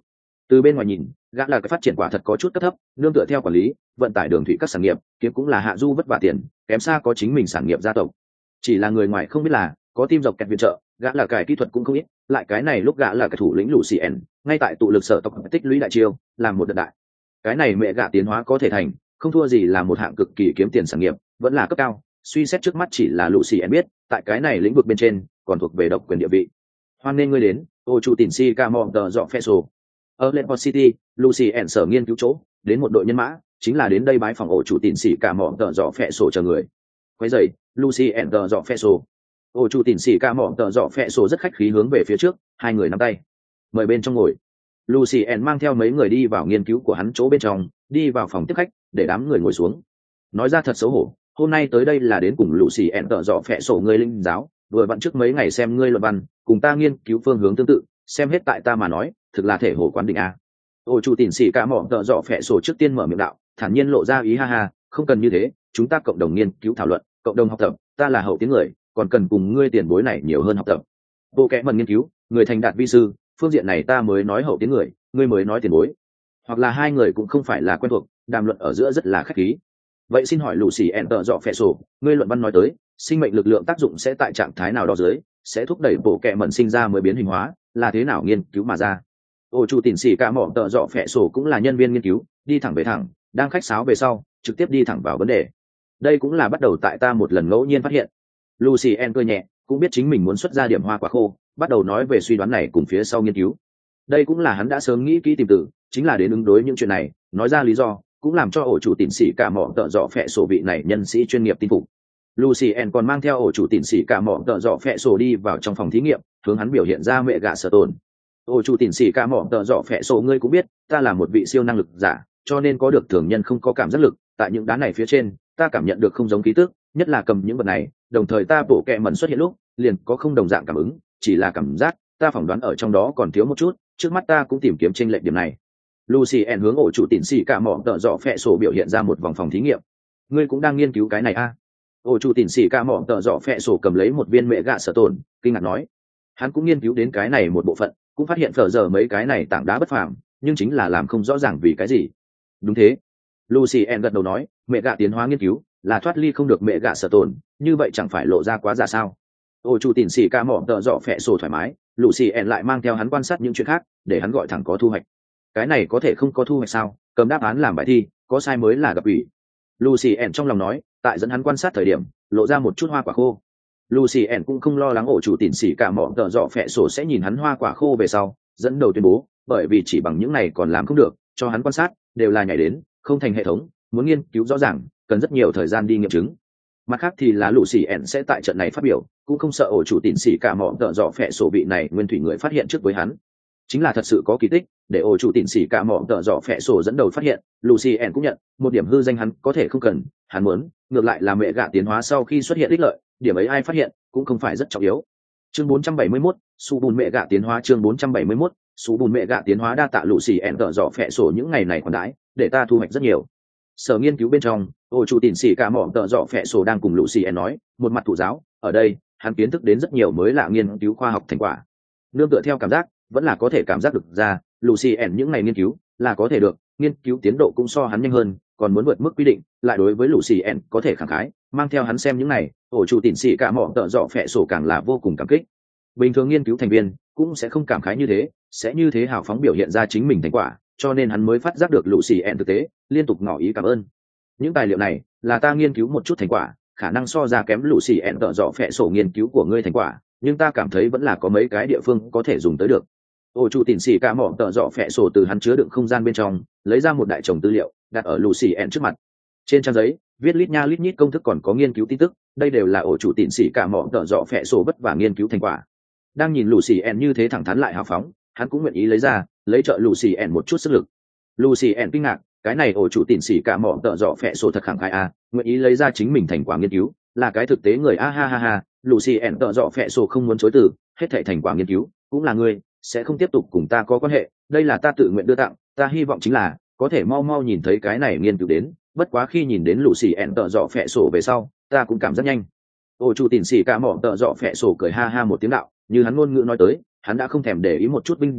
Từ bên ngoài nhìn, gã là cái phát triển quả thật có chút cấp thấp, nương tựa theo quản lý, vận tải đường thủy các sản nghiệp, kiếm cũng là hạ du vất vả tiền, kém xa có chính mình sản nghiệp gia tộc. Chỉ là người ngoài không biết là, có team dọc kẹt viện trợ, gã là cải kỹ thuật cũng không ít, lại cái này lúc gã là cái thủ lĩnh Lucien, ngay tại tụ lực sở tộc tích lũy đại chiêu, làm một đợt đại. Cái này mẹ gã tiến hóa có thể thành, không thua gì là một hạng cực kỳ kiếm tiền sản nghiệp, vẫn là cấp cao. Suy xét trước mắt chỉ là Lucien biết, tại cái này lĩnh vực bên trên, còn thuộc về độc quyền địa vị. Hoan nên ngươi đến, ô chủ tỉnh si ca mong tờ dọ phe sổ. Ở Lenport City, Lucien sở nghiên cứu chỗ, đến một đội nhân mã, chính là đến đây bái phòng ổ chủ tỉnh si ca mong tờ dọ phe sổ chờ người. Quấy rầy, Lucien tờ dọ phe sổ. Ổ chủ tỉnh si ca mong tờ dọ phe sổ rất khách khí hướng về phía trước, hai người nắm tay. Mời bên trong ngồi. Lucien mang theo mấy người đi vào nghiên cứu của hắn chỗ bên trong, đi vào phòng tiếp khách, để đám người ngồi xuống. Nói ra thật xấu hổ, hôm nay tới đây là đến cùng Lucien tờ dọ phe sổ người linh giáo, vừa vặn trước mấy ngày xem ngươi luận văn, cùng ta nghiên cứu phương hướng tương tự, xem hết tại ta mà nói, thực là thể hồ quán đỉnh a. Ôi chủ tỉnh sĩ cả mỏ tợ dọ phệ sổ trước tiên mở miệng đạo, thản nhiên lộ ra ý ha ha, không cần như thế, chúng ta cộng đồng nghiên cứu thảo luận, cộng đồng học tập, ta là hậu tiến người, còn cần cùng ngươi tiền bối này nhiều hơn học tập. Bộ kẽ mần nghiên cứu, người thành đạt vi sư, phương diện này ta mới nói hậu tiến người, ngươi mới nói tiền bối. Hoặc là hai người cũng không phải là quen thuộc, đàm luận ở giữa rất là khách khí. Vậy xin hỏi Lucien tợ dọ phệ sổ, ngươi luận văn nói tới, sinh mệnh lực lượng tác dụng sẽ tại trạng thái nào đó dưới, sẽ thúc đẩy bộ kệ mẩn sinh ra mới biến hình hóa, là thế nào nghiên cứu mà ra. Ô chủ tỉnh sĩ cả mỏ tợ dọ phệ sổ cũng là nhân viên nghiên cứu, đi thẳng về thẳng, đang khách sáo về sau, trực tiếp đi thẳng vào vấn đề. Đây cũng là bắt đầu tại ta một lần ngẫu nhiên phát hiện. Lucien cười nhẹ, cũng biết chính mình muốn xuất ra điểm hoa quả khô, bắt đầu nói về suy đoán này cùng phía sau nghiên cứu. Đây cũng là hắn đã sớm nghĩ kỹ tìm từ, chính là đến ứng đối những chuyện này, nói ra lý do, cũng làm cho ổ chủ tỉnh sĩ cả mỏ tợ dọ phệ sổ vị này nhân sĩ chuyên nghiệp tin phục. Lucien còn mang theo ổ chủ tỉnh sĩ cả mỏ tợ dọ phệ sổ đi vào trong phòng thí nghiệm, hướng hắn biểu hiện ra mẹ gạ sở tồn. Ổ chủ tỉnh sĩ cả mỏ tợ dọ phệ sổ ngươi cũng biết, ta là một vị siêu năng lực giả, cho nên có được thường nhân không có cảm giác lực, tại những đá này phía trên, ta cảm nhận được không giống khí tức, nhất là cầm những vật này, đồng thời ta bổ kẹ mẩn xuất hiện lúc, liền có không đồng dạng cảm ứng, chỉ là cảm giác, ta phỏng đoán ở trong đó còn thiếu một chút, trước mắt ta cũng tìm kiếm chênh lệch điểm này. Lucien hướng ổ chủ tỉnh sĩ cả mỏ tợ dọ phệ sổ biểu hiện ra một vòng phòng thí nghiệm. Ngươi cũng đang nghiên cứu cái này a? Ổ chủ tỉnh sĩ cả mỏ tợ dọ phệ sổ cầm lấy một viên mẹ gạ sở tồn, kinh ngạc nói, hắn cũng nghiên cứu đến cái này một bộ phận, cũng phát hiện phở giờ mấy cái này tảng đá bất phàm, nhưng chính là làm không rõ ràng vì cái gì. Đúng thế. Lucien gật đầu nói, mẹ gạ tiến hóa nghiên cứu là thoát ly không được mẹ gạ sở tồn, như vậy chẳng phải lộ ra quá ra sao? Ổ chủ tỉnh sĩ cả mỏ tợ dọ phệ sổ thoải mái, Lucien lại mang theo hắn quan sát những chuyện khác, để hắn gọi thẳng có thu hoạch. Cái này có thể không có thu hoạch sao? Cầm đáp án làm bài thi, có sai mới là gặp ủy. Lucien trong lòng nói, tại dẫn hắn quan sát thời điểm, lộ ra một chút hoa quả khô. Lucien cũng không lo lắng ổ chủ tỉnh sĩ cả mỏ tợ dọ phệ sổ sẽ nhìn hắn hoa quả khô về sau, dẫn đầu tuyên bố, bởi vì chỉ bằng những này còn làm không được, cho hắn quan sát, đều là nhảy đến, không thành hệ thống, muốn nghiên cứu rõ ràng, cần rất nhiều thời gian đi nghiệm chứng. Mặt khác thì là Lucien sẽ tại trận này phát biểu, cũng không sợ ổ chủ tỉnh sĩ cả mỏ tợ dọ phệ sổ vị này nguyên thủy người phát hiện trước với hắn. Chính là thật sự có kỳ tích, để ổ chủ tỉnh sĩ cả mỏ tợ dọ phệ sổ dẫn đầu phát hiện, Lucien cũng nhận, một điểm hư danh hắn có thể không cần, hắn muốn, ngược lại là mẹ gạ tiến hóa sau khi xuất hiện ích lợi, điểm ấy ai phát hiện, cũng không phải rất trọng yếu. Chương 471, su bùn mẹ gạ tiến hóa chương 471, su bùn mẹ gạ tiến hóa đa tạ Lucien tợ dọ phệ sổ những ngày này còn đãi, để ta thu hoạch rất nhiều. Sở nghiên cứu bên trong, ổ chủ tỉnh sĩ cả mỏ tợ dọ phệ sổ đang cùng Lucien nói, một mặt thụ giáo, ở đây, hắn kiến thức đến rất nhiều mới lạ nghiên cứu khoa học thành quả. Nương tựa theo cảm giác, vẫn là có thể cảm giác được ra, Lucien những ngày nghiên cứu là có thể được, nghiên cứu tiến độ cũng so hắn nhanh hơn, còn muốn vượt mức quy định, lại đối với Lucien có thể khẳng khái, mang theo hắn xem những này, ổ chủ tỉnh sĩ cả mỏ tợ dọ phệ sổ càng là vô cùng cảm kích. Bình thường nghiên cứu thành viên cũng sẽ không cảm khái như thế, sẽ như thế hào phóng biểu hiện ra chính mình thành quả, cho nên hắn mới phát giác được Lucien thực tế, liên tục ngỏ ý cảm ơn. Những tài liệu này là ta nghiên cứu một chút thành quả, khả năng so ra kém Lucien tợ dọ phệ sổ nghiên cứu của ngươi thành quả, nhưng ta cảm thấy vẫn là có mấy cái địa phương có thể dùng tới được. Ổ chủ tỉnh sĩ cả mỏ tợ dọ phệ sổ từ hắn chứa đựng không gian bên trong, lấy ra một đại chồng tư liệu, đặt ở Lucien trước mặt. Trên trang giấy, viết lít nha lít nhít công thức còn có nghiên cứu tin tức, đây đều là ổ chủ tỉnh sĩ cả mỏ tợ dọ phệ sổ vất vả nghiên cứu thành quả. Đang nhìn Lucien như thế thẳng thắn lại hào phóng, hắn cũng nguyện ý lấy ra, lấy trợ Lucien một chút sức lực. Lucien kinh ngạc, cái này ổ chủ tỉnh sĩ cả mỏ tợ dọ phệ sổ thật khẳng khái a, nguyện ý lấy ra chính mình thành quả nghiên cứu, là cái thực tế người a ha ha ha. Lucien tợ dọ phệ sổ không muốn chối từ, hết thảy thành quả nghiên cứu cũng là ngươi, sẽ không tiếp tục cùng ta có quan hệ, đây là ta tự nguyện đưa tặng, ta hy vọng chính là có thể mau mau nhìn thấy cái này nghiên cứu đến, bất quá khi nhìn đến Lucien tợ dọ phệ sổ về sau, ta cũng cảm giác nhanh. Ổ chủ tỉnh sĩ cả mỏ tợ dọ phệ sổ cười ha ha một tiếng đạo, như hắn ngôn ngữ nói tới, hắn đã không thèm để ý một chút vinh dự,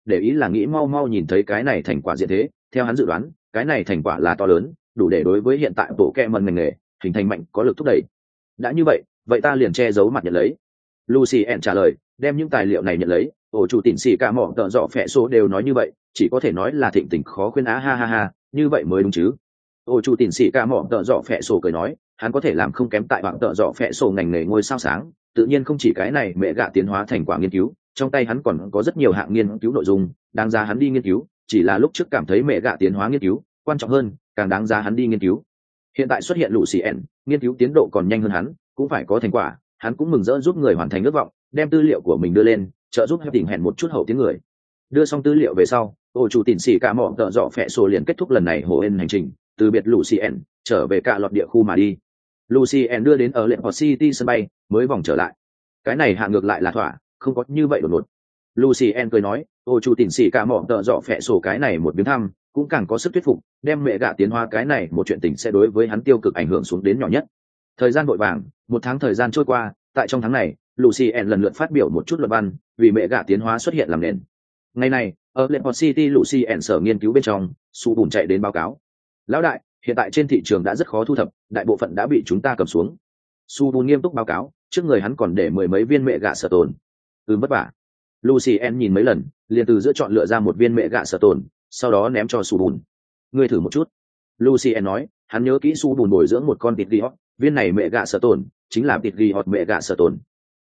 để ý là nghĩ mau mau nhìn thấy cái này thành quả diện thế. Theo hắn dự đoán, cái này thành quả là to lớn, đủ để đối với hiện tại bộ kẹ mần ngành nghề hình thành mạnh có lực thúc đẩy. Đã như vậy ta liền che giấu mặt nhận lấy. Lucien trả lời, đem những tài liệu này nhận lấy. Ổ chủ tỉnh xì cả mỏ tợ dọ phẹ số đều nói như vậy, chỉ có thể nói là thịnh tình khó khuyên á, ha ha ha, như vậy mới đúng chứ. Ổ chủ tỉnh xì cả mỏ tợ dọ phẹ số cười nói, hắn có thể làm không kém tại bảng tợ dọ phẹ số ngành nghề ngôi sao sáng, tự nhiên không chỉ cái này mẹ gạ tiến hóa thành quả nghiên cứu, trong tay hắn còn có rất nhiều hạng nghiên cứu nội dung đáng giá hắn đi nghiên cứu, chỉ là lúc trước cảm thấy mẹ gạ tiến hóa nghiên cứu quan trọng hơn, càng đáng giá hắn đi nghiên cứu. Hiện tại xuất hiện Lucien, nghiên cứu tiến độ còn nhanh hơn hắn, cũng phải có thành quả, hắn cũng mừng rỡ giúp người hoàn thành ước vọng, đem tư liệu của mình đưa lên, trợ giúp tỉnh hẹn một chút hậu tiếng người. Đưa xong tư liệu về sau, ổ chủ tỉnh xỉ cả mỏ tợ dọ phẹ sổ liền kết thúc lần này hồ ên hành trình, từ biệt Lucien trở về cả lọt địa khu mà đi. Lucien đưa đến ở lệ Port City sân bay mới vòng trở lại. Cái này hạ ngược lại là thỏa, không có như vậy đột ngột. Lucien cười nói, ổ chủ tỉnh xỉ cả mỏ tợ dọ phẹ sổ cái này một viếng thăm cũng càng có sức thuyết phục, đem mẹ gạ tiến hóa cái này một chuyện tình sẽ đối với hắn tiêu cực ảnh hưởng xuống đến nhỏ nhất. Thời gian vội vàng, một tháng thời gian trôi qua, tại trong tháng này, Lucien lần lượt phát biểu một chút luận văn, vì mẹ gạ tiến hóa xuất hiện làm nền. Ngày này, ở Port City Lucien sở nghiên cứu bên trong, Su Bùn chạy đến báo cáo. Lão đại, hiện tại trên thị trường đã rất khó thu thập, đại bộ phận đã bị chúng ta cầm xuống. Su Bùn nghiêm túc báo cáo, trước người hắn còn để mười mấy viên mẹ gạ sở tồn. Vất vả. Lucien nhìn mấy lần, liền từ giữa chọn lựa ra một viên mẹ gạ sở tồn, sau đó ném cho Su Bùn. Ngươi thử một chút. Lucien nói, hắn nhớ kỹ Su Bùn bồi dưỡng một con tịt ghi hót, viên này mẹ gạ sở tồn chính là tịt ghi hót mẹ gạ sở tồn.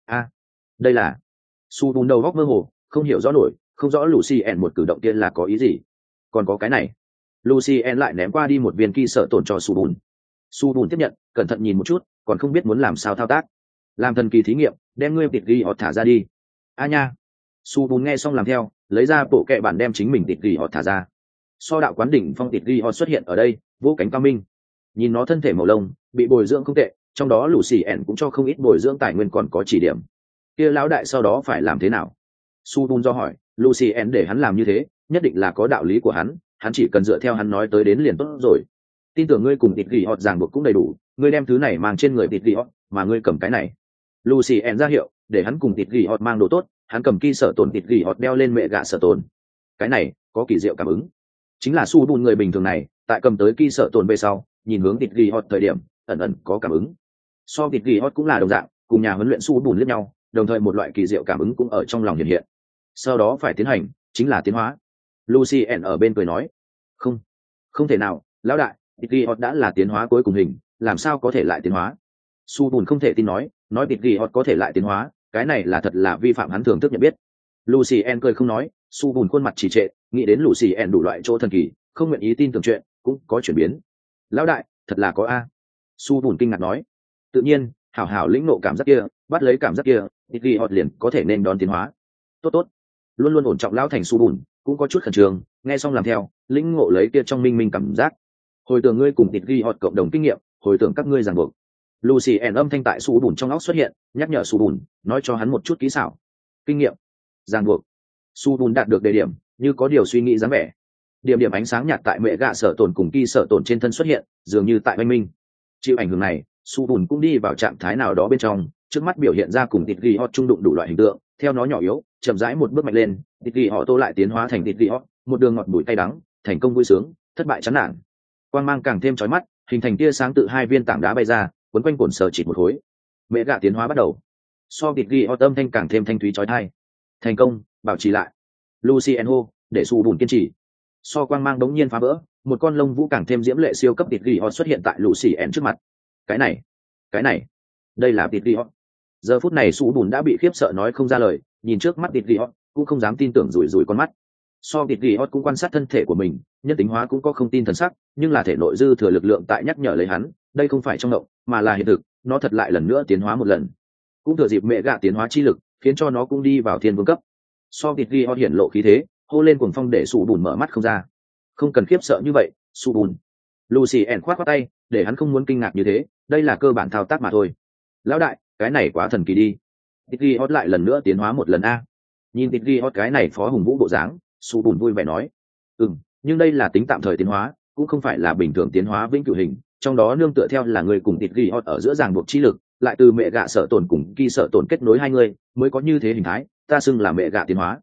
Đây là. Su Bùn đầu góc mơ hồ, không hiểu rõ nổi, không rõ Lucien một cử động kia là có ý gì. Còn có cái này. Lucien lại ném qua đi một viên kỳ sở tồn cho Su Bùn. Su Bùn tiếp nhận, cẩn thận nhìn một chút, còn không biết muốn làm sao thao tác. Làm thần kỳ thí nghiệm, đem ngươi tịt ghi hót thả ra đi. Nha. Su Bùn nghe xong làm theo, lấy ra bộ kệ bản đem chính mình tịt ghi hót thả ra. So đạo quán đỉnh phong tịt ghi hót xuất hiện ở đây, vô cánh cao minh. Nhìn nó thân thể màu lông, bị bồi dưỡng không tệ, trong đó Lucien cũng cho không ít bồi dưỡng tài nguyên còn có chỉ điểm. Kia lão đại sau đó phải làm thế nào? Su Bùn do hỏi, Lucien để hắn làm như thế, nhất định là có đạo lý của hắn chỉ cần dựa theo hắn nói tới đến liền tốt rồi. Tin tưởng ngươi cùng tịt ghi hót ràng buộc cũng đầy đủ, ngươi đem thứ này mang trên người tịt ghi hót, mà ngươi cầm cái này. Lucien ra hiệu, để hắn cùng tịt ghi hót mang đồ tốt, hắn cầm kỳ sở tồn tịt ghi hót đeo lên mẹ gạ sở tồn. Cái này có kỳ diệu cảm ứng. Chính là Su Bùn người bình thường này, tại cầm tới kỳ sở tồn về sau, nhìn hướng tịt ghi hót thời điểm, ẩn ẩn có cảm ứng. So tịt ghi hót cũng là đồng dạng, cùng nhà huấn luyện Su Bùn liếc nhau, đồng thời một loại kỳ diệu cảm ứng cũng ở trong lòng hiện hiện. Sau đó phải tiến hành, chính là tiến hóa. Lucien ở bên cười nói, không thể nào, lão đại, tịt ghi hót đã là tiến hóa cuối cùng hình, làm sao có thể lại tiến hóa? Su Bùn không thể tin nói tịt ghi hót có thể lại tiến hóa, cái này là thật là vi phạm hắn thường thức nhận biết. Lucien cười không nói, Su Bùn khuôn mặt trì trệ, nghĩ đến Lucien đủ loại chỗ thần kỳ, không nguyện ý tin tưởng chuyện, cũng có chuyển biến. Lão đại, thật là có a. Su Bùn kinh ngạc nói, tự nhiên, hảo lĩnh ngộ cảm giác kia, bắt lấy cảm giác kia, tịt ghi hót liền có thể nên đón tiến hóa. Tốt, luôn luôn ổn trọng lão thành Su Bùn cũng có chút khẩn trương, nghe xong làm theo, lĩnh ngộ lấy kia trong minh cảm giác. Hồi tưởng ngươi cùng tịt ghi hót cộng đồng kinh nghiệm, hồi tưởng các ngươi ràng buộc. Lucien âm thanh tại Su Bùn trong óc xuất hiện, nhắc nhở Su Bùn, nói cho hắn một chút kỹ xảo. Kinh nghiệm, ràng buộc. Su Bùn đạt được đề điểm, như có điều suy nghĩ dáng vẻ. Điểm ánh sáng nhạt tại mẹ gạ sở tồn cùng kỳ sở tồn trên thân xuất hiện, dường như tại oanh minh. Chịu ảnh hưởng này, Su Bùn cũng đi vào trạng thái nào đó bên trong, trước mắt biểu hiện ra cùng tịt ghi hót trung đụng đủ loại hình tượng, theo nó nhỏ yếu, chậm rãi một bước mạnh lên, tịt ghi họ tô lại tiến hóa thành tịt ghi hót, một đường ngọt bùi cay đắng, thành công vui sướng, thất bại chán nản. Quang mang càng thêm chói mắt, hình thành tia sáng tự hai viên tảng đá bay ra, quấn quanh cồn sờ chịt một khối. Mẹ gạ tiến hóa bắt đầu. So tịt ghi hót âm thanh càng thêm thanh thúy chói tai. Thành công, bảo trì lại. Lucien hô, để Su Bùn kiên trì. So quang mang đống nhiên phá vỡ, một con lông vũ càng thêm diễm lệ siêu cấp tịt ghi hót xuất hiện tại Lucien trước mặt. Cái này, đây là tịt ghi hót. Giờ phút này Su Bùn đã bị khiếp sợ nói không ra lời, nhìn trước mắt tịt ghi hót, cũng không dám tin tưởng, rủi con mắt. So tịt ghi hót cũng quan sát thân thể của mình, nhân tính hóa cũng có không tin thần sắc, nhưng là thể nội dư thừa lực lượng tại nhắc nhở lấy hắn, đây không phải trong động, mà là hiện thực, nó thật lại lần nữa tiến hóa một lần. Cũng thừa dịp mẹ gạ tiến hóa chi lực, khiến cho nó cũng đi vào thiên vương cấp. So tịt ghi hót hiển lộ khí thế, hô lên cuồng phong để Su Bùn mở mắt không ra. Không cần khiếp sợ như vậy, Su Bùn. Lucien khoát tay, để hắn không muốn kinh ngạc như thế, đây là cơ bản thao tác mà thôi. Lão đại, cái này quá thần kỳ đi. Tịt ghi hót lại lần nữa tiến hóa một lần a. Nhìn tịt ghi hót cái này phó hùng vũ bộ dáng, Su Bùn vui vẻ nói, nhưng đây là tính tạm thời tiến hóa, cũng không phải là bình thường tiến hóa vĩnh cửu hình, trong đó nương tựa theo là người cùng tịt ghi hót ở giữa ràng buộc chi lực, lại từ mẹ gạ sở tồn cùng kỳ sở tồn kết nối hai người, mới có như thế hình thái, ta xưng là mẹ gạ tiến hóa.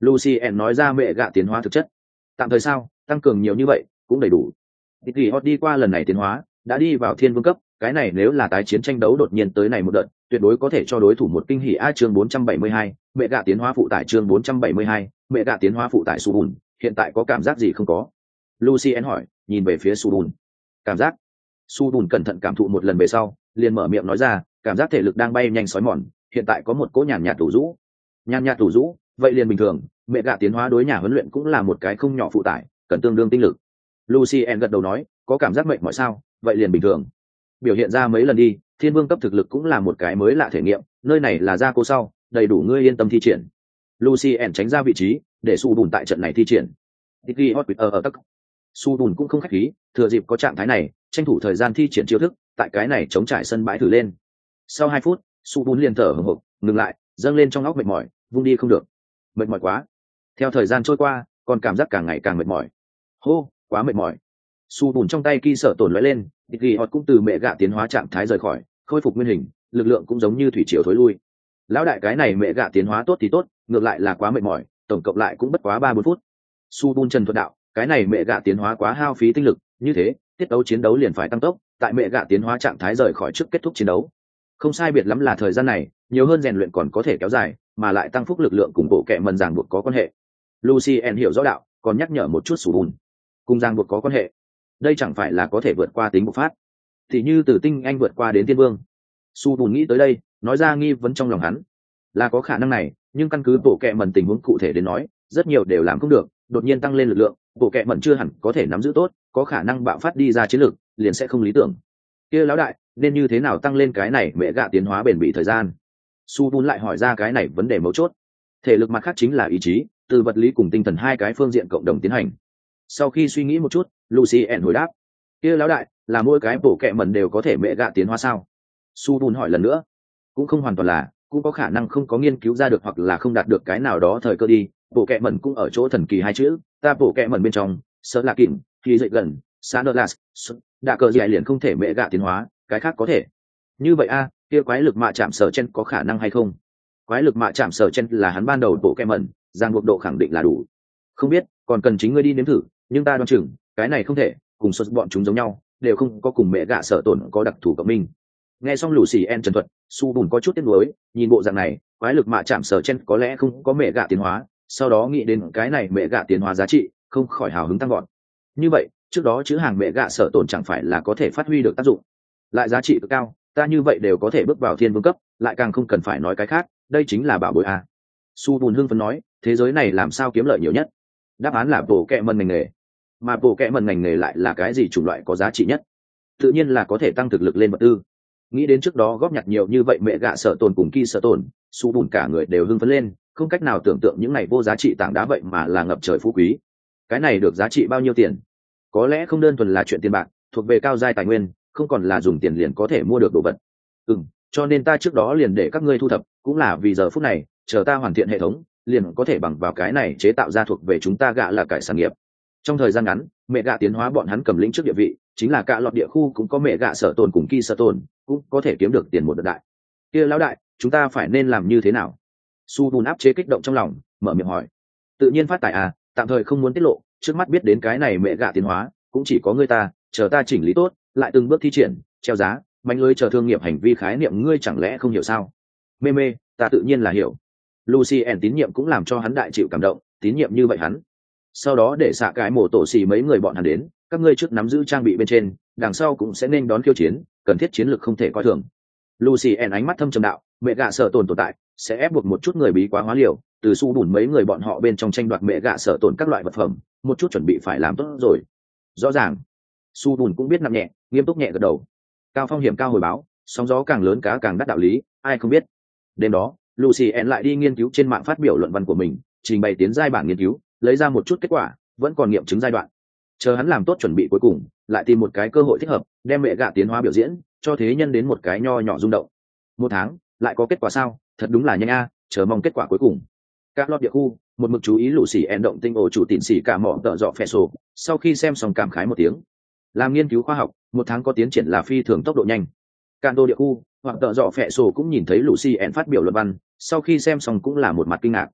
Lucien nói ra mẹ gạ tiến hóa thực chất. Tạm thời sao, tăng cường nhiều như vậy cũng đầy đủ. Thì hot đi qua lần này tiến hóa, đã đi vào thiên vương cấp, cái này nếu là tái chiến tranh đấu đột nhiên tới này một đợt, tuyệt đối có thể cho đối thủ một kinh hỉ. A chương 472, mẹ gạ tiến hóa phụ tải chương 472, mẹ gạ tiến hóa phụ tải Su Bùn, hiện tại có cảm giác gì không có? Lucien hỏi, nhìn về phía Su Bùn. Cảm giác? Su Bùn cẩn thận cảm thụ một lần về sau, liền mở miệng nói ra, cảm giác thể lực đang bay nhanh sói mòn, hiện tại có một cỗ nhàn nhạt tủ rũ. Nhàn nhạt tủ rũ, vậy liền bình thường, mẹ gạ tiến hóa đối nhà huấn luyện cũng là một cái không nhỏ phụ tải, cần tương đương tinh lực. Lucien gật đầu nói, có cảm giác mệt mỏi sao? Vậy liền bình thường. Biểu hiện ra mấy lần đi, thiên vương cấp thực lực cũng là một cái mới lạ thể nghiệm, nơi này là gia cô sau, đầy đủ ngươi yên tâm thi triển. Lucien tránh ra vị trí, để Su Bùn tại trận này thi triển. Tiki Hot ở tắc. Su Bùn cũng không khách khí, thừa dịp có trạng thái này, tranh thủ thời gian thi triển chiêu thức, tại cái này chống trải sân bãi thử lên. Sau 2 phút, Su Bùn liền thở hổn hộc, ngừng lại, dâng lên trong óc mệt mỏi, vung đi không được. Mệt mỏi quá. Theo thời gian trôi qua, còn cảm giác càng ngày càng mệt mỏi. Hô, quá mệt mỏi. Su Bùn trong tay kỳ sở tổn lóe lên, Tiki Hot cũng từ mẹ gạ tiến hóa trạng thái rời khỏi, khôi phục nguyên hình, lực lượng cũng giống như thủy triều thối lui. Lão đại cái này mẹ gạ tiến hóa tốt thì tốt, ngược lại là quá mệt mỏi, tổng cộng lại cũng bất quá 3-4 phút. Su Bùn trần thuật đạo, cái này mẹ gạ tiến hóa quá hao phí tinh lực, như thế, tiết đấu chiến đấu liền phải tăng tốc, tại mẹ gạ tiến hóa trạng thái rời khỏi trước kết thúc chiến đấu. Không sai biệt lắm là thời gian này, nhiều hơn rèn luyện còn có thể kéo dài, mà lại tăng phúc lực lượng cùng bộ kệ mần ràng buộc có quan hệ. Lucien hiểu rõ đạo, còn nhắc nhở một chút Su Bùn, cùng ràng buộc có quan hệ. Đây chẳng phải là có thể vượt qua tính bộc phát, thì như từ tinh anh vượt qua đến thiên vương. Su Bùn nghĩ tới đây, nói ra nghi vấn trong lòng hắn, là có khả năng này, nhưng căn cứ bộ kệ mần tình huống cụ thể đến nói, rất nhiều đều làm không được, đột nhiên tăng lên lực lượng, bộ kệ mần chưa hẳn có thể nắm giữ tốt, có khả năng bạo phát đi ra chiến lược, liền sẽ không lý tưởng. Kia lão đại, nên như thế nào tăng lên cái này mẹ gạ tiến hóa bền bỉ thời gian? Su Bùn lại hỏi ra cái này vấn đề mấu chốt. Thể lực mặt khác chính là ý chí, từ vật lý cùng tinh thần hai cái phương diện cộng đồng tiến hành. Sau khi suy nghĩ một chút, Lucien hồi đáp, kia lão đại, là mỗi cái bộ kệ mần đều có thể mẹ gạ tiến hóa sao? Su Bùn hỏi lần nữa, cũng không hoàn toàn là, cũng có khả năng không có nghiên cứu ra được hoặc là không đạt được cái nào đó thời cơ đi. Bộ kệ mần cũng ở chỗ thần kỳ hai chữ, ta bộ kệ mần bên trong, sợ là kỉnh, khi dậy gần, Sanderlas, đạ cờ dạy liền không thể mẹ gạ tiến hóa, cái khác có thể. Như vậy a, kia quái lực mạ chạm sở chen có khả năng hay không? Quái lực mạ chạm sở chen là hắn ban đầu bộ kệ mần, giang buộc độ khẳng định là đủ. Không biết, còn cần chính ngươi đi nếm thử, nhưng ta đoán chừng, cái này không thể, cùng xuất bọn chúng giống nhau, đều không có cùng mẹ gạ sở tổn có đặc thù cộng minh. Nghe xong Lucien trần thuật, Su Bùn có chút tiếc nuối, nhìn bộ dạng này, quái lực mạ chạm sở chen có lẽ không có mẹ gạ tiến hóa, sau đó nghĩ đến cái này mẹ gạ tiến hóa giá trị, không khỏi hào hứng tăng gọn. Như vậy, trước đó chữ hàng mẹ gạ sở tổn chẳng phải là có thể phát huy được tác dụng, lại giá trị cực cao, ta như vậy đều có thể bước vào thiên vương cấp, lại càng không cần phải nói cái khác, đây chính là bảo bối a. Su Bùn hưng phấn nói, thế giới này làm sao kiếm lợi nhiều nhất? Đáp án là bộ kệ mần ngành nghề. Mà bộ kệ mần ngành nghề lại là cái gì chủng loại có giá trị nhất? Tự nhiên là có thể tăng thực lực lên vật tư. Nghĩ đến trước đó góp nhặt nhiều như vậy mẹ gạ sở tồn cùng kỳ sở tồn, Su Bùn cả người đều hưng phấn lên, không cách nào tưởng tượng những này vô giá trị tảng đá vậy mà là ngập trời phú quý. Cái này được giá trị bao nhiêu tiền? Có lẽ không đơn thuần là chuyện tiền bạc, thuộc về cao giai tài nguyên, không còn là dùng tiền liền có thể mua được đồ vật. Cho nên ta trước đó liền để các ngươi thu thập, cũng là vì giờ phút này, chờ ta hoàn thiện hệ thống, liền có thể bằng vào cái này chế tạo ra thuộc về chúng ta gạ là cải sản nghiệp. Trong thời gian ngắn, mẹ gạ tiến hóa bọn hắn cầm lĩnh trước địa vị, chính là cả lọt địa khu cũng có mẹ gạ sở tồn cùng kỳ sở tồn, cũng có thể kiếm được tiền một đợt đại. Kia lão đại, chúng ta phải nên làm như thế nào? Su Bùn áp chế kích động trong lòng, mở miệng hỏi. Tự nhiên phát tài à, tạm thời không muốn tiết lộ, trước mắt biết đến cái này mẹ gạ tiến hóa, cũng chỉ có ngươi ta, chờ ta chỉnh lý tốt, lại từng bước thi triển, treo giá, mánh lưới chờ thương nghiệp hành vi khái niệm ngươi chẳng lẽ không hiểu sao? Mê mê, ta tự nhiên là hiểu. Lucien tín nhiệm cũng làm cho hắn đại chịu cảm động, tín nhiệm như vậy hắn. Sau đó để xạ cái mổ tổ xì mấy người bọn hắn đến, các ngươi trước nắm giữ trang bị bên trên, đằng sau cũng sẽ nên đón khiêu chiến, cần thiết chiến lược không thể coi thường. Lucien ánh mắt thâm trầm đạo, mẹ gạ sở tồn tồn tại, sẽ ép buộc một chút người bí quá hóa liều, từ Su Bùn mấy người bọn họ bên trong tranh đoạt mẹ gạ sở tồn các loại vật phẩm, một chút chuẩn bị phải làm tốt rồi. Rõ ràng. Su Bùn cũng biết nặng nhẹ, nghiêm túc nhẹ gật đầu. Cao phong hiểm cao hồi báo, sóng gió càng lớn cá càng đắt đạo lý, ai không biết. Đêm đó, Lucien lại đi nghiên cứu trên mạng phát biểu luận văn của mình, trình bày tiến giai bản nghiên cứu, lấy ra một chút kết quả, vẫn còn nghiệm chứng giai đoạn. Chờ hắn làm tốt chuẩn bị cuối cùng, lại tìm một cái cơ hội thích hợp, đem mẹ gạ tiến hóa biểu diễn, cho thế nhân đến một cái nho nhỏ rung động. 1 tháng, lại có kết quả sao? Thật đúng là nhanh a, chờ mong kết quả cuối cùng. Các lọt địa khu, một mực chú ý Lucien động tinh ổ chủ tịn xỉ cả mỏ tợ dọ phệ sổ, sau khi xem xong cảm khái một tiếng. Làm nghiên cứu khoa học, 1 tháng có tiến triển là phi thường tốc độ nhanh. Canto địa khu, hoặc tợ dọ phệ sổ cũng nhìn thấy Lucien phát biểu luận văn, sau khi xem xong cũng là một mặt kinh ngạc.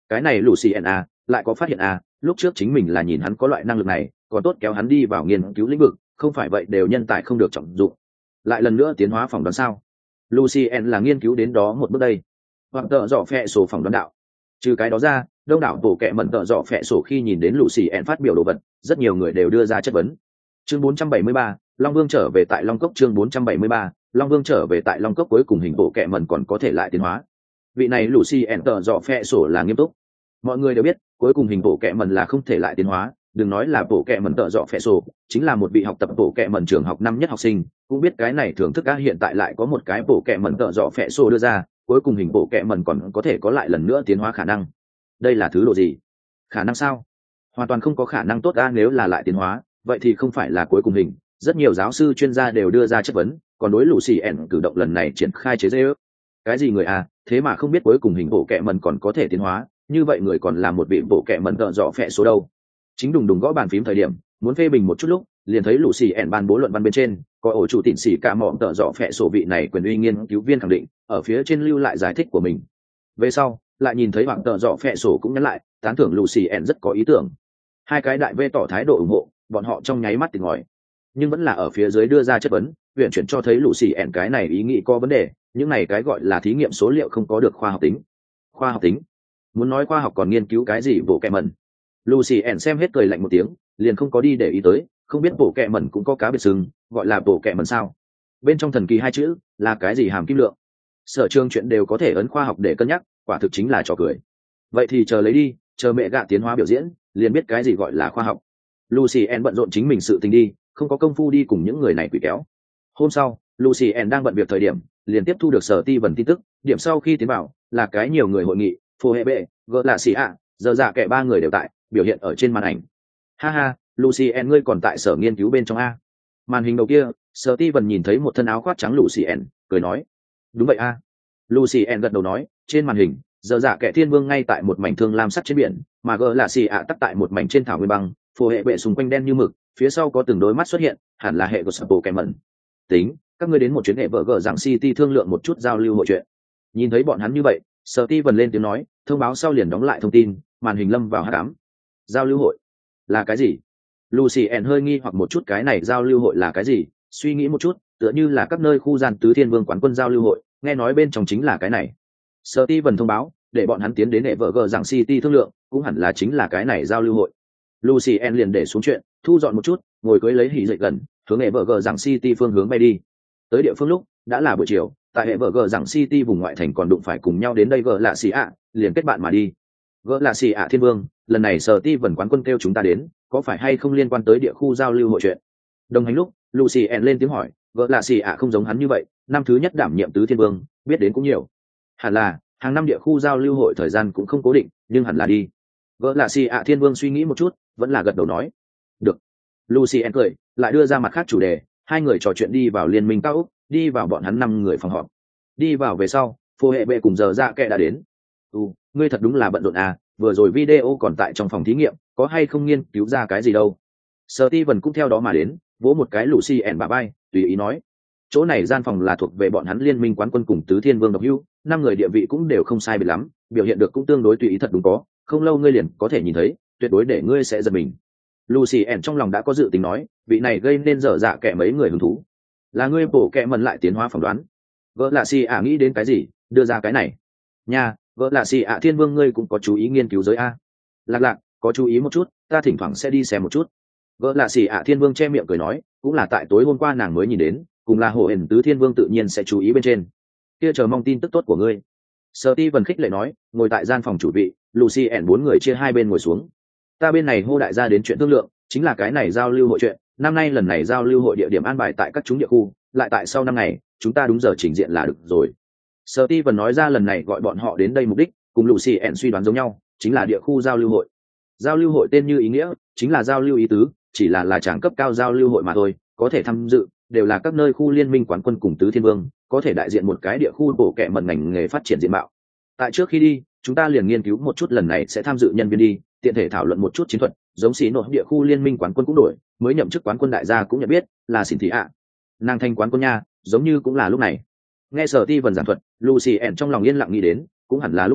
cái này Lucien a lại có phát hiện a, lúc trước chính mình là nhìn hắn có loại năng lực này còn tốt kéo hắn đi vào nghiên cứu lĩnh vực, không phải vậy đều nhân tài không được trọng dụng. Lại lần nữa tiến hóa phỏng đoán sao? Lucien là nghiên cứu đến đó một bước đây. Hoặc tợ dọ phẹ sổ phỏng đoán đạo. Trừ cái đó ra, đông đảo bộ kệ mẩn tợ dọ phẹ sổ khi nhìn đến Lucien phát biểu đồ vật, rất nhiều người đều đưa ra chất vấn. Chương 473, Long Vương trở về tại Long Cốc. Chương 473, Long Vương trở về tại Long Cốc, cuối cùng hình bộ kệ mẩn còn có thể lại tiến hóa. Vị này Lucien tợ dọ phẹ sổ là nghiêm túc. Mọi người đều biết, cuối cùng hình bộ kệ mẩn là không thể lại tiến hóa, đừng nói là bộ kệ mẩn tợ dọ phẹ sổ, chính là một vị học tập bộ kệ mẩn trường học năm nhất học sinh cũng biết cái này thưởng thức á. Hiện tại lại có một cái bộ kệ mẩn tợ dọ phẹ sổ đưa ra, cuối cùng hình bộ kệ mẩn còn có thể có lại lần nữa tiến hóa khả năng. Đây là thứ độ gì? Khả năng sao? Hoàn toàn không có khả năng tốt ra. Nếu là lại tiến hóa, vậy thì không phải là cuối cùng hình. Rất nhiều giáo sư chuyên gia đều đưa ra chất vấn, còn đối Lucien cử động lần này triển khai chế giễu. Cái gì người à, thế mà không biết cuối cùng hình bộ kệ mẩn còn có thể tiến hóa, như vậy người còn là một vị bộ kệ mẩn tợ dọ phẹ số đâu? Chính đùng đùng gõ bàn phím thời điểm, muốn phê bình một chút lúc, liền thấy Lucien ban bố luận văn bên trên, có ổ chủ tịnh sĩ cả mỏm tợ dọ phẹ sổ vị này quyền uy nghiên cứu viên khẳng định, ở phía trên lưu lại giải thích của mình. Về sau, lại nhìn thấy hoàng tợ dọ phẹ sổ cũng nhắn lại, tán thưởng Lucien rất có ý tưởng. Hai cái đại vê tỏ thái độ ủng hộ, bọn họ trong nháy mắt tỉnh ngòi. Nhưng vẫn là ở phía dưới đưa ra chất vấn, viện chuyển cho thấy Lucien cái này ý nghĩ có vấn đề, những này cái gọi là thí nghiệm số liệu không có được khoa học tính. Khoa học tính? Muốn nói khoa học còn nghiên cứu cái gì bộ kệ mẩn? Lucien xem hết cười lạnh một tiếng, liền không có đi để ý tới, không biết bộ kệ mẩn cũng có cá biệt sừng, gọi là bộ kệ mẩn sao? Bên trong thần kỳ hai chữ là cái gì hàm kim lượng? Sở trường chuyện đều có thể ấn khoa học để cân nhắc, quả thực chính là trò cười. Vậy thì chờ lấy đi, chờ mẹ gạ tiến hóa biểu diễn, liền biết cái gì gọi là khoa học. Lucien bận rộn chính mình sự tình đi, không có công phu đi cùng những người này quỷ kéo. Hôm sau, Lucien đang bận việc thời điểm, liền tiếp thu được Sở Ti Vân tin tức, điểm sau khi tiến vào là cái nhiều người hội nghị, phô hệ bệ, gỡ là xì ạ, giờ dạ kẻ ba người đều tại, biểu hiện ở trên màn ảnh. Ha ha, Lucien ngươi còn tại sở nghiên cứu bên trong a? Màn hình đầu kia, Sở Ti Vân nhìn thấy một thân áo khoác trắng Lucien, cười nói, đúng vậy a. Lucien gật đầu nói, trên màn hình, giờ dạ kẻ thiên vương ngay tại một mảnh thương lam sắt trên biển, mà gỡ là xì ạ tắc tại một mảnh trên thảo nguyên băng, phù hệ bệ xung quanh đen như mực, phía sau có từng đôi mắt xuất hiện, hẳn là hệ của sở bộ kẻ mẩn. Tính, các ngươi đến một chuyến hệ vợ gỡ rằng City thương lượng một chút giao lưu hội chuyện. Nhìn thấy bọn hắn như vậy, Sở Ti Vân lên tiếng nói, thông báo sau liền đóng lại thông tin, màn hình lâm vào hắc ám. Giao lưu hội là cái gì? Lucien hơi nghi hoặc một chút, cái này giao lưu hội là cái gì, suy nghĩ một chút, tựa như là các nơi khu gian tứ thiên vương quán quân giao lưu hội, nghe nói bên trong chính là cái này. Sở Ti Vân thông báo, để bọn hắn tiến đến hệ vợ gờ rằng City thương lượng, cũng hẳn là chính là cái này giao lưu hội. Lucien liền để xuống chuyện, thu dọn một chút, ngồi cưới lấy hỉ dậy gần, hướng hệ vợ gờ rằng City phương hướng bay đi. Tới địa phương lúc đã là buổi chiều, tại hệ vợ gờ rằng City vùng ngoại thành còn đụng phải cùng nhau đến đây gờ lạ xì ạ, liền kết bạn mà đi. Gờ lạ xì ạ thiên vương, lần này Sở Ti Vân quán quân kêu chúng ta đến, có phải hay không liên quan tới địa khu giao lưu hội chuyện? Đồng hành lúc, Lucien lên tiếng hỏi, gờ lạ xì ạ không giống hắn như vậy, năm thứ nhất đảm nhiệm tứ thiên vương, biết đến cũng nhiều. Hẳn là hàng năm địa khu giao lưu hội thời gian cũng không cố định, nhưng hẳn là đi. Gỡ lạ xì ạ thiên vương suy nghĩ một chút, vẫn là gật đầu nói được. Lucien cười, lại đưa ra mặt khác chủ đề, hai người trò chuyện đi vào liên minh cao úc, đi vào bọn hắn 5 người phòng họp. Đi vào về sau, phô hệ bệ cùng giờ dạ kệ đã đến. Ngươi thật đúng là bận rộn à, vừa rồi video còn tại trong phòng thí nghiệm, có hay không nghiên cứu ra cái gì đâu? Steven cũng theo đó mà đến, vỗ một cái Lucien bả vai, tùy ý nói, chỗ này gian phòng là thuộc về bọn hắn liên minh quán quân cùng tứ thiên vương độc hữu, 5 người địa vị cũng đều không sai biệt lắm, biểu hiện được cũng tương đối tùy ý thật đúng có, không lâu ngươi liền có thể nhìn thấy, tuyệt đối để ngươi sẽ giật mình. Lucien trong lòng đã có dự tính nói, vị này gây nên dở dạ kẻ mấy người hứng thú. Là ngươi bổ kẻ mần lại tiến hóa phỏng đoán. Vợ lạ xì nghĩ đến cái gì, đưa ra cái này. Nha, vợ lạ xì thiên vương ngươi cũng có chú ý nghiên cứu giới a. Lạc, có chú ý một chút, ta thỉnh thoảng sẽ đi xem một chút. Vợ lạ xì thiên vương che miệng cười nói, cũng là tại tối hôm qua nàng mới nhìn đến, cùng là hộ hển tứ thiên vương tự nhiên sẽ chú ý bên trên. Kia chờ mong tin tức tốt của ngươi. Steven khích lệ nói, ngồi tại gian phòng chủ vị, Lucien 4 người chia hai bên ngồi xuống. Ta bên này hô đại gia đến chuyện thương lượng, chính là cái này giao lưu hội chuyện, năm nay lần này giao lưu hội địa điểm an bài tại các chúng địa khu, lại tại sau năm ngày, chúng ta đúng giờ trình diện là được rồi. Steven nói ra lần này gọi bọn họ đến đây mục đích, cùng Lucien suy đoán giống nhau, chính là địa khu giao lưu hội. Giao lưu hội tên như ý nghĩa, chính là giao lưu ý tứ, chỉ là tràng cấp cao giao lưu hội mà thôi, có thể tham dự đều là các nơi khu liên minh quán quân cùng tứ thiên vương, có thể đại diện một cái địa khu bổ kệ mật ngành nghề phát triển diện mạo. Tại trước khi đi, chúng ta liền nghiên cứu một chút lần này sẽ tham dự nhân viên đi, tiện thể thảo luận một chút chiến thuật, giống xí nội địa khu liên minh quán quân cũng đổi, mới nhậm chức quán quân đại gia cũng nhận biết, là xỉn thị ạ. Nàng thành quán quân nha, giống như cũng là lúc này. Nghe Sở Ti Vân giảng thuật, Lucien trong lòng yên lặng nghĩ đến, cũng hẳn là lúc này,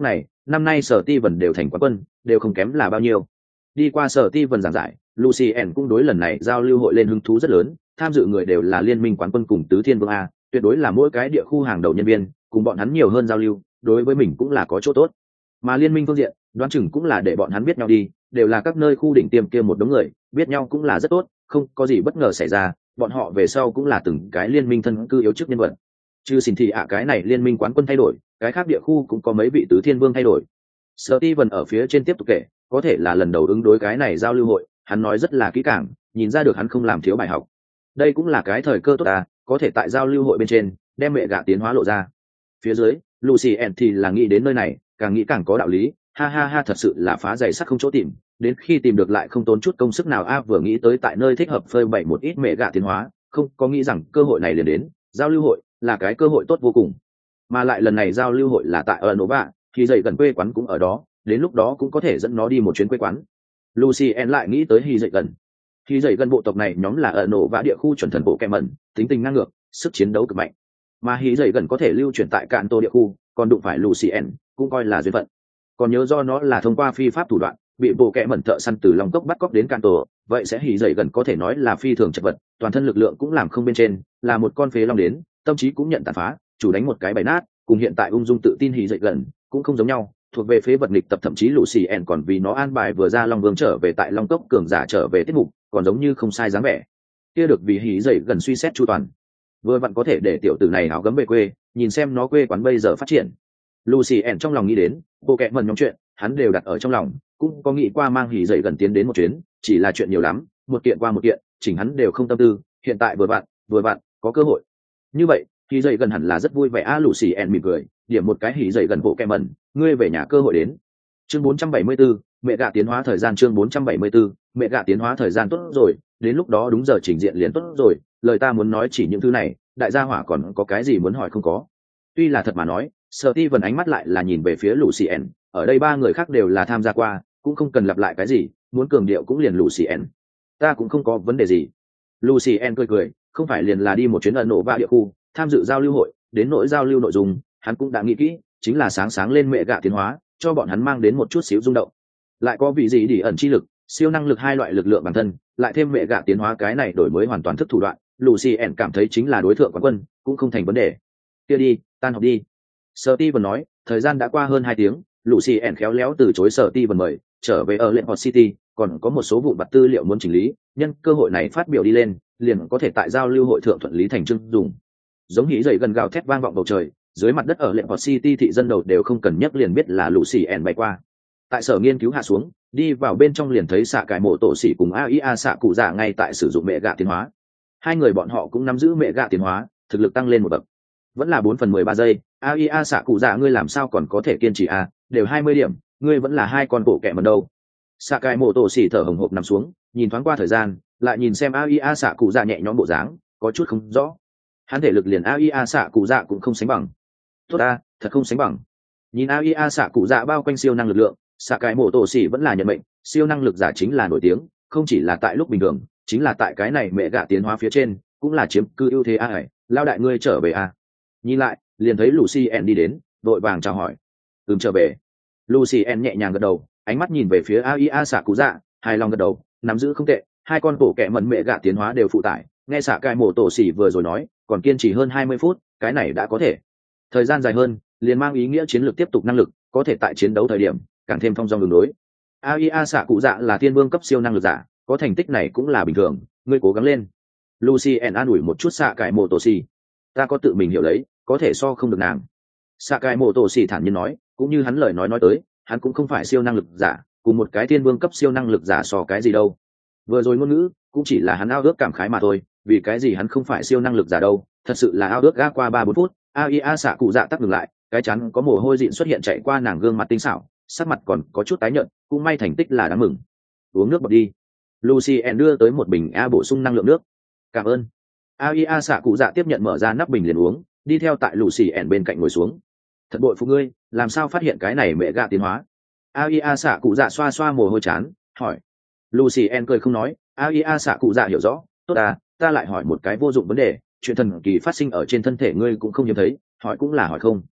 năm nay Sở Ti Vân đều thành quán quân, đều không kém là bao nhiêu. Đi qua Sở Ti Vân giảng giải, Lucien cũng đối lần này giao lưu hội lên hứng thú rất lớn, tham dự người đều là liên minh quán quân cùng tứ thiên vương a, tuyệt đối là mỗi cái địa khu hàng đầu nhân viên, cùng bọn hắn nhiều hơn giao lưu, đối với mình cũng là có chỗ tốt. Mà liên minh phương diện, đoán chừng cũng là để bọn hắn biết nhau đi, đều là các nơi khu đỉnh tiêm kia một đống người, biết nhau cũng là rất tốt, không có gì bất ngờ xảy ra, bọn họ về sau cũng là từng cái liên minh thân cư yếu chức nhân vật. Chứ xin thì cái này liên minh quán quân thay đổi, cái khác địa khu cũng có mấy vị tứ thiên vương thay đổi. Steven ở phía trên tiếp tục kể, có thể là lần đầu ứng đối cái này giao lưu hội, hắn nói rất là kỹ càng, nhìn ra được hắn không làm thiếu bài học. Đây cũng là cái thời cơ tốt có thể tại giao lưu hội bên trên đem mẹ gạ tiến hóa lộ ra. Phía dưới, Lucien thì là nghĩ đến nơi này, càng nghĩ càng có đạo lý, ha ha ha, thật sự là phá giày sắt không chỗ tìm, đến khi tìm được lại không tốn chút công sức nào vừa nghĩ tới tại nơi thích hợp phơi bày một ít mẹ gạ tiến hóa, không có nghĩ rằng cơ hội này liền đến, giao lưu hội là cái cơ hội tốt vô cùng. Mà lại lần này giao lưu hội là tại ở Nova, thì dậy gần quê quán cũng ở đó, đến lúc đó cũng có thể dẫn nó đi một chuyến quê quán. Lucien lại nghĩ tới Hy dậy gần. Hy dậy gần bộ tộc này nhóm là ở Nova địa khu chuẩn thần bộ kẹm mẩn, tính tình ngang ngược, sức chiến đấu cực mạnh. Mà Hy dậy gần có thể lưu chuyển tại Cạn Tô địa khu, còn đụng phải Lucien, cũng coi là duyên phận. Còn nhớ do nó là thông qua phi pháp thủ đoạn, bị bộ kẹm mẩn thợ săn từ lòng cốc bắt cóc đến Cạn Tô, vậy sẽ Hy dậy gần có thể nói là phi thường chật vật, toàn thân lực lượng cũng làm không bên trên, là một con phế long đến, tâm trí cũng nhận tàn phá, chủ đánh một cái bài nát, cùng hiện tại ung dung tự tin Hy dậy gần cũng không giống nhau, thuộc về phế vật nghịch tập, thậm chí Lucien còn vì nó an bài vừa ra Long Vương trở về tại Long Cốc cường giả trở về tiết mục, còn giống như không sai dáng vẻ. Kia được vì Hy dậy gần suy xét chu toàn, vừa vặn có thể để tiểu tử này áo gấm về quê, nhìn xem nó quê quán bây giờ phát triển. Lucien trong lòng nghĩ đến, bộ kệ mần nhóm chuyện, hắn đều đặt ở trong lòng, cũng có nghĩ qua mang Hy dậy gần tiến đến một chuyến, chỉ là chuyện nhiều lắm, một kiện qua một kiện, chỉnh hắn đều không tâm tư, hiện tại vừa vặn có cơ hội. Như vậy, Hy dậy gần hẳn là rất vui vẻ Lucien mỉm cười, điểm một cái Hy dậy gần bộ kệ mần, ngươi về nhà cơ hội đến. Chương 474, mẹ gạ tiến hóa thời gian. Chương 474, mẹ gạ tiến hóa thời gian. Tốt rồi, đến lúc đó đúng giờ trình diện liền tốt rồi, lời ta muốn nói chỉ những thứ này, đại gia hỏa còn có cái gì muốn hỏi không có. Tuy là thật mà nói, Steven ánh mắt lại là nhìn về phía Lucien, ở đây ba người khác đều là tham gia qua, cũng không cần lặp lại cái gì, muốn cường điệu cũng liền Lucien. Ta cũng không có vấn đề gì. Lucien cười cười, không phải liền là đi một chuyến ẩn nổ ba địa khu, tham dự giao lưu hội, đến nỗi giao lưu nội dung, hắn cũng đã nghĩ kỹ, chính là sáng lên mẹ gạ tiến hóa, cho bọn hắn mang đến một chút xíu rung động. Lại có vị gì đi ẩn chi lực, siêu năng lực, hai loại lực lượng bản thân, lại thêm mẹ gạ tiến hóa, cái này đổi mới hoàn toàn thức thủ đoạn, Lucien cảm thấy chính là đối tượng quán quân, cũng không thành vấn đề. Kia đi, tan học đi. Steven nói, thời gian đã qua hơn 2 tiếng, Lucien khéo léo từ chối Steven mời, trở về ở Lệnh City, còn có một số vụn vặt tư liệu muốn chỉnh lý, nhân cơ hội này phát biểu đi lên, liền có thể tại giao lưu hội thượng thuận lý thành chương dùng. Giống hí dậy gần gào thét vang vọng bầu trời, dưới mặt đất ở Lệnh City thị dân đầu đều không cần nhắc liền biết là Lucien bay qua. Tại sở nghiên cứu hạ xuống, đi vào bên trong liền thấy xạ cải mộ tổ sĩ cùng AIA xạ cụ dạ ngay tại sử dụng mẹ gạ tiến hóa. Hai người bọn họ cũng nắm giữ mẹ gạ tiến hóa, thực lực tăng lên một bậc. Vẫn là 4/13 giây, AIA xạ cụ dạ ngươi làm sao còn có thể kiên trì đều 20 điểm, ngươi vẫn là hai con bộ kẹ mần đâu. Xạ cải mộ tổ sĩ thở hồng hộc nằm xuống, nhìn thoáng qua thời gian, lại nhìn xem AIA xạ cụ dạ nhẹ nhõm bộ dáng, có chút không rõ. Hắn thể lực liền AIA xạ cụ dạ cũng không sánh bằng. Tốt thật không sánh bằng. Nhìn AIA xạ cụ dạ bao quanh siêu năng lực lượng, xạ cái mộ tổ xỉ vẫn là nhận mệnh, siêu năng lực giả chính là nổi tiếng, không chỉ là tại lúc bình thường, chính là tại cái này mẹ gạ tiến hóa phía trên, cũng là chiếm cư ưu thế lao đại ngươi trở về Nhìn lại, liền thấy Lucien đi đến, vội vàng chào hỏi. Trở về. Lucien nhẹ nhàng gật đầu, ánh mắt nhìn về phía AIA xạ cụ dạ, hài lòng gật đầu, nắm giữ không tệ, hai con bộ kẹ mẩn mẹ gạ tiến hóa đều phụ tải, nghe xạ cái mộ tổ xỉ vừa rồi nói, còn kiên trì hơn 20 phút, cái này đã có thể. Thời gian dài hơn, liền mang ý nghĩa chiến lược tiếp tục năng lực, có thể tại chiến đấu thời điểm càng thêm thông dong đường đối. AIA xạ cụ dạ là thiên vương cấp siêu năng lực giả, có thành tích này cũng là bình thường, ngươi cố gắng lên. Lucien an ủi một chút xạ cải mộ tổ xì, ta có tự mình hiểu lấy, có thể so không được nàng. Xạ cải mộ tổ xì thản nhiên nói, cũng như hắn lời nói tới, hắn cũng không phải siêu năng lực giả, cùng một cái thiên vương cấp siêu năng lực giả so cái gì đâu. Vừa rồi ngôn ngữ cũng chỉ là hắn ao ước cảm khái mà thôi, vì cái gì hắn không phải siêu năng lực giả đâu, thật sự là ao ước ga qua 3-4 phút. AIA xạ cụ dạ tắt ngừng lại, cái chắn có mồ hôi dịn xuất hiện chạy qua nàng gương mặt tinh xảo, sắc mặt còn có chút tái nhợt, cũng may thành tích là đáng mừng. Uống nước bọt đi. Lucien đưa tới một bình bổ sung năng lượng nước. Cảm ơn. AIA xạ cụ dạ tiếp nhận, mở ra nắp bình liền uống, đi theo tại Lucien bên cạnh ngồi xuống. Thật bội phục ngươi, làm sao phát hiện cái này mẹ gạ tiến hóa? AIA xạ cụ dạ xoa xoa mồ hôi chán, hỏi. Lucien cười không nói, AIA xạ cụ dạ hiểu rõ, tốt ta lại hỏi một cái vô dụng vấn đề, chuyện thần kỳ phát sinh ở trên thân thể ngươi cũng không hiếm thấy, hỏi cũng là hỏi không.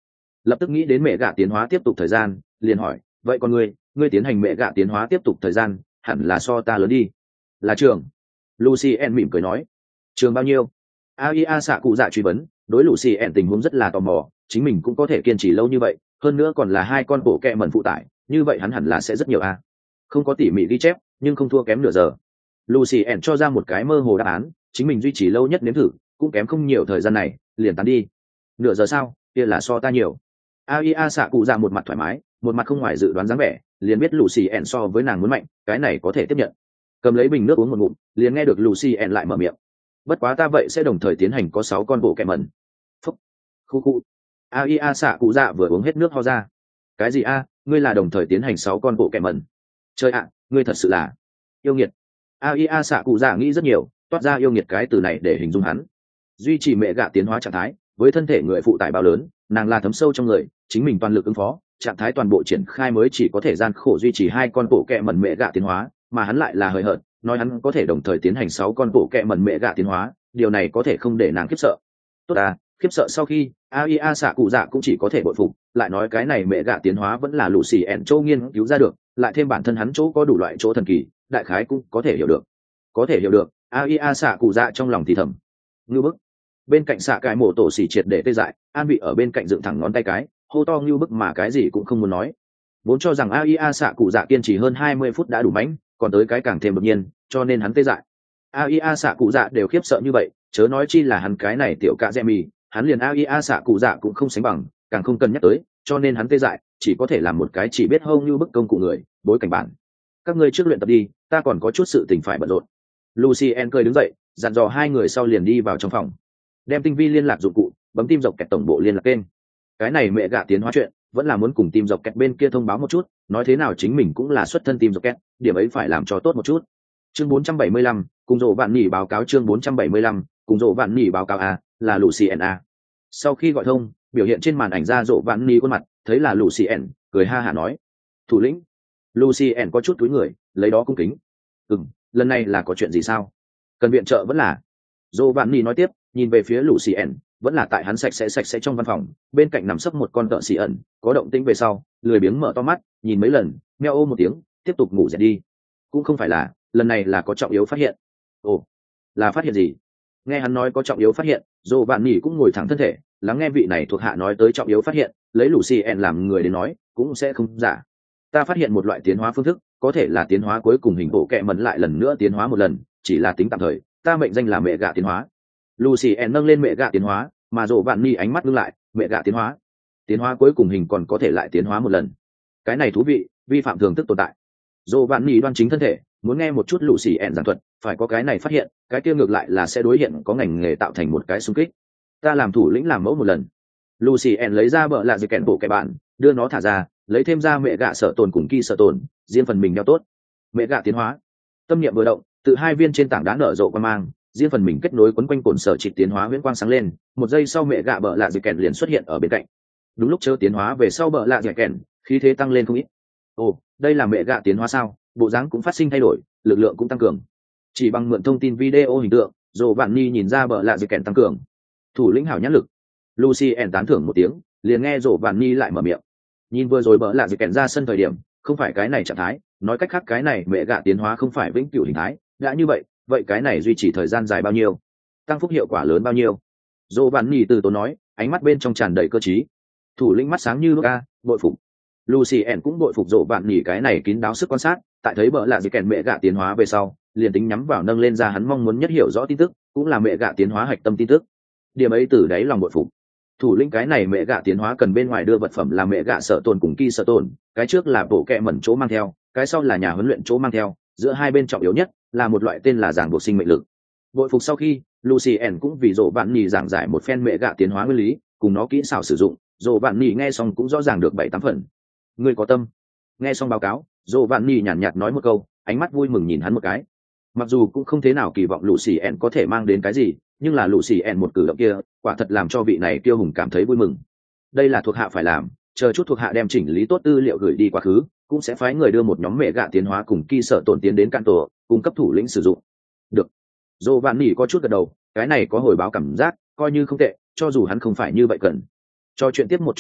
lập tức nghĩ đến mẹ gạ tiến hóa tiếp tục thời gian, liền hỏi, vậy còn ngươi tiến hành mẹ gạ tiến hóa tiếp tục thời gian hẳn là so ta lớn đi. Là trường. Lucien mỉm cười nói. Trường bao nhiêu? Aia xạ cụ dạ truy vấn. Đối Lucien tình huống rất là tò mò, chính mình cũng có thể kiên trì lâu như vậy, hơn nữa còn là 2 con bộ kẹ mẩn phụ tải, như vậy hắn hẳn là sẽ rất nhiều a. Không có tỉ mỉ ghi chép, nhưng không thua kém nửa giờ. Lucien cho ra một cái mơ hồ đáp án, chính mình duy trì lâu nhất nếm thử, cũng kém không nhiều thời gian này, liền tán đi. Nửa giờ sao? Kia là so ta nhiều. Aia xạ cụ dạ một mặt thoải mái, một mặt không ngoài dự đoán dáng vẻ, liền biết Lucien so với nàng muốn mạnh, cái này có thể tiếp nhận. Cầm lấy bình nước uống một ngụm, liền nghe được Lucien lại mở miệng. Bất quá ta vậy sẽ đồng thời tiến hành có 6 con bộ kẹ mẩn. Phúc. Khu. Aia xạ cụ dạ vừa uống hết nước ho ra. Cái gì a? Ngươi là đồng thời tiến hành 6 con bộ kẹ mẩn? Trời ạ, ngươi thật sự là yêu nghiệt. Aia xạ cụ dạ nghĩ rất nhiều, toát ra yêu nghiệt cái từ này để hình dung hắn. Duy trì mẹ gạ tiến hóa trạng thái, với thân thể người phụ tải bao lớn, nàng là thấm sâu trong người, chính mình toàn lực ứng phó, trạng thái toàn bộ triển khai mới chỉ có thể gian khổ duy trì 2 con bộ kẹ mẩn mẹ gạ tiến hóa, mà hắn lại là hời hợt, nói hắn có thể đồng thời tiến hành 6 con bộ kẹ mẩn mẹ gạ tiến hóa, điều này có thể không để nàng khiếp sợ. Tốt à, khiếp sợ sau khi Aia xạ cụ dạ cũng chỉ có thể bội phục, lại nói cái này mẹ gạ tiến hóa vẫn là Lucien châu nghiên cứu ra được, lại thêm bản thân hắn chỗ có đủ loại chỗ thần kỳ, đại khái cũng có thể hiểu được. Có thể hiểu được, Aia xạ cụ dạ trong lòng thì thầm. Ngưu bức. Bên cạnh xạ cái mổ tổ xỉ triệt để tê dại, an vị ở bên cạnh dựng thẳng ngón tay cái, hô to ngưu bức mà cái gì cũng không muốn nói. Vốn cho rằng Aia xạ cụ dạ kiên trì hơn 20 phút đã đủ mãnh, còn tới cái càng thêm đột nhiên, cho nên hắn tê dại. Aia xạ cụ dạ đều khiếp sợ như vậy, chớ nói chi là hắn cái này tiểu cạ dẹ mì, hắn liền Aia xạ cụ dạ cũng không sánh bằng, càng không cần nhắc tới, cho nên hắn tê dại, chỉ có thể làm một cái chỉ biết hâu như bức công cụ người, bối cảnh bản. Các ngươi trước luyện tập đi, ta còn có chút sự tình phải bận rộn. Lucien cười đứng dậy, dặn dò 2 người sau liền đi vào trong phòng, đem tinh vi liên lạc dụng cụ, bấm tim dọc kẹt tổng bộ liên lạc kênh. Cái này mẹ gạ tiến hóa chuyện, vẫn là muốn cùng tim dọc kẹt bên kia thông báo một chút, nói thế nào chính mình cũng là xuất thân tim dọc kẹt, điểm ấy phải làm cho tốt một chút. Chương 475, cùng rộ vạn nỉ báo cáo. Chương 475, cùng rộ vạn nỉ báo cáo a, là Lucien a. Sau khi gọi thông, biểu hiện trên màn ảnh ra rộ vạn nỉ khuôn mặt, thấy là Lucien, cười ha hả nói: "Thủ lĩnh." Lucien có chút cúi người, lấy đó cung kính. Lần này là có chuyện gì sao? Cần viện trợ vẫn là?" Rộ vạn nỉ nói tiếp, nhìn về phía Lucien, vẫn là tại hắn sạch sẽ trong văn phòng, bên cạnh nằm sấp một con cợ xì ẩn, có động tĩnh về sau, lười biếng mở to mắt, nhìn mấy lần, meo ô một tiếng, tiếp tục ngủ dậy đi. Cũng không phải là, lần này là có trọng yếu phát hiện. Ồ, là phát hiện gì? Nghe hắn nói có trọng yếu phát hiện, Dô Vạn Nỉ cũng ngồi thẳng thân thể, lắng nghe vị này thuộc hạ nói tới trọng yếu phát hiện, lấy Lucien làm người đến nói, cũng sẽ không giả. Ta phát hiện một loại tiến hóa phương thức, có thể là tiến hóa cuối cùng hình bộ kệ mẩn lại lần nữa tiến hóa một lần, chỉ là tính tạm thời, ta mệnh danh là mẹ gạ tiến hóa. Lucien nâng lên mẹ gạ tiến hóa, mà Dô Vạn Nỉ ánh mắt ngưng lại, mẹ gạ tiến hóa cuối cùng hình còn có thể lại tiến hóa một lần. Cái này thú vị, vi phạm thường thức tồn tại. Dô Vạn Nỉ đoan chính thân thể, muốn nghe một chút Lucien giảng thuật, phải có cái này phát hiện, cái kia ngược lại là sẽ đối hiện có ngành nghề tạo thành một cái xung kích. Ta làm thủ lĩnh làm mẫu một lần. Lucien lấy ra bợ lạ dây kèn bộ cái bạn, đưa nó thả ra, lấy thêm ra mẹ gạ sợ tồn cùng kỳ sợ tồn, riêng phần mình đeo tốt. Mẹ gạ tiến hóa. Tâm niệm vừa động, từ 2 viên trên tảng đá nở rộ quang mang, riêng phần mình kết nối quấn quanh cồn sở trịch tiến hóa huyễn quang sáng lên, một giây sau mẹ gạ bợ lạ dây kèn liền xuất hiện ở bên cạnh. Đúng lúc chớ tiến hóa về sau bợ lạ dây kèn, khí thế tăng lên không ít. Ồ, đây là mẹ gạ tiến hóa sao? Bộ dáng cũng phát sinh thay đổi, lực lượng cũng tăng cường. Chỉ bằng mượn thông tin video hình tượng, Dô Vạn Nỉ nhìn ra bợ lạ dây kèn tăng cường. Thủ lĩnh hảo nhãn lực. Lucien tán thưởng một tiếng, liền nghe Dô Vạn Nỉ lại mở miệng. Nhìn vừa rồi bợ lạ dây kèn ra sân thời điểm, không phải cái này trạng thái, nói cách khác cái này mẹ gạ tiến hóa không phải vĩnh cửu hình thái, đã như vậy, vậy cái này duy trì thời gian dài bao nhiêu? Tăng phúc hiệu quả lớn bao nhiêu? Dô Vạn Nỉ từ tốn nói, ánh mắt bên trong tràn đầy cơ trí. Thủ lĩnh mắt sáng như nước a, bội phục. Lucien cũng bội phục Dô Vạn Nỉ cái này kín đáo sức quan sát, tại thấy bợ lạ dây kèn mẹ gạ tiến hóa về sau, liền tính nhắm vào nâng lên ra hắn mong muốn nhất hiểu rõ tin tức, cũng là mẹ gạ tiến hóa hạch tâm tin tức. Điểm ấy từ đáy lòng bội phục. Thủ lĩnh cái này mẹ gạ tiến hóa cần bên ngoài đưa vật phẩm là mẹ gạ sợ tồn cùng kỳ sợ tồn, cái trước là bộ kệ mẩn chỗ mang theo, cái sau là nhà huấn luyện chỗ mang theo, giữa hai bên trọng yếu nhất là một loại tên là giảng buộc sinh mệnh lực. Bội phục sau khi, Lucien cũng vì Dô Vạn Nỉ giảng giải một phen mẹ gạ tiến hóa nguyên lý, cùng nó kỹ xảo sử dụng, Dô Vạn Nỉ nghe xong cũng rõ ràng được 7-8 phần. Ngươi có tâm. Nghe xong báo cáo, Dô Vạn Nỉ nhàn nhạt nói một câu, ánh mắt vui mừng nhìn hắn một cái. Mặc dù cũng không thế nào kỳ vọng Lucien có thể mang đến cái gì, nhưng là Lucien một cử động kia, quả thật làm cho vị này kiêu hùng cảm thấy vui mừng. Đây là thuộc hạ phải làm, chờ chút thuộc hạ đem chỉnh lý tốt tư liệu gửi đi quá khứ, cũng sẽ phái người đưa một nhóm mẹ gạ tiến hóa cùng kỳ sở tổn tiến đến can tổ, cung cấp thủ lĩnh sử dụng. Được. Dô Vạn Nỉ có chút gật đầu, cái này có hồi báo cảm giác, coi như không tệ, cho dù hắn không phải như vậy cần. Cho chuyện tiếp một chút chuyện,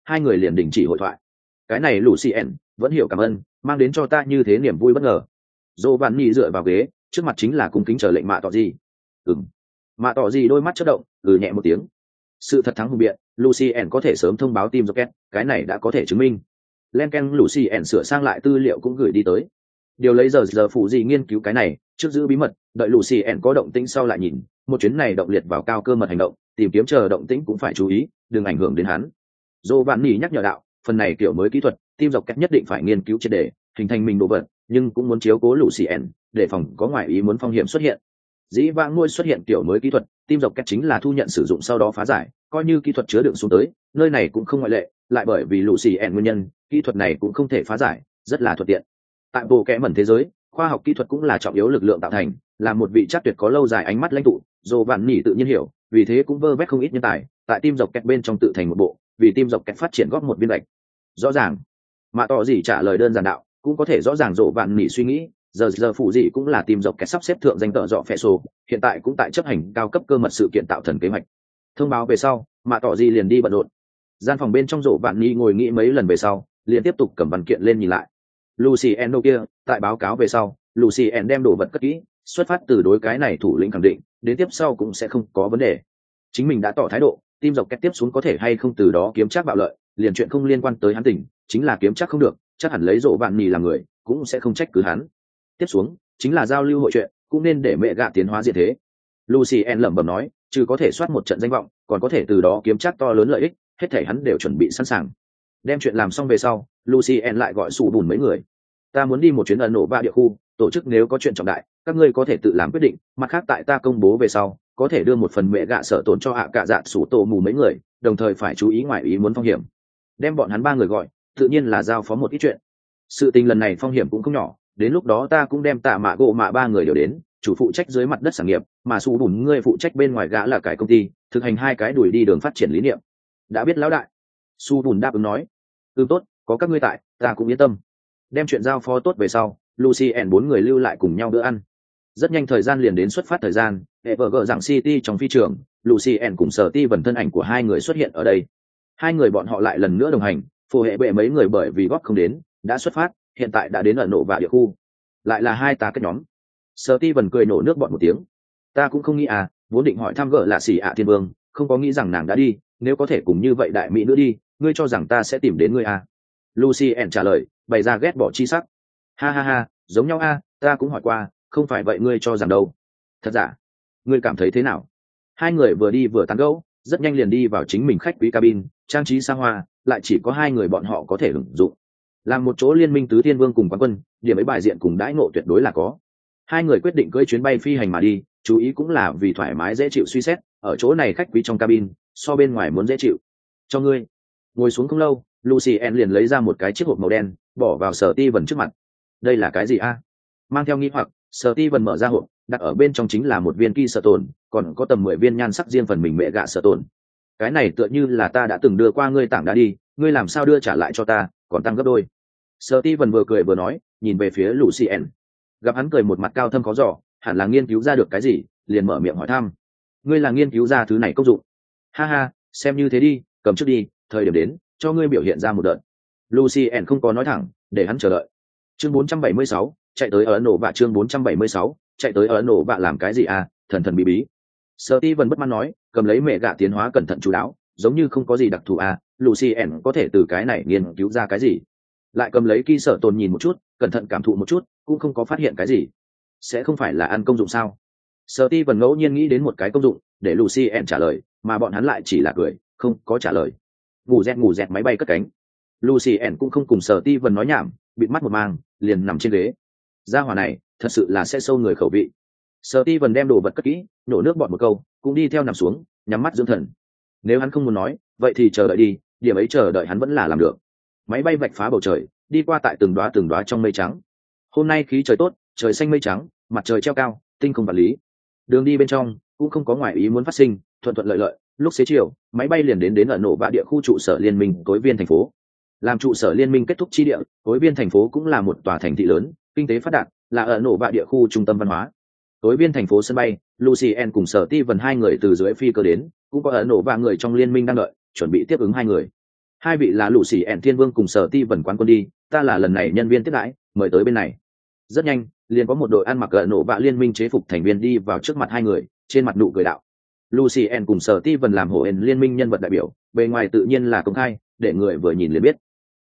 hai người liền đình chỉ hội thoại. Cái này Lucien vẫn hiểu cảm ơn, mang đến cho ta như thế niềm vui bất ngờ. Giovanni dựa vào ghế, trước mặt chính là cung kính chờ lệnh mạ tỏ gì. Mạ tỏ gì đôi mắt chớp động, nhẹ một tiếng. Sự thật thắng hùng biện, Lucien có thể sớm thông báo team Rocket, cái này đã có thể chứng minh. Lenken Lucien sửa sang lại tư liệu cũng gửi đi tới. Điều lấy giờ phụ gì nghiên cứu cái này, trước giữ bí mật, đợi Lucien có động tĩnh sau lại nhìn, một chuyến này động liệt vào cao cơ mật hành động, tìm kiếm chờ động tĩnh cũng phải chú ý, đừng ảnh hưởng đến hắn. Giovanni nhắc nhở đạo, phần này kiểu mới kỹ thuật, team Rocket nhất định phải nghiên cứu triệt để, hình thành mình đồ vật, nhưng cũng muốn chiếu cố Lucien, để phòng có ngoại ý muốn phong hiểm xuất hiện. Dĩ vãng nuôi xuất hiện kiểu mới kỹ thuật, team Rocket chính là thu nhận sử dụng sau đó phá giải, coi như kỹ thuật chứa đựng xuống tới, nơi này cũng không ngoại lệ, lại bởi vì Lucien nguyên nhân, kỹ thuật này cũng không thể phá giải, rất là thuận tiện. Tại bộ kẽ mẩn thế giới, khoa học kỹ thuật cũng là trọng yếu lực lượng tạo thành, là một vị chắc tuyệt có lâu dài ánh mắt lãnh tụ, Giovanni tự nhiên hiểu, vì thế cũng vơ vét không ít nhân tài, tại team Rocket bên trong tự thành một bộ, vì team Rocket phát triển góp một viên gạch. Rõ ràng, mà tỏ gì trả lời đơn giản đạo, cũng có thể rõ ràng Giovanni suy nghĩ, giờ phụ gì cũng là team Rocket sắp xếp thượng danh tợ dọ phệ sổ, hiện tại cũng tại chấp hành cao cấp cơ mật sự kiện tạo thần kế hoạch. Thông báo về sau, mà tỏ gì liền đi bận rộn. Gian phòng bên trong Giovanni ngồi nghĩ mấy lần về sau, liền tiếp tục cầm văn kiện lên nhìn lại. Lucien kia, tại báo cáo về sau, Lucien đem đồ vật cất kỹ, xuất phát từ đối cái này thủ lĩnh khẳng định, đến tiếp sau cũng sẽ không có vấn đề. Chính mình đã tỏ thái độ, team Rocket tiếp xuống có thể hay không từ đó kiếm chắc bạo lợi, liền chuyện không liên quan tới hắn tỉnh, chính là kiếm chắc không được, chắc hẳn lấy Giovanni làm người, cũng sẽ không trách cứ hắn. Tiếp xuống, chính là giao lưu hội chuyện, cũng nên để mẹ gạ tiến hóa diện thế. Lucien lẩm bẩm nói, trừ có thể soát một trận danh vọng, còn có thể từ đó kiếm chắc to lớn lợi ích, hết thảy hắn đều chuẩn bị sẵn sàng. Đem chuyện làm xong về sau, Lucien lại gọi sủ bùn mấy người. Ta muốn đi một chuyến ẩn nổ ba địa khu, tổ chức nếu có chuyện trọng đại, các ngươi có thể tự làm quyết định, mặt khác tại ta công bố về sau, có thể đưa một phần mẹ gạ sở tổn cho hạ cả dạ sủ tổ mù mấy người, đồng thời phải chú ý ngoại ý muốn phong hiểm. Đem bọn hắn ba người gọi, tự nhiên là giao phó một ít chuyện. Sự tình lần này phong hiểm cũng không nhỏ, đến lúc đó ta cũng đem tạ mạ gỗ mạ ba người đều đến, chủ phụ trách dưới mặt đất sản nghiệp, mà sủ bùn ngươi phụ trách bên ngoài gã là cải công ty, thực hành hai cái đuổi đi đường phát triển lý niệm. Đã biết lão đại. Su bùn đáp ứng nói. Tốt, có các ngươi tại, ta cũng yên tâm. Đem chuyện giao phó tốt về sau, Lucien bốn người lưu lại cùng nhau bữa ăn. Rất nhanh thời gian liền đến xuất phát thời gian, Everger dạng City trong phi trường, Lucien cùng Sở Ti vần thân ảnh của hai người xuất hiện ở đây. Hai người bọn họ lại lần nữa đồng hành, phù hệ bệ mấy người bởi vì góp không đến, đã xuất phát, hiện tại đã đến ở nổ và địa khu. Lại là hai ta kết nhóm. Sở Ti vần cười nổ nước bọn một tiếng. Ta cũng không nghĩ vốn định hỏi thăm gỡ là xỉ thiên vương, không có nghĩ rằng nàng đã đi, nếu có thể cùng như vậy đại mỹ nữa đi, ngươi cho rằng ta sẽ tìm đến ngươi Lucien trả lời, bày ra ghét bỏ chi sắc. Ha, giống nhau ta cũng hỏi qua, không phải vậy ngươi cho rằng đâu. Thật giả, ngươi cảm thấy thế nào? Hai người vừa đi vừa tán gẫu, rất nhanh liền đi vào chính mình khách quý cabin, trang trí xa hoa, lại chỉ có hai người bọn họ có thể hưởng dụng. Làm một chỗ liên minh tứ thiên vương cùng quán quân, điểm ấy bài diện cùng đãi ngộ tuyệt đối là có. Hai người quyết định cưỡi chuyến bay phi hành mà đi, chú ý cũng là vì thoải mái dễ chịu suy xét, ở chỗ này khách quý trong cabin, so bên ngoài muốn dễ chịu. Cho ngươi. Ngồi xuống không lâu, Lucien liền lấy ra một cái chiếc hộp màu đen, bỏ vào Sở Ti vần trước mặt. Đây là cái gì Mang theo nghi hoặc, Sở Ti vần mở ra hộp, đặt ở bên trong chính là một viên kỳ sở tồn, còn có tầm 10 viên nhan sắc riêng phần mình mẹ gạ sở tồn. Cái này tựa như là ta đã từng đưa qua ngươi tảng đã đi, ngươi làm sao đưa trả lại cho ta, còn tăng gấp đôi. Sở Ti vần vừa cười vừa nói, nhìn về phía Lucien. Gặp hắn cười một mặt cao thâm khó dò, hẳn là nghiên cứu ra được cái gì, liền mở miệng hỏi thăm. Ngươi là nghiên cứu ra thứ này công dụng? Ha, xem như thế đi, cầm trước đi, thời điểm đến, cho ngươi biểu hiện ra một đợt. Lucien không có nói thẳng, để hắn chờ đợi. Chương 476, chạy tới ở nổ vạ. Chương 476, chạy tới ở nổ vạ làm cái gì thần thần bí bí. Steven bất mãn nói, cầm lấy mẹ gạ tiến hóa cẩn thận chú đáo, giống như không có gì đặc thù Lucien có thể từ cái này nghiên cứu ra cái gì. Lại cầm lấy kỳ sở tồn nhìn một chút, cẩn thận cảm thụ một chút, cũng không có phát hiện cái gì. Sẽ không phải là ăn công dụng sao? Steven ngẫu nhiên nghĩ đến một cái công dụng, để Lucien trả lời, mà bọn hắn lại chỉ là cười, không có trả lời. Ngủ dẹt máy bay cất cánh. Lucien cũng không cùng Steven nói nhảm, bịt mắt một mang, liền nằm trên ghế. Gia hỏa này, thật sự là sẽ sâu người khẩu vị. Steven đem đồ vật cất kỹ, nổ nước bọt một câu, cũng đi theo nằm xuống, nhắm mắt dưỡng thần. Nếu hắn không muốn nói, vậy thì chờ đợi đi, điểm ấy chờ đợi hắn vẫn là làm được. Máy bay vạch phá bầu trời, đi qua tại từng đóa trong mây trắng. Hôm nay khí trời tốt, trời xanh mây trắng, mặt trời treo cao, tinh không vật lý. Đường đi bên trong cũng không có ngoại ý muốn phát sinh, thuận thuận lợi lợi. Lúc xế chiều, máy bay liền đến ở nổ bạ địa khu trụ sở liên minh tối viên thành phố. Làm trụ sở liên minh kết thúc chi địa, tối viên thành phố cũng là một tòa thành thị lớn, kinh tế phát đạt, là ở nổ bạ địa khu trung tâm văn hóa. Tối viên thành phố sân bay, Lucien cùng Steven hai người từ dưới phi cơ đến, cũng có ở nổ bạ người trong liên minh đang đợi, chuẩn bị tiếp ứng hai người. Hai vị là lũ xì ẻn thiên vương cùng sở ti vần quán quân đi, ta là lần này nhân viên tiếp đãi, mời tới bên này. Rất nhanh, liền có một đội ăn mặc gỡ nổ vạ liên minh chế phục thành viên đi vào trước mặt hai người, trên mặt nụ cười đạo. Lucien cùng sở ti vần làm hộ ẩn liên minh nhân vật đại biểu, bề ngoài tự nhiên là công khai, để người vừa nhìn liền biết.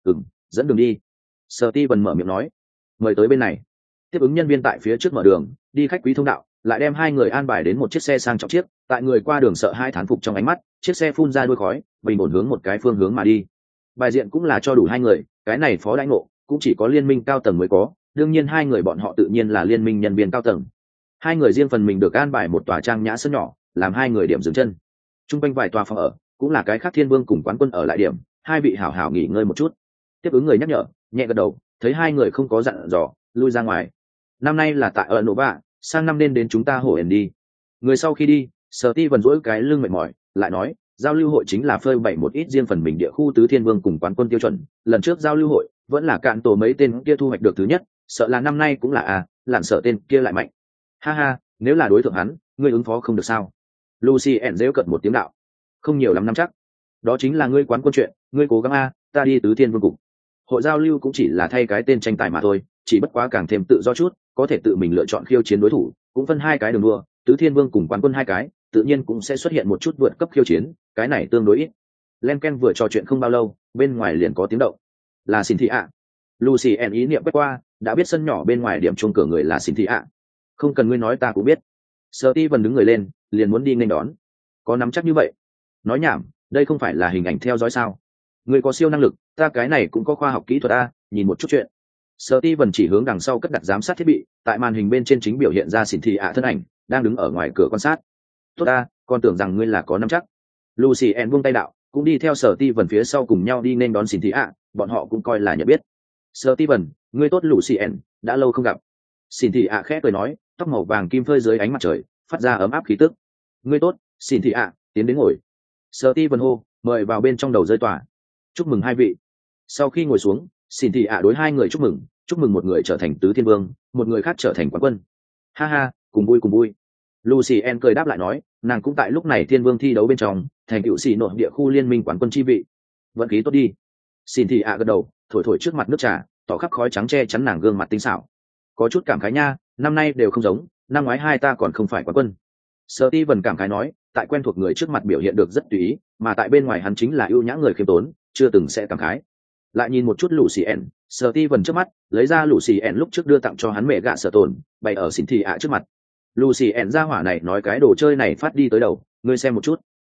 Dẫn đường đi. Sở ti vần mở miệng nói, mời tới bên này. Tiếp ứng nhân viên tại phía trước mở đường, đi khách quý thông đạo, lại đem hai người an bài đến một chiếc xe sang trọng chiếc. Tại người qua đường sợ hai thán phục trong ánh mắt, chiếc xe phun ra đuôi khói, bình ổn hướng một cái phương hướng mà đi. Bài diện cũng là cho đủ hai người, cái này phó đãi ngộ cũng chỉ có liên minh cao tầng mới có, đương nhiên hai người bọn họ tự nhiên là liên minh nhân viên cao tầng. Hai người riêng phần mình được an bài một tòa trang nhã sân nhỏ, làm hai người điểm dừng chân. Trung quanh vài tòa phòng ở cũng là cái khác thiên vương cùng quán quân ở lại điểm, hai vị hảo hảo nghỉ ngơi một chút. Tiếp ứng người nhắc nhở, nhẹ gật đầu, thấy hai người không có dặn dò, lui ra ngoài. Năm nay là tại ở Nova, sang năm nên đến chúng ta hổ ẩn đi. Người sau khi đi, Sở Ti vần rỗi cái lưng mệt mỏi, lại nói, giao lưu hội chính là phơi bày một ít riêng phần mình địa khu tứ thiên vương cùng quán quân tiêu chuẩn. Lần trước giao lưu hội vẫn là cạn tổ mấy tên kia thu hoạch được thứ nhất, sợ là năm nay cũng là lặn sợ tên kia lại mạnh. Ha ha, nếu là đối tượng hắn, ngươi ứng phó không được sao? Lucien rêu cận một tiếng đạo, không nhiều lắm năm chắc. Đó chính là ngươi quán quân chuyện, ngươi cố gắng ta đi tứ thiên vương cục. Hội giao lưu cũng chỉ là thay cái tên tranh tài mà thôi, chỉ bất quá càng thêm tự do chút, có thể tự mình lựa chọn khiêu chiến đối thủ, cũng phân hai cái đường đua, tứ thiên vương cùng quán quân hai cái, tự nhiên cũng sẽ xuất hiện một chút vượt cấp khiêu chiến, cái này tương đối ít. Lenken vừa trò chuyện không bao lâu, bên ngoài liền có tiếng động. Là xin thị ạ. Lucien ý niệm quét qua, đã biết sân nhỏ bên ngoài điểm chuông cửa người là xin thị ạ. Không cần ngươi nói ta cũng biết. Steven đứng người lên, liền muốn đi nghênh đón. Có nắm chắc như vậy? Nói nhảm, đây không phải là hình ảnh theo dõi sao? Ngươi có siêu năng lực, ta cái này cũng có khoa học kỹ thuật nhìn một chút chuyện. Steven chỉ hướng đằng sau cất đặt giám sát thiết bị, tại màn hình bên trên chính biểu hiện ra xỉn thị ạ thân ảnh, đang đứng ở ngoài cửa quan sát. Tốt còn tưởng rằng ngươi là có nắm chắc. Lucien buông tay đạo, cũng đi theo Steven phía sau cùng nhau đi nên đón xỉn thị ạ, bọn họ cũng coi là nhận biết. Steven, ngươi tốt Lucien, đã lâu không gặp. Xỉn thị ạ khẽ cười nói, tóc màu vàng kim phơi dưới ánh mặt trời, phát ra ấm áp khí tức. Ngươi tốt, xỉn thị ạ, tiến đến ngồi. Steven hô, mời vào bên trong đầu rơi tòa. Chúc mừng hai vị. Sau khi ngồi xuống, xỉn thị ạ đối hai người chúc mừng một người trở thành tứ thiên vương, một người khác trở thành quán quân. Ha ha, cùng vui. Lucien cười đáp lại nói, nàng cũng tại lúc này thiên vương thi đấu bên trong, thành cựu xỉ nội địa khu liên minh quán quân chi vị. Vận khí tốt đi. Xỉn thị ạ gật đầu, thổi trước mặt nước trà, tỏ khắp khói trắng che chắn nàng gương mặt tinh xảo. Có chút cảm khái nha, năm nay đều không giống, năm ngoái hai ta còn không phải quán quân. Steven cảm khái nói, tại quen thuộc người trước mặt biểu hiện được rất tùy ý, mà tại bên ngoài hắn chính là ưu nhã người khiêm tốn, chưa từng sẽ cảm khái. Lại nhìn một chút Lucien, Steven trước mắt lấy ra Lucien lúc trước đưa tặng cho hắn mẹ gạ sở tồn, bày ở xỉn thị ạ trước mặt. Lucien ra hỏa này nói cái đồ chơi này phát đi tới đầu, ngươi xem một chút.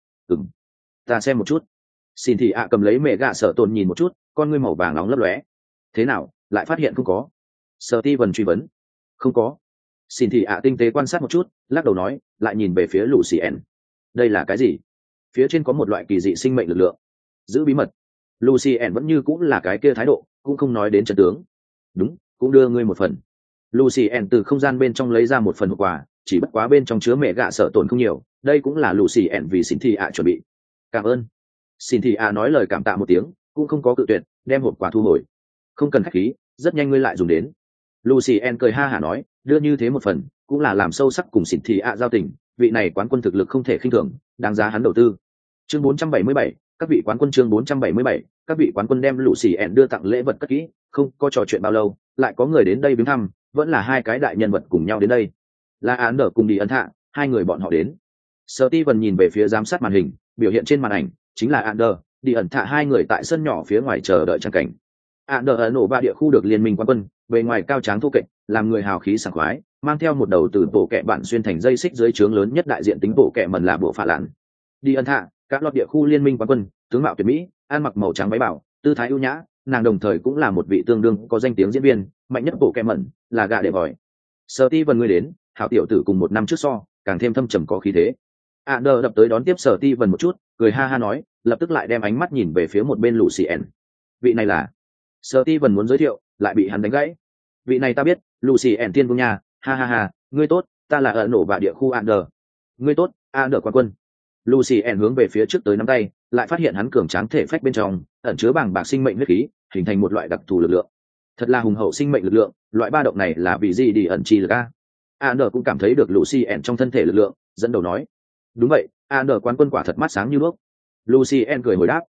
Ta xem một chút. Xỉn thị ạ cầm lấy mẹ gạ sở tồn nhìn một chút, con ngươi màu vàng nóng lấp lóe. Thế nào, lại phát hiện không có? Steven truy vấn. Không có. Xỉn thị ạ tinh tế quan sát một chút, lắc đầu nói, lại nhìn về phía Lucien. Đây là cái gì? Phía trên có một loại kỳ dị sinh mệnh lực lượng. Giữ bí mật. Lucien vẫn như cũng là cái kia thái độ, cũng không nói đến trận tướng. Đúng, cũng đưa ngươi một phần. Lucien từ không gian bên trong lấy ra một phần hộp quà, chỉ bất quá bên trong chứa mẹ gạ sợ tổn không nhiều, đây cũng là Lucien vì xỉn thị ạ chuẩn bị. Cảm ơn. Xỉn thị ạ nói lời cảm tạ một tiếng, cũng không có cự tuyệt, đem hộp quà thu hồi. Không cần khách khí, rất nhanh ngươi lại dùng đến. Lucien cười ha hả nói, đưa như thế một phần, cũng là làm sâu sắc cùng xỉn thị ạ giao tình, vị này quán quân thực lực không thể khinh thường, đáng giá hắn đầu tư. Chương 477, các vị quán quân chương 477, các vị quán quân đem Lucien đưa tặng lễ vật cất kỹ, không có trò chuyện bao lâu, lại có người đến đây viếng thăm, vẫn là hai cái đại nhân vật cùng nhau đến đây. Là Án Đở cùng Đi Ân Thạ, hai người bọn họ đến. Steven nhìn về phía giám sát màn hình, biểu hiện trên màn ảnh chính là Án Đở, Đi Ân Thạ hai người tại sân nhỏ phía ngoài chờ đợi trang cảnh. Án Đở ở nổ ba địa khu được liên minh quán quân, bề ngoài cao tráng thô kệch, làm người hào khí sảng khoái, mang theo một đầu từ bộ kệ bạn xuyên thành dây xích dưới trướng lớn nhất đại diện tính bộ kệ mần là bộ phạ lạn. Đi Ân Thạ, các lọt địa khu liên minh quán quân, tướng mạo tuyệt mỹ, ăn mặc màu trắng váy bảo, tư thái ưu nhã, nàng đồng thời cũng là một vị tương đương có danh tiếng diễn viên, mạnh nhất bộ kệ mẩn, là gạ để vòi. Steven ngươi đến, hảo tiểu tử cùng một năm trước so, càng thêm thâm trầm có khí thế. Ander đập tới đón tiếp Steven một chút, cười ha ha nói, lập tức lại đem ánh mắt nhìn về phía một bên Lucien. Vị này là. Steven muốn giới thiệu, lại bị hắn đánh gãy. Vị này ta biết, Lucien Thiên Vương nha, ha ha ha, ngươi tốt, ta là ở nổ và địa khu Ander. Ngươi tốt, Ander quán quân. Lucien hướng về phía trước tới nắm tay, lại phát hiện hắn cường tráng thể phách bên trong ẩn chứa bàng bạc sinh mệnh huyết khí, hình thành một loại đặc thù lực lượng. Thật là hùng hậu sinh mệnh lực lượng, loại ba động này là vì gì đi ẩn chi lực a? Ander cũng cảm thấy được Lucien trong thân thể lực lượng, dẫn đầu nói. Đúng vậy, Ander quán quân quả thật mắt sáng như đuốc. Lucien cười hồi đáp.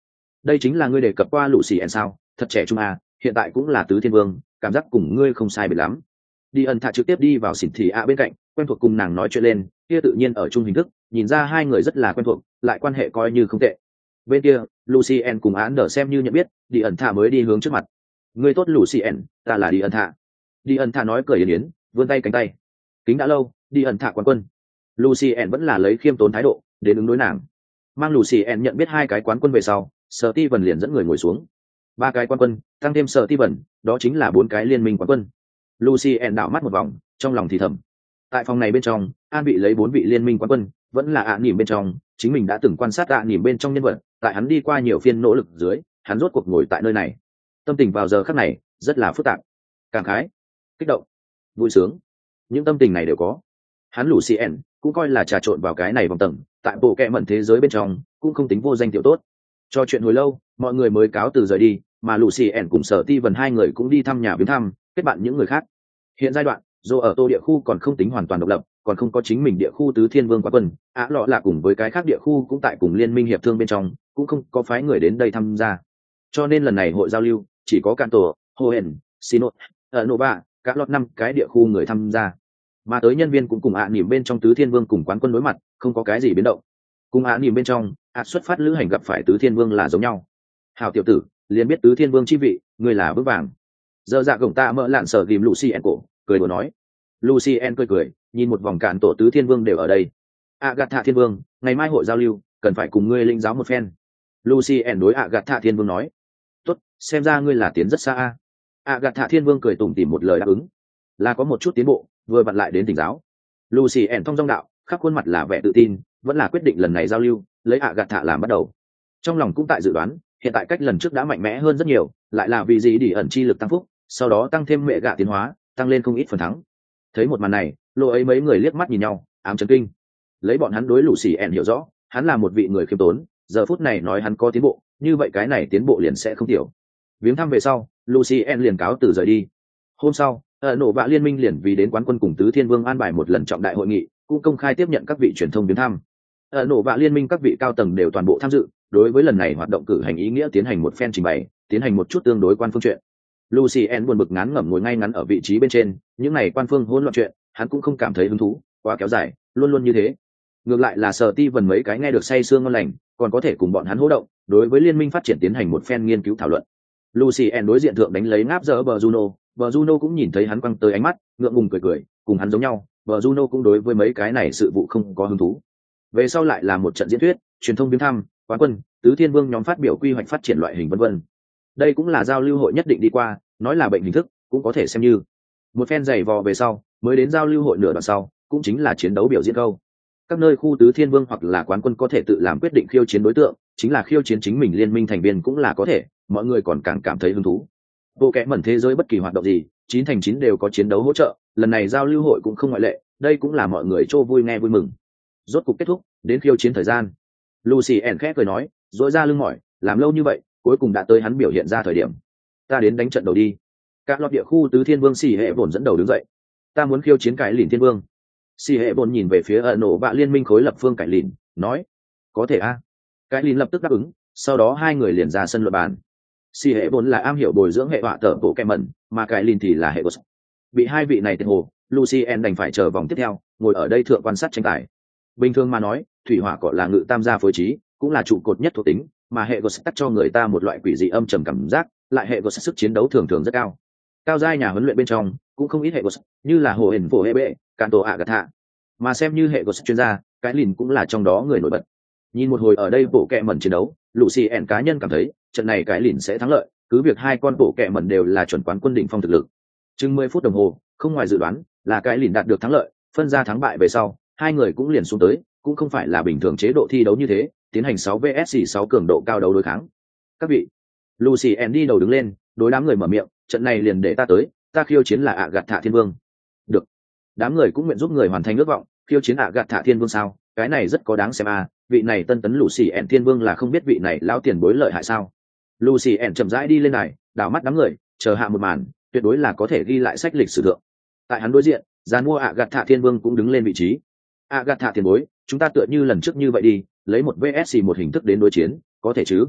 đây chính là ngươi đề cập qua Lucien sao? Thật trẻ trung à, hiện tại cũng là tứ thiên vương, cảm giác cùng ngươi không sai biệt lắm. Đi ẩn thạ trực tiếp đi vào xỉn thị ạ bên cạnh, quen thuộc cùng nàng nói chuyện lên, kia tự nhiên ở chung hình thức, nhìn ra hai người rất là quen thuộc, lại quan hệ coi như không tệ. Bên kia, Lucien cùng án đỡ xem như nhận biết, đi ẩn thạ mới đi hướng trước mặt. Ngươi tốt Lucien, ta là đi ẩn thạ. Đi ẩn thạ nói cười yến yến, vươn tay cánh tay. Kính đã lâu, đi ẩn thạ quán quân. Lucien vẫn là lấy khiêm tốn thái độ đến ứng đối nàng. Mang Lucien nhận biết hai cái quán quân về sau, Steven liền dẫn người ngồi xuống. Ba cái quán quân, tăng thêm Steven, đó chính là bốn cái liên minh quán quân. Lucien đảo mắt một vòng, trong lòng thì thầm. Tại phòng này bên trong, An bị lấy bốn vị liên minh quán quân, vẫn là ạ nỉm bên trong, chính mình đã từng quan sát ạ nỉm bên trong nhân vật, tại hắn đi qua nhiều phiên nỗ lực dưới, hắn rốt cuộc ngồi tại nơi này. Tâm tình vào giờ khắc này rất là phức tạp, cảm khái, kích động, vui sướng, những tâm tình này đều có. Hắn Lucien cũng coi là trà trộn vào cái này vòng tầng, tại bộ kệ mẩn thế giới bên trong cũng không tính vô danh tiểu tốt. Cho chuyện hồi lâu, mọi người mới cáo từ rời đi, mà Lucien cùng Steven hai người cũng đi thăm nhà viếng thăm, kết bạn những người khác. Hiện giai đoạn, dù ở Tô địa khu còn không tính hoàn toàn độc lập, còn không có chính mình địa khu tứ thiên vương quán quân, Á Lọ là cùng với cái khác địa khu cũng tại cùng liên minh hiệp thương bên trong, cũng không có phái người đến đây tham gia. Cho nên lần này hội giao lưu chỉ có Kanto, Hoenn, Sinot, Nova, các lọt 5 cái địa khu người tham gia. Mà tới nhân viên cũng cùng ạ nỉm bên trong tứ thiên vương cùng quán quân đối mặt, không có cái gì biến động. Cùng ạ nỉm bên trong, xuất phát lữ hành gặp phải tứ thiên vương là giống nhau. Hào tiểu tử, liền biết tứ thiên vương chi vị, người là vững vàng. Giờ dạ gồng ta mỡ lạn sở ghim Lucien cổ, cười đùa nói. Lucien cười, nhìn một vòng cản tổ tứ thiên vương đều ở đây. Agatha thiên vương, ngày mai hội giao lưu, cần phải cùng ngươi linh giáo một phen. Lucien đối Agatha thiên vương nói. Tốt, xem ra ngươi là tiến rất xa. Agatha thiên vương cười tủm tỉm một lời đáp ứng. Là có một chút tiến bộ, vừa vặn lại đến tỉnh giáo. Lucien thông dong đạo, khắp khuôn mặt là vẻ tự tin, vẫn là quyết định lần này giao lưu, lấy Agatha làm bắt đầu. Trong lòng cũng tại dự đoán, hiện tại cách lần trước đã mạnh mẽ hơn rất nhiều, lại là vì gì để ẩn chi lực tăng phúc, sau đó tăng thêm mẹ gạ tiến hóa, tăng lên không ít phần thắng. Thấy một màn này, lô ấy mấy người liếc mắt nhìn nhau, ám chấn kinh. Lấy bọn hắn đối Lucien hiểu rõ, hắn là một vị người khiêm tốn, giờ phút này nói hắn có tiến bộ, như vậy cái này tiến bộ liền sẽ không tiểu. Viếng thăm về sau, Lucien liền cáo từ rời đi. Hôm sau, nổ bạ liên minh liền vì đến quán quân cùng tứ thiên vương an bài một lần trọng đại hội nghị, cũng công khai tiếp nhận các vị truyền thông viếng thăm. Nổ bạ liên minh các vị cao tầng đều toàn bộ tham dự, đối với lần này hoạt động cử hành ý nghĩa tiến hành một phen trình bày, tiến hành một chút tương đối quan phương chuyện. Lucien buồn bực ngán ngẩm ngồi ngay ngắn ở vị trí bên trên, những này quan phương hỗn loạn chuyện, hắn cũng không cảm thấy hứng thú, quá kéo dài, luôn luôn như thế. Ngược lại là Steven mấy cái nghe được say sương ngon lành, còn có thể cùng bọn hắn hô động, đối với liên minh phát triển tiến hành một phen nghiên cứu thảo luận. Lucien đối diện thượng đánh lấy ngáp dở bờ Juno cũng nhìn thấy hắn quăng tới ánh mắt, ngượng ngùng cười, cùng hắn giống nhau, bờ Juno cũng đối với mấy cái này sự vụ không có hứng thú. Về sau lại là một trận diễn thuyết, truyền thông viếng thăm, quán quân, tứ thiên vương nhóm phát biểu quy hoạch phát triển loại hình vân vân. Đây cũng là giao lưu hội nhất định đi qua, nói là bệnh hình thức, cũng có thể xem như một phen giày vò về sau, mới đến giao lưu hội nửa đoạn sau, cũng chính là chiến đấu biểu diễn câu. Các nơi khu tứ thiên vương hoặc là quán quân có thể tự làm quyết định khiêu chiến đối tượng, chính là khiêu chiến chính mình liên minh thành viên cũng là có thể, mọi người còn càng cảm thấy hứng thú. Bộ kẽ mẩn thế giới bất kỳ hoạt động gì, 9 thành 9 đều có chiến đấu hỗ trợ, lần này giao lưu hội cũng không ngoại lệ, đây cũng là mọi người trô vui nghe vui mừng. Rốt cục kết thúc, đến khiêu chiến thời gian. Lucien khẽ cười nói, rỗi ra lưng mỏi, làm lâu như vậy, cuối cùng đã tới hắn biểu hiện ra thời điểm. Ta đến đánh trận đầu đi. Các lọt địa khu tứ thiên vương xì hệ bổn dẫn đầu đứng dậy. Ta muốn khiêu chiến cái lìn thiên vương. Xì hệ bổn nhìn về phía nổ bạ liên minh khối lập phương cải lìn, nói, có thể a. Cái lìn lập tức đáp ứng, sau đó hai người liền ra sân luận bàn. Xì hệ bổn là am hiểu bồi dưỡng hệ họa tở bộ kẹ mẩn, mà cái lìn thì là hệ gos. Bị hai vị này tiệt hồ, Lucien đành phải chờ vòng tiếp theo, ngồi ở đây thượng quan sát tranh tài. Bình thường mà nói, thủy hỏa cọ là ngự tam gia phối trí, cũng là trụ cột nhất thuộc tính, mà hệ gos tắt cho người ta một loại quỷ dị âm trầm cảm giác, lại hệ gos sức chiến đấu thường thường rất cao. Cao giai nhà huấn luyện bên trong cũng không ít hệ gos, như là hồ hển phổ hệ bệ, cạn tổ ạ gạt hạ, mà xem như hệ gos chuyên gia, cái lìn cũng là trong đó người nổi bật. Nhìn một hồi ở đây bộ kẹ mẩn chiến đấu, Lucien cá nhân cảm thấy trận này cái lìn sẽ thắng lợi, cứ việc hai con bộ kẹ mẩn đều là chuẩn quán quân đỉnh phong thực lực. Chừng 10 phút đồng hồ, không ngoài dự đoán là cái lìn đạt được thắng lợi, phân ra thắng bại về sau, hai người cũng liền xuống tới, cũng không phải là bình thường chế độ thi đấu như thế, tiến hành 6 vs 6 cường độ cao đấu đối kháng. Các vị, Lucien đi đầu đứng lên, đối đám người mở miệng, trận này liền để ta tới, ta khiêu chiến là ạ gạt thạ thiên vương. Được. Đám người cũng nguyện giúp người hoàn thành ước vọng, khiêu chiến ạ gạt thạ thiên vương sao? Cái này rất có đáng xem à, vị này tân tấn Lucien thiên vương là không biết vị này lão tiền bối lợi hại sao? Lucien chậm rãi đi lên này, đảo mắt đám người, chờ hạ một màn, tuyệt đối là có thể ghi lại sách lịch sử thượng. Tại hắn đối diện, giàn mua ạ gạt thạ thiên vương cũng đứng lên vị trí. ạ gạt thạ tiền bối, chúng ta tựa như lần trước như vậy đi, lấy một vs một hình thức đến đối chiến, có thể chứ?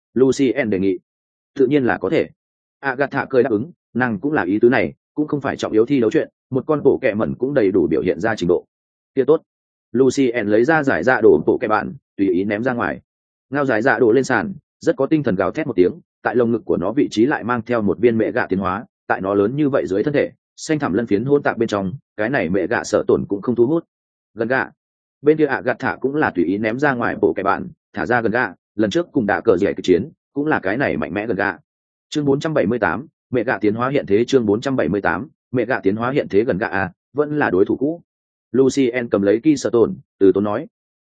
Lucien đề nghị. Tự nhiên là có thể. Agatha cười đáp ứng, nàng cũng là ý tứ này, cũng không phải trọng yếu thi đấu chuyện, một con bộ kẹ mẩn cũng đầy đủ biểu hiện ra trình độ. Kia tốt. Lucien lấy ra giải dạ đồ bộ kẹ bạn, tùy ý ném ra ngoài. Ngao giải dạ đồ lên sàn, rất có tinh thần gào thét một tiếng, tại lồng ngực của nó vị trí lại mang theo một viên mẹ gạ tiến hóa, tại nó lớn như vậy dưới thân thể, xanh thẳm lân phiến hôn tạc bên trong, cái này mẹ gạ sợ tổn cũng không thu hút. Gần gạ. Bên kia gạt thả cũng là tùy ý ném ra ngoài bộ kẹ bạn, thả ra gần gạ, lần trước cùng đạ cờ rẻ cái chiến, cũng là cái này mạnh mẽ gần gạ. Chương 478, mẹ gạ tiến hóa hiện thế. Chương 478, mẹ gạ tiến hóa hiện thế. Gần gạ à, vẫn là đối thủ cũ. Lucien cầm lấy kỳ sợ tổn, từ tốn nói,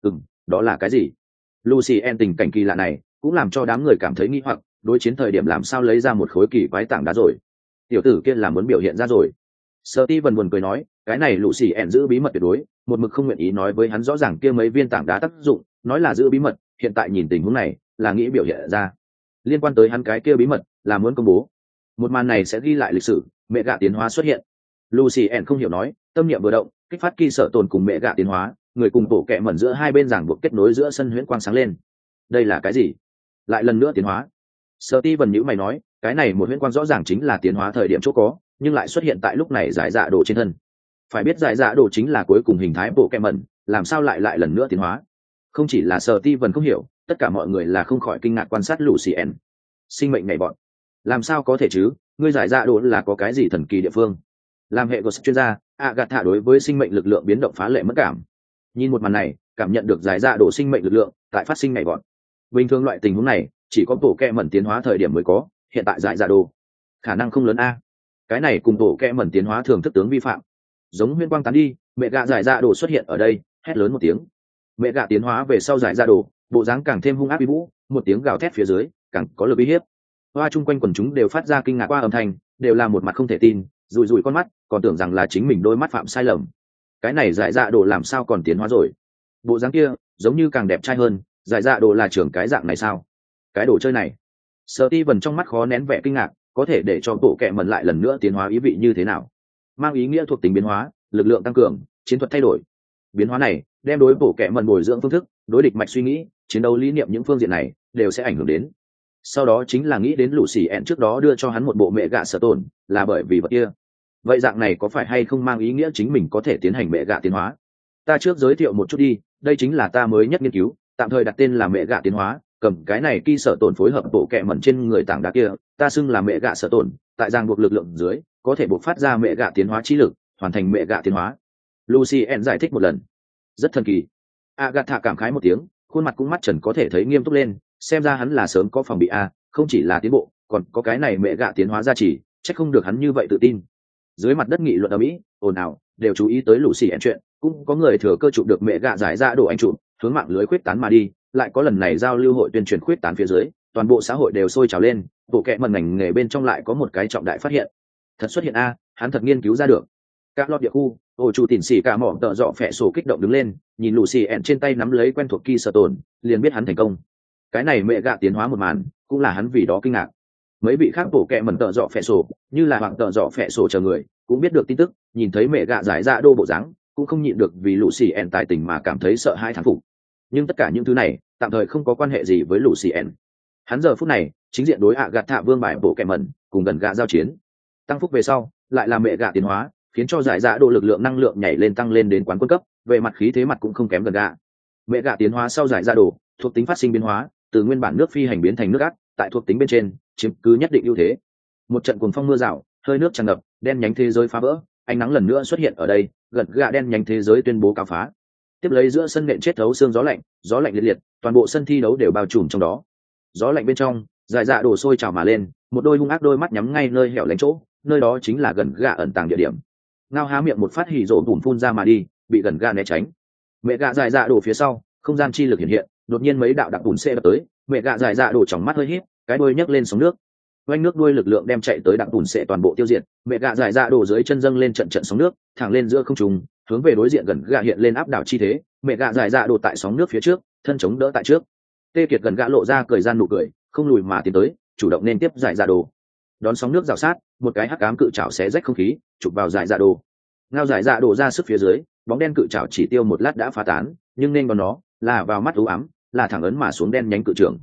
đó là cái gì? Lucien tình cảnh kỳ lạ này cũng làm cho đám người cảm thấy nghi hoặc, đối chiến thời điểm làm sao lấy ra một khối kỳ quái tảng đá rồi? Tiểu tử kia là muốn biểu hiện ra rồi. Steven buồn cười nói, cái này Lucien giữ bí mật tuyệt đối, một mực không nguyện ý nói với hắn rõ ràng kia mấy viên tảng đá tác dụng, nói là giữ bí mật, hiện tại nhìn tình huống này, là nghĩ biểu hiện ra. Liên quan tới hắn cái kia bí mật, là muốn công bố. Một màn này sẽ ghi lại lịch sử, mẹ gạ tiến hóa xuất hiện. Lucien không hiểu nói, tâm niệm vừa động, kích phát kỳ sợ tồn cùng mẹ gạ tiến hóa, người cùng bộ kẹ mẩn giữa hai bên giảng buộc kết nối giữa sân huyễn quang sáng lên. Đây là cái gì? Lại lần nữa tiến hóa. Steven nhíu mày nói, cái này một huyễn quang rõ ràng chính là tiến hóa thời điểm chỗ có, nhưng lại xuất hiện tại lúc này giải dạ đồ trên thân. Phải biết giải dạ đồ chính là cuối cùng hình thái bộ kẹ mẩn, làm sao lại lần nữa tiến hóa? Không chỉ là Steven không hiểu, tất cả mọi người là không khỏi kinh ngạc quan sát Lucien. Sinh mệnh nhảy bọn, làm sao có thể chứ? Ngươi giải dạ đồ là có cái gì thần kỳ địa phương? Làm hệ ghost chuyên gia, Agatha đối với sinh mệnh lực lượng biến động phá lệ mất cảm. Nhìn một màn này, cảm nhận được giải dạ đồ sinh mệnh lực lượng tại phát sinh nhảy bọn. Bình thường loại tình huống này chỉ có bộ kẹ mẩn tiến hóa thời điểm mới có, hiện tại giải dạ đồ khả năng không lớn a. Cái này cùng bộ kẹ mẩn tiến hóa thường thức tướng vi phạm. Giống huyễn quang tán đi, mẹ gạ giải dạ đồ xuất hiện ở đây, hét lớn một tiếng. Mẹ gạ tiến hóa về sau giải dạ đồ, bộ dáng càng thêm hung ác uy vũ, một tiếng gào thét phía dưới càng có lực uy hiếp. Hoa chung quanh quần chúng đều phát ra kinh ngạc qua âm thanh, đều là một mặt không thể tin, rùi rùi con mắt, còn tưởng rằng là chính mình đôi mắt phạm sai lầm. Cái này giải dạ đồ làm sao còn tiến hóa rồi? Bộ dáng kia giống như càng đẹp trai hơn, giải dạ đồ là trưởng cái dạng này sao? Cái đồ chơi này. Steven trong mắt khó nén vẻ kinh ngạc, có thể để cho bộ kệ mẩn lại lần nữa tiến hóa ý vị như thế nào? Mang ý nghĩa thuộc tính biến hóa, lực lượng tăng cường, chiến thuật thay đổi. Biến hóa này đem đối bộ kệ mẩn bồi dưỡng phương thức, đối địch mạch suy nghĩ, chiến đấu lý niệm những phương diện này đều sẽ ảnh hưởng đến. Sau đó chính là nghĩ đến Lucien trước đó đưa cho hắn một bộ mẹ gạ sở tổn, là bởi vì vật kia. Vậy dạng này có phải hay không mang ý nghĩa chính mình có thể tiến hành mẹ gạ tiến hóa? Ta trước giới thiệu một chút đi, đây chính là ta mới nhất nghiên cứu, tạm thời đặt tên là mẹ gạ tiến hóa, cầm cái này kỳ sở tổn phối hợp bộ kệ mẩn trên người tảng đá kia, ta xưng là mẹ gạ sở tổn, tại ràng buộc lực lượng dưới, có thể buộc phát ra mẹ gạ tiến hóa trí lực, hoàn thành mẹ gạ tiến hóa. Lucien giải thích một lần. Rất thần kỳ. Agatha cảm khái một tiếng, khuôn mặt cũng mắt trần có thể thấy nghiêm túc lên, xem ra hắn là sớm có phòng bị a, không chỉ là tiến bộ, còn có cái này mẹ gạ tiến hóa gia trì, chắc không được hắn như vậy tự tin. Dưới mặt đất nghị luận ở Mỹ, ồn ào, đều chú ý tới Lucien chuyện, cũng có người thừa cơ chụp được mẹ gạ giải ra đồ anh chụp, hướng mạng lưới khuyết tán mà đi, lại có lần này giao lưu hội tuyên truyền khuyết tán phía dưới, toàn bộ xã hội đều sôi trào lên, bộ kệ mẩn ngành nghề bên trong lại có một cái trọng đại phát hiện. Thật xuất hiện a, hắn thật nghiên cứu ra được. Các lọt địa khu, ổ chủ tỉn xỉ cả mỏ tợ dọ phẹ sổ kích động đứng lên, nhìn Lucien trên tay nắm lấy quen thuộc kỳ sở tồn, liền biết hắn thành công. Cái này mẹ gạ tiến hóa một màn, cũng là hắn vì đó kinh ngạc. Mấy vị khác bộ kệ mẩn tợ dọ phẹ sổ, như là hoàng tợ dọ phẹ sổ chờ người, cũng biết được tin tức, nhìn thấy mẹ gạ giải ra đô bộ dáng, cũng không nhịn được vì Lucien tài tình mà cảm thấy sợ hãi thán phục. Nhưng tất cả những thứ này, tạm thời không có quan hệ gì với Lucien. Hắn giờ phút này, chính diện đối Agatha vương bài bộ kệ mẩn, cùng gần gạ giao chiến. Tăng phúc về sau, lại là mẹ gạ tiến hóa, khiến cho giải dạ độ lực lượng năng lượng nhảy lên tăng lên đến quán quân cấp, về mặt khí thế mặt cũng không kém gần gạ. Mẹ gạ tiến hóa sau giải dạ độ, thuộc tính phát sinh biến hóa, từ nguyên bản nước phi hành biến thành nước ác, tại thuộc tính bên trên chiếm cứ nhất định ưu thế. Một trận cuồng phong mưa rào, hơi nước tràn ngập, đen nhánh thế giới phá vỡ, ánh nắng lần nữa xuất hiện ở đây, gần gạ đen nhánh thế giới tuyên bố cáo phá. Tiếp lấy giữa sân nện chết thấu xương gió lạnh liệt liệt, toàn bộ sân thi đấu đều bao trùm trong đó. Gió lạnh bên trong, giải dạ đổ sôi trào mà lên, một đôi hung ác đôi mắt nhắm ngay nơi hẻo lánh chỗ, nơi đó chính là gần gạ ẩn tàng địa điểm. Ngao há miệng một phát hỉ rộ bùn phun ra mà đi, bị gần gạ né tránh. Mẹ gạ giải dạ đổ phía sau, không gian chi lực hiện hiện, đột nhiên mấy đạo đặc bùn xe đập tới, mẹ gạ giải dạ đổ trong mắt hơi híp, cái đuôi nhấc lên sóng nước. Oanh nước đuôi lực lượng đem chạy tới đặc bùn xe toàn bộ tiêu diệt, mẹ gạ giải dạ đổ dưới chân dâng lên trận trận sóng nước, thẳng lên giữa không trung, hướng về đối diện gần gạ hiện lên áp đảo chi thế, mẹ gạ giải dạ đổ tại sóng nước phía trước, thân chống đỡ tại trước. Tê Kiệt gần gạ lộ ra cười gian nụ cười, không lùi mà tiến tới, chủ động nên tiếp giải dạ đồ. Đón sóng nước rào sát, một cái hắc ám cự trảo xé rách không khí, chụp vào giải dạ đồ. Ngao giải dạ đồ ra sức phía dưới, bóng đen cự trảo chỉ tiêu một lát đã phá tán, nhưng nên còn nó là vào mắt u ám, là thẳng ấn mà xuống đen nhánh cự trưởng.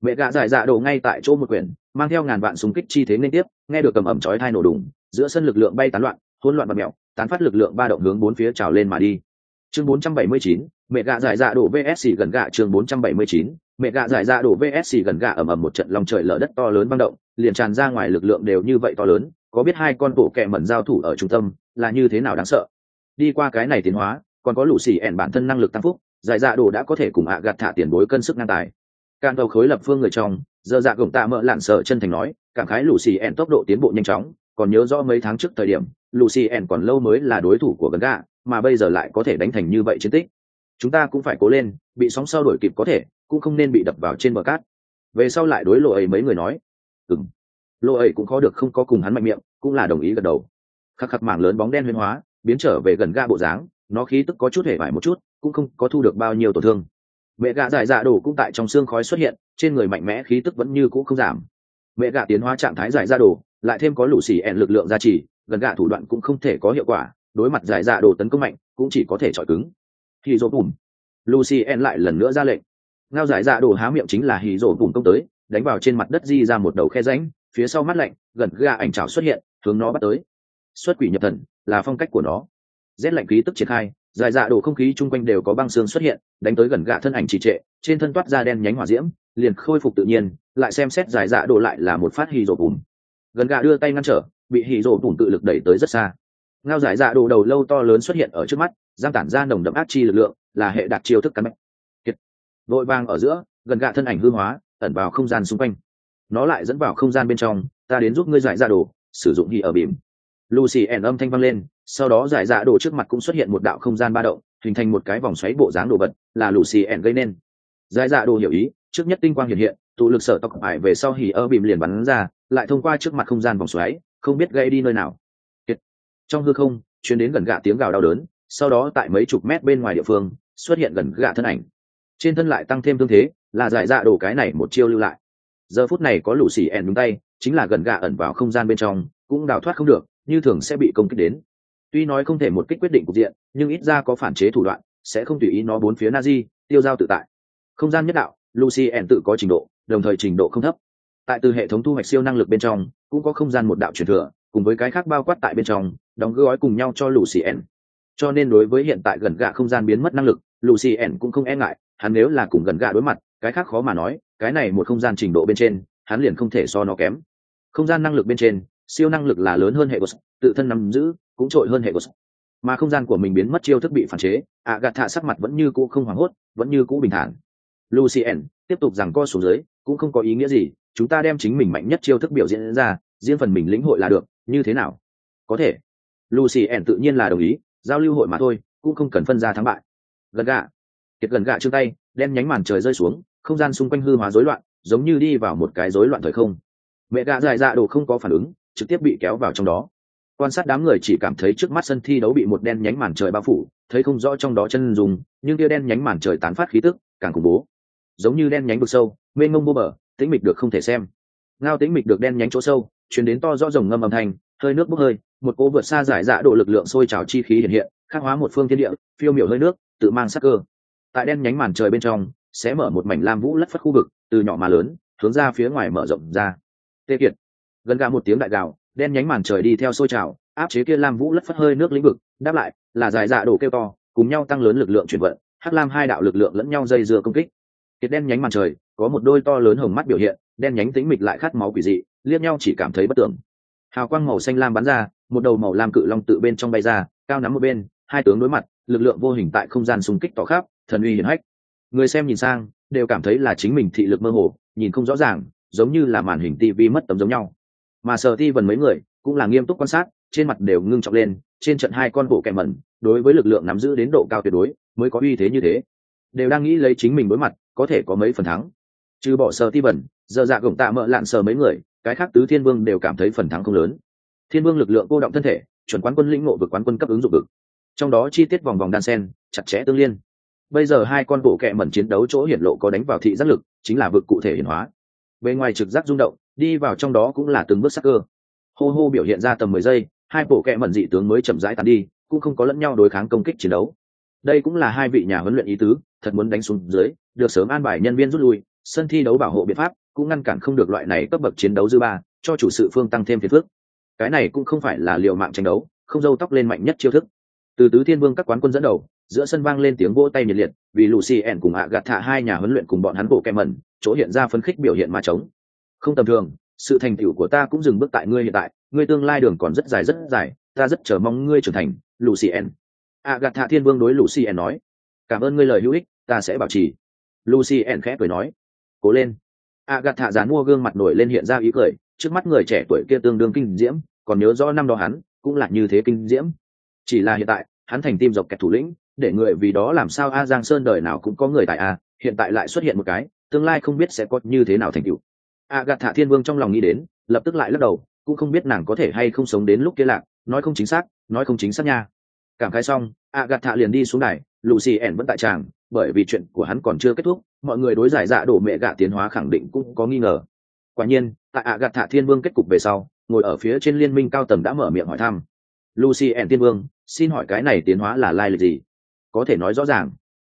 mẹ gạ giải dạ đồ ngay tại chỗ một quyển mang theo ngàn vạn súng kích chi thế liên tiếp, nghe được cầm ẩm chói thai nổ đùng, giữa sân lực lượng bay tán loạn, hỗn loạn và mèo, tán phát lực lượng ba động hướng bốn phía trào lên mà đi. Chương 479, mẹ gạ giải dạ đổ VS gần gạ. Chương 479, mẹ gạ giải dạ đổ VS gần gạ. Ầm ầm một trận lòng trời lở đất to lớn băng động, liền tràn ra ngoài lực lượng đều như vậy to lớn, có biết hai con bộ kẹ mẩn giao thủ ở trung tâm là như thế nào đáng sợ. Đi qua cái này tiến hóa, còn có lũ xì ẻn bản thân năng lực tăng phúc, giải dạ đồ đã có thể cùng gạt thả tiền bối cân sức ngang tài. Cạn đầu khối lập phương người trong, giờ dạ gồng tạ mỡ lạn sợ chân thành nói, cảm khái lũ xì ẻn tốc độ tiến bộ nhanh chóng, còn nhớ rõ mấy tháng trước thời điểm lũ xì ẻn còn lâu mới là đối thủ của gần gạ, mà bây giờ lại có thể đánh thành như vậy chiến tích. Chúng ta cũng phải cố lên, bị sóng sau đổi kịp có thể, cũng không nên bị đập vào trên bờ cát. Về sau lại đối lộ ấy mấy người nói, lộ ấy cũng khó được không có cùng hắn mạnh miệng, cũng là đồng ý gật đầu. Khắc khắc mảng lớn bóng đen huyễn hóa, biến trở về gần gạ bộ dáng, nó khí tức có chút hề vải một chút, cũng không có thu được bao nhiêu tổn thương. Mẹ gạ giải dạ đồ cũng tại trong xương khói xuất hiện, trên người mạnh mẽ khí tức vẫn như cũ không giảm. Mẹ gạ tiến hóa trạng thái giải dạ đồ, lại thêm có lũ xì ẻn lực lượng gia trì, gần gạ thủ đoạn cũng không thể có hiệu quả, đối mặt giải dạ đồ tấn công mạnh cũng chỉ có thể chọi cứng. Hì dỗ bùm, Lucien lại lần nữa ra lệnh. Ngao giải dạ đồ há miệng chính là hì dỗ bùm công tới, đánh vào trên mặt đất di ra một đầu khe rãnh, phía sau mắt lạnh gần gạ ảnh trảo xuất hiện, hướng nó bắt tới. Xuất quỷ nhập thần là phong cách của nó. Rét lạnh khí tức triển khai, giải dạ đồ không khí chung quanh đều có băng xương xuất hiện, đánh tới gần gạ thân ảnh trì trệ, trên thân toát ra đen nhánh hỏa diễm, liền khôi phục tự nhiên, lại xem xét giải dạ đồ lại là một phát hì dỗ bùm. Gần gạ đưa tay ngăn trở, bị hì dỗ bùm tự lực đẩy tới rất xa. Ngao giải dạ đồ đầu lâu to lớn xuất hiện ở trước mắt, giang tản ra nồng đậm ác chi lực lượng, là hệ đạt chiêu thức cắn mạch. Vội vàng ở giữa, gần gạ thân ảnh hư hóa, ẩn vào không gian xung quanh. Nó lại dẫn vào không gian bên trong, ta đến giúp ngươi giải dạ đồ, sử dụng hì ở bìm. Lucien âm thanh vang lên, sau đó giải dạ đồ trước mặt cũng xuất hiện một đạo không gian ba động, hình thành một cái vòng xoáy bộ dáng đồ vật, là Lucien gây nên. Giải dạ đồ hiểu ý, trước nhất tinh quang hiện hiện, tụ lực sở tộc ải về sau hì ở bìm liền bắn ra, lại thông qua trước mặt không gian vòng xoáy, không biết gây đi nơi nào. Trong hư không truyền đến gần gạ tiếng gào đau đớn, sau đó tại mấy chục mét bên ngoài địa phương xuất hiện gần gạ thân ảnh, trên thân lại tăng thêm thương thế, là giải dạ đồ cái này một chiêu lưu lại. Giờ phút này có lũ xì ẻn đúng tay, chính là gần gạ ẩn vào không gian bên trong, cũng đào thoát không được, như thường sẽ bị công kích đến. Tuy nói không thể một kích quyết định cục diện, nhưng ít ra có phản chế thủ đoạn, sẽ không tùy ý nó bốn phía Nazi tiêu giao tự tại. Không gian nhất đạo, Lucien tự có trình độ, đồng thời trình độ không thấp. Tại từ hệ thống thu hoạch siêu năng lực bên trong, cũng có không gian một đạo truyền thừa, cùng với cái khác bao quát tại bên trong, đóng gói cùng nhau cho Lucien. Cho nên đối với hiện tại gần gạ không gian biến mất năng lực, Lucien cũng không e ngại, hắn nếu là cùng gần gạ đối mặt, cái khác khó mà nói, cái này một không gian trình độ bên trên, hắn liền không thể so nó kém. Không gian năng lực bên trên, siêu năng lực là lớn hơn hệ Ghost, tự thân nắm giữ cũng trội hơn hệ Ghost. Mà không gian của mình biến mất chiêu thức bị phản chế, Agatha sắc mặt vẫn như cũ không hoảng hốt, vẫn như cũ bình thản. Lucien tiếp tục giằng co xuống dưới, cũng không có ý nghĩa gì, chúng ta đem chính mình mạnh nhất chiêu thức biểu diễn ra, riêng phần mình lĩnh hội là được, như thế nào? Có thể. Lucien tự nhiên là đồng ý, giao lưu hội mà thôi, cũng không cần phân ra thắng bại. Gần gạ, kiệt gần gạ chương tay, đen nhánh màn trời rơi xuống, không gian xung quanh hư hóa rối loạn, giống như đi vào một cái rối loạn thời không. Mẹ gạ giải dạ đồ không có phản ứng, trực tiếp bị kéo vào trong đó. Quan sát đám người chỉ cảm thấy trước mắt sân thi đấu bị một đen nhánh màn trời bao phủ, thấy không rõ trong đó chân dùng, nhưng kia đen nhánh màn trời tán phát khí tức càng khủng bố, giống như đen nhánh vực sâu, mênh mông vô bờ, tĩnh mịch được không thể xem. Ngao tĩnh mịch được đen nhánh chỗ sâu, truyền đến to rõ rồng ngâm âm thanh, hơi nước bốc hơi, một cỗ vượt xa giải dạ độ lực lượng sôi trào chi khí hiện hiện, khắc hóa một phương thiên địa, phiêu miểu hơi nước, tự mang sắc cơ. Tại đen nhánh màn trời bên trong, sẽ mở một mảnh lam vũ lất phất khu vực, từ nhỏ mà lớn, hướng ra phía ngoài mở rộng ra. Tê kiệt, gần gà một tiếng đại gào, đen nhánh màn trời đi theo sôi trào, áp chế kia lam vũ lất phất hơi nước lĩnh vực, đáp lại là giải dạ độ kêu to, cùng nhau tăng lớn lực lượng chuyển vận, hắc lam hai đạo lực lượng lẫn nhau dây dưa công kích. Kiệt đen nhánh màn trời có một đôi to lớn hồng mắt biểu hiện, đen nhánh tĩnh mịch lại khát máu quỷ dị, liếc nhau chỉ cảm thấy bất tưởng. Hào quang màu xanh lam bắn ra, một đầu màu lam cự long tự bên trong bay ra, cao nắm một bên, hai tướng đối mặt, lực lượng vô hình tại không gian xung kích tỏ khắp, thần uy hiển hách. Người xem nhìn sang, đều cảm thấy là chính mình thị lực mơ hồ, nhìn không rõ ràng, giống như là màn hình tivi mất tấm giống nhau. Mà Sở Ti Vân mấy người cũng là nghiêm túc quan sát, trên mặt đều ngưng trọng lên, trên trận hai con bộ kẻ mẩn, đối với lực lượng nắm giữ đến độ cao tuyệt đối, mới có uy thế như thế. Đều đang nghĩ lấy chính mình đối mặt, có thể có mấy phần thắng. Trừ bỏ Sở Ti Vân, giờ dạ gồng tạ mợ lạn sờ mấy người, cái khác tứ thiên vương đều cảm thấy phần thắng không lớn. Thiên vương lực lượng cô động thân thể, chuẩn quán quân lĩnh ngộ vực quán quân cấp ứng dụng vực. Trong đó chi tiết vòng vòng đan sen, chặt chẽ tương liên. Bây giờ hai con bộ kệ mẩn chiến đấu chỗ hiển lộ có đánh vào thị giác lực, chính là vực cụ thể hiển hóa. Bên ngoài trực giác rung động, đi vào trong đó cũng là từng bước sắc cơ. Hô hô biểu hiện ra tầm 10 giây, hai bộ kệ mẩn dị tướng mới chậm rãi tàn đi, cũng không có lẫn nhau đối kháng công kích chiến đấu. Đây cũng là hai vị nhà huấn luyện ý tứ, thật muốn đánh xuống dưới, được sớm an bài nhân viên rút lui, sân thi đấu bảo hộ biện pháp cũng ngăn cản không được loại này cấp bậc chiến đấu dư ba, cho chủ sự phương tăng thêm phiền phức. Cái này cũng không phải là liều mạng tranh đấu, không râu tóc lên mạnh nhất chiêu thức. Từ tứ thiên vương các quán quân dẫn đầu, giữa sân vang lên tiếng vỗ tay nhiệt liệt, vì Lucien cùng Agatha hai nhà huấn luyện cùng bọn hắn bộ kèm mẩn, chỗ hiện ra phấn khích biểu hiện ma trống. Không tầm thường, sự thành tựu của ta cũng dừng bước tại ngươi hiện tại, ngươi tương lai đường còn rất dài, ta rất chờ mong ngươi trưởng thành, Lucien. Agatha thiên vương đối Lucien nói, cảm ơn ngươi lời hữu ích, ta sẽ bảo trì. Lucien khẽ cười nói, cố lên. Agatha dán mua gương mặt nổi lên hiện ra ý cười, trước mắt người trẻ tuổi kia tương đương kinh diễm, còn nhớ rõ năm đó hắn cũng là như thế kinh diễm. Chỉ là hiện tại, hắn thành tim dọc kẹt thủ lĩnh, để người vì đó làm sao A Giang Sơn đời nào cũng có người tại A, hiện tại lại xuất hiện một cái, tương lai không biết sẽ có như thế nào thành tựu. Agatha thiên vương trong lòng nghĩ đến, lập tức lại lắc đầu, cũng không biết nàng có thể hay không sống đến lúc kia lạc, nói không chính xác nha. Cảm khái xong, Agatha liền đi xuống đài, Lucien vẫn tại tràng, bởi vì chuyện của hắn còn chưa kết thúc, mọi người đối giải dạ đổ mẹ gạ tiến hóa khẳng định cũng có nghi ngờ. Quả nhiên, tại Agatha thiên vương kết cục về sau, ngồi ở phía trên liên minh cao tầng đã mở miệng hỏi thăm. Lucien thiên vương, xin hỏi cái này tiến hóa là lai lịch gì? Có thể nói rõ ràng.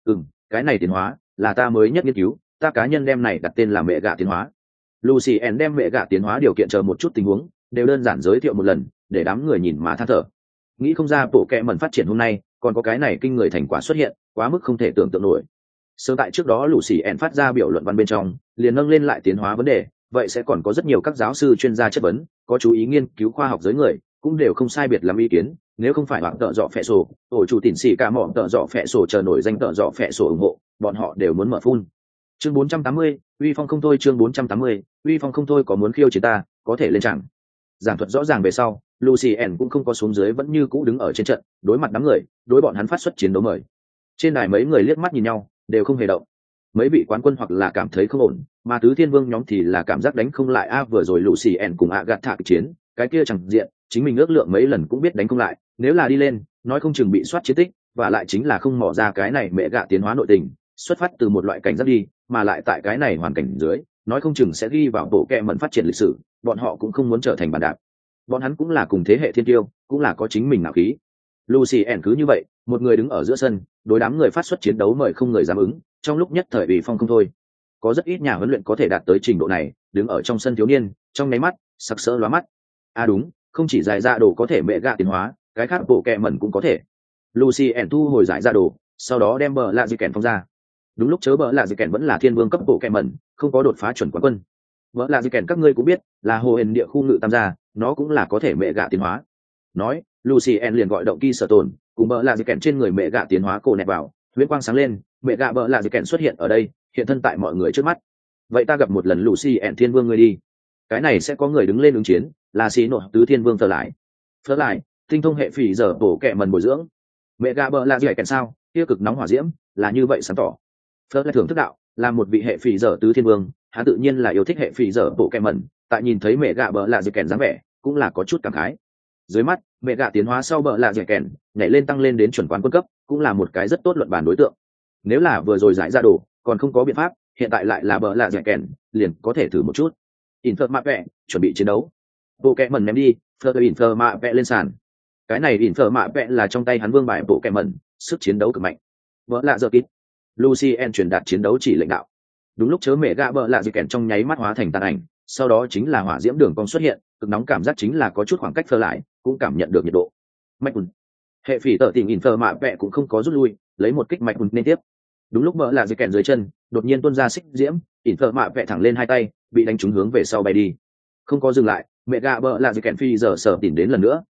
Cái này tiến hóa là ta mới nhất nghiên cứu, ta cá nhân đem này đặt tên là mẹ gạ tiến hóa. Lucien đem mẹ gạ tiến hóa điều kiện chờ một chút tình huống, đều đơn giản giới thiệu một lần, để đám người nhìn mà than thở. Nghĩ không ra bộ kệ mẩn phát triển hôm nay, còn có cái này kinh người thành quả xuất hiện, quá mức không thể tưởng tượng nổi. Sớm tại trước đó Lucien phát ra biểu luận văn bên trong, liền nâng lên lại tiến hóa vấn đề, vậy sẽ còn có rất nhiều các giáo sư chuyên gia chất vấn, có chú ý nghiên cứu khoa học giới người, cũng đều không sai biệt lắm ý kiến, nếu không phải hoặc tợ dọ phệ sổ, ổ chủ tỉnh xỉ cả mỏm tợ dọ phệ sổ chờ nổi danh tợ dọ phệ sổ ủng hộ, bọn họ đều muốn mở phun. Chương 480, uy phong không thôi. Chương 480, uy phong không thôi, có muốn khiêu chiến ta, có thể lên chẳng. Giảng thuật rõ ràng về sau, Lucien cũng không có xuống dưới, vẫn như cũ đứng ở trên trận, đối mặt đám người, đối bọn hắn phát xuất chiến đấu mời. Trên đài mấy người liếc mắt nhìn nhau, đều không hề động. Mấy vị quán quân hoặc là cảm thấy không ổn, mà tứ thiên vương nhóm thì là cảm giác đánh không lại vừa rồi Lucien cùng Agatha chiến, cái kia chẳng diện, chính mình ước lượng mấy lần cũng biết đánh không lại, nếu là đi lên, nói không chừng bị soát chiến tích, và lại chính là không mò ra cái này mẹ gạ tiến hóa nội tình, xuất phát từ một loại cảnh giác đi, mà lại tại cái này hoàn cảnh dưới, nói không chừng sẽ ghi vào bộ kệ mẩn phát triển lịch sử, bọn họ cũng không muốn trở thành bàn đạp. Bọn hắn cũng là cùng thế hệ thiên tiêu, cũng là có chính mình ngạo khí. Lucien cứ như vậy, một người đứng ở giữa sân, đối đám người phát xuất chiến đấu mời không người dám ứng, trong lúc nhất thời ủy phong không thôi. Có rất ít nhà huấn luyện có thể đạt tới trình độ này, đứng ở trong sân thiếu niên, trong nháy mắt, sặc sỡ lóa mắt. Đúng, không chỉ giải dạ đồ có thể mẹ gạ tiến hóa, cái khác bộ kệ mẩn cũng có thể. Lucien thu hồi giải dạ đồ, sau đó đem bờ lạ di kèn phong ra. Đúng lúc chớ bờ lạ di kèn vẫn là thiên vương cấp bộ kệ mẩn, không có đột phá chuẩn quán quân. Bờ lạ di kèn các ngươi cũng biết, là hồ hền địa khu ngự tam gia, nó cũng là có thể mẹ gạ tiến hóa. Nói, Lucien liền gọi động kỳ sở tồn, cùng bờ lạ di kèn trên người mẹ gạ tiến hóa cổ nẹt vào, huyễn quang sáng lên, mẹ gạ bờ lạ di kèn xuất hiện ở đây, hiện thân tại mọi người trước mắt. Vậy ta gặp một lần Lucien thiên vương ngươi đi. Cái này sẽ có người đứng lên ứng chiến, là xí nội tứ thiên vương phở lại tinh thông hệ phỉ giờ bổ kẹ mần bồi dưỡng mẹ gà bờ là gì kèn sao tiêu cực nóng hỏa diễm là như vậy sáng tỏ. Phở lại thưởng thức đạo là một vị hệ phỉ giờ tứ thiên vương, hắn tự nhiên là yêu thích hệ phỉ giờ bổ kẹ mần, tại nhìn thấy mẹ gà bờ là gì kèn dáng vẻ cũng là có chút cảm khái. Dưới mắt mẹ gà tiến hóa sau bờ là gì kèn nhảy lên tăng lên đến chuẩn quán quân cấp, cũng là một cái rất tốt luận bàn đối tượng. Nếu là vừa rồi giải ra đồ còn không có biện pháp, hiện tại lại là bờ là gì kèn, liền có thể thử một chút. Infer mạ vẹ chuẩn bị chiến đấu, bộ kẹ mẩn ném đi, Infer mạ vẹ lên sàn. Cái này Infer mạ vẹ là trong tay hắn vương bài bộ kẹ mẩn, sức chiến đấu cực mạnh. Vỡ lạ giờ kít, Lucien truyền đạt chiến đấu chỉ lệnh đạo. Đúng lúc chớ mẹ gạ bờ lạ gì kèn trong nháy mắt hóa thành tàn ảnh, sau đó chính là hỏa diễm đường cong xuất hiện, cực nóng cảm giác chính là có chút khoảng cách phơ lại, cũng cảm nhận được nhiệt độ. Mạch quần, hệ phỉ tở tình Infer mạ vẹ cũng không có rút lui, lấy một kích mạch quần nên tiếp. Đúng lúc bờ lạ gì kèn dưới chân đột nhiên tuôn ra xích diễm, Infer mạ vẹ thẳng lên hai tay, bị đánh trúng hướng về sau bay đi, không có dừng lại. Mẹ gạ bờ là gì kèn phi giờ sở tìm đến lần nữa.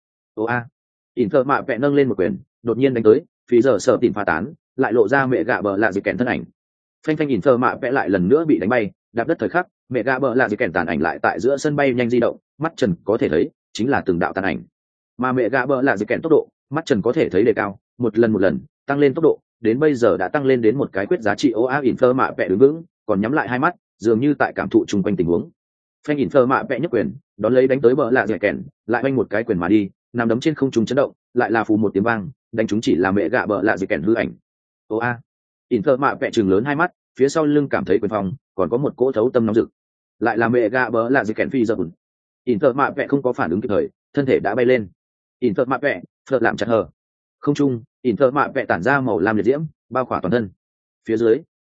Infer mạ vẹ nâng lên một quyền, đột nhiên đánh tới, phi giờ sở tìm phá tán, lại lộ ra mẹ gạ bờ là gì kèn thân ảnh. Phanh Infer mạ vẹ lại lần nữa bị đánh bay, đạp đất thời khắc, mẹ gạ bờ là gì kèn tàn ảnh lại tại giữa sân bay nhanh di động, mắt trần có thể thấy chính là từng đạo tàn ảnh. Mà mẹ gạ bờ là gì kèn tốc độ, mắt trần có thể thấy đề cao, một lần tăng lên tốc độ, đến bây giờ đã tăng lên đến một cái quyết giá trị. Infer mạ vẹ đứng vững, còn nhắm lại hai mắt, dường như tại cảm thụ chung quanh tình huống. Phanh Infer mạ vẽ nhất quyền, đón lấy đánh tới bờ lạ dẻ kèn, lại oanh một cái quyền mà đi, nằm đấm trên không trung chấn động, lại là phù một tiếng vang, đánh chúng chỉ là mẹ gạ bờ lạ dẻ kèn hư ảnh. Infer mạ vẽ trừng lớn hai mắt, phía sau lưng cảm thấy quyền phòng, còn có một cỗ thấu tâm nóng rực, lại là mẹ gạ bờ lạ dẻ kèn phi giờ bùn. Infer mạ vẽ không có phản ứng kịp thời, thân thể đã bay lên. Infer mạ vẽ phật làm chặt hờ không trung, Infer mạ vẽ tản ra màu lam liệt diễm, bao khỏa toàn thân. Phía dưới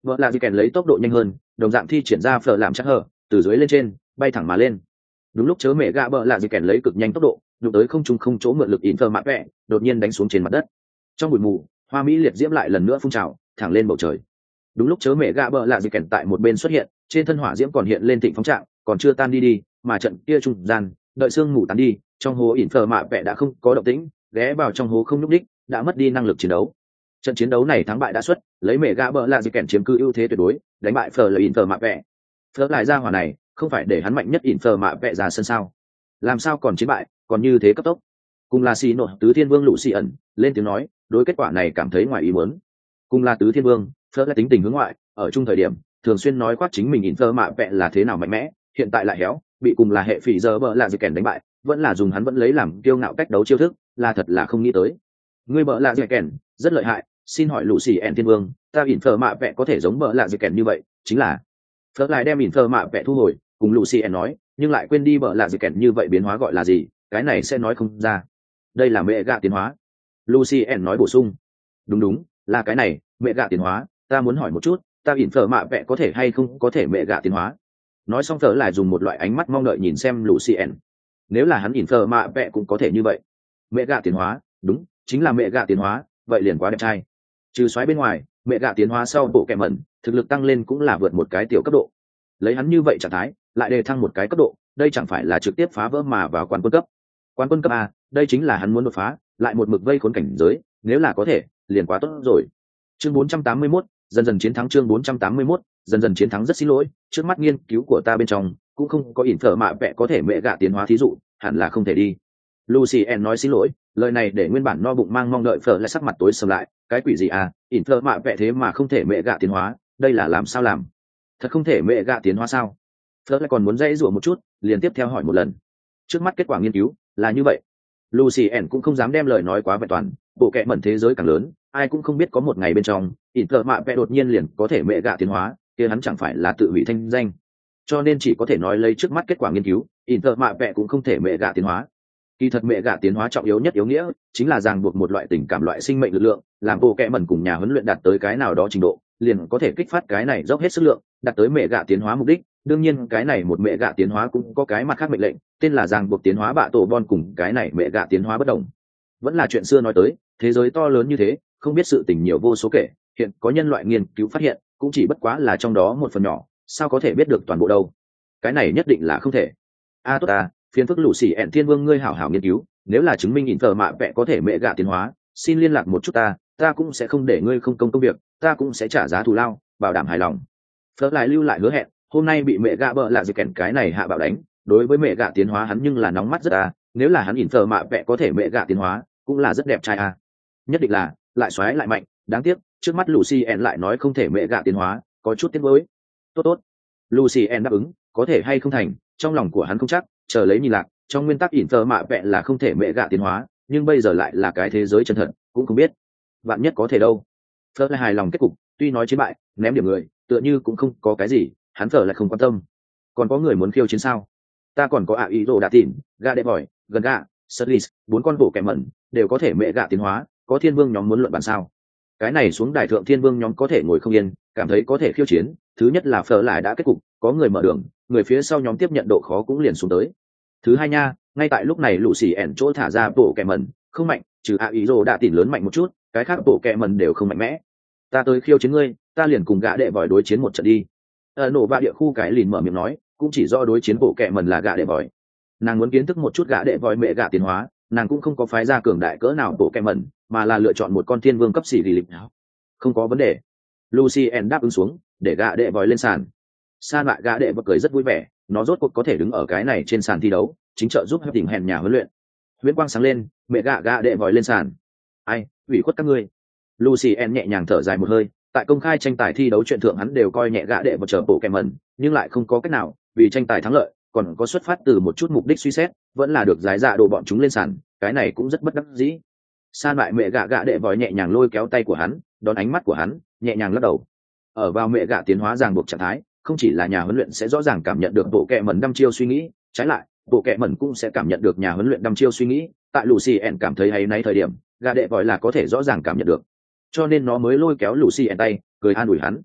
vợ lạ gì kèn lấy tốc độ nhanh hơn, đồng dạng thi triển ra phở làm chắc hở, từ dưới lên trên bay thẳng mà lên. Đúng lúc chớ mẹ gạ bợ lạ gì kèn lấy cực nhanh tốc độ đụng tới không trung không chỗ mượn lực in phơ mạ vẹ, đột nhiên đánh xuống trên mặt đất. Trong bụi mù, hoa mỹ liệt diễm lại lần nữa phun trào thẳng lên bầu trời. Đúng lúc chớ mẹ gạ bợ lạ gì kèn tại một bên xuất hiện, trên thân hỏa diễm còn hiện lên thịnh phóng trạng, còn chưa tan đi, mà trận kia trung gian đợi sương mù tán đi, trong hố in phơ mạ vẹ đã không có động tĩnh, ghé vào trong hố không nhúc đích, đã mất đi năng lực chiến đấu. Trận chiến đấu này thắng bại đã xuất, lấy mẹ gạ bợ lạ gì kèn chiếm cứ ưu thế tuyệt đối, đánh bại phở là in phơ mạ vẹ. Phở lại ra hỏa này không phải để hắn mạnh nhất in phơ mạ vẹ ra sân sao? Làm sao còn chiến bại, còn như thế cấp tốc? Cùng là xì nội tứ thiên vương lũ xì ẩn lên tiếng nói, đối kết quả này cảm thấy ngoài ý muốn. Cùng là tứ thiên vương, phở lại tính tình hướng ngoại, ở chung thời điểm thường xuyên nói khoác chính mình in phơ mạ vẹ là thế nào mạnh mẽ, hiện tại lại héo, bị cùng là hệ phỉ giờ bợ lạ gì kèn đánh bại, vẫn là dùng hắn vẫn lấy làm kiêu ngạo cách đấu chiêu thức, là thật là không nghĩ tới. Ngươi bợ lạ gì kèn rất lợi hại, xin hỏi lũ xì ẩn thiên vương, ta in phơ mạ vẹ có thể giống bợ lạ gì kèn như vậy, chính là phớt lại đem in phơ mạ vẹ thu hồi, cùng Lucien nói, nhưng lại quên đi bợ lạ gì kèn như vậy biến hóa gọi là gì, cái này sẽ nói không ra. Đây là mẹ gạ tiến hóa. Lucien nói bổ sung. Đúng, là cái này, mẹ gạ tiến hóa, ta muốn hỏi một chút, ta in phơ mạ vẹ có thể hay không có thể mẹ gạ tiến hóa. Nói xong phở lại dùng một loại ánh mắt mong đợi nhìn xem Lucien. Nếu là hắn in phơ mạ vẹ cũng có thể như vậy. Mẹ gạ tiến hóa, đúng, chính là mẹ gạ tiến hóa, vậy liền quá đẹp trai. Trừ xoáy bên ngoài, mẹ gạ tiến hóa sau bộ kẹ mẩn thực lực tăng lên cũng là vượt một cái tiểu cấp độ. Lấy hắn như vậy trạng thái lại đề thăng một cái cấp độ, đây chẳng phải là trực tiếp phá vỡ mà vào quán quân cấp. Quán quân cấp a, đây chính là hắn muốn đột phá, lại một mực vây khốn cảnh giới, nếu là có thể liền quá tốt rồi. Chương 481, dần dần chiến thắng. Chương 481, dần dần chiến thắng. Rất xin lỗi, trước mắt nghiên cứu của ta bên trong cũng không có ỉn phở mạ vẽ có thể mẹ gạ tiến hóa thí dụ, hẳn là không thể đi. Lucien nói xin lỗi, lời này để nguyên bản no bụng mang mong đợi phở lại sắc mặt tối sầm lại, cái quỷ gì à, ỉn phở mạ vẽ thế mà không thể mẹ gạ tiến hóa, đây là làm sao làm? Thật không thể mẹ gạ tiến hóa sao? Phở lại còn muốn dãy rủa một chút, liền tiếp theo hỏi một lần. Trước mắt kết quả nghiên cứu là như vậy. Lucien cũng không dám đem lời nói quá vẹn toàn, bộ kệ mẩn thế giới càng lớn, ai cũng không biết có một ngày bên trong, ỉn phở mạ vẽ đột nhiên liền có thể mẹ gạ tiến hóa, kia hắn chẳng phải là tự hủy thanh danh. Cho nên chỉ có thể nói lấy trước mắt kết quả nghiên cứu, ỉn phở mạ vẽ cũng không thể mẹ gạ tiến hóa. Kỳ thật mẹ gạ tiến hóa trọng yếu nhất yếu nghĩa chính là ràng buộc một loại tình cảm, loại sinh mệnh lực lượng, làm bộ kệ mẩn cùng nhà huấn luyện đạt tới cái nào đó trình độ, liền có thể kích phát cái này dốc hết sức lượng, đạt tới mẹ gạ tiến hóa mục đích. Đương nhiên cái này một mẹ gạ tiến hóa cũng có cái mặt khác mệnh lệnh, tên là ràng buộc tiến hóa bạ tổ bon, cùng cái này mẹ gạ tiến hóa bất đồng. Vẫn là chuyện xưa nói tới, thế giới to lớn như thế, không biết sự tình nhiều vô số kể, hiện có nhân loại nghiên cứu phát hiện, cũng chỉ bất quá là trong đó một phần nhỏ, sao có thể biết được toàn bộ đâu? Cái này nhất định là không thể. Tốt à, phiền phức lũ xỉ ẹn thiên vương ngươi hảo hảo nghiên cứu, nếu là chứng minh ỉn phở mạ vẽ có thể mẹ gạ tiến hóa, xin liên lạc một chút ta cũng sẽ không để ngươi không công việc, ta cũng sẽ trả giá thù lao, bảo đảm hài lòng. Phở lại lưu lại hứa hẹn, hôm nay bị mẹ gạ bợ lạ gì kèn cái này hạ bạo đánh, đối với mẹ gạ tiến hóa hắn nhưng là nóng mắt rất nếu là hắn ỉn phở mạ vẽ có thể mẹ gạ tiến hóa, cũng là rất đẹp trai nhất định là lại xoáy lại mạnh. Đáng tiếc trước mắt Lucien lại nói không thể mẹ gạ tiến hóa, có chút tiếc nuối. Tốt, Lucien đáp ứng, có thể hay không thành, trong lòng của hắn không chắc, chờ lấy nhìn lạc. Trong nguyên tắc ỉn phở mạ vẽ là không thể mẹ gạ tiến hóa, nhưng bây giờ lại là cái thế giới chân thật, cũng không biết vạn nhất có thể đâu. Phở lại hài lòng kết cục, tuy nói chiến bại ném điểm người, tựa như cũng không có cái gì, hắn Phở lại không quan tâm. Còn có người muốn khiêu chiến sao? Ta còn có ý đồ đã tìm gạ đệ vòi gần gạ Sutlis, 4 con bộ kẻ mẩn đều có thể mẹ gạ tiến hóa, có thiên vương nhóm muốn luận bàn sao? Cái này xuống đài thượng thiên vương nhóm có thể ngồi không yên, cảm thấy có thể khiêu chiến. Thứ nhất là Phở lại đã kết cục, có người mở đường, người phía sau nhóm tiếp nhận độ khó cũng liền xuống tới. Thứ hai nha, ngay tại lúc này lũ xì ẻn chỗ thả ra bộ kẹ mẩn không mạnh, trừ ý đồ đã tìm lớn mạnh một chút, cái khác bộ kẹ mẩn đều không mạnh mẽ. Ta tới khiêu chiến ngươi, ta liền cùng gã đệ vòi đối chiến một trận đi. Nổ va địa khu cái lìn mở miệng nói, cũng chỉ do đối chiến bộ kẹ mẩn là gã đệ vòi. Nàng muốn kiến thức một chút gã đệ vòi mẹ gã tiến hóa, nàng cũng không có phái ra cường đại cỡ nào bộ kẹ mẩn, mà là lựa chọn một con thiên vương cấp xì lì lịch. Không có vấn đề. Lucien đáp ứng xuống, để gã đệ vòi lên sàn. San lại gã đệ vòi cười rất vui vẻ, nó rốt cuộc có thể đứng ở cái này trên sàn thi đấu, chính trợ giúp hấp đỉnh hèn nhà huấn luyện. Huyễn quang sáng lên, mẹ gã đệ vòi lên sàn. Ai, ủy khuất các ngươi. Lucien nhẹ nhàng thở dài một hơi, tại công khai tranh tài thi đấu chuyện thượng hắn đều coi nhẹ gã đệ vòi chờ bộ kèm mẩn, nhưng lại không có cách nào, vì tranh tài thắng lợi, còn có xuất phát từ một chút mục đích suy xét, vẫn là được giải dạ đồ bọn chúng lên sàn, cái này cũng rất bất đắc dĩ. San lại mẹ gã đệ vòi nhẹ nhàng lôi kéo tay của hắn, đón ánh mắt của hắn, nhẹ nhàng lắc đầu. Ở vào mẹ gã tiến hóa ràng buộc trạng thái, không chỉ là nhà huấn luyện sẽ rõ ràng cảm nhận được bộ kệ mẩn đăm chiêu suy nghĩ, trái lại bộ kệ mẩn cũng sẽ cảm nhận được nhà huấn luyện đăm chiêu suy nghĩ. Tại Lucien cảm thấy hay náy thời điểm, gã đệ vòi là có thể rõ ràng cảm nhận được, cho nên nó mới lôi kéo Lucien tay, cười an ủi hắn.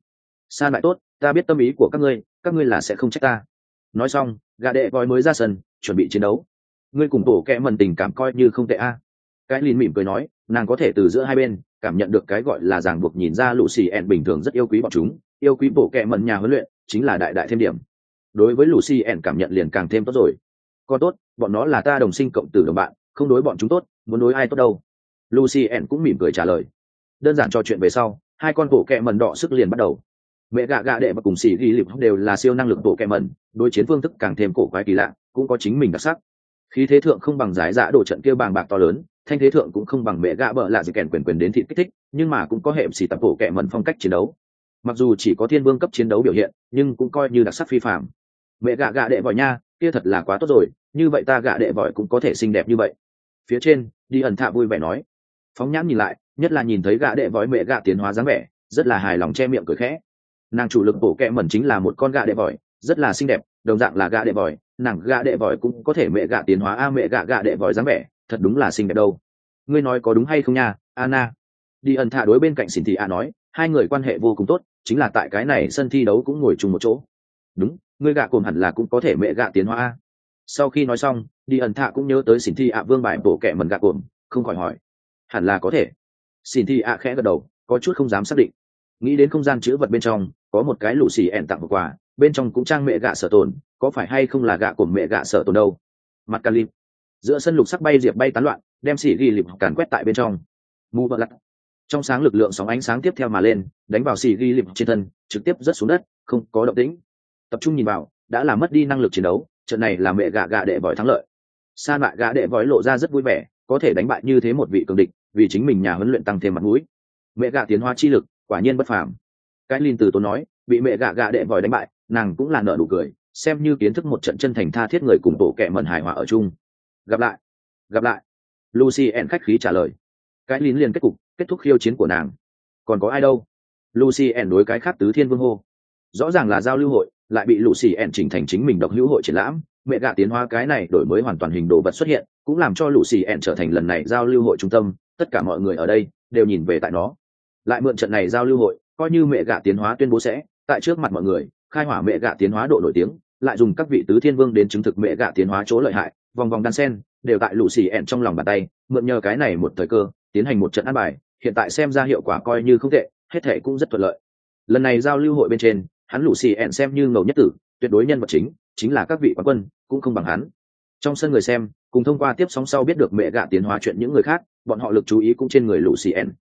San lại tốt, ta biết tâm ý của các ngươi là sẽ không trách ta. Nói xong gã đệ vòi mới ra sân chuẩn bị chiến đấu. Ngươi cùng tổ kẹ mần tình cảm coi như không tệ a. Cái lìn mỉm cười nói, nàng có thể từ giữa hai bên cảm nhận được cái gọi là ràng buộc, nhìn ra Lucy En bình thường rất yêu quý bọn chúng, yêu quý bộ kẹ mần nhà huấn luyện chính là đại đại thêm điểm. Đối với Lucy En cảm nhận liền càng thêm tốt rồi. Còn tốt, bọn nó là ta đồng sinh cộng tử đồng bạn, không đối bọn chúng tốt, muốn đối ai tốt đâu. Lucy En cũng mỉm cười trả lời. Đơn giản trò chuyện về sau, hai con bộ kẹ mần đỏ sức liền bắt đầu. Mẹ gạ gạ đệ và cùng xỉ ghi lịp đều là siêu năng lực bộ kẹ mần, đối chiến phương thức càng thêm cổ quái kỳ lạ, cũng có chính mình đặc sắc. Khí thế thượng không bằng giải dạ đổ trận kia bàng bạc to lớn, thanh thế thượng cũng không bằng mẹ gạ bợ lạ gì kèn quyền đến thịt kích thích, nhưng mà cũng có hệ xỉ tập bộ kẹ mần phong cách chiến đấu. Mặc dù chỉ có thiên vương cấp chiến đấu biểu hiện, nhưng cũng coi như đặc sắc phi phàm. Mẹ gạ gạ đệ vòi nha, kia thật là quá tốt rồi, như vậy ta gạ đệ vòi cũng có thể xinh đẹp như vậy. Phía trên đi ẩn thạ vui vẻ nói. Phóng nhãn nhìn lại, nhất là nhìn thấy gạ đệ vòi mẹ gạ tiến hóa dáng vẻ, rất là hài lòng che miệng cười khẽ. Nàng chủ lực bổ kẹ mẩn chính là một con gạ đệ vòi, rất là xinh đẹp, đồng dạng là gạ đệ vòi, nàng gạ đệ vòi cũng có thể mẹ gạ tiến hóa a, mẹ gạ gạ đệ vòi dáng vẻ thật đúng là xinh đẹp đâu. Ngươi nói có đúng hay không nha, Anna? Đi ẩn thạ đối bên cạnh xỉn thị a nói, hai người quan hệ vô cùng tốt, chính là tại cái này sân thi đấu cũng ngồi chung một chỗ. Đúng, ngươi gạ cồn hẳn là cũng có thể mẹ gạ tiến hóa a. Sau khi nói xong, đi ẩn thạ cũng nhớ tới xỉn thị a vương bài bổ kẹ mẩn gạ cồn, không khỏi hỏi, hẳn là có thể. Xỉn thị a khẽ gật đầu, có chút không dám xác định. Nghĩ đến không gian chứa vật bên trong có một cái lũ xì ẻn tặng một quà, bên trong cũng trang mẹ gạ sở tồn, có phải hay không là gạ của mẹ gạ sở tồn đâu. Mặt cà lim giữa sân lục sắc bay diệp bay tán loạn, đem xỉ ghi lịp càn quét tại bên trong. Mù bợ lặt trong sáng lực lượng sóng ánh sáng tiếp theo mà lên, đánh vào xỉ ghi lịp trên thân, trực tiếp rớt xuống đất, không có động tĩnh. Tập trung nhìn vào, đã làm mất đi năng lực chiến đấu, trận này là mẹ gạ gạ đệ vòi thắng lợi. Sa mạ gạ đệ vòi lộ ra rất vui vẻ, có thể đánh bại như thế một vị cường địch, vì chính mình nhà huấn luyện tăng thêm mặt mũi. Mẹ gạ tiến hóa chi lực quả nhiên bất phàm. Cái Linh từ tốn nói, bị mẹ gạ gạ đệ vòi đánh bại, nàng cũng là nở nụ cười, xem như kiến thức một trận chân thành tha thiết người cùng tổ kẹ mẩn hài hòa ở chung. Gặp lại, gặp lại. Lucy En khách khí trả lời. Cái Linh liền kết thúc khiêu chiến của nàng. Còn có ai đâu? Lucy En đối cái khác tứ thiên vương hô. Rõ ràng là giao lưu hội, lại bị Lucy En chỉnh thành chính mình độc hữu hội triển lãm. Mẹ gạ tiến hóa cái này đổi mới hoàn toàn hình đồ vật xuất hiện, cũng làm cho Lucy En trở thành lần này giao lưu hội trung tâm. Tất cả mọi người ở đây đều nhìn về tại nó. Lại mượn trận này giao lưu hội, coi như mẹ gạ tiến hóa tuyên bố sẽ tại trước mặt mọi người khai hỏa mẹ gạ tiến hóa độ nổi tiếng, lại dùng các vị tứ thiên vương đến chứng thực mẹ gạ tiến hóa chỗ lợi hại, vòng vòng đan sen đều tại lũ xì ẹn trong lòng bàn tay, mượn nhờ cái này một thời cơ tiến hành một trận ăn bài. Hiện tại xem ra hiệu quả coi như không tệ, hết thể cũng rất thuận lợi. Lần này giao lưu hội bên trên, hắn lũ xì ẹn xem như ngầu nhất tử, tuyệt đối nhân vật chính là các vị quán quân, cũng không bằng hắn. Trong sân người xem cùng thông qua tiếp sóng sau biết được mẹ gạ tiến hóa chuyện những người khác, bọn họ lực chú ý cũng trên người lũ xì ẹn.